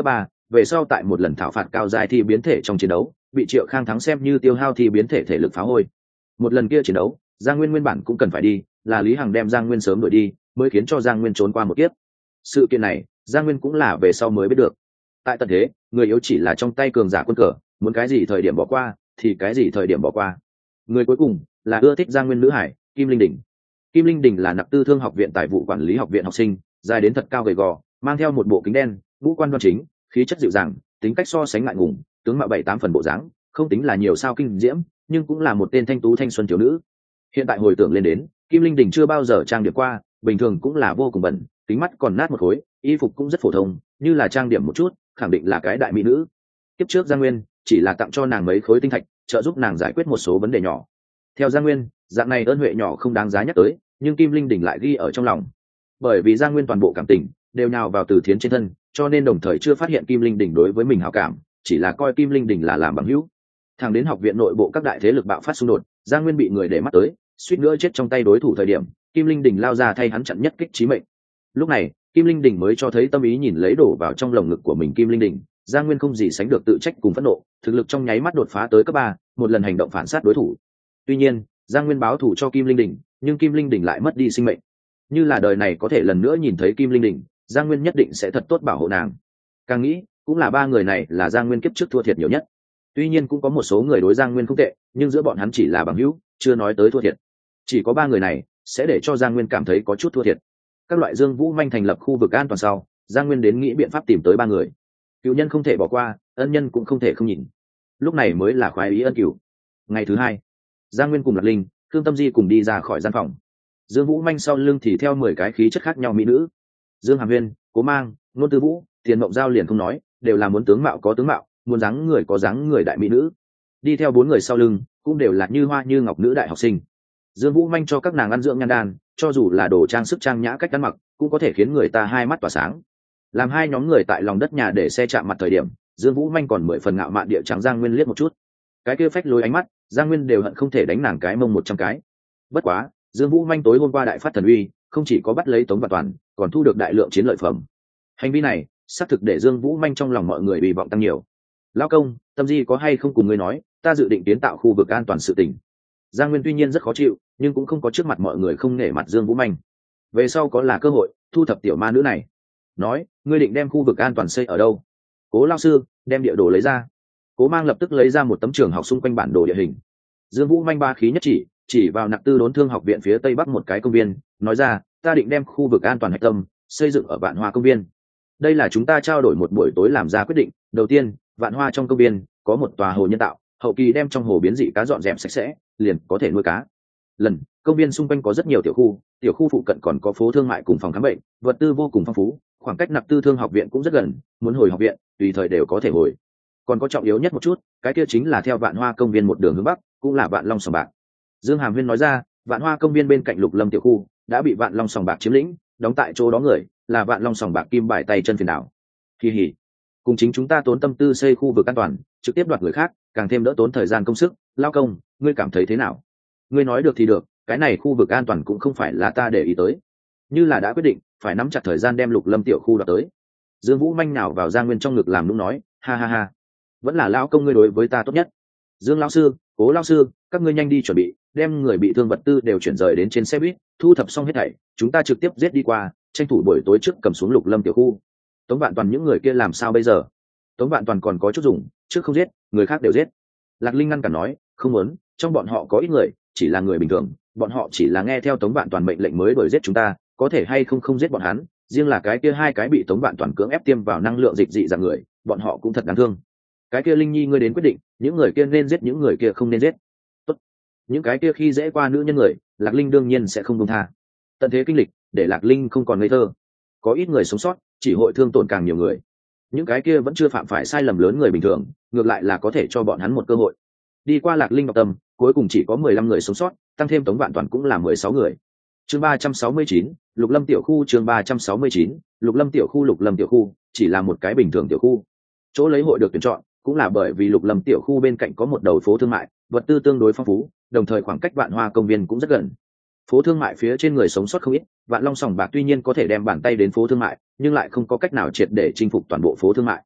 về sau tại một lần thảo phạt cao giai thi biến thể trong chiến đấu bị Triệu Khang thắng xem như tiêu hao thi biến thể thể lực phá hôi. Một lần kia chiến đấu Giang Nguyên nguyên bản cũng cần phải đi, là Lý Hằng đem Giang Nguyên sớm đuổi đi mới khiến cho Giang Nguyên trốn qua một kiếp. Sự kiện này Giang Nguyên cũng là về sau mới biết được. Tại tận thế người yếu chỉ là trong tay cường giả quân cờ, muốn cái gì thời điểm bỏ qua thì cái gì thời điểm bỏ qua. Người cuối cùng là ưa thích Giang Nguyên nữ hải Kim Linh Đình. Kim Linh Đình là Nặc Tư Thương học viện tài vụ quản lý học viện học sinh, dài đến thật cao gầy gò, mang theo một bộ kính đen, ngũ quan đoan chính, khí chất dịu dàng, tính cách so sánh ngại ngùng, tướng mạo bảy tám phần bộ dáng, không tính là nhiều sao kinh diễm, nhưng cũng là một tên thanh tú thanh xuân thiếu nữ. Hiện tại hồi tưởng lên đến, Kim Linh Đình chưa bao giờ trang điểm qua, bình thường cũng là vô cùng bẩn, kính mắt còn nát một khối, y phục cũng rất phổ thông, như là trang điểm một chút, khẳng định là cái đại mỹ nữ. Kiếp trước Giang Nguyên chỉ là tặng cho nàng mấy khối tinh thạch, trợ giúp nàng giải quyết một số vấn đề nhỏ. Theo Giang Nguyên, dạng này ơn huệ nhỏ không đáng giá nhắc tới, nhưng Kim Linh Đình lại ghi ở trong lòng. Bởi vì Giang Nguyên toàn bộ cảm tình đều nhào vào Từ Thiến trên thân, cho nên đồng thời chưa phát hiện Kim Linh Đình đối với mình hảo cảm, chỉ là coi Kim Linh Đình là làm bằng hữu. Thẳng đến học viện nội bộ các đại thế lực bạo phát xung đột, Giang Nguyên bị người để mắt tới, suýt nữa chết trong tay đối thủ thời điểm, Kim Linh Đình lao ra thay hắn chặn nhất kích chí mệnh. Lúc này, Kim Linh Đình mới cho thấy tâm ý nhìn lấy đổ vào trong lồng ngực của mình Kim Linh Đình, Giang Nguyên không gì sánh được tự trách cùng phẫn nộ, thực lực trong nháy mắt đột phá tới cấp ba, một lần hành động phản sát đối thủ. Tuy nhiên, Giang Nguyên báo thù cho Kim Linh Đình, nhưng Kim Linh Đình lại mất đi sinh mệnh. Như là đời này có thể lần nữa nhìn thấy Kim Linh Đình, Giang Nguyên nhất định sẽ thật tốt bảo hộ nàng. Càng nghĩ, cũng là ba người này là Giang Nguyên kiếp trước thua thiệt nhiều nhất. Tuy nhiên cũng có một số người đối Giang Nguyên không tệ, nhưng giữa bọn hắn chỉ là bằng hữu, chưa nói tới thua thiệt. Chỉ có ba người này sẽ để cho Giang Nguyên cảm thấy có chút thua thiệt. Các loại Dương Vũ Manh thành lập khu vực an toàn sau, Giang Nguyên đến nghĩ biện pháp tìm tới ba người. Cựu nhân không thể bỏ qua, ân nhân cũng không thể không nhìn. Lúc này mới là khoái ý ân cửu. Ngày thứ hai, Giang Nguyên cùng Lạc Linh, Khương Tâm Di cùng đi ra khỏi gian phòng. Dương Vũ Manh sau lưng thì theo mười cái khí chất khác nhau mỹ nữ. Dương Hàm Huyên, Cố Mang, Nôn Tư Vũ, Tiền Mộng Giao liền không nói, đều là muốn tướng mạo có tướng mạo, muốn dáng người có dáng người đại mỹ nữ. Đi theo bốn người sau lưng, cũng đều là như hoa như ngọc nữ đại học sinh. Dương Vũ Manh cho các nàng ăn dưỡng nhan đan, cho dù là đồ trang sức trang nhã cách ăn mặc, cũng có thể khiến người ta hai mắt tỏa sáng. Làm hai nhóm người tại lòng đất nhà để xe chạm mặt thời điểm, Dương Vũ Manh còn mười phần ngạo mạn địa trắng Giang Nguyên liếc một chút. Cái kia phách lối ánh mắt, Giang Nguyên đều hận không thể đánh nàng cái mông một trăm cái. Bất quá, Dương Vũ Manh tối hôm qua đại phát thần uy, không chỉ có bắt lấy Tống Vạn Toàn, còn thu được đại lượng chiến lợi phẩm. Hành vi này, xác thực để Dương Vũ Manh trong lòng mọi người bị vọng tăng nhiều. Lão công, Tâm Di có hay không cùng ngươi nói, ta dự định kiến tạo khu vực an toàn sự tình. Giang Nguyên tuy nhiên rất khó chịu, nhưng cũng không có trước mặt mọi người không nể mặt Dương Vũ Manh. Về sau có là cơ hội thu thập tiểu ma nữ này. Nói, ngươi định đem khu vực an toàn xây ở đâu? Cố lão sư, đem địa đồ lấy ra. Cố Mang lập tức lấy ra một tấm trường học xung quanh bản đồ địa hình. Dương Vũ Manh ba khí nhất chỉ, chỉ vào Nặc Tư Đốn Thương học viện phía tây bắc một cái công viên, nói ra, ta định đem khu vực an toàn hạch tâm xây dựng ở Vạn Hoa công viên. Đây là chúng ta trao đổi một buổi tối làm ra quyết định. Đầu tiên, Vạn Hoa trong công viên có một tòa hồ nhân tạo, hậu kỳ đem trong hồ biến dị cá dọn dẹp sạch sẽ, liền có thể nuôi cá. Lần, công viên xung quanh có rất nhiều tiểu khu, tiểu khu phụ cận còn có phố thương mại cùng phòng khám bệnh, vật tư vô cùng phong phú, khoảng cách Nặc Tư Thương học viện cũng rất gần, muốn hồi học viện, tùy thời đều có thể hồi. Còn có trọng yếu nhất một chút, cái kia chính là theo Vạn Hoa công viên một đường hướng bắc, cũng là Vạn Long sòng bạc. Dương Hàm Huyên nói ra, Vạn Hoa công viên bên cạnh Lục Lâm tiểu khu đã bị Vạn Long sòng bạc chiếm lĩnh, đóng tại chỗ đó người là Vạn Long sòng bạc kim bài tay chân phiền đảo. Kỳ hỉ, cùng chính chúng ta tốn tâm tư xây khu vực an toàn, trực tiếp đoạt người khác, càng thêm đỡ tốn thời gian công sức. Lao công, ngươi cảm thấy thế nào? Ngươi nói được thì được, cái này khu vực an toàn cũng không phải là ta để ý tới. Như là đã quyết định, phải nắm chặt thời gian đem Lục Lâm tiểu khu đoạt tới. Dương Vũ Manh nào vào Giang Nguyên trong ngực làm nũng nói, ha ha ha, vẫn là lão công ngươi đối với ta tốt nhất. Dương lão sư, Cố lão sư, các ngươi nhanh đi chuẩn bị, đem người bị thương vật tư đều chuyển rời đến trên xe buýt, thu thập xong hết thảy, chúng ta trực tiếp giết đi qua, tranh thủ buổi tối trước cầm xuống Lục Lâm tiểu khu. Tống Vạn Toàn những người kia làm sao bây giờ? Tống Vạn Toàn còn có chút dùng, trước không giết, người khác đều giết. Lạc Linh ngăn cản nói, không muốn, trong bọn họ có ít người chỉ là người bình thường, bọn họ chỉ là nghe theo Tống Vạn Toàn mệnh lệnh mới đuổi giết chúng ta, có thể hay không không giết bọn hắn, riêng là cái kia hai cái bị Tống Vạn Toàn cưỡng ép tiêm vào năng lượng dịch dị dạng người, bọn họ cũng thật đáng thương. Cái kia Linh Nhi ngươi đến quyết định, những người kia nên giết những người kia không nên giết. Tốt. Những cái kia khi dễ qua nữ nhân người, Lạc Linh đương nhiên sẽ không buông tha. Tận thế kinh lịch để Lạc Linh không còn ngây thơ, có ít người sống sót chỉ hội thương tổn càng nhiều người, những cái kia vẫn chưa phạm phải sai lầm lớn người bình thường ngược lại là có thể cho bọn hắn một cơ hội. Đi qua Lạc Linh đọc tâm, cuối cùng chỉ có mười lăm người sống sót, tăng thêm Tống Vạn Toàn cũng là mười sáu người. Chương ba trăm sáu mươi chín, Lục Lâm tiểu khu. Chương ba trăm sáu mươi chín, Lục Lâm tiểu khu. Lục Lâm tiểu khu chỉ là một cái bình thường tiểu khu, chỗ lấy hội được tuyển chọn cũng là bởi vì Lục Lâm tiểu khu bên cạnh có một đầu phố thương mại, vật tư tương đối phong phú, đồng thời khoảng cách Vạn Hoa công viên cũng rất gần. Phố thương mại phía trên người sống sót không ít, Vạn Long sòng bạc tuy nhiên có thể đem bàn tay đến phố thương mại, nhưng lại không có cách nào triệt để chinh phục toàn bộ phố thương mại.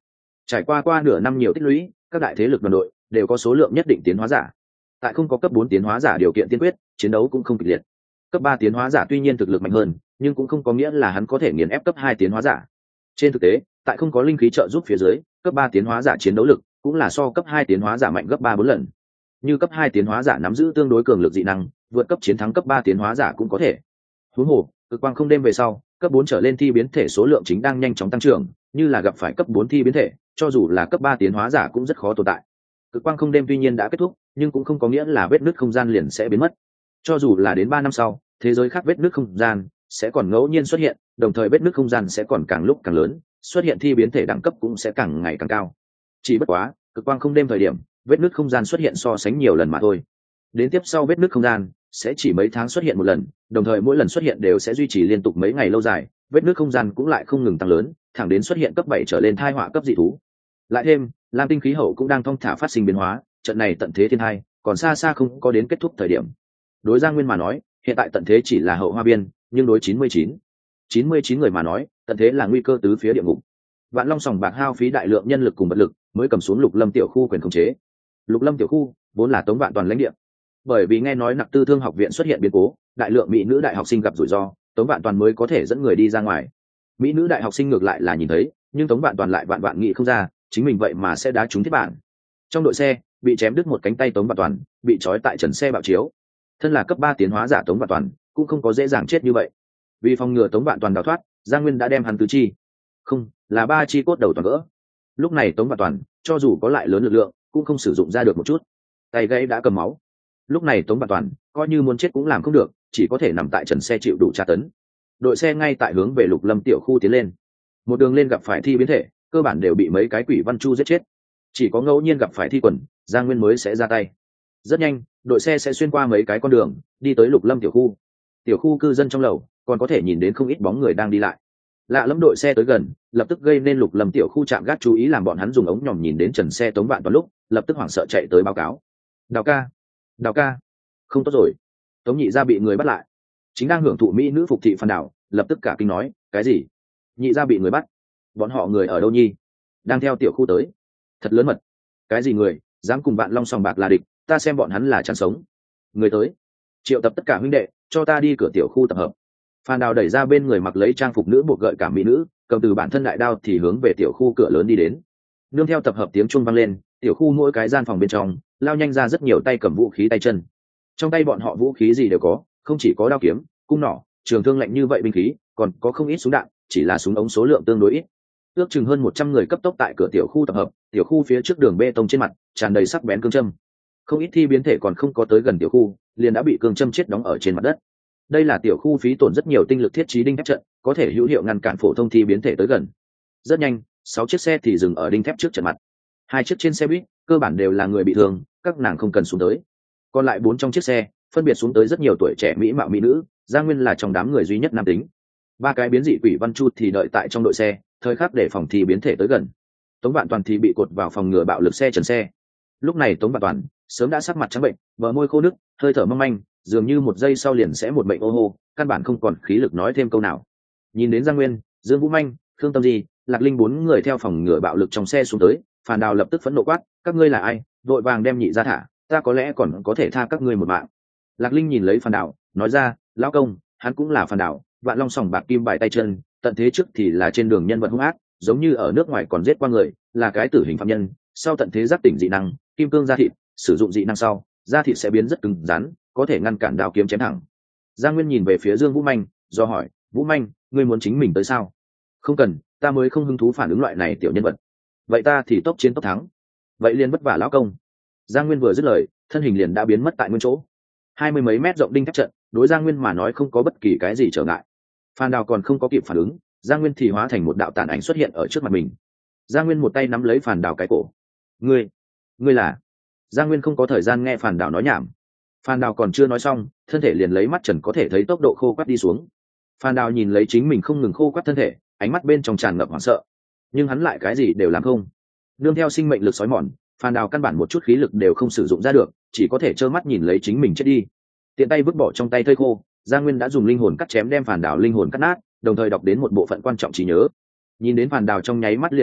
Trải qua qua nửa năm nhiều tích lũy, các đại thế lực đoàn đội đều có số lượng nhất định tiến hóa giả. Tại không có cấp bốn tiến hóa giả điều kiện tiên quyết, chiến đấu cũng không kịch liệt. Cấp ba tiến hóa giả tuy nhiên thực lực mạnh hơn, nhưng cũng không có nghĩa là hắn có thể nghiền ép cấp hai tiến hóa giả. Trên thực tế, tại không có linh khí trợ giúp phía dưới, cấp ba tiến hóa giả chiến đấu lực cũng là so cấp hai tiến hóa giả mạnh gấp ba bốn lần. Như cấp hai tiến hóa giả nắm giữ tương đối cường lực dị năng, vượt cấp chiến thắng cấp ba tiến hóa giả cũng có thể. Huống hồ, cực quang không đêm về sau, cấp bốn trở lên thi biến thể số lượng chính đang nhanh chóng tăng trưởng, như là gặp phải cấp bốn thi biến thể, cho dù là cấp ba tiến hóa giả cũng rất khó tồn tại. Cực quang không đêm tuy nhiên đã kết thúc, nhưng cũng không có nghĩa là vết nứt không gian liền sẽ biến mất. Cho dù là đến ba năm sau, thế giới khác vết nứt không gian sẽ còn ngẫu nhiên xuất hiện, đồng thời vết nứt không gian sẽ còn càng lúc càng lớn, xuất hiện thi biến thể đẳng cấp cũng sẽ càng ngày càng cao. Chỉ bất quá, cực quang không đêm thời điểm, vết nứt không gian xuất hiện so sánh nhiều lần mà thôi. Đến tiếp sau vết nứt không gian sẽ chỉ mấy tháng xuất hiện một lần, đồng thời mỗi lần xuất hiện đều sẽ duy trì liên tục mấy ngày lâu dài, vết nứt không gian cũng lại không ngừng tăng lớn, thẳng đến xuất hiện cấp bảy trở lên thai họa cấp dị thú. Lại thêm, lam tinh khí hậu cũng đang thong thả phát sinh biến hóa, trận này tận thế thiên hai còn xa xa không có đến kết thúc thời điểm. Đối Giang Nguyên mà nói, hiện tại tận thế chỉ là hậu hoa biên, nhưng đối chín mươi chín chín mươi chín người mà nói, tận thế là nguy cơ tứ phía địa ngục. Vạn Long sòng bạc hao phí đại lượng nhân lực cùng vật lực mới cầm xuống Lục Lâm tiểu khu quyền khống chế. Lục Lâm tiểu khu vốn là Tống Vạn Toàn lãnh địa, bởi vì nghe nói Nặc Tư Thương học viện xuất hiện biến cố, đại lượng mỹ nữ đại học sinh gặp rủi ro, Tống Vạn Toàn mới có thể dẫn người đi ra ngoài. Mỹ nữ đại học sinh ngược lại là nhìn thấy, nhưng Tống Vạn Toàn lại vạn vạn nghĩ không ra, chính mình vậy mà sẽ đá trúng thiết bản. Trong đội xe bị chém đứt một cánh tay Tống Vạn Toàn, bị trói tại trần xe bạo chiếu. Thân là cấp ba tiến hóa giả Tống Vạn Toàn cũng không có dễ dàng chết như vậy. Vì phòng ngừa Tống Vạn Toàn đào thoát, Giang Nguyên đã đem hắn tứ chi, không, là ba chi cốt đầu toàn vỡ. Lúc này Tống Vạn Toàn cho dù có lại lớn lực lượng, cũng không sử dụng ra được một chút. Tay gãy đã cầm máu. Lúc này Tống Vạn Toàn coi như muốn chết cũng làm không được, chỉ có thể nằm tại trần xe chịu đủ tra tấn. Đội xe ngay tại hướng về Lục Lâm tiểu khu tiến lên. Một đường lên gặp phải thi biến thể, cơ bản đều bị mấy cái quỷ văn chu giết chết. Chỉ có ngẫu nhiên gặp phải thi quần, Giang Nguyên mới sẽ ra tay. Rất nhanh, đội xe sẽ xuyên qua mấy cái con đường, đi tới Lục Lâm tiểu khu. Tiểu khu cư dân trong lầu còn có thể nhìn đến không ít bóng người đang đi lại. Lạ lẫm đội xe tới gần, lập tức gây nên Lục Lâm tiểu khu trạm gác chú ý, làm bọn hắn dùng ống nhòm nhìn đến trần xe Tống Vạn Toàn lúc, lập tức hoảng sợ chạy tới báo cáo. Đào ca, Đào ca, không tốt rồi, Tống nhị gia bị người bắt lại. Chính đang hưởng thụ mỹ nữ phục thị Phan Đào, lập tức cả kinh nói, cái gì? Nhị gia bị người bắt? Bọn họ người ở đâu nhi? Đang theo tiểu khu tới. Thật lớn mật. Cái gì người, dám cùng Vạn Long sòng bạc là địch, ta xem bọn hắn là chăn sống. Người tới, triệu tập tất cả huynh đệ, cho ta đi cửa tiểu khu tập hợp. Phan Đào đẩy ra bên người mặc lấy trang phục nữ buộc gợi cảm mỹ nữ, cầm từ bản thân đại đao thì hướng về tiểu khu cửa lớn đi đến. Nương theo tập hợp tiếng chuông vang lên, tiểu khu mỗi cái gian phòng bên trong lao nhanh ra rất nhiều tay cầm vũ khí tay chân. Trong tay bọn họ vũ khí gì đều có, không chỉ có đao kiếm, cung nỏ, trường thương lạnh như vậy binh khí, còn có không ít súng đạn, chỉ là súng ống số lượng tương đối ít. Ước chừng hơn một trăm người cấp tốc tại cửa tiểu khu tập hợp, tiểu khu phía trước đường bê tông trên mặt tràn đầy sắc bén cương châm. Không ít thi biến thể còn không có tới gần tiểu khu, liền đã bị cương châm chết đóng ở trên mặt đất. Đây là tiểu khu phí tổn rất nhiều tinh lực thiết trí đinh thép trận, có thể hữu hiệu ngăn cản phổ thông thi biến thể tới gần. Rất nhanh, sáu chiếc xe thì dừng ở đinh thép trước trận mặt. Hai chiếc trên xe buýt, cơ bản đều là người bị thương, các nàng không cần xuống tới. Còn lại bốn trong chiếc xe, phân biệt xuống tới rất nhiều tuổi trẻ mỹ mạo mỹ nữ, Giang Nguyên là trong đám người duy nhất nam tính. Ba cái biến dị quỷ văn chu thì đợi tại trong đội xe, thời khắc để phòng thi biến thể tới gần. Tống Vạn Toàn thì bị cột vào phòng ngừa bạo lực xe trần xe. Lúc này Tống Vạn Toàn sớm đã sắc mặt trắng bệnh, bờ môi khô nứt, hơi thở mong manh, dường như một giây sau liền sẽ một bệnh ô hô, căn bản không còn khí lực nói thêm câu nào. Nhìn đến Giang Nguyên, Dương Vũ Manh, Khương Tâm Di, Lạc Linh bốn người theo phòng ngừa bạo lực trong xe xuống tới, Phàn Đào lập tức phẫn nộ quát, các ngươi là ai? Vội vàng đem nhị ra thả, ta có lẽ còn có thể tha các ngươi một mạng. Lạc Linh nhìn lấy Phàn Đào, nói ra, lão công, hắn cũng là Phàn Đào, Vạn Long sòng bạc kim bài tay chân, tận thế trước thì là trên đường nhân vật hung ác, giống như ở nước ngoài còn giết qua người, là cái tử hình phạm nhân, sau tận thế giác tỉnh dị năng, kim cương da thịt, sử dụng dị năng sau, da thịt sẽ biến rất cứng rắn, có thể ngăn cản đao kiếm chém thẳng. Giang Nguyên nhìn về phía Dương Vũ Manh, do hỏi, Vũ Manh, ngươi muốn chính mình tới sao? Không cần, ta mới không hứng thú phản ứng loại này tiểu nhân vật. Vậy ta thì tốc chiến tốc thắng. Vậy liền vất vả lão công. Giang Nguyên vừa dứt lời, thân hình liền đã biến mất tại nguyên chỗ. Hai mươi mấy mét rộng đinh thép trận, đối Giang Nguyên mà nói không có bất kỳ cái gì trở ngại. Phan Đào còn không có kịp phản ứng, Giang Nguyên thì hóa thành một đạo tàn ảnh xuất hiện ở trước mặt mình. Giang Nguyên một tay nắm lấy Phan Đào cái cổ. Ngươi, ngươi là? Giang Nguyên không có thời gian nghe Phan Đào nói nhảm. Phan Đào còn chưa nói xong, thân thể liền lấy mắt trần có thể thấy tốc độ khô quắt đi xuống. Phan Đào nhìn lấy chính mình không ngừng khô quắt thân thể, ánh mắt bên trong tràn ngập hoảng sợ, nhưng hắn lại cái gì đều làm không. Nương theo sinh mệnh lực sói mòn, Phan Đào căn bản một chút khí lực đều không sử dụng ra được, chỉ có thể trơ mắt nhìn lấy chính mình chết đi. Tiện tay vứt bỏ trong tay thây khô, Giang Nguyên đã dùng linh hồn cắt chém đem Phan Đào linh hồn cắt nát, đồng thời đọc đến một bộ phận quan trọng trí nhớ. Nhìn đến Phan Đào trong nháy mắt liền bị giết,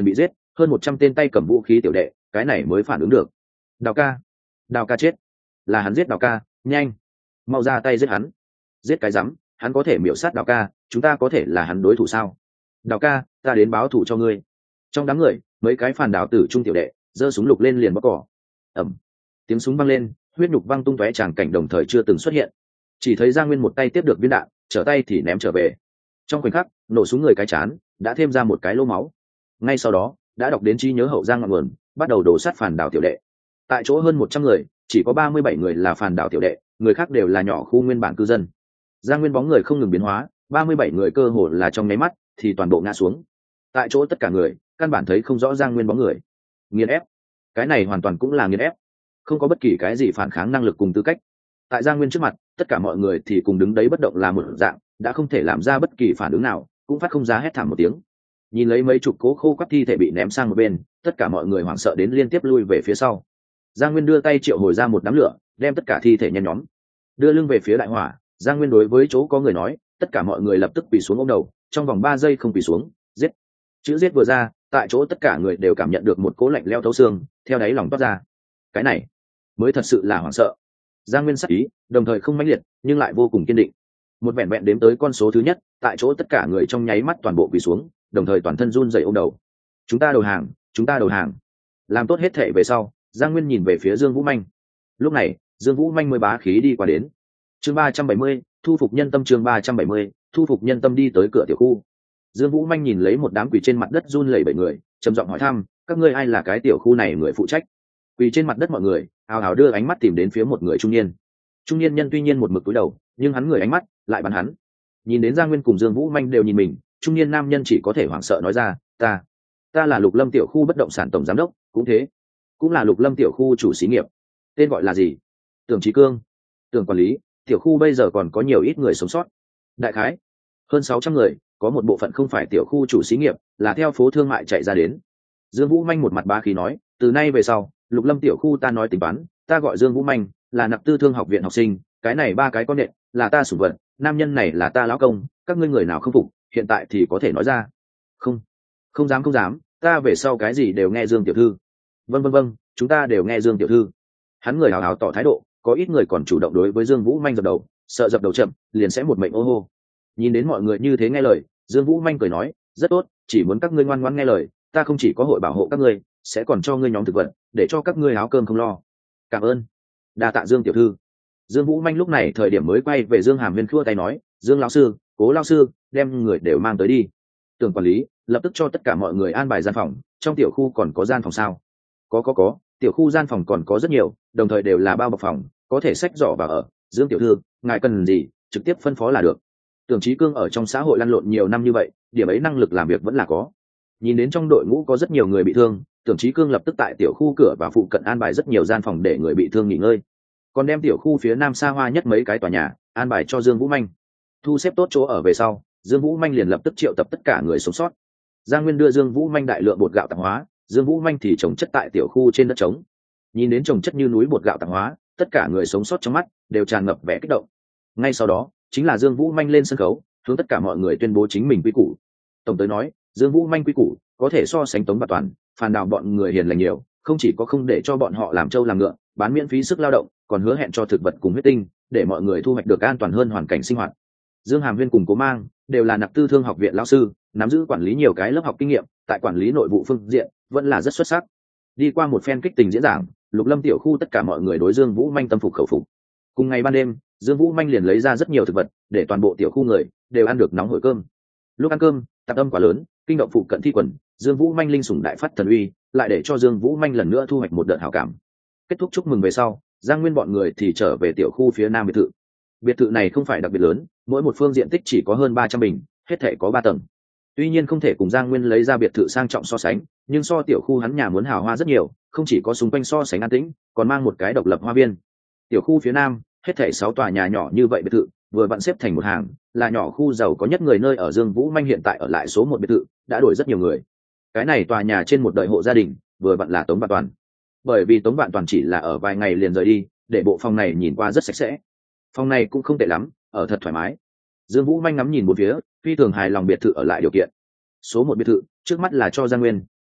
hơn một trăm tên tay cầm vũ khí tiểu đệ cái này mới phản ứng được. Đào ca, đào ca chết, là hắn giết đào ca, nhanh mau ra tay giết hắn. Giết cái rắm, hắn có thể miểu sát đào ca, chúng ta có thể là hắn đối thủ sao? Đào ca, ta đến báo thù cho ngươi. Trong đám người mấy cái phản đào tử trung tiểu đệ giơ súng lục lên liền bóc cỏ. Ẩm, tiếng súng vang lên, huyết nhục văng tung tóe, tràng cảnh đồng thời chưa từng xuất hiện. Chỉ thấy Giang Nguyên một tay tiếp được viên đạn, trở tay thì ném trở về. Trong khoảnh khắc nổ súng người cái chán đã thêm ra một cái lỗ máu. Ngay sau đó đã đọc đến trí nhớ hậu giang ngọn nguồn, bắt đầu đổ sát phản đảo tiểu đệ. Tại chỗ hơn một trăm người chỉ có ba mươi bảy người là phản đảo tiểu đệ, người khác đều là nhỏ khu nguyên bản cư dân. Giang Nguyên bóng người không ngừng biến hóa, ba mươi bảy người cơ hồ là trong nháy mắt thì toàn bộ ngã xuống. Tại chỗ tất cả người căn bản thấy không rõ Giang Nguyên bóng người. Nghiền ép, cái này hoàn toàn cũng là nghiền ép, không có bất kỳ cái gì phản kháng năng lực cùng tư cách. Tại Giang Nguyên trước mặt tất cả mọi người thì cùng đứng đấy bất động là một dạng, đã không thể làm ra bất kỳ phản ứng nào, cũng phát không ra hét thảm một tiếng. Nhìn lấy mấy chục cố khô quắt thi thể bị ném sang một bên, tất cả mọi người hoảng sợ đến liên tiếp lui về phía sau. Giang Nguyên đưa tay triệu hồi ra một đám lửa, đem tất cả thi thể nhen nhóm đưa lưng về phía đại hỏa. Giang Nguyên đối với chỗ có người nói, tất cả mọi người lập tức quỳ xuống ôm đầu, trong vòng ba giây không quỳ xuống, giết. Chữ giết vừa ra, tại chỗ tất cả người đều cảm nhận được một cỗ lạnh leo thấu xương theo đáy lòng toát ra. Cái này mới thật sự là hoảng sợ. Giang Nguyên sắc ý đồng thời không mãnh liệt nhưng lại vô cùng kiên định. Một vẹn vẹn đếm tới con số thứ nhất, tại chỗ tất cả người trong nháy mắt toàn bộ quỳ xuống, đồng thời toàn thân run rẩy ôm đầu. Chúng ta đầu hàng, chúng ta đầu hàng. Làm tốt hết thể về sau, Giang Nguyên nhìn về phía Dương Vũ Manh. Lúc này Dương Vũ Manh mới bá khí đi qua đến. Chương ba trăm bảy mươi, thu phục nhân tâm. Chương ba trăm bảy mươi, thu phục nhân tâm. Đi tới cửa tiểu khu, Dương Vũ Manh nhìn lấy một đám quỳ trên mặt đất run lẩy bẩy người, trầm giọng hỏi thăm, các ngươi ai là cái tiểu khu này người phụ trách? Quỳ trên mặt đất mọi người hào hào đưa ánh mắt tìm đến phía một người trung niên. Trung niên nhân tuy nhiên một mực cúi đầu, nhưng hắn người ánh mắt lại bắn hắn. Nhìn đến Giang Nguyên cùng Dương Vũ Manh đều nhìn mình, trung niên nam nhân chỉ có thể hoảng sợ nói ra, ta ta là Lục Lâm tiểu khu bất động sản tổng giám đốc, cũng thế, cũng là Lục Lâm tiểu khu chủ xí nghiệp. Tên gọi là gì? Tưởng Trí Cương. Tưởng quản lý, tiểu khu bây giờ còn có nhiều ít người sống sót? Đại khái hơn sáu trăm người, có một bộ phận không phải tiểu khu chủ xí nghiệp, là theo phố thương mại chạy ra đến. Dương Vũ Manh một mặt bá khí nói, từ nay về sau Lục Lâm tiểu khu ta nói tính toán, ta gọi Dương Vũ Manh, là nạp tư thương học viện học sinh, cái này ba cái con nện là ta sủng vật, nam nhân này là ta lão công, các ngươi người nào không phục hiện tại thì có thể nói ra. Không, không dám không dám, ta về sau cái gì đều nghe Dương tiểu thư. Vâng vâng vâng, chúng ta đều nghe Dương tiểu thư. Hắn người hào hào tỏ thái độ, có ít người còn chủ động đối với Dương Vũ Manh dập đầu, sợ dập đầu chậm liền sẽ một mệnh ô hô. Nhìn đến mọi người như thế nghe lời, Dương Vũ Manh cười nói, rất tốt, chỉ muốn các ngươi ngoan ngoãn nghe lời, ta không chỉ có hội bảo hộ các ngươi, sẽ còn cho ngươi nhóm thực vật, để cho các ngươi áo cơm không lo. Cảm ơn. Đa tạ Dương tiểu thư. Dương Vũ Manh lúc này thời điểm mới quay về Dương Hàm Huyên khua tay nói, Dương lão sư, Cố lão sư, đem người đều mang tới đi. Tưởng quản lý lập tức cho tất cả mọi người an bài gian phòng. Trong tiểu khu còn có gian phòng sao? Có có có, tiểu khu gian phòng còn có rất nhiều, đồng thời đều là bao bọc phòng, có thể xách giỏ vào ở. Dương tiểu thư, ngài cần gì trực tiếp phân phó là được. Tưởng Trí Cương ở trong xã hội lăn lộn nhiều năm như vậy, điểm ấy năng lực làm việc vẫn là có. Nhìn đến trong đội ngũ có rất nhiều người bị thương, Tưởng Trí Cương lập tức tại tiểu khu cửa và phụ cận an bài rất nhiều gian phòng để người bị thương nghỉ ngơi, còn đem tiểu khu phía nam xa hoa nhất mấy cái tòa nhà an bài cho Dương Vũ Manh. Thu xếp tốt chỗ ở về sau, Dương Vũ Manh liền lập tức triệu tập tất cả người sống sót. Giang Nguyên đưa Dương Vũ Manh đại lượng bột gạo tạp hóa, Dương Vũ Manh thì trồng chất tại tiểu khu trên đất trống. Nhìn đến trồng chất như núi bột gạo tạp hóa, tất cả người sống sót trong mắt đều tràn ngập vẻ kích động. Ngay sau đó chính là Dương Vũ Manh lên sân khấu, hướng tất cả mọi người tuyên bố chính mình quy củ. Tổng tới nói, Dương Vũ Manh quy củ có thể so sánh Tống Bạt Toàn, phàn đào bọn người hiền lành nhiều, không chỉ có không để cho bọn họ làm trâu làm ngựa, bán miễn phí sức lao động, còn hứa hẹn cho thực vật cùng huyết tinh, để mọi người thu hoạch được an toàn hơn hoàn cảnh sinh hoạt. Dương Hàm Huyên cùng Cố Mang đều là nạp tư thương học viện lão sư, nắm giữ quản lý nhiều cái lớp học kinh nghiệm, tại quản lý nội vụ phương diện vẫn là rất xuất sắc. Đi qua một phen kích tình diễn giảng, Lục Lâm tiểu khu tất cả mọi người đối Dương Vũ Manh tâm phục khẩu phục. Cùng ngày ban đêm, Dương Vũ Manh liền lấy ra rất nhiều thực vật, để toàn bộ tiểu khu người đều ăn được nóng hổi cơm. Lúc ăn cơm, tạp âm quá lớn, kinh động phụ cận thi quần, Dương Vũ Manh linh sủng đại phát thần uy, lại để cho Dương Vũ Manh lần nữa thu hoạch một đợt hảo cảm. Kết thúc chúc mừng về sau, Giang Nguyên bọn người thì trở về tiểu khu phía nam biệt thự. Biệt thự này không phải đặc biệt lớn, mỗi một phương diện tích chỉ có hơn ba trăm bình, hết thể có ba tầng. Tuy nhiên không thể cùng Giang Nguyên lấy ra biệt thự sang trọng so sánh, nhưng so tiểu khu hắn nhà muốn hào hoa rất nhiều, không chỉ có xung quanh so sánh an tĩnh, còn mang một cái độc lập hoa viên. Tiểu khu phía nam, hết thảy sáu tòa nhà nhỏ như vậy biệt thự, vừa vặn xếp thành một hàng, là nhỏ khu giàu có nhất người nơi ở. Dương Vũ Manh hiện tại ở lại số một biệt thự, đã đổi rất nhiều người. Cái này tòa nhà trên một đời hộ gia đình, vừa vặn là Tống Vạn Toàn. Bởi vì Tống Vạn Toàn chỉ là ở vài ngày liền rời đi, để bộ phòng này nhìn qua rất sạch sẽ. Phòng này cũng không tệ lắm, ở thật thoải mái. Dương Vũ Manh ngắm nhìn một phía, phi thường hài lòng biệt thự ở lại điều kiện. Số một biệt thự, trước mắt là cho Giang Nguyên,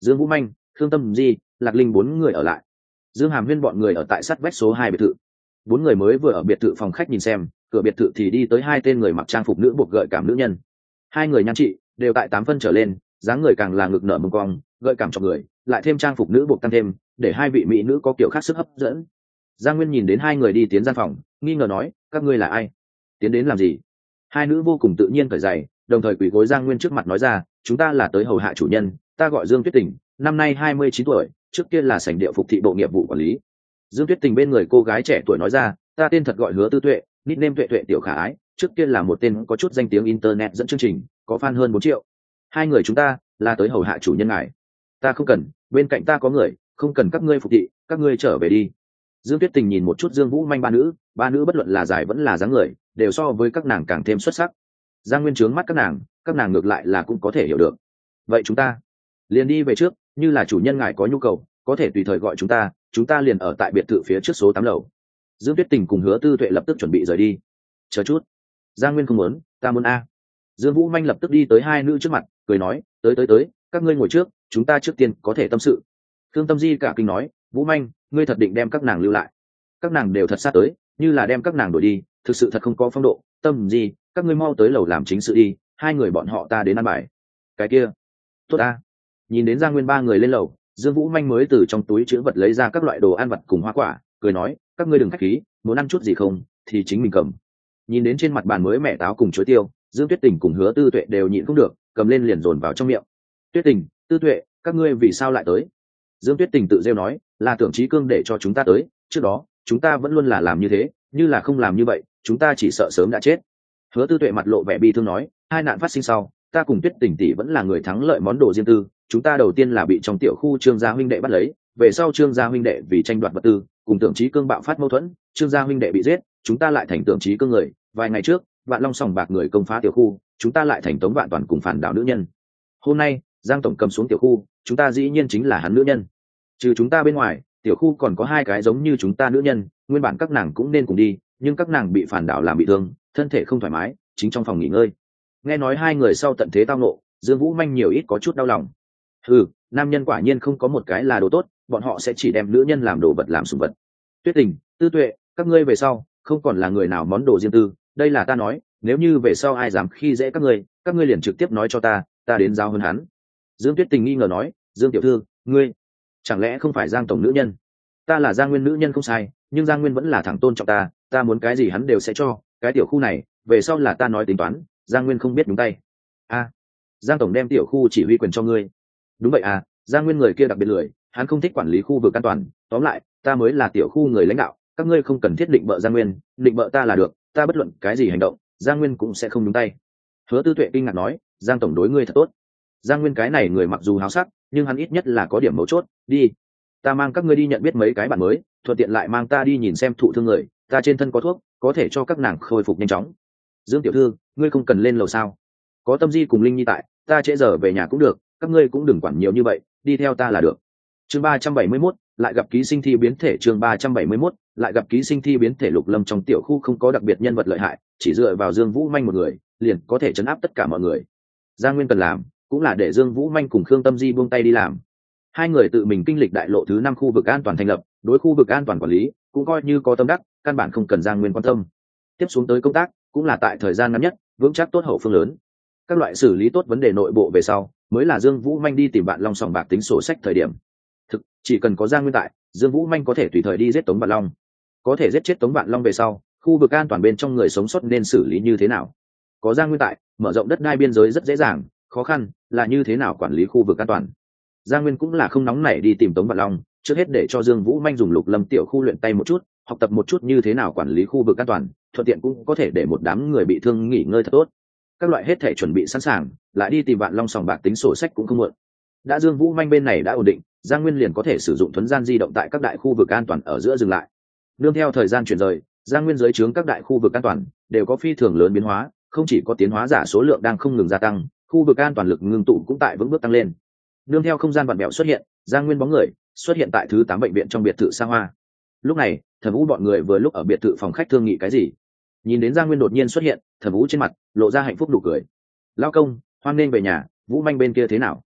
Dương Vũ Manh, Khương Tâm Di, Lạc Linh bốn người ở lại. Dương Hàm Huyên bọn người ở tại sát vách số hai biệt thự. Bốn người mới vừa ở biệt thự phòng khách nhìn xem, cửa biệt thự thì đi tới hai tên người mặc trang phục nữ buộc gợi cảm nữ nhân. Hai người nhan trị đều tại tám phân trở lên, dáng người càng là ngực nở mông cong, gợi cảm cho người, lại thêm trang phục nữ buộc tăng thêm, để hai vị mỹ nữ có kiểu khác sức hấp dẫn. Giang Nguyên nhìn đến hai người đi tiến gian phòng, nghi ngờ nói, các ngươi là ai? Tiến đến làm gì? Hai nữ vô cùng tự nhiên cởi giày, đồng thời quỳ gối Giang Nguyên trước mặt nói ra, chúng ta là tới hầu hạ chủ nhân, ta gọi Dương Tuyết Tình, năm nay hai mươi chín tuổi, trước kia là sảnh điệu phục thị bộ nghiệp vụ quản lý. Dương Tuyết Tình bên người cô gái trẻ tuổi nói ra, ta tên thật gọi Hứa Tư Tuệ, nickname Tuệ Tuệ tiểu khả ái, trước kia là một tên có chút danh tiếng internet dẫn chương trình, có fan hơn bốn triệu. Hai người chúng ta là tới hầu hạ chủ nhân ngài. Ta không cần, bên cạnh ta có người, không cần các ngươi phục thị, các ngươi trở về đi. Dương Tuyết Tình nhìn một chút Dương Vũ Manh ba nữ, ba nữ bất luận là dài vẫn là dáng người, đều so với các nàng càng thêm xuất sắc. Giang Nguyên trướng mắt các nàng, các nàng ngược lại là cũng có thể hiểu được. Vậy chúng ta liền đi về trước, như là chủ nhân ngài có nhu cầu, có thể tùy thời gọi chúng ta, chúng ta liền ở tại biệt thự phía trước số tám lầu. Dương Tuyết Tình cùng Hứa Tư Tuệ lập tức chuẩn bị rời đi. Chờ chút, Giang Nguyên không muốn, ta muốn a. Dương Vũ Manh lập tức đi tới hai nữ trước mặt, cười nói, tới tới tới, các ngươi ngồi trước, chúng ta trước tiên có thể tâm sự. Thương Tâm Di cả kinh nói, Vũ Manh, ngươi thật định đem các nàng lưu lại? Các nàng đều thật sát tới, như là đem các nàng đuổi đi, thực sự thật không có phong độ. Tâm Di, các ngươi mau tới lầu làm chính sự đi, hai người bọn họ ta đến ăn bài. Cái kia, tốt ta. Nhìn đến Giang Nguyên ba người lên lầu, Dương Vũ Manh mới từ trong túi chứa vật lấy ra các loại đồ ăn vặt cùng hoa quả, cười nói, các ngươi đừng khách khí, muốn ăn chút gì không thì chính mình cầm. Nhìn đến trên mặt bàn mới mẹ táo cùng chuối tiêu, Dương Tuyết Tình cùng Hứa Tư Tuệ đều nhịn không được, cầm lên liền dồn vào trong miệng. Tuyết Tình, Tư Tuệ, các ngươi vì sao lại tới? Dương Tuyết Tình tự rêu nói, là Tưởng Chí Cương để cho chúng ta tới, trước đó chúng ta vẫn luôn là làm như thế, như là không làm như vậy chúng ta chỉ sợ sớm đã chết. Hứa Tư Tuệ mặt lộ vẻ bi thương nói, hai nạn phát sinh sau, ta cùng Tuyết Tình tỷ vẫn là người thắng lợi món đồ riêng tư, chúng ta đầu tiên là bị trong tiểu khu Trương gia huynh đệ bắt lấy, về sau Trương gia huynh đệ vì tranh đoạt vật tư, cùng Tưởng Chí Cương bạo phát mâu thuẫn, Trương gia huynh đệ bị giết, chúng ta lại thành Tưởng Chí Cương người, vài ngày trước, Vạn Long sòng bạc người công phá tiểu khu, chúng ta lại thành Tống Vạn Toàn cùng phản đạo nữ nhân. Hôm nay, Giang tổng cầm xuống tiểu khu, chúng ta dĩ nhiên chính là hắn nữ nhân. Trừ chúng ta bên ngoài, tiểu khu còn có hai cái giống như chúng ta nữ nhân, nguyên bản các nàng cũng nên cùng đi, nhưng các nàng bị phản đạo làm bị thương, thân thể không thoải mái, chính trong phòng nghỉ ngơi. Nghe nói hai người sau tận thế tao nộ, Dương Vũ Manh nhiều ít có chút đau lòng. Ừ, nam nhân quả nhiên không có một cái là đồ tốt, bọn họ sẽ chỉ đem nữ nhân làm đồ vật làm sủng vật. Tuyết Tình, Tư Tuệ, các ngươi về sau không còn là người nào món đồ riêng tư, đây là ta nói, nếu như về sau ai dám khi dễ các ngươi, các ngươi liền trực tiếp nói cho ta, ta đến giao hơn hắn. Dương Tuyết Tình nghi ngờ nói, Dương tiểu thư, ngươi chẳng lẽ không phải Giang tổng nữ nhân? Ta là Giang Nguyên nữ nhân không sai, nhưng Giang Nguyên vẫn là thằng tôn trọng ta, ta muốn cái gì hắn đều sẽ cho, cái tiểu khu này về sau là ta nói tính toán, Giang Nguyên không biết đúng tay. A, Giang tổng đem tiểu khu chỉ huy quyền cho ngươi? Đúng vậy à, Giang Nguyên người kia đặc biệt lười, hắn không thích quản lý khu vực an toàn, tóm lại ta mới là tiểu khu người lãnh đạo, các ngươi không cần thiết định bợ Giang Nguyên, định bợ ta là được, ta bất luận cái gì hành động Giang Nguyên cũng sẽ không đúng tay. Hứa Tư Tuệ kinh ngạc nói, Giang tổng đối ngươi thật tốt. Giang Nguyên cái này người mặc dù háo sắc, nhưng hắn ít nhất là có điểm mấu chốt. Đi, ta mang các ngươi đi nhận biết mấy cái bạn mới, thuận tiện lại mang ta đi nhìn xem thụ thương người, ta trên thân có thuốc, có thể cho các nàng khôi phục nhanh chóng. Dương tiểu thư, ngươi không cần lên lầu sao? Có Tâm Di cùng Linh Nhi tại, ta trễ giờ về nhà cũng được, các ngươi cũng đừng quản nhiều như vậy, đi theo ta là được. Chương ba trăm bảy mươi mốt, lại gặp ký sinh thi biến thể. Chương ba trăm bảy mươi mốt, lại gặp ký sinh thi biến thể. Lục Lâm trong tiểu khu không có đặc biệt nhân vật lợi hại, chỉ dựa vào Dương Vũ Manh một người, liền có thể chấn áp tất cả mọi người. Giang Nguyên cần làm, cũng là để Dương Vũ Manh cùng Khương Tâm Di buông tay đi làm. Hai người tự mình kinh lịch đại lộ thứ năm khu vực an toàn thành lập, đối khu vực an toàn quản lý cũng coi như có tâm đắc, căn bản không cần Giang Nguyên quan tâm. Tiếp xuống tới công tác, cũng là tại thời gian ngắn nhất, vững chắc tốt hậu phương lớn. Các loại xử lý tốt vấn đề nội bộ về sau, mới là Dương Vũ Manh đi tìm bạn Long sòng bạc tính sổ sách thời điểm. Thực, chỉ cần có Giang Nguyên tại, Dương Vũ Manh có thể tùy thời đi giết Tống Vạn Long. Có thể giết chết Tống Vạn Long về sau, khu vực an toàn bên trong người sống sót nên xử lý như thế nào? Có Giang Nguyên tại, mở rộng đất đai biên giới rất dễ dàng, khó khăn là như thế nào quản lý khu vực an toàn. Giang Nguyên cũng là không nóng nảy đi tìm Tống Vạn Long, trước hết để cho Dương Vũ Manh dùng Lục Lâm tiểu khu luyện tay một chút, học tập một chút như thế nào quản lý khu vực an toàn, thuận tiện cũng có thể để một đám người bị thương nghỉ ngơi thật tốt. Các loại hết thể chuẩn bị sẵn sàng, lại đi tìm Vạn Long sòng bạc tính sổ sách cũng không muộn. Đã Dương Vũ Manh bên này đã ổn định, Giang Nguyên liền có thể sử dụng thuấn gian di động tại các đại khu vực an toàn ở giữa dừng lại. Nương theo thời gian chuyển rời, Giang Nguyên dưới trướng các đại khu vực an toàn đều có phi thường lớn biến hóa, không chỉ có tiến hóa giả số lượng đang không ngừng gia tăng, khu vực an toàn lực ngưng tụ cũng tại vững bước tăng lên. Nương theo không gian vặn vẹo xuất hiện, Giang Nguyên bóng người xuất hiện tại thứ tám bệnh viện trong biệt thự xa hoa. Lúc này, Thẩm Vũ bọn người vừa lúc ở biệt thự phòng khách thương nghị cái gì. Nhìn đến Giang Nguyên đột nhiên xuất hiện, Thẩm Vũ trên mặt lộ ra hạnh phúc nụ cười. Lão công, hoan nên về nhà, Vũ Manh bên kia thế nào?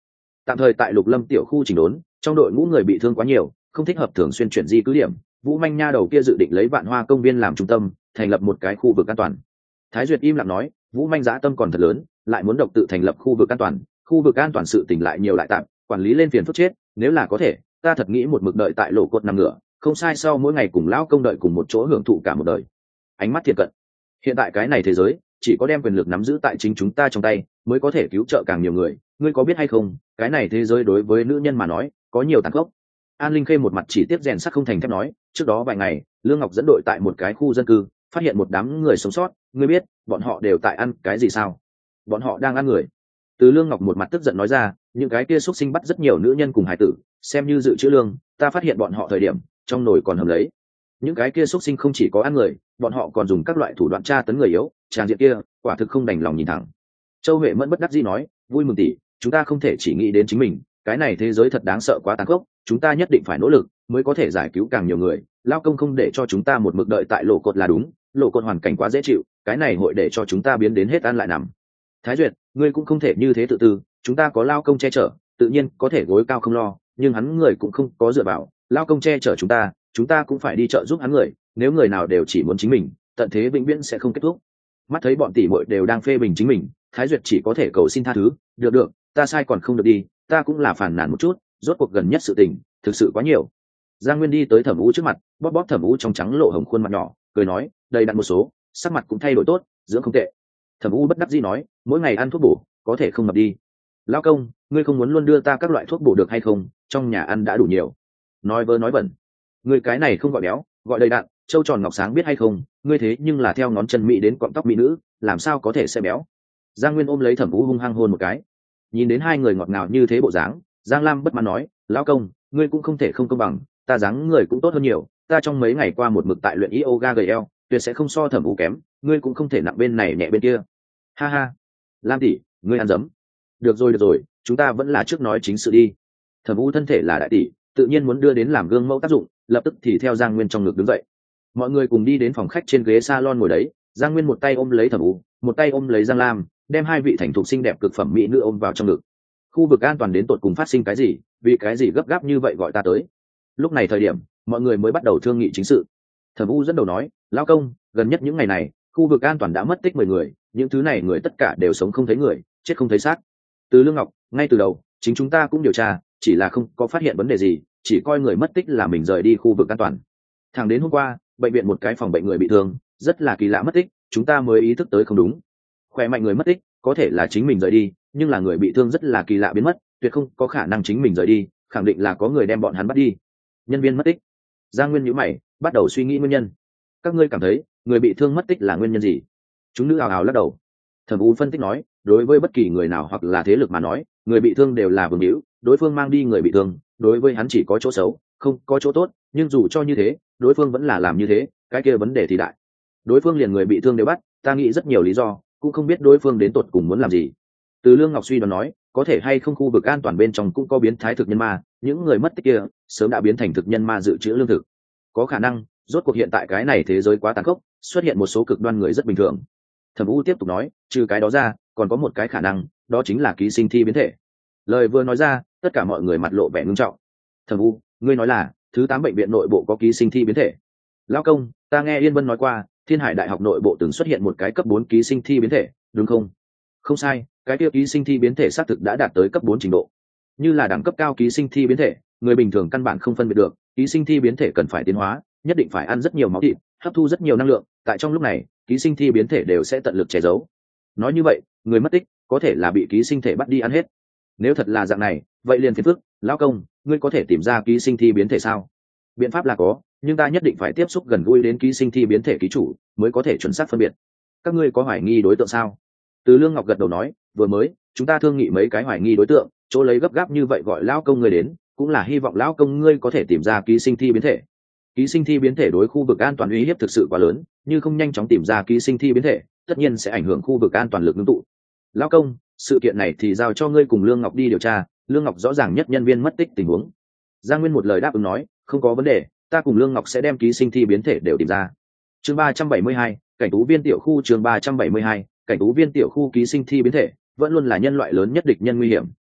Tạm thời tại Lục Lâm tiểu khu chỉnh đốn, trong đội ngũ người bị thương quá nhiều, không thích hợp thường xuyên chuyển di cứ điểm. Vũ Manh nha đầu kia dự định lấy Vạn Hoa công viên làm trung tâm, thành lập một cái khu vực an toàn. Thái Duyệt im lặng nói, Vũ Manh dã tâm còn thật lớn, lại muốn độc tự thành lập khu vực an toàn, khu vực an toàn sự tình lại nhiều lại tạm, quản lý lên phiền phức chết, nếu là có thể, ta thật nghĩ một mực đợi tại lỗ cột nằm ngựa, không sai, sau mỗi ngày cùng lão công đợi cùng một chỗ hưởng thụ cả một đời. Ánh mắt thiệt cận. Hiện tại cái này thế giới, chỉ có đem quyền lực nắm giữ tại chính chúng ta trong tay, mới có thể cứu trợ càng nhiều người, ngươi có biết hay không, cái này thế giới đối với nữ nhân mà nói, có nhiều tàn khốc. An Linh Khê một mặt chỉ tiếp rèn sắt không thành thép nói, trước đó vài ngày, Lương Ngọc dẫn đội tại một cái khu dân cư, phát hiện một đám người sống sót, ngươi biết, bọn họ đều tại ăn cái gì sao? Bọn họ đang ăn người. Từ Lương Ngọc một mặt tức giận nói ra, những cái kia xuất sinh bắt rất nhiều nữ nhân cùng hải tử, xem như dự trữ lương, ta phát hiện bọn họ thời điểm, trong nồi còn hầm lấy. Những cái kia xuất sinh không chỉ có ăn người, bọn họ còn dùng các loại thủ đoạn tra tấn người yếu, tràn diện kia, quả thực không đành lòng nhìn thẳng. Châu Huệ Mẫn bất đắc dĩ nói, vui mừng tỷ, chúng ta không thể chỉ nghĩ đến chính mình, cái này thế giới thật đáng sợ quá tàn khốc, chúng ta nhất định phải nỗ lực mới có thể giải cứu càng nhiều người. Lao công không để cho chúng ta một mực đợi tại lộ cột là đúng, lộ cột hoàn cảnh quá dễ chịu, cái này hội để cho chúng ta biến đến hết ăn lại nằm. Thái Duyệt, ngươi cũng không thể như thế tự tư, chúng ta có Lao công che chở, tự nhiên có thể gối cao không lo, nhưng hắn người cũng không có dựa vào, Lao công che chở chúng ta, chúng ta cũng phải đi trợ giúp hắn người, nếu người nào đều chỉ muốn chính mình, tận thế vĩnh viễn sẽ không kết thúc. Mắt thấy bọn tỷ muội đều đang phê bình chính mình, Thái Duyệt chỉ có thể cầu xin tha thứ, được được, ta sai còn không được đi, ta cũng là phản nàn một chút, rốt cuộc gần nhất sự tình thực sự quá nhiều. Giang Nguyên đi tới Thẩm Vũ trước mặt, bóp bóp Thẩm Vũ trong trắng lộ hồng khuôn mặt nhỏ, cười nói, đầy đặn một số, sắc mặt cũng thay đổi tốt, dưỡng không tệ. Thẩm Vũ bất đắc dĩ nói, mỗi ngày ăn thuốc bổ, có thể không mập đi. Lão công, ngươi không muốn luôn đưa ta các loại thuốc bổ được hay không, trong nhà ăn đã đủ nhiều. Nói vớ nói bẩn, ngươi cái này không gọi béo, gọi đầy đặn, trâu tròn ngọc sáng biết hay không, ngươi thế nhưng là theo ngón chân mỹ đến cọng tóc mỹ nữ, làm sao có thể sẽ béo. Giang Nguyên ôm lấy Thẩm Vũ hung hăng hôn một cái. Nhìn đến hai người ngọt ngào như thế bộ dáng, Giang Lam bất mãn nói, lão công, ngươi cũng không thể không công bằng, ta dáng người cũng tốt hơn nhiều, ta trong mấy ngày qua một mực tại luyện yoga gầy eo, tuyệt sẽ không so Thẩm Vũ kém, ngươi cũng không thể nặng bên này nhẹ bên kia. Ha ha, Lam tỷ, ngươi ăn dấm. Được rồi được rồi, chúng ta vẫn là trước nói chính sự đi. Thẩm Vũ thân thể là đại tỷ, tự nhiên muốn đưa đến làm gương mẫu tác dụng, lập tức thì theo Giang Nguyên trong ngực đứng dậy. Mọi người cùng đi đến phòng khách, trên ghế salon ngồi đấy, Giang Nguyên một tay ôm lấy Thẩm Vũ, một tay ôm lấy Giang Lam, đem hai vị thành thục xinh đẹp cực phẩm mỹ nữ ôm vào trong ngực. Khu vực an toàn đến tột cùng phát sinh cái gì, vì cái gì gấp gáp như vậy gọi ta tới. Lúc này thời điểm, mọi người mới bắt đầu thương nghị chính sự. Thẩm Vũ dẫn đầu nói, lão công, gần nhất những ngày này, khu vực an toàn đã mất tích mười người, những thứ này người tất cả đều sống không thấy người, chết không thấy xác. Từ Lương Ngọc, ngay từ đầu, chính chúng ta cũng điều tra, chỉ là không có phát hiện vấn đề gì, chỉ coi người mất tích là mình rời đi khu vực an toàn. Thẳng đến hôm qua, bệnh viện một cái phòng bệnh người bị thương, rất là kỳ lạ mất tích, chúng ta mới ý thức tới không đúng. Khỏe mạnh người mất tích, có thể là chính mình rời đi, nhưng là người bị thương rất là kỳ lạ biến mất, tuyệt không có khả năng chính mình rời đi, khẳng định là có người đem bọn hắn bắt đi. Nhân viên mất tích. Giang Nguyên nhíu mày, bắt đầu suy nghĩ nguyên nhân. Các ngươi cảm thấy, người bị thương mất tích là nguyên nhân gì? Chúng nữ ào ào lắc đầu. Thẩm Vũ phân tích nói, đối với bất kỳ người nào hoặc là thế lực mà nói, người bị thương đều là vương hữu, đối phương mang đi người bị thương, đối với hắn chỉ có chỗ xấu, không có chỗ tốt, nhưng dù cho như thế, đối phương vẫn là làm như thế, cái kia vấn đề thì đại. Đối phương liền người bị thương đều bắt, ta nghĩ rất nhiều lý do, cũng không biết đối phương đến tột cùng muốn làm gì. Từ Lương Ngọc suy đoán nói, có thể hay không khu vực an toàn bên trong cũng có biến thái thực nhân ma, những người mất tích kia sớm đã biến thành thực nhân ma dự trữ lương thực. Có khả năng, rốt cuộc hiện tại cái này thế giới quá tàn khốc, xuất hiện một số cực đoan người rất bình thường. Thẩm Vũ tiếp tục nói, trừ cái đó ra, còn có một cái khả năng, đó chính là ký sinh thi biến thể. Lời vừa nói ra, tất cả mọi người mặt lộ vẻ ngưng trọng. Thẩm Vũ, ngươi nói là thứ tám bệnh viện nội bộ có ký sinh thi biến thể? Lão công, ta nghe Yên Vân nói qua, Thiên Hải Đại học nội bộ từng xuất hiện một cái cấp bốn ký sinh thi biến thể, đúng không? Không sai, cái kia ký sinh thi biến thể xác thực đã đạt tới cấp bốn trình độ. Như là đẳng cấp cao ký sinh thi biến thể, người bình thường căn bản không phân biệt được, ký sinh thi biến thể cần phải tiến hóa, nhất định phải ăn rất nhiều máu thịt, hấp thu rất nhiều năng lượng, tại trong lúc này, ký sinh thi biến thể đều sẽ tận lực che giấu. Nói như vậy, người mất tích có thể là bị ký sinh thể bắt đi ăn hết. Nếu thật là dạng này, vậy liền phiền phức, lão công, ngươi có thể tìm ra ký sinh thi biến thể sao? Biện pháp là có, nhưng ta nhất định phải tiếp xúc gần gũi đến ký sinh thi biến thể ký chủ, mới có thể chuẩn xác phân biệt. Các ngươi có hoài nghi đối tượng sao? Từ Lương Ngọc gật đầu nói, vừa mới chúng ta thương nghị mấy cái hoài nghi đối tượng, chỗ lấy gấp gáp như vậy gọi lão công ngươi đến, cũng là hy vọng lão công ngươi có thể tìm ra ký sinh thi biến thể. Ký sinh thi biến thể đối khu vực an toàn uy hiếp thực sự quá lớn, như không nhanh chóng tìm ra ký sinh thi biến thể, tất nhiên sẽ ảnh hưởng khu vực an toàn lực ngưng tụ. Lão công, sự kiện này thì giao cho ngươi cùng Lương Ngọc đi điều tra, Lương Ngọc rõ ràng nhất nhân viên mất tích tình huống. Giang Nguyên một lời đáp ứng nói, không có vấn đề, ta cùng Lương Ngọc sẽ đem ký sinh thi biến thể đều tìm ra. Chương ba trăm bảy mươi hai, cảnh tú viên tiểu khu. Chương ba trăm bảy mươi hai, cảnh tú viên tiểu khu. Ký sinh thi biến thể vẫn luôn là nhân loại lớn nhất địch nhân nguy hiểm.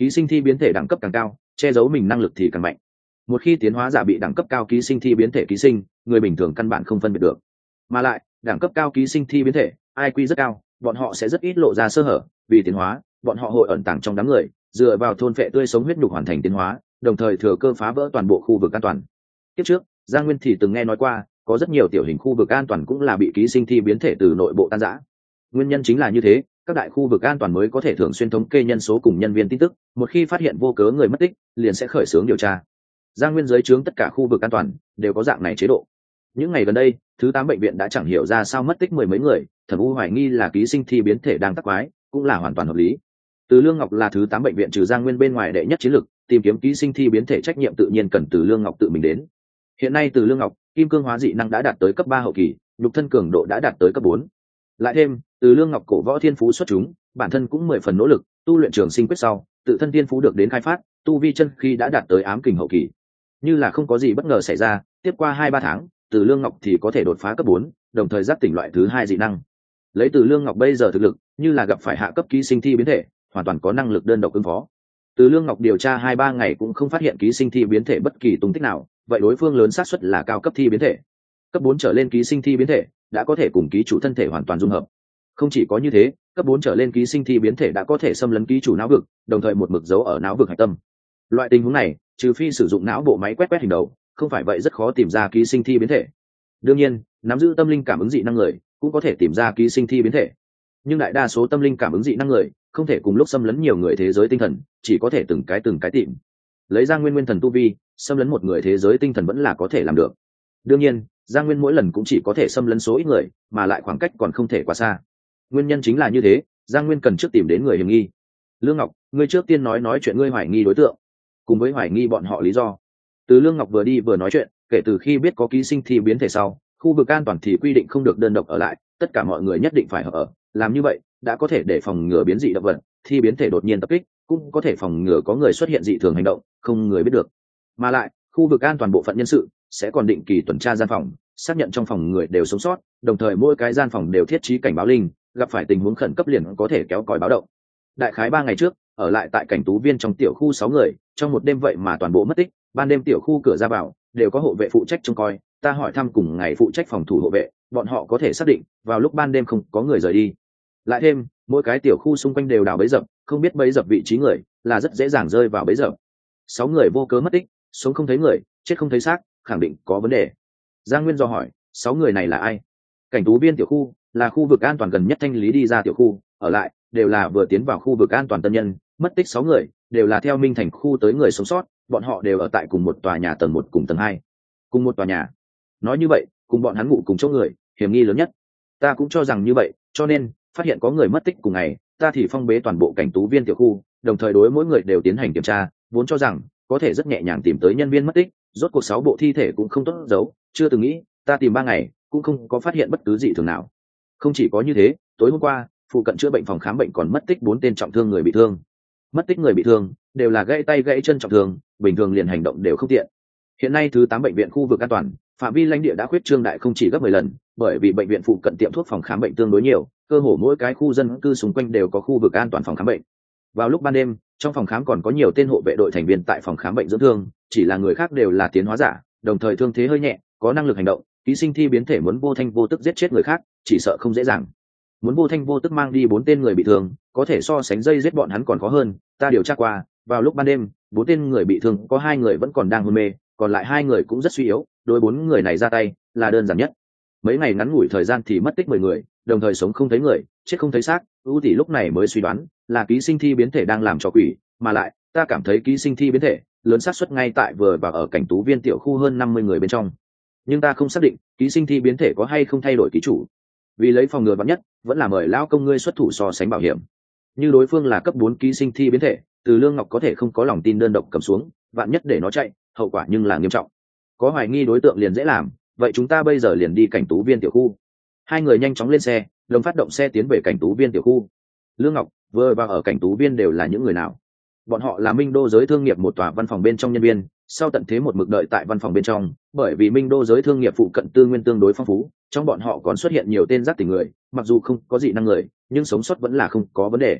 ký sinh thi biến thể đẳng cấp càng cao, che giấu mình năng lực thì càng mạnh. Một khi tiến hóa giả bị đẳng cấp cao ký sinh thi biến thể ký sinh, người bình thường căn bản không phân biệt được. Mà lại đẳng cấp cao ký sinh thi biến thể i kiu rất cao, bọn họ sẽ rất ít lộ ra sơ hở. Vì tiến hóa, bọn họ hội ẩn tàng trong đám người, dựa vào thôn phệ tươi sống huyết nhục hoàn thành tiến hóa, đồng thời thừa cơ phá vỡ toàn bộ khu vực an toàn. Tiếp trước, Giang Nguyên thì từng nghe nói qua, có rất nhiều tiểu hình khu vực an toàn cũng là bị ký sinh thi biến thể từ nội bộ tan rã. Nguyên nhân chính là như thế, các đại khu vực an toàn mới có thể thường xuyên thống kê nhân số cùng nhân viên tin tức, một khi phát hiện vô cớ người mất tích, liền sẽ khởi xướng điều tra. Giang Nguyên dưới trướng tất cả khu vực an toàn đều có dạng này chế độ. Những ngày gần đây, thứ tám bệnh viện đã chẳng hiểu ra sao mất tích mười mấy người, Thẩm U hoài nghi là ký sinh thi biến thể đang tắc quái, cũng là hoàn toàn hợp lý. Từ Lương Ngọc là thứ tám bệnh viện trừ Giang Nguyên bên ngoài đệ nhất chiến lực, tìm kiếm ký sinh thi biến thể trách nhiệm tự nhiên cần Từ Lương Ngọc tự mình đến. Hiện nay Từ Lương Ngọc, kim cương hóa dị năng đã đạt tới cấp ba hậu kỳ, nhục thân cường độ đã đạt tới cấp bốn. Lại thêm, Từ Lương Ngọc cổ võ thiên phú xuất chúng, bản thân cũng mười phần nỗ lực, tu luyện trường sinh quyết sau, tự thân thiên phú được đến khai phát, tu vi chân khi đã đạt tới ám kình hậu kỳ. Như là không có gì bất ngờ xảy ra, tiếp qua hai ba tháng, Từ Lương Ngọc thì có thể đột phá cấp bốn, đồng thời giác tỉnh loại thứ hai dị năng. Lấy Từ Lương Ngọc bây giờ thực lực, như là gặp phải hạ cấp ký sinh thi biến thể, hoàn toàn có năng lực đơn độc ứng phó. Từ Lương Ngọc điều tra hai ba ngày cũng không phát hiện ký sinh thi biến thể bất kỳ tung tích nào, vậy đối phương lớn xác suất là cao cấp thi biến thể. Cấp bốn trở lên ký sinh thi biến thể đã có thể cùng ký chủ thân thể hoàn toàn dung hợp. Không chỉ có như thế, cấp bốn trở lên ký sinh thi biến thể đã có thể xâm lấn ký chủ não vực, đồng thời một mực dấu ở não vực hạch tâm. Loại tình huống này, trừ phi sử dụng não bộ máy quét quét hình đầu, không phải vậy rất khó tìm ra ký sinh thi biến thể. Đương nhiên, nắm giữ tâm linh cảm ứng dị năng người cũng có thể tìm ra ký sinh thi biến thể, nhưng đại đa số tâm linh cảm ứng dị năng người không thể cùng lúc xâm lấn nhiều người thế giới tinh thần, chỉ có thể từng cái từng cái tìm. Lấy Giang Nguyên nguyên thần tu vi, xâm lấn một người thế giới tinh thần vẫn là có thể làm được. Đương nhiên, Giang Nguyên mỗi lần cũng chỉ có thể xâm lấn số ít người, mà lại khoảng cách còn không thể quá xa. Nguyên nhân chính là như thế, Giang Nguyên cần trước tìm đến người hiểm nghi. Lương Ngọc, ngươi trước tiên nói nói chuyện ngươi hoài nghi đối tượng, cùng với hoài nghi bọn họ lý do. Từ Lương Ngọc vừa đi vừa nói chuyện, kể từ khi biết có ký sinh thi biến thể sau, khu vực an toàn thì quy định không được đơn độc ở lại, tất cả mọi người nhất định phải ở. Làm như vậy đã có thể để phòng ngừa biến dị động vật, thi biến thể đột nhiên tập kích, cũng có thể phòng ngừa có người xuất hiện dị thường hành động, không người biết được. Mà lại, khu vực an toàn bộ phận nhân sự sẽ còn định kỳ tuần tra gian phòng, xác nhận trong phòng người đều sống sót, đồng thời mỗi cái gian phòng đều thiết trí cảnh báo linh, gặp phải tình huống khẩn cấp liền có thể kéo còi báo động. Đại khái ba ngày trước, ở lại tại cảnh tú viên trong tiểu khu sáu người, trong một đêm vậy mà toàn bộ mất tích, ban đêm tiểu khu cửa ra vào đều có hộ vệ phụ trách trông coi, ta hỏi thăm cùng ngày phụ trách phòng thủ hộ vệ, bọn họ có thể xác định vào lúc ban đêm không có người rời đi. Lại thêm, mỗi cái tiểu khu xung quanh đều đào bẫy dập, không biết bẫy dập vị trí người là rất dễ dàng rơi vào bẫy dập. Sáu người vô cớ mất tích, sống không thấy người, chết không thấy xác, khẳng định có vấn đề. Giang Nguyên dò hỏi, sáu người này là ai? Cảnh tú viên tiểu khu là khu vực an toàn gần nhất thanh lý đi ra tiểu khu, ở lại đều là vừa tiến vào khu vực an toàn tân nhân, mất tích sáu người đều là theo Minh Thành khu tới người sống sót, bọn họ đều ở tại cùng một tòa nhà tầng một cùng tầng hai. Cùng một tòa nhà. Nói như vậy, cùng bọn hắn ngủ cùng chỗ người, hiểm nghi lớn nhất. Ta cũng cho rằng như vậy, cho nên phát hiện có người mất tích cùng ngày, ta thì phong bế toàn bộ cảnh tú viên tiểu khu, đồng thời đối mỗi người đều tiến hành kiểm tra, vốn cho rằng có thể rất nhẹ nhàng tìm tới nhân viên mất tích, rốt cuộc sáu bộ thi thể cũng không tốt giấu, chưa từng nghĩ, ta tìm ba ngày cũng không có phát hiện bất cứ gì thường nào. Không chỉ có như thế, tối hôm qua, phụ cận chữa bệnh phòng khám bệnh còn mất tích bốn tên trọng thương người bị thương. Mất tích người bị thương đều là gãy tay gãy chân trọng thương, bình thường liền hành động đều không tiện. Hiện nay thứ tám bệnh viện khu vực an toàn, phạm vi lãnh địa đã khuyết trương đại không chỉ gấp mười lần, bởi vì bệnh viện phụ cận tiệm thuốc phòng khám bệnh tương đối nhiều, cơ hồ mỗi cái khu dân cư xung quanh đều có khu vực an toàn phòng khám bệnh. Vào lúc ban đêm, trong phòng khám còn có nhiều tên hộ vệ đội thành viên tại phòng khám bệnh dưỡng thương, chỉ là người khác đều là tiến hóa giả, đồng thời thương thế hơi nhẹ, có năng lực hành động, ký sinh thi biến thể muốn vô thanh vô tức giết chết người khác, chỉ sợ không dễ dàng. Muốn vô thanh vô tức mang đi bốn tên người bị thương, có thể so sánh dây giết bọn hắn còn khó hơn, ta điều tra qua, vào lúc ban đêm, bốn tên người bị thương có hai người vẫn còn đang hôn mê, còn lại hai người cũng rất suy yếu, đối bốn người này ra tay là đơn giản nhất. Mấy ngày ngắn ngủi thời gian thì mất tích mười người, đồng thời sống không thấy người, chết không thấy xác, ưu tỷ lúc này mới suy đoán là ký sinh thi biến thể đang làm trò quỷ, mà lại ta cảm thấy ký sinh thi biến thể lớn xác suất ngay tại vừa và ở cảnh tú viên tiểu khu hơn năm mươi người bên trong, nhưng ta không xác định ký sinh thi biến thể có hay không thay đổi ký chủ. Vì lấy phòng ngừa vắn nhất, vẫn là mời lão công ngươi xuất thủ so sánh bảo hiểm. Như đối phương là cấp bốn ký sinh thi biến thể, Từ Lương Ngọc có thể không có lòng tin đơn độc cầm xuống, vạn nhất để nó chạy, hậu quả nhưng là nghiêm trọng. Có hoài nghi đối tượng liền dễ làm, vậy chúng ta bây giờ liền đi cảnh tú viên tiểu khu. Hai người nhanh chóng lên xe, đồng phát động xe tiến về cảnh tú viên tiểu khu. Lương Ngọc vừa vào ở cảnh tú viên đều là những người nào? Bọn họ là Minh Đô giới thương nghiệp một tòa văn phòng bên trong nhân viên, sau tận thế một mực đợi tại văn phòng bên trong, bởi vì Minh Đô giới thương nghiệp phụ cận tư nguyên tương đối phong phú, trong bọn họ còn xuất hiện nhiều tên giác tỉnh người, mặc dù không có dị năng người, nhưng sống sót vẫn là không có vấn đề.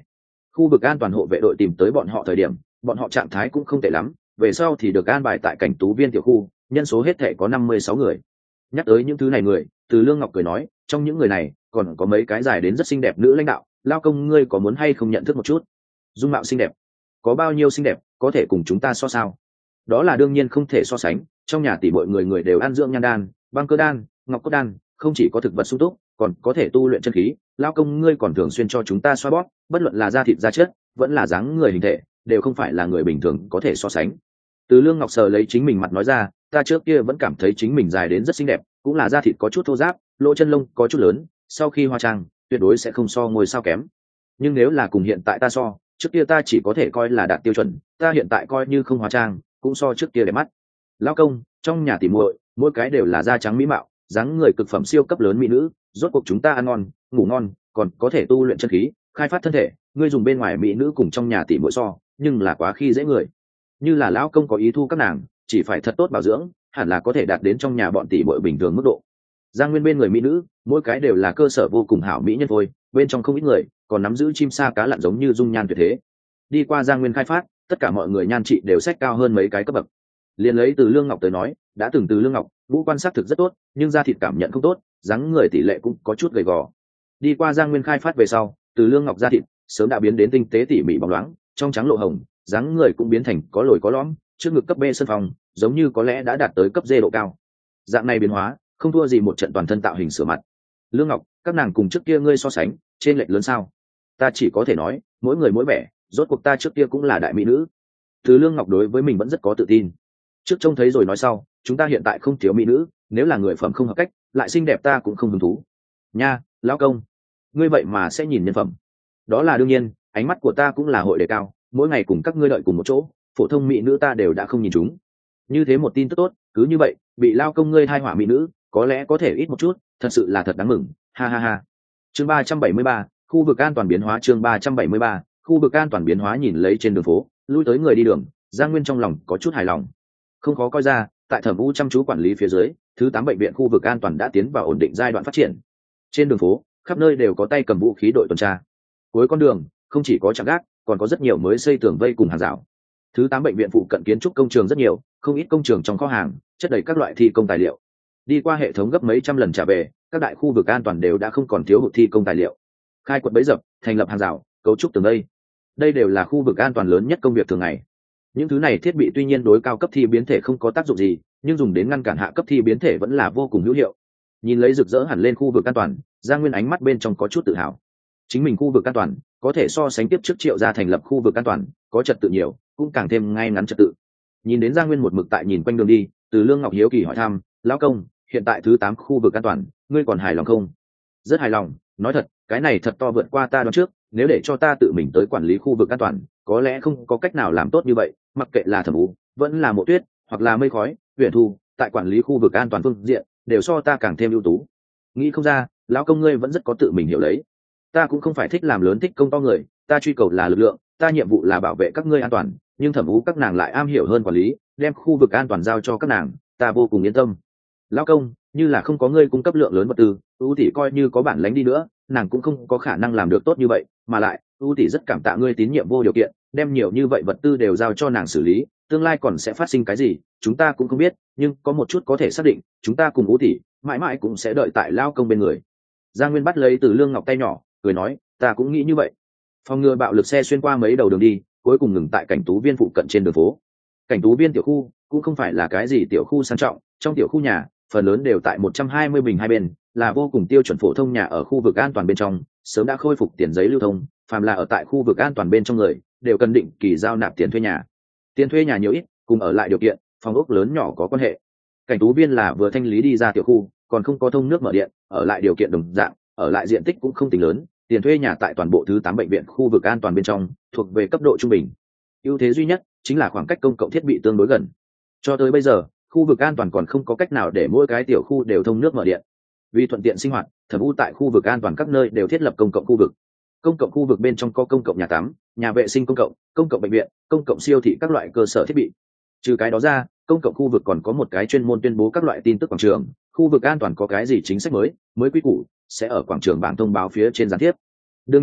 Khu vực an toàn hộ vệ đội tìm tới bọn họ thời điểm, bọn họ trạng thái cũng không tệ lắm, về sau thì được an bài tại cảnh tú viên tiểu khu, nhân số hết thể có năm mươi sáu người. Nhắc tới những thứ này người, Từ Lương Ngọc cười nói, trong những người này còn có mấy cái dài đến rất xinh đẹp nữ lãnh đạo, lao công ngươi có muốn hay không nhận thức một chút? Dung mạo xinh đẹp, có bao nhiêu xinh đẹp có thể cùng chúng ta so sao? Đó là đương nhiên không thể so sánh, trong nhà tỷ mọi người người đều ăn dưỡng nhan đan, băng cơ đan, ngọc cốt đan, không chỉ có thực vật sung túc, còn có thể tu luyện chân khí. Lao công ngươi còn thường xuyên cho chúng ta xoa bóp, bất luận là da thịt da chất, vẫn là dáng người hình thể, đều không phải là người bình thường có thể so sánh. Từ Lương Ngọc sờ lấy chính mình mặt nói ra, ta trước kia vẫn cảm thấy chính mình dài đến rất xinh đẹp, cũng là da thịt có chút thô ráp, lỗ chân lông có chút lớn, sau khi hóa trang tuyệt đối sẽ không so ngôi sao kém. Nhưng nếu là cùng hiện tại ta so, trước kia ta chỉ có thể coi là đạt tiêu chuẩn, ta hiện tại coi như không hóa trang cũng so trước kia đẹp mắt. Lão công, trong nhà tỉ muội mỗi cái đều là da trắng mỹ mạo, dáng người cực phẩm siêu cấp lớn mỹ nữ, rốt cuộc chúng ta ăn ngon ngủ ngon, còn có thể tu luyện chân khí khai phát thân thể, ngươi dùng bên ngoài mỹ nữ cùng trong nhà tỉ muội so, nhưng là quá khi dễ người. Như là lão công có ý thu các nàng, chỉ phải thật tốt bảo dưỡng, hẳn là có thể đạt đến trong nhà bọn tỷ muội bình thường mức độ. Giang Nguyên bên người mỹ nữ mỗi cái đều là cơ sở vô cùng hảo mỹ nhân thôi, bên trong không ít người còn nắm giữ chim sa cá lặn giống như dung nhan tuyệt thế. Đi qua Giang Nguyên khai phát, tất cả mọi người nhan trị đều sách cao hơn mấy cái cấp bậc. Liên lấy Từ Lương Ngọc tới nói, đã từng Từ Lương Ngọc ngũ quan sát thực rất tốt, nhưng da thịt cảm nhận không tốt, dáng người tỷ lệ cũng có chút gầy gò. Đi qua Giang Nguyên khai phát về sau, Từ Lương Ngọc da thịt sớm đã biến đến tinh tế tỉ mỉ bóng loáng, trong trắng lộ hồng, dáng người cũng biến thành có lồi có lõm, trước ngực cấp B sân phòng, giống như có lẽ đã đạt tới cấp D độ cao. Dạng này biến hóa, không thua gì một trận toàn thân tạo hình sửa mặt. Lương Ngọc, các nàng cùng trước kia ngươi so sánh, trên lệch lớn sao? Ta chỉ có thể nói, mỗi người mỗi vẻ, rốt cuộc ta trước kia cũng là đại mỹ nữ. Từ Lương Ngọc đối với mình vẫn rất có tự tin. Trước trông thấy rồi nói sau, chúng ta hiện tại không thiếu mỹ nữ, nếu là người phẩm không hợp cách, lại xinh đẹp ta cũng không hứng thú. Nha, lão công, ngươi vậy mà sẽ nhìn nhân phẩm. Đó là đương nhiên, ánh mắt của ta cũng là hội đề cao, mỗi ngày cùng các ngươi đợi cùng một chỗ, phổ thông mỹ nữ ta đều đã không nhìn chúng. Như thế một tin tức tốt, cứ như vậy, bị lao công ngươi thai hỏa mỹ nữ, có lẽ có thể ít một chút, thật sự là thật đáng mừng, ha ha ha. Chương ba trăm bảy mươi ba, khu vực an toàn biến hóa. Chương ba trăm bảy mươi ba, khu vực an toàn biến hóa. Nhìn lấy trên đường phố, lui tới người đi đường, Giang Nguyên trong lòng có chút hài lòng. Không khó coi ra, tại Thẩm U chăm chú quản lý phía dưới, thứ tám bệnh viện khu vực an toàn đã tiến vào ổn định giai đoạn phát triển. Trên đường phố, khắp nơi đều có tay cầm vũ khí đội tuần tra. Cuối con đường, không chỉ có trạm gác, còn có rất nhiều mới xây tường vây cùng hàng rào. Thứ tám bệnh viện phụ cận kiến trúc công trường rất nhiều, không ít công trường trong kho hàng chất đầy các loại thi công tài liệu. Đi qua hệ thống gấp mấy trăm lần trả về, các đại khu vực an toàn đều đã không còn thiếu hụt thi công tài liệu. Khai quật bẫy dập, thành lập hàng rào, cấu trúc tường vây, đây đều là khu vực an toàn lớn nhất công việc thường ngày. Những thứ này thiết bị tuy nhiên đối cao cấp thi biến thể không có tác dụng gì, nhưng dùng đến ngăn cản hạ cấp thi biến thể vẫn là vô cùng hữu hiệu. Nhìn lấy rực rỡ hẳn lên khu vực an toàn, Giang Nguyên ánh mắt bên trong có chút tự hào. Chính mình khu vực an toàn có thể so sánh tiếp trước Triệu gia thành lập khu vực an toàn, có trật tự nhiều, cũng càng thêm ngay ngắn trật tự. Nhìn đến Giang Nguyên một mực tại nhìn quanh đường đi, Từ Lương Ngọc hiếu kỳ hỏi thăm, lão công, hiện tại thứ tám khu vực an toàn, ngươi còn hài lòng không? Rất hài lòng, nói thật, cái này thật to vượt qua ta đoán trước, nếu để cho ta tự mình tới quản lý khu vực an toàn, có lẽ không có cách nào làm tốt như vậy, mặc kệ là Thẩm U, vẫn là Mộ Tuyết, hoặc là Mây Khói, Huyền Thu, tại quản lý khu vực an toàn phương diện, đều so ta càng thêm ưu tú. Nghĩ không ra, lão công ngươi vẫn rất có tự mình hiểu lấy. Ta cũng không phải thích làm lớn thích công to người, ta truy cầu là lực lượng, ta nhiệm vụ là bảo vệ các ngươi an toàn, nhưng Thẩm U các nàng lại am hiểu hơn quản lý, đem khu vực an toàn giao cho các nàng, ta vô cùng yên tâm. Lão công, như là không có ngươi cung cấp lượng lớn vật tư, U tỷ coi như có bản lĩnh đi nữa, nàng cũng không có khả năng làm được tốt như vậy, mà lại, U tỷ rất cảm tạ ngươi tín nhiệm vô điều kiện, đem nhiều như vậy vật tư đều giao cho nàng xử lý, tương lai còn sẽ phát sinh cái gì, chúng ta cũng không biết, nhưng có một chút có thể xác định, chúng ta cùng U tỷ mãi mãi cũng sẽ đợi tại Lão công bên người. Giang Nguyên bắt lấy Từ Lương Ngọc tay nhỏ, cười nói, ta cũng nghĩ như vậy. Phòng ngừa bạo lực xe xuyên qua mấy đầu đường đi, cuối cùng ngừng tại Cảnh Tú Viên phụ cận trên đường phố. Cảnh Tú Viên tiểu khu cũng không phải là cái gì tiểu khu sang trọng, trong tiểu khu nhà phần lớn đều tại một trăm hai mươi bình hai bên, là vô cùng tiêu chuẩn phổ thông nhà ở khu vực an toàn bên trong, sớm đã khôi phục tiền giấy lưu thông, phàm là ở tại khu vực an toàn bên trong người, đều cần định kỳ giao nạp tiền thuê nhà. Tiền thuê nhà nhiều ít, cùng ở lại điều kiện, phòng ốc lớn nhỏ có quan hệ. Cảnh Tú Viên là vừa thanh lý đi ra tiểu khu, còn không có thông nước mở điện, ở lại điều kiện đồng dạng, ở lại diện tích cũng không tính lớn, tiền thuê nhà tại toàn bộ thứ tám bệnh viện khu vực an toàn bên trong, thuộc về cấp độ trung bình. Ưu thế duy nhất chính là khoảng cách công cộng thiết bị tương đối gần. Cho tới bây giờ, khu vực an toàn còn không có cách nào để mỗi cái tiểu khu đều thông nước mở điện. Vì thuận tiện sinh hoạt, Thẩm U tại khu vực an toàn các nơi đều thiết lập công cộng khu vực. Công cộng khu vực bên trong có công cộng nhà tắm, nhà vệ sinh công cộng, công cộng bệnh viện, công cộng siêu thị các loại cơ sở thiết bị. Trừ cái đó ra, công cộng khu vực còn có một cái chuyên môn tuyên bố các loại tin tức quảng trường, khu vực an toàn có cái gì chính sách mới, mới quy củ, sẽ ở quảng trường bảng thông báo phía trên gián tiếp. Đương nhiên,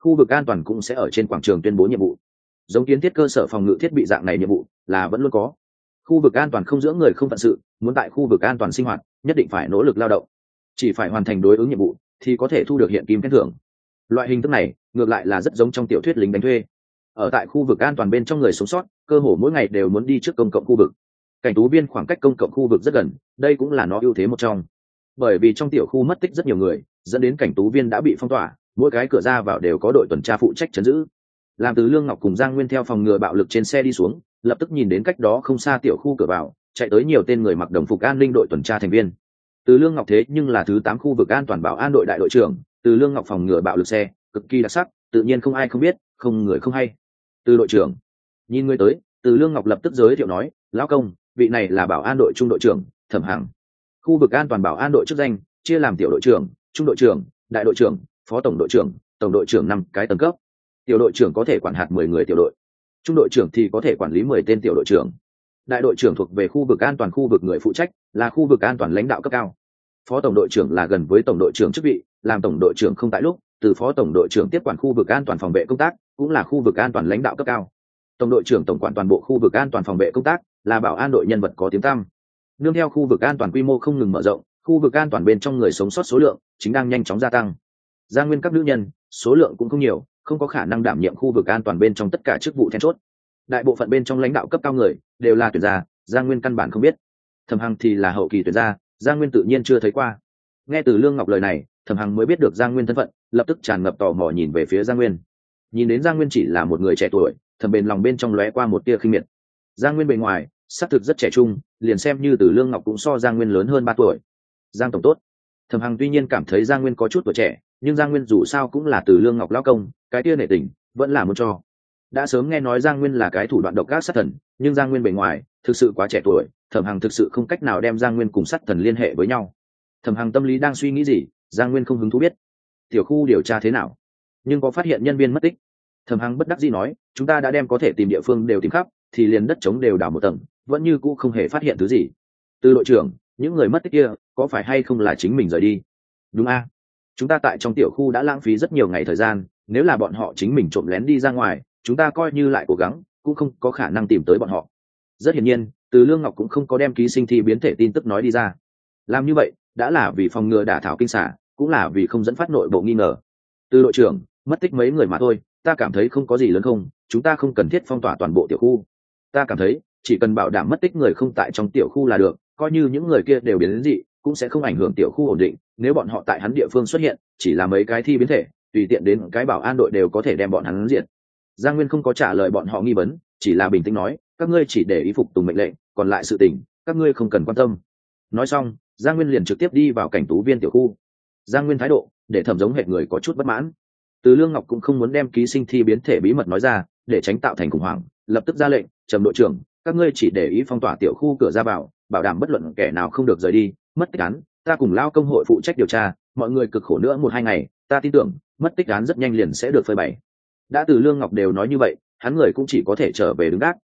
khu vực an toàn cũng sẽ ở trên quảng trường tuyên bố nhiệm vụ. Giống kiến thiết cơ sở phòng ngự thiết bị dạng này nhiệm vụ là vẫn luôn có. Khu vực an toàn không dưỡng người không phận sự, muốn tại khu vực an toàn sinh hoạt nhất định phải nỗ lực lao động, chỉ phải hoàn thành đối ứng nhiệm vụ thì có thể thu được hiện kim khen thưởng. Loại hình thức này ngược lại là rất giống trong tiểu thuyết lính đánh thuê. Ở tại khu vực an toàn bên trong người sống sót cơ hồ mỗi ngày đều muốn đi trước công cộng khu vực. Cảnh tú viên khoảng cách công cộng khu vực rất gần, đây cũng là nó ưu thế một trong. Bởi vì trong tiểu khu mất tích rất nhiều người, dẫn đến cảnh tú viên đã bị phong tỏa, mỗi cái cửa ra vào đều có đội tuần tra phụ trách trấn giữ. Làm Từ Lương Ngọc cùng Giang Nguyên theo phòng ngừa bạo lực trên xe đi xuống, lập tức nhìn đến cách đó không xa tiểu khu cửa vào chạy tới nhiều tên người mặc đồng phục an ninh đội tuần tra thành viên. Từ Lương Ngọc thế nhưng là thứ tám khu vực an toàn bảo an đội đại đội trưởng, Từ Lương Ngọc phòng ngừa bạo lực xe cực kỳ đặc sắc, tự nhiên không ai không biết, không người không hay. Từ đội trưởng nhìn người tới, Từ Lương Ngọc lập tức giới thiệu nói, lão công, vị này là bảo an đội trung đội trưởng Thẩm Hằng. Khu vực an toàn bảo an đội chức danh chia làm tiểu đội trưởng, trung đội trưởng, đại đội trưởng, phó tổng đội trưởng, tổng đội trưởng năm cái tầng cấp. Tiểu đội trưởng có thể quản hạt mười người tiểu đội, trung đội trưởng thì có thể quản lý mười tên tiểu đội trưởng. Đại đội trưởng thuộc về khu vực an toàn khu vực người phụ trách, là khu vực an toàn lãnh đạo cấp cao. Phó tổng đội trưởng là gần với tổng đội trưởng chức vị, làm tổng đội trưởng không tại lúc, từ phó tổng đội trưởng tiếp quản khu vực an toàn phòng vệ công tác, cũng là khu vực an toàn lãnh đạo cấp cao. Tổng đội trưởng tổng quản toàn bộ khu vực an toàn phòng vệ công tác, là bảo an đội nhân vật có tiếng tăm. Nương theo khu vực an toàn quy mô không ngừng mở rộng, khu vực an toàn bên trong người sống sót số lượng chính đang nhanh chóng gia tăng. Giang Nguyên các nữ nhân số lượng cũng không nhiều, không có khả năng đảm nhiệm khu vực an toàn bên trong tất cả chức vụ then chốt. Đại bộ phận bên trong lãnh đạo cấp cao người đều là tuyển gia, Giang Nguyên căn bản không biết. Thẩm Hằng thì là hậu kỳ tuyển gia, Giang Nguyên tự nhiên chưa thấy qua. Nghe từ Lương Ngọc lời này, Thẩm Hằng mới biết được Giang Nguyên thân phận, lập tức tràn ngập tò mò nhìn về phía Giang Nguyên. Nhìn đến Giang Nguyên chỉ là một người trẻ tuổi, Thẩm Bền lòng bên trong lóe qua một tia khinh miệt. Giang Nguyên bề ngoài xác thực rất trẻ trung, liền xem như từ Lương Ngọc cũng so Giang Nguyên lớn hơn ba tuổi. Giang tổng tốt. Thẩm Hằng tuy nhiên cảm thấy Giang Nguyên có chút tuổi trẻ, nhưng Giang Nguyên dù sao cũng là từ Lương Ngọc lão công, cái tia nể tình vẫn là muốn cho. Đã sớm nghe nói Giang Nguyên là cái thủ đoạn độc ác sát thần, nhưng Giang Nguyên bề ngoài thực sự quá trẻ tuổi, Thẩm Hằng thực sự không cách nào đem Giang Nguyên cùng sát thần liên hệ với nhau. Thẩm Hằng tâm lý đang suy nghĩ gì, Giang Nguyên không hứng thú biết. Tiểu khu điều tra thế nào, nhưng có phát hiện nhân viên mất tích. Thẩm Hằng bất đắc dĩ nói, chúng ta đã đem có thể tìm địa phương đều tìm khắp, thì liền đất trống đều đào một tầng, vẫn như cũ không hề phát hiện thứ gì. Từ đội trưởng, những người mất tích kia có phải hay không là chính mình rời đi? Đúng a, chúng ta tại trong tiểu khu đã lãng phí rất nhiều ngày thời gian, nếu là bọn họ chính mình trộm lén đi ra ngoài, chúng ta coi như lại cố gắng cũng không có khả năng tìm tới bọn họ. Rất hiển nhiên, Từ Lương Ngọc cũng không có đem ký sinh thi biến thể tin tức nói đi ra. Làm như vậy đã là vì phòng ngừa đả thảo kinh xả, cũng là vì không dẫn phát nội bộ nghi ngờ. Từ đội trưởng, mất tích mấy người mà thôi, ta cảm thấy không có gì lớn không, chúng ta không cần thiết phong tỏa toàn bộ tiểu khu. Ta cảm thấy chỉ cần bảo đảm mất tích người không tại trong tiểu khu là được, coi như những người kia đều biến đến dị cũng sẽ không ảnh hưởng tiểu khu ổn định. Nếu bọn họ tại hắn địa phương xuất hiện chỉ là mấy cái thi biến thể, tùy tiện đến cái bảo an đội đều có thể đem bọn hắn diệt. Giang Nguyên không có trả lời bọn họ nghi vấn, chỉ là bình tĩnh nói, các ngươi chỉ để ý phục tùng mệnh lệnh, còn lại sự tình các ngươi không cần quan tâm. Nói xong, Giang Nguyên liền trực tiếp đi vào cảnh tú viên tiểu khu. Giang Nguyên thái độ để Thẩm giống hệ người có chút bất mãn. Từ Lương Ngọc cũng không muốn đem ký sinh thi biến thể bí mật nói ra, để tránh tạo thành khủng hoảng, lập tức ra lệnh, trầm đội trưởng, các ngươi chỉ để ý phong tỏa tiểu khu cửa ra vào, bảo đảm bất luận kẻ nào không được rời đi. Mất tích án, ta cùng lao công hội phụ trách điều tra, mọi người cực khổ nữa một hai ngày, ta tin tưởng mất tích án rất nhanh liền sẽ được phơi bày. Đã Từ Lương Ngọc đều nói như vậy, hắn người cũng chỉ có thể trở về đứng gác,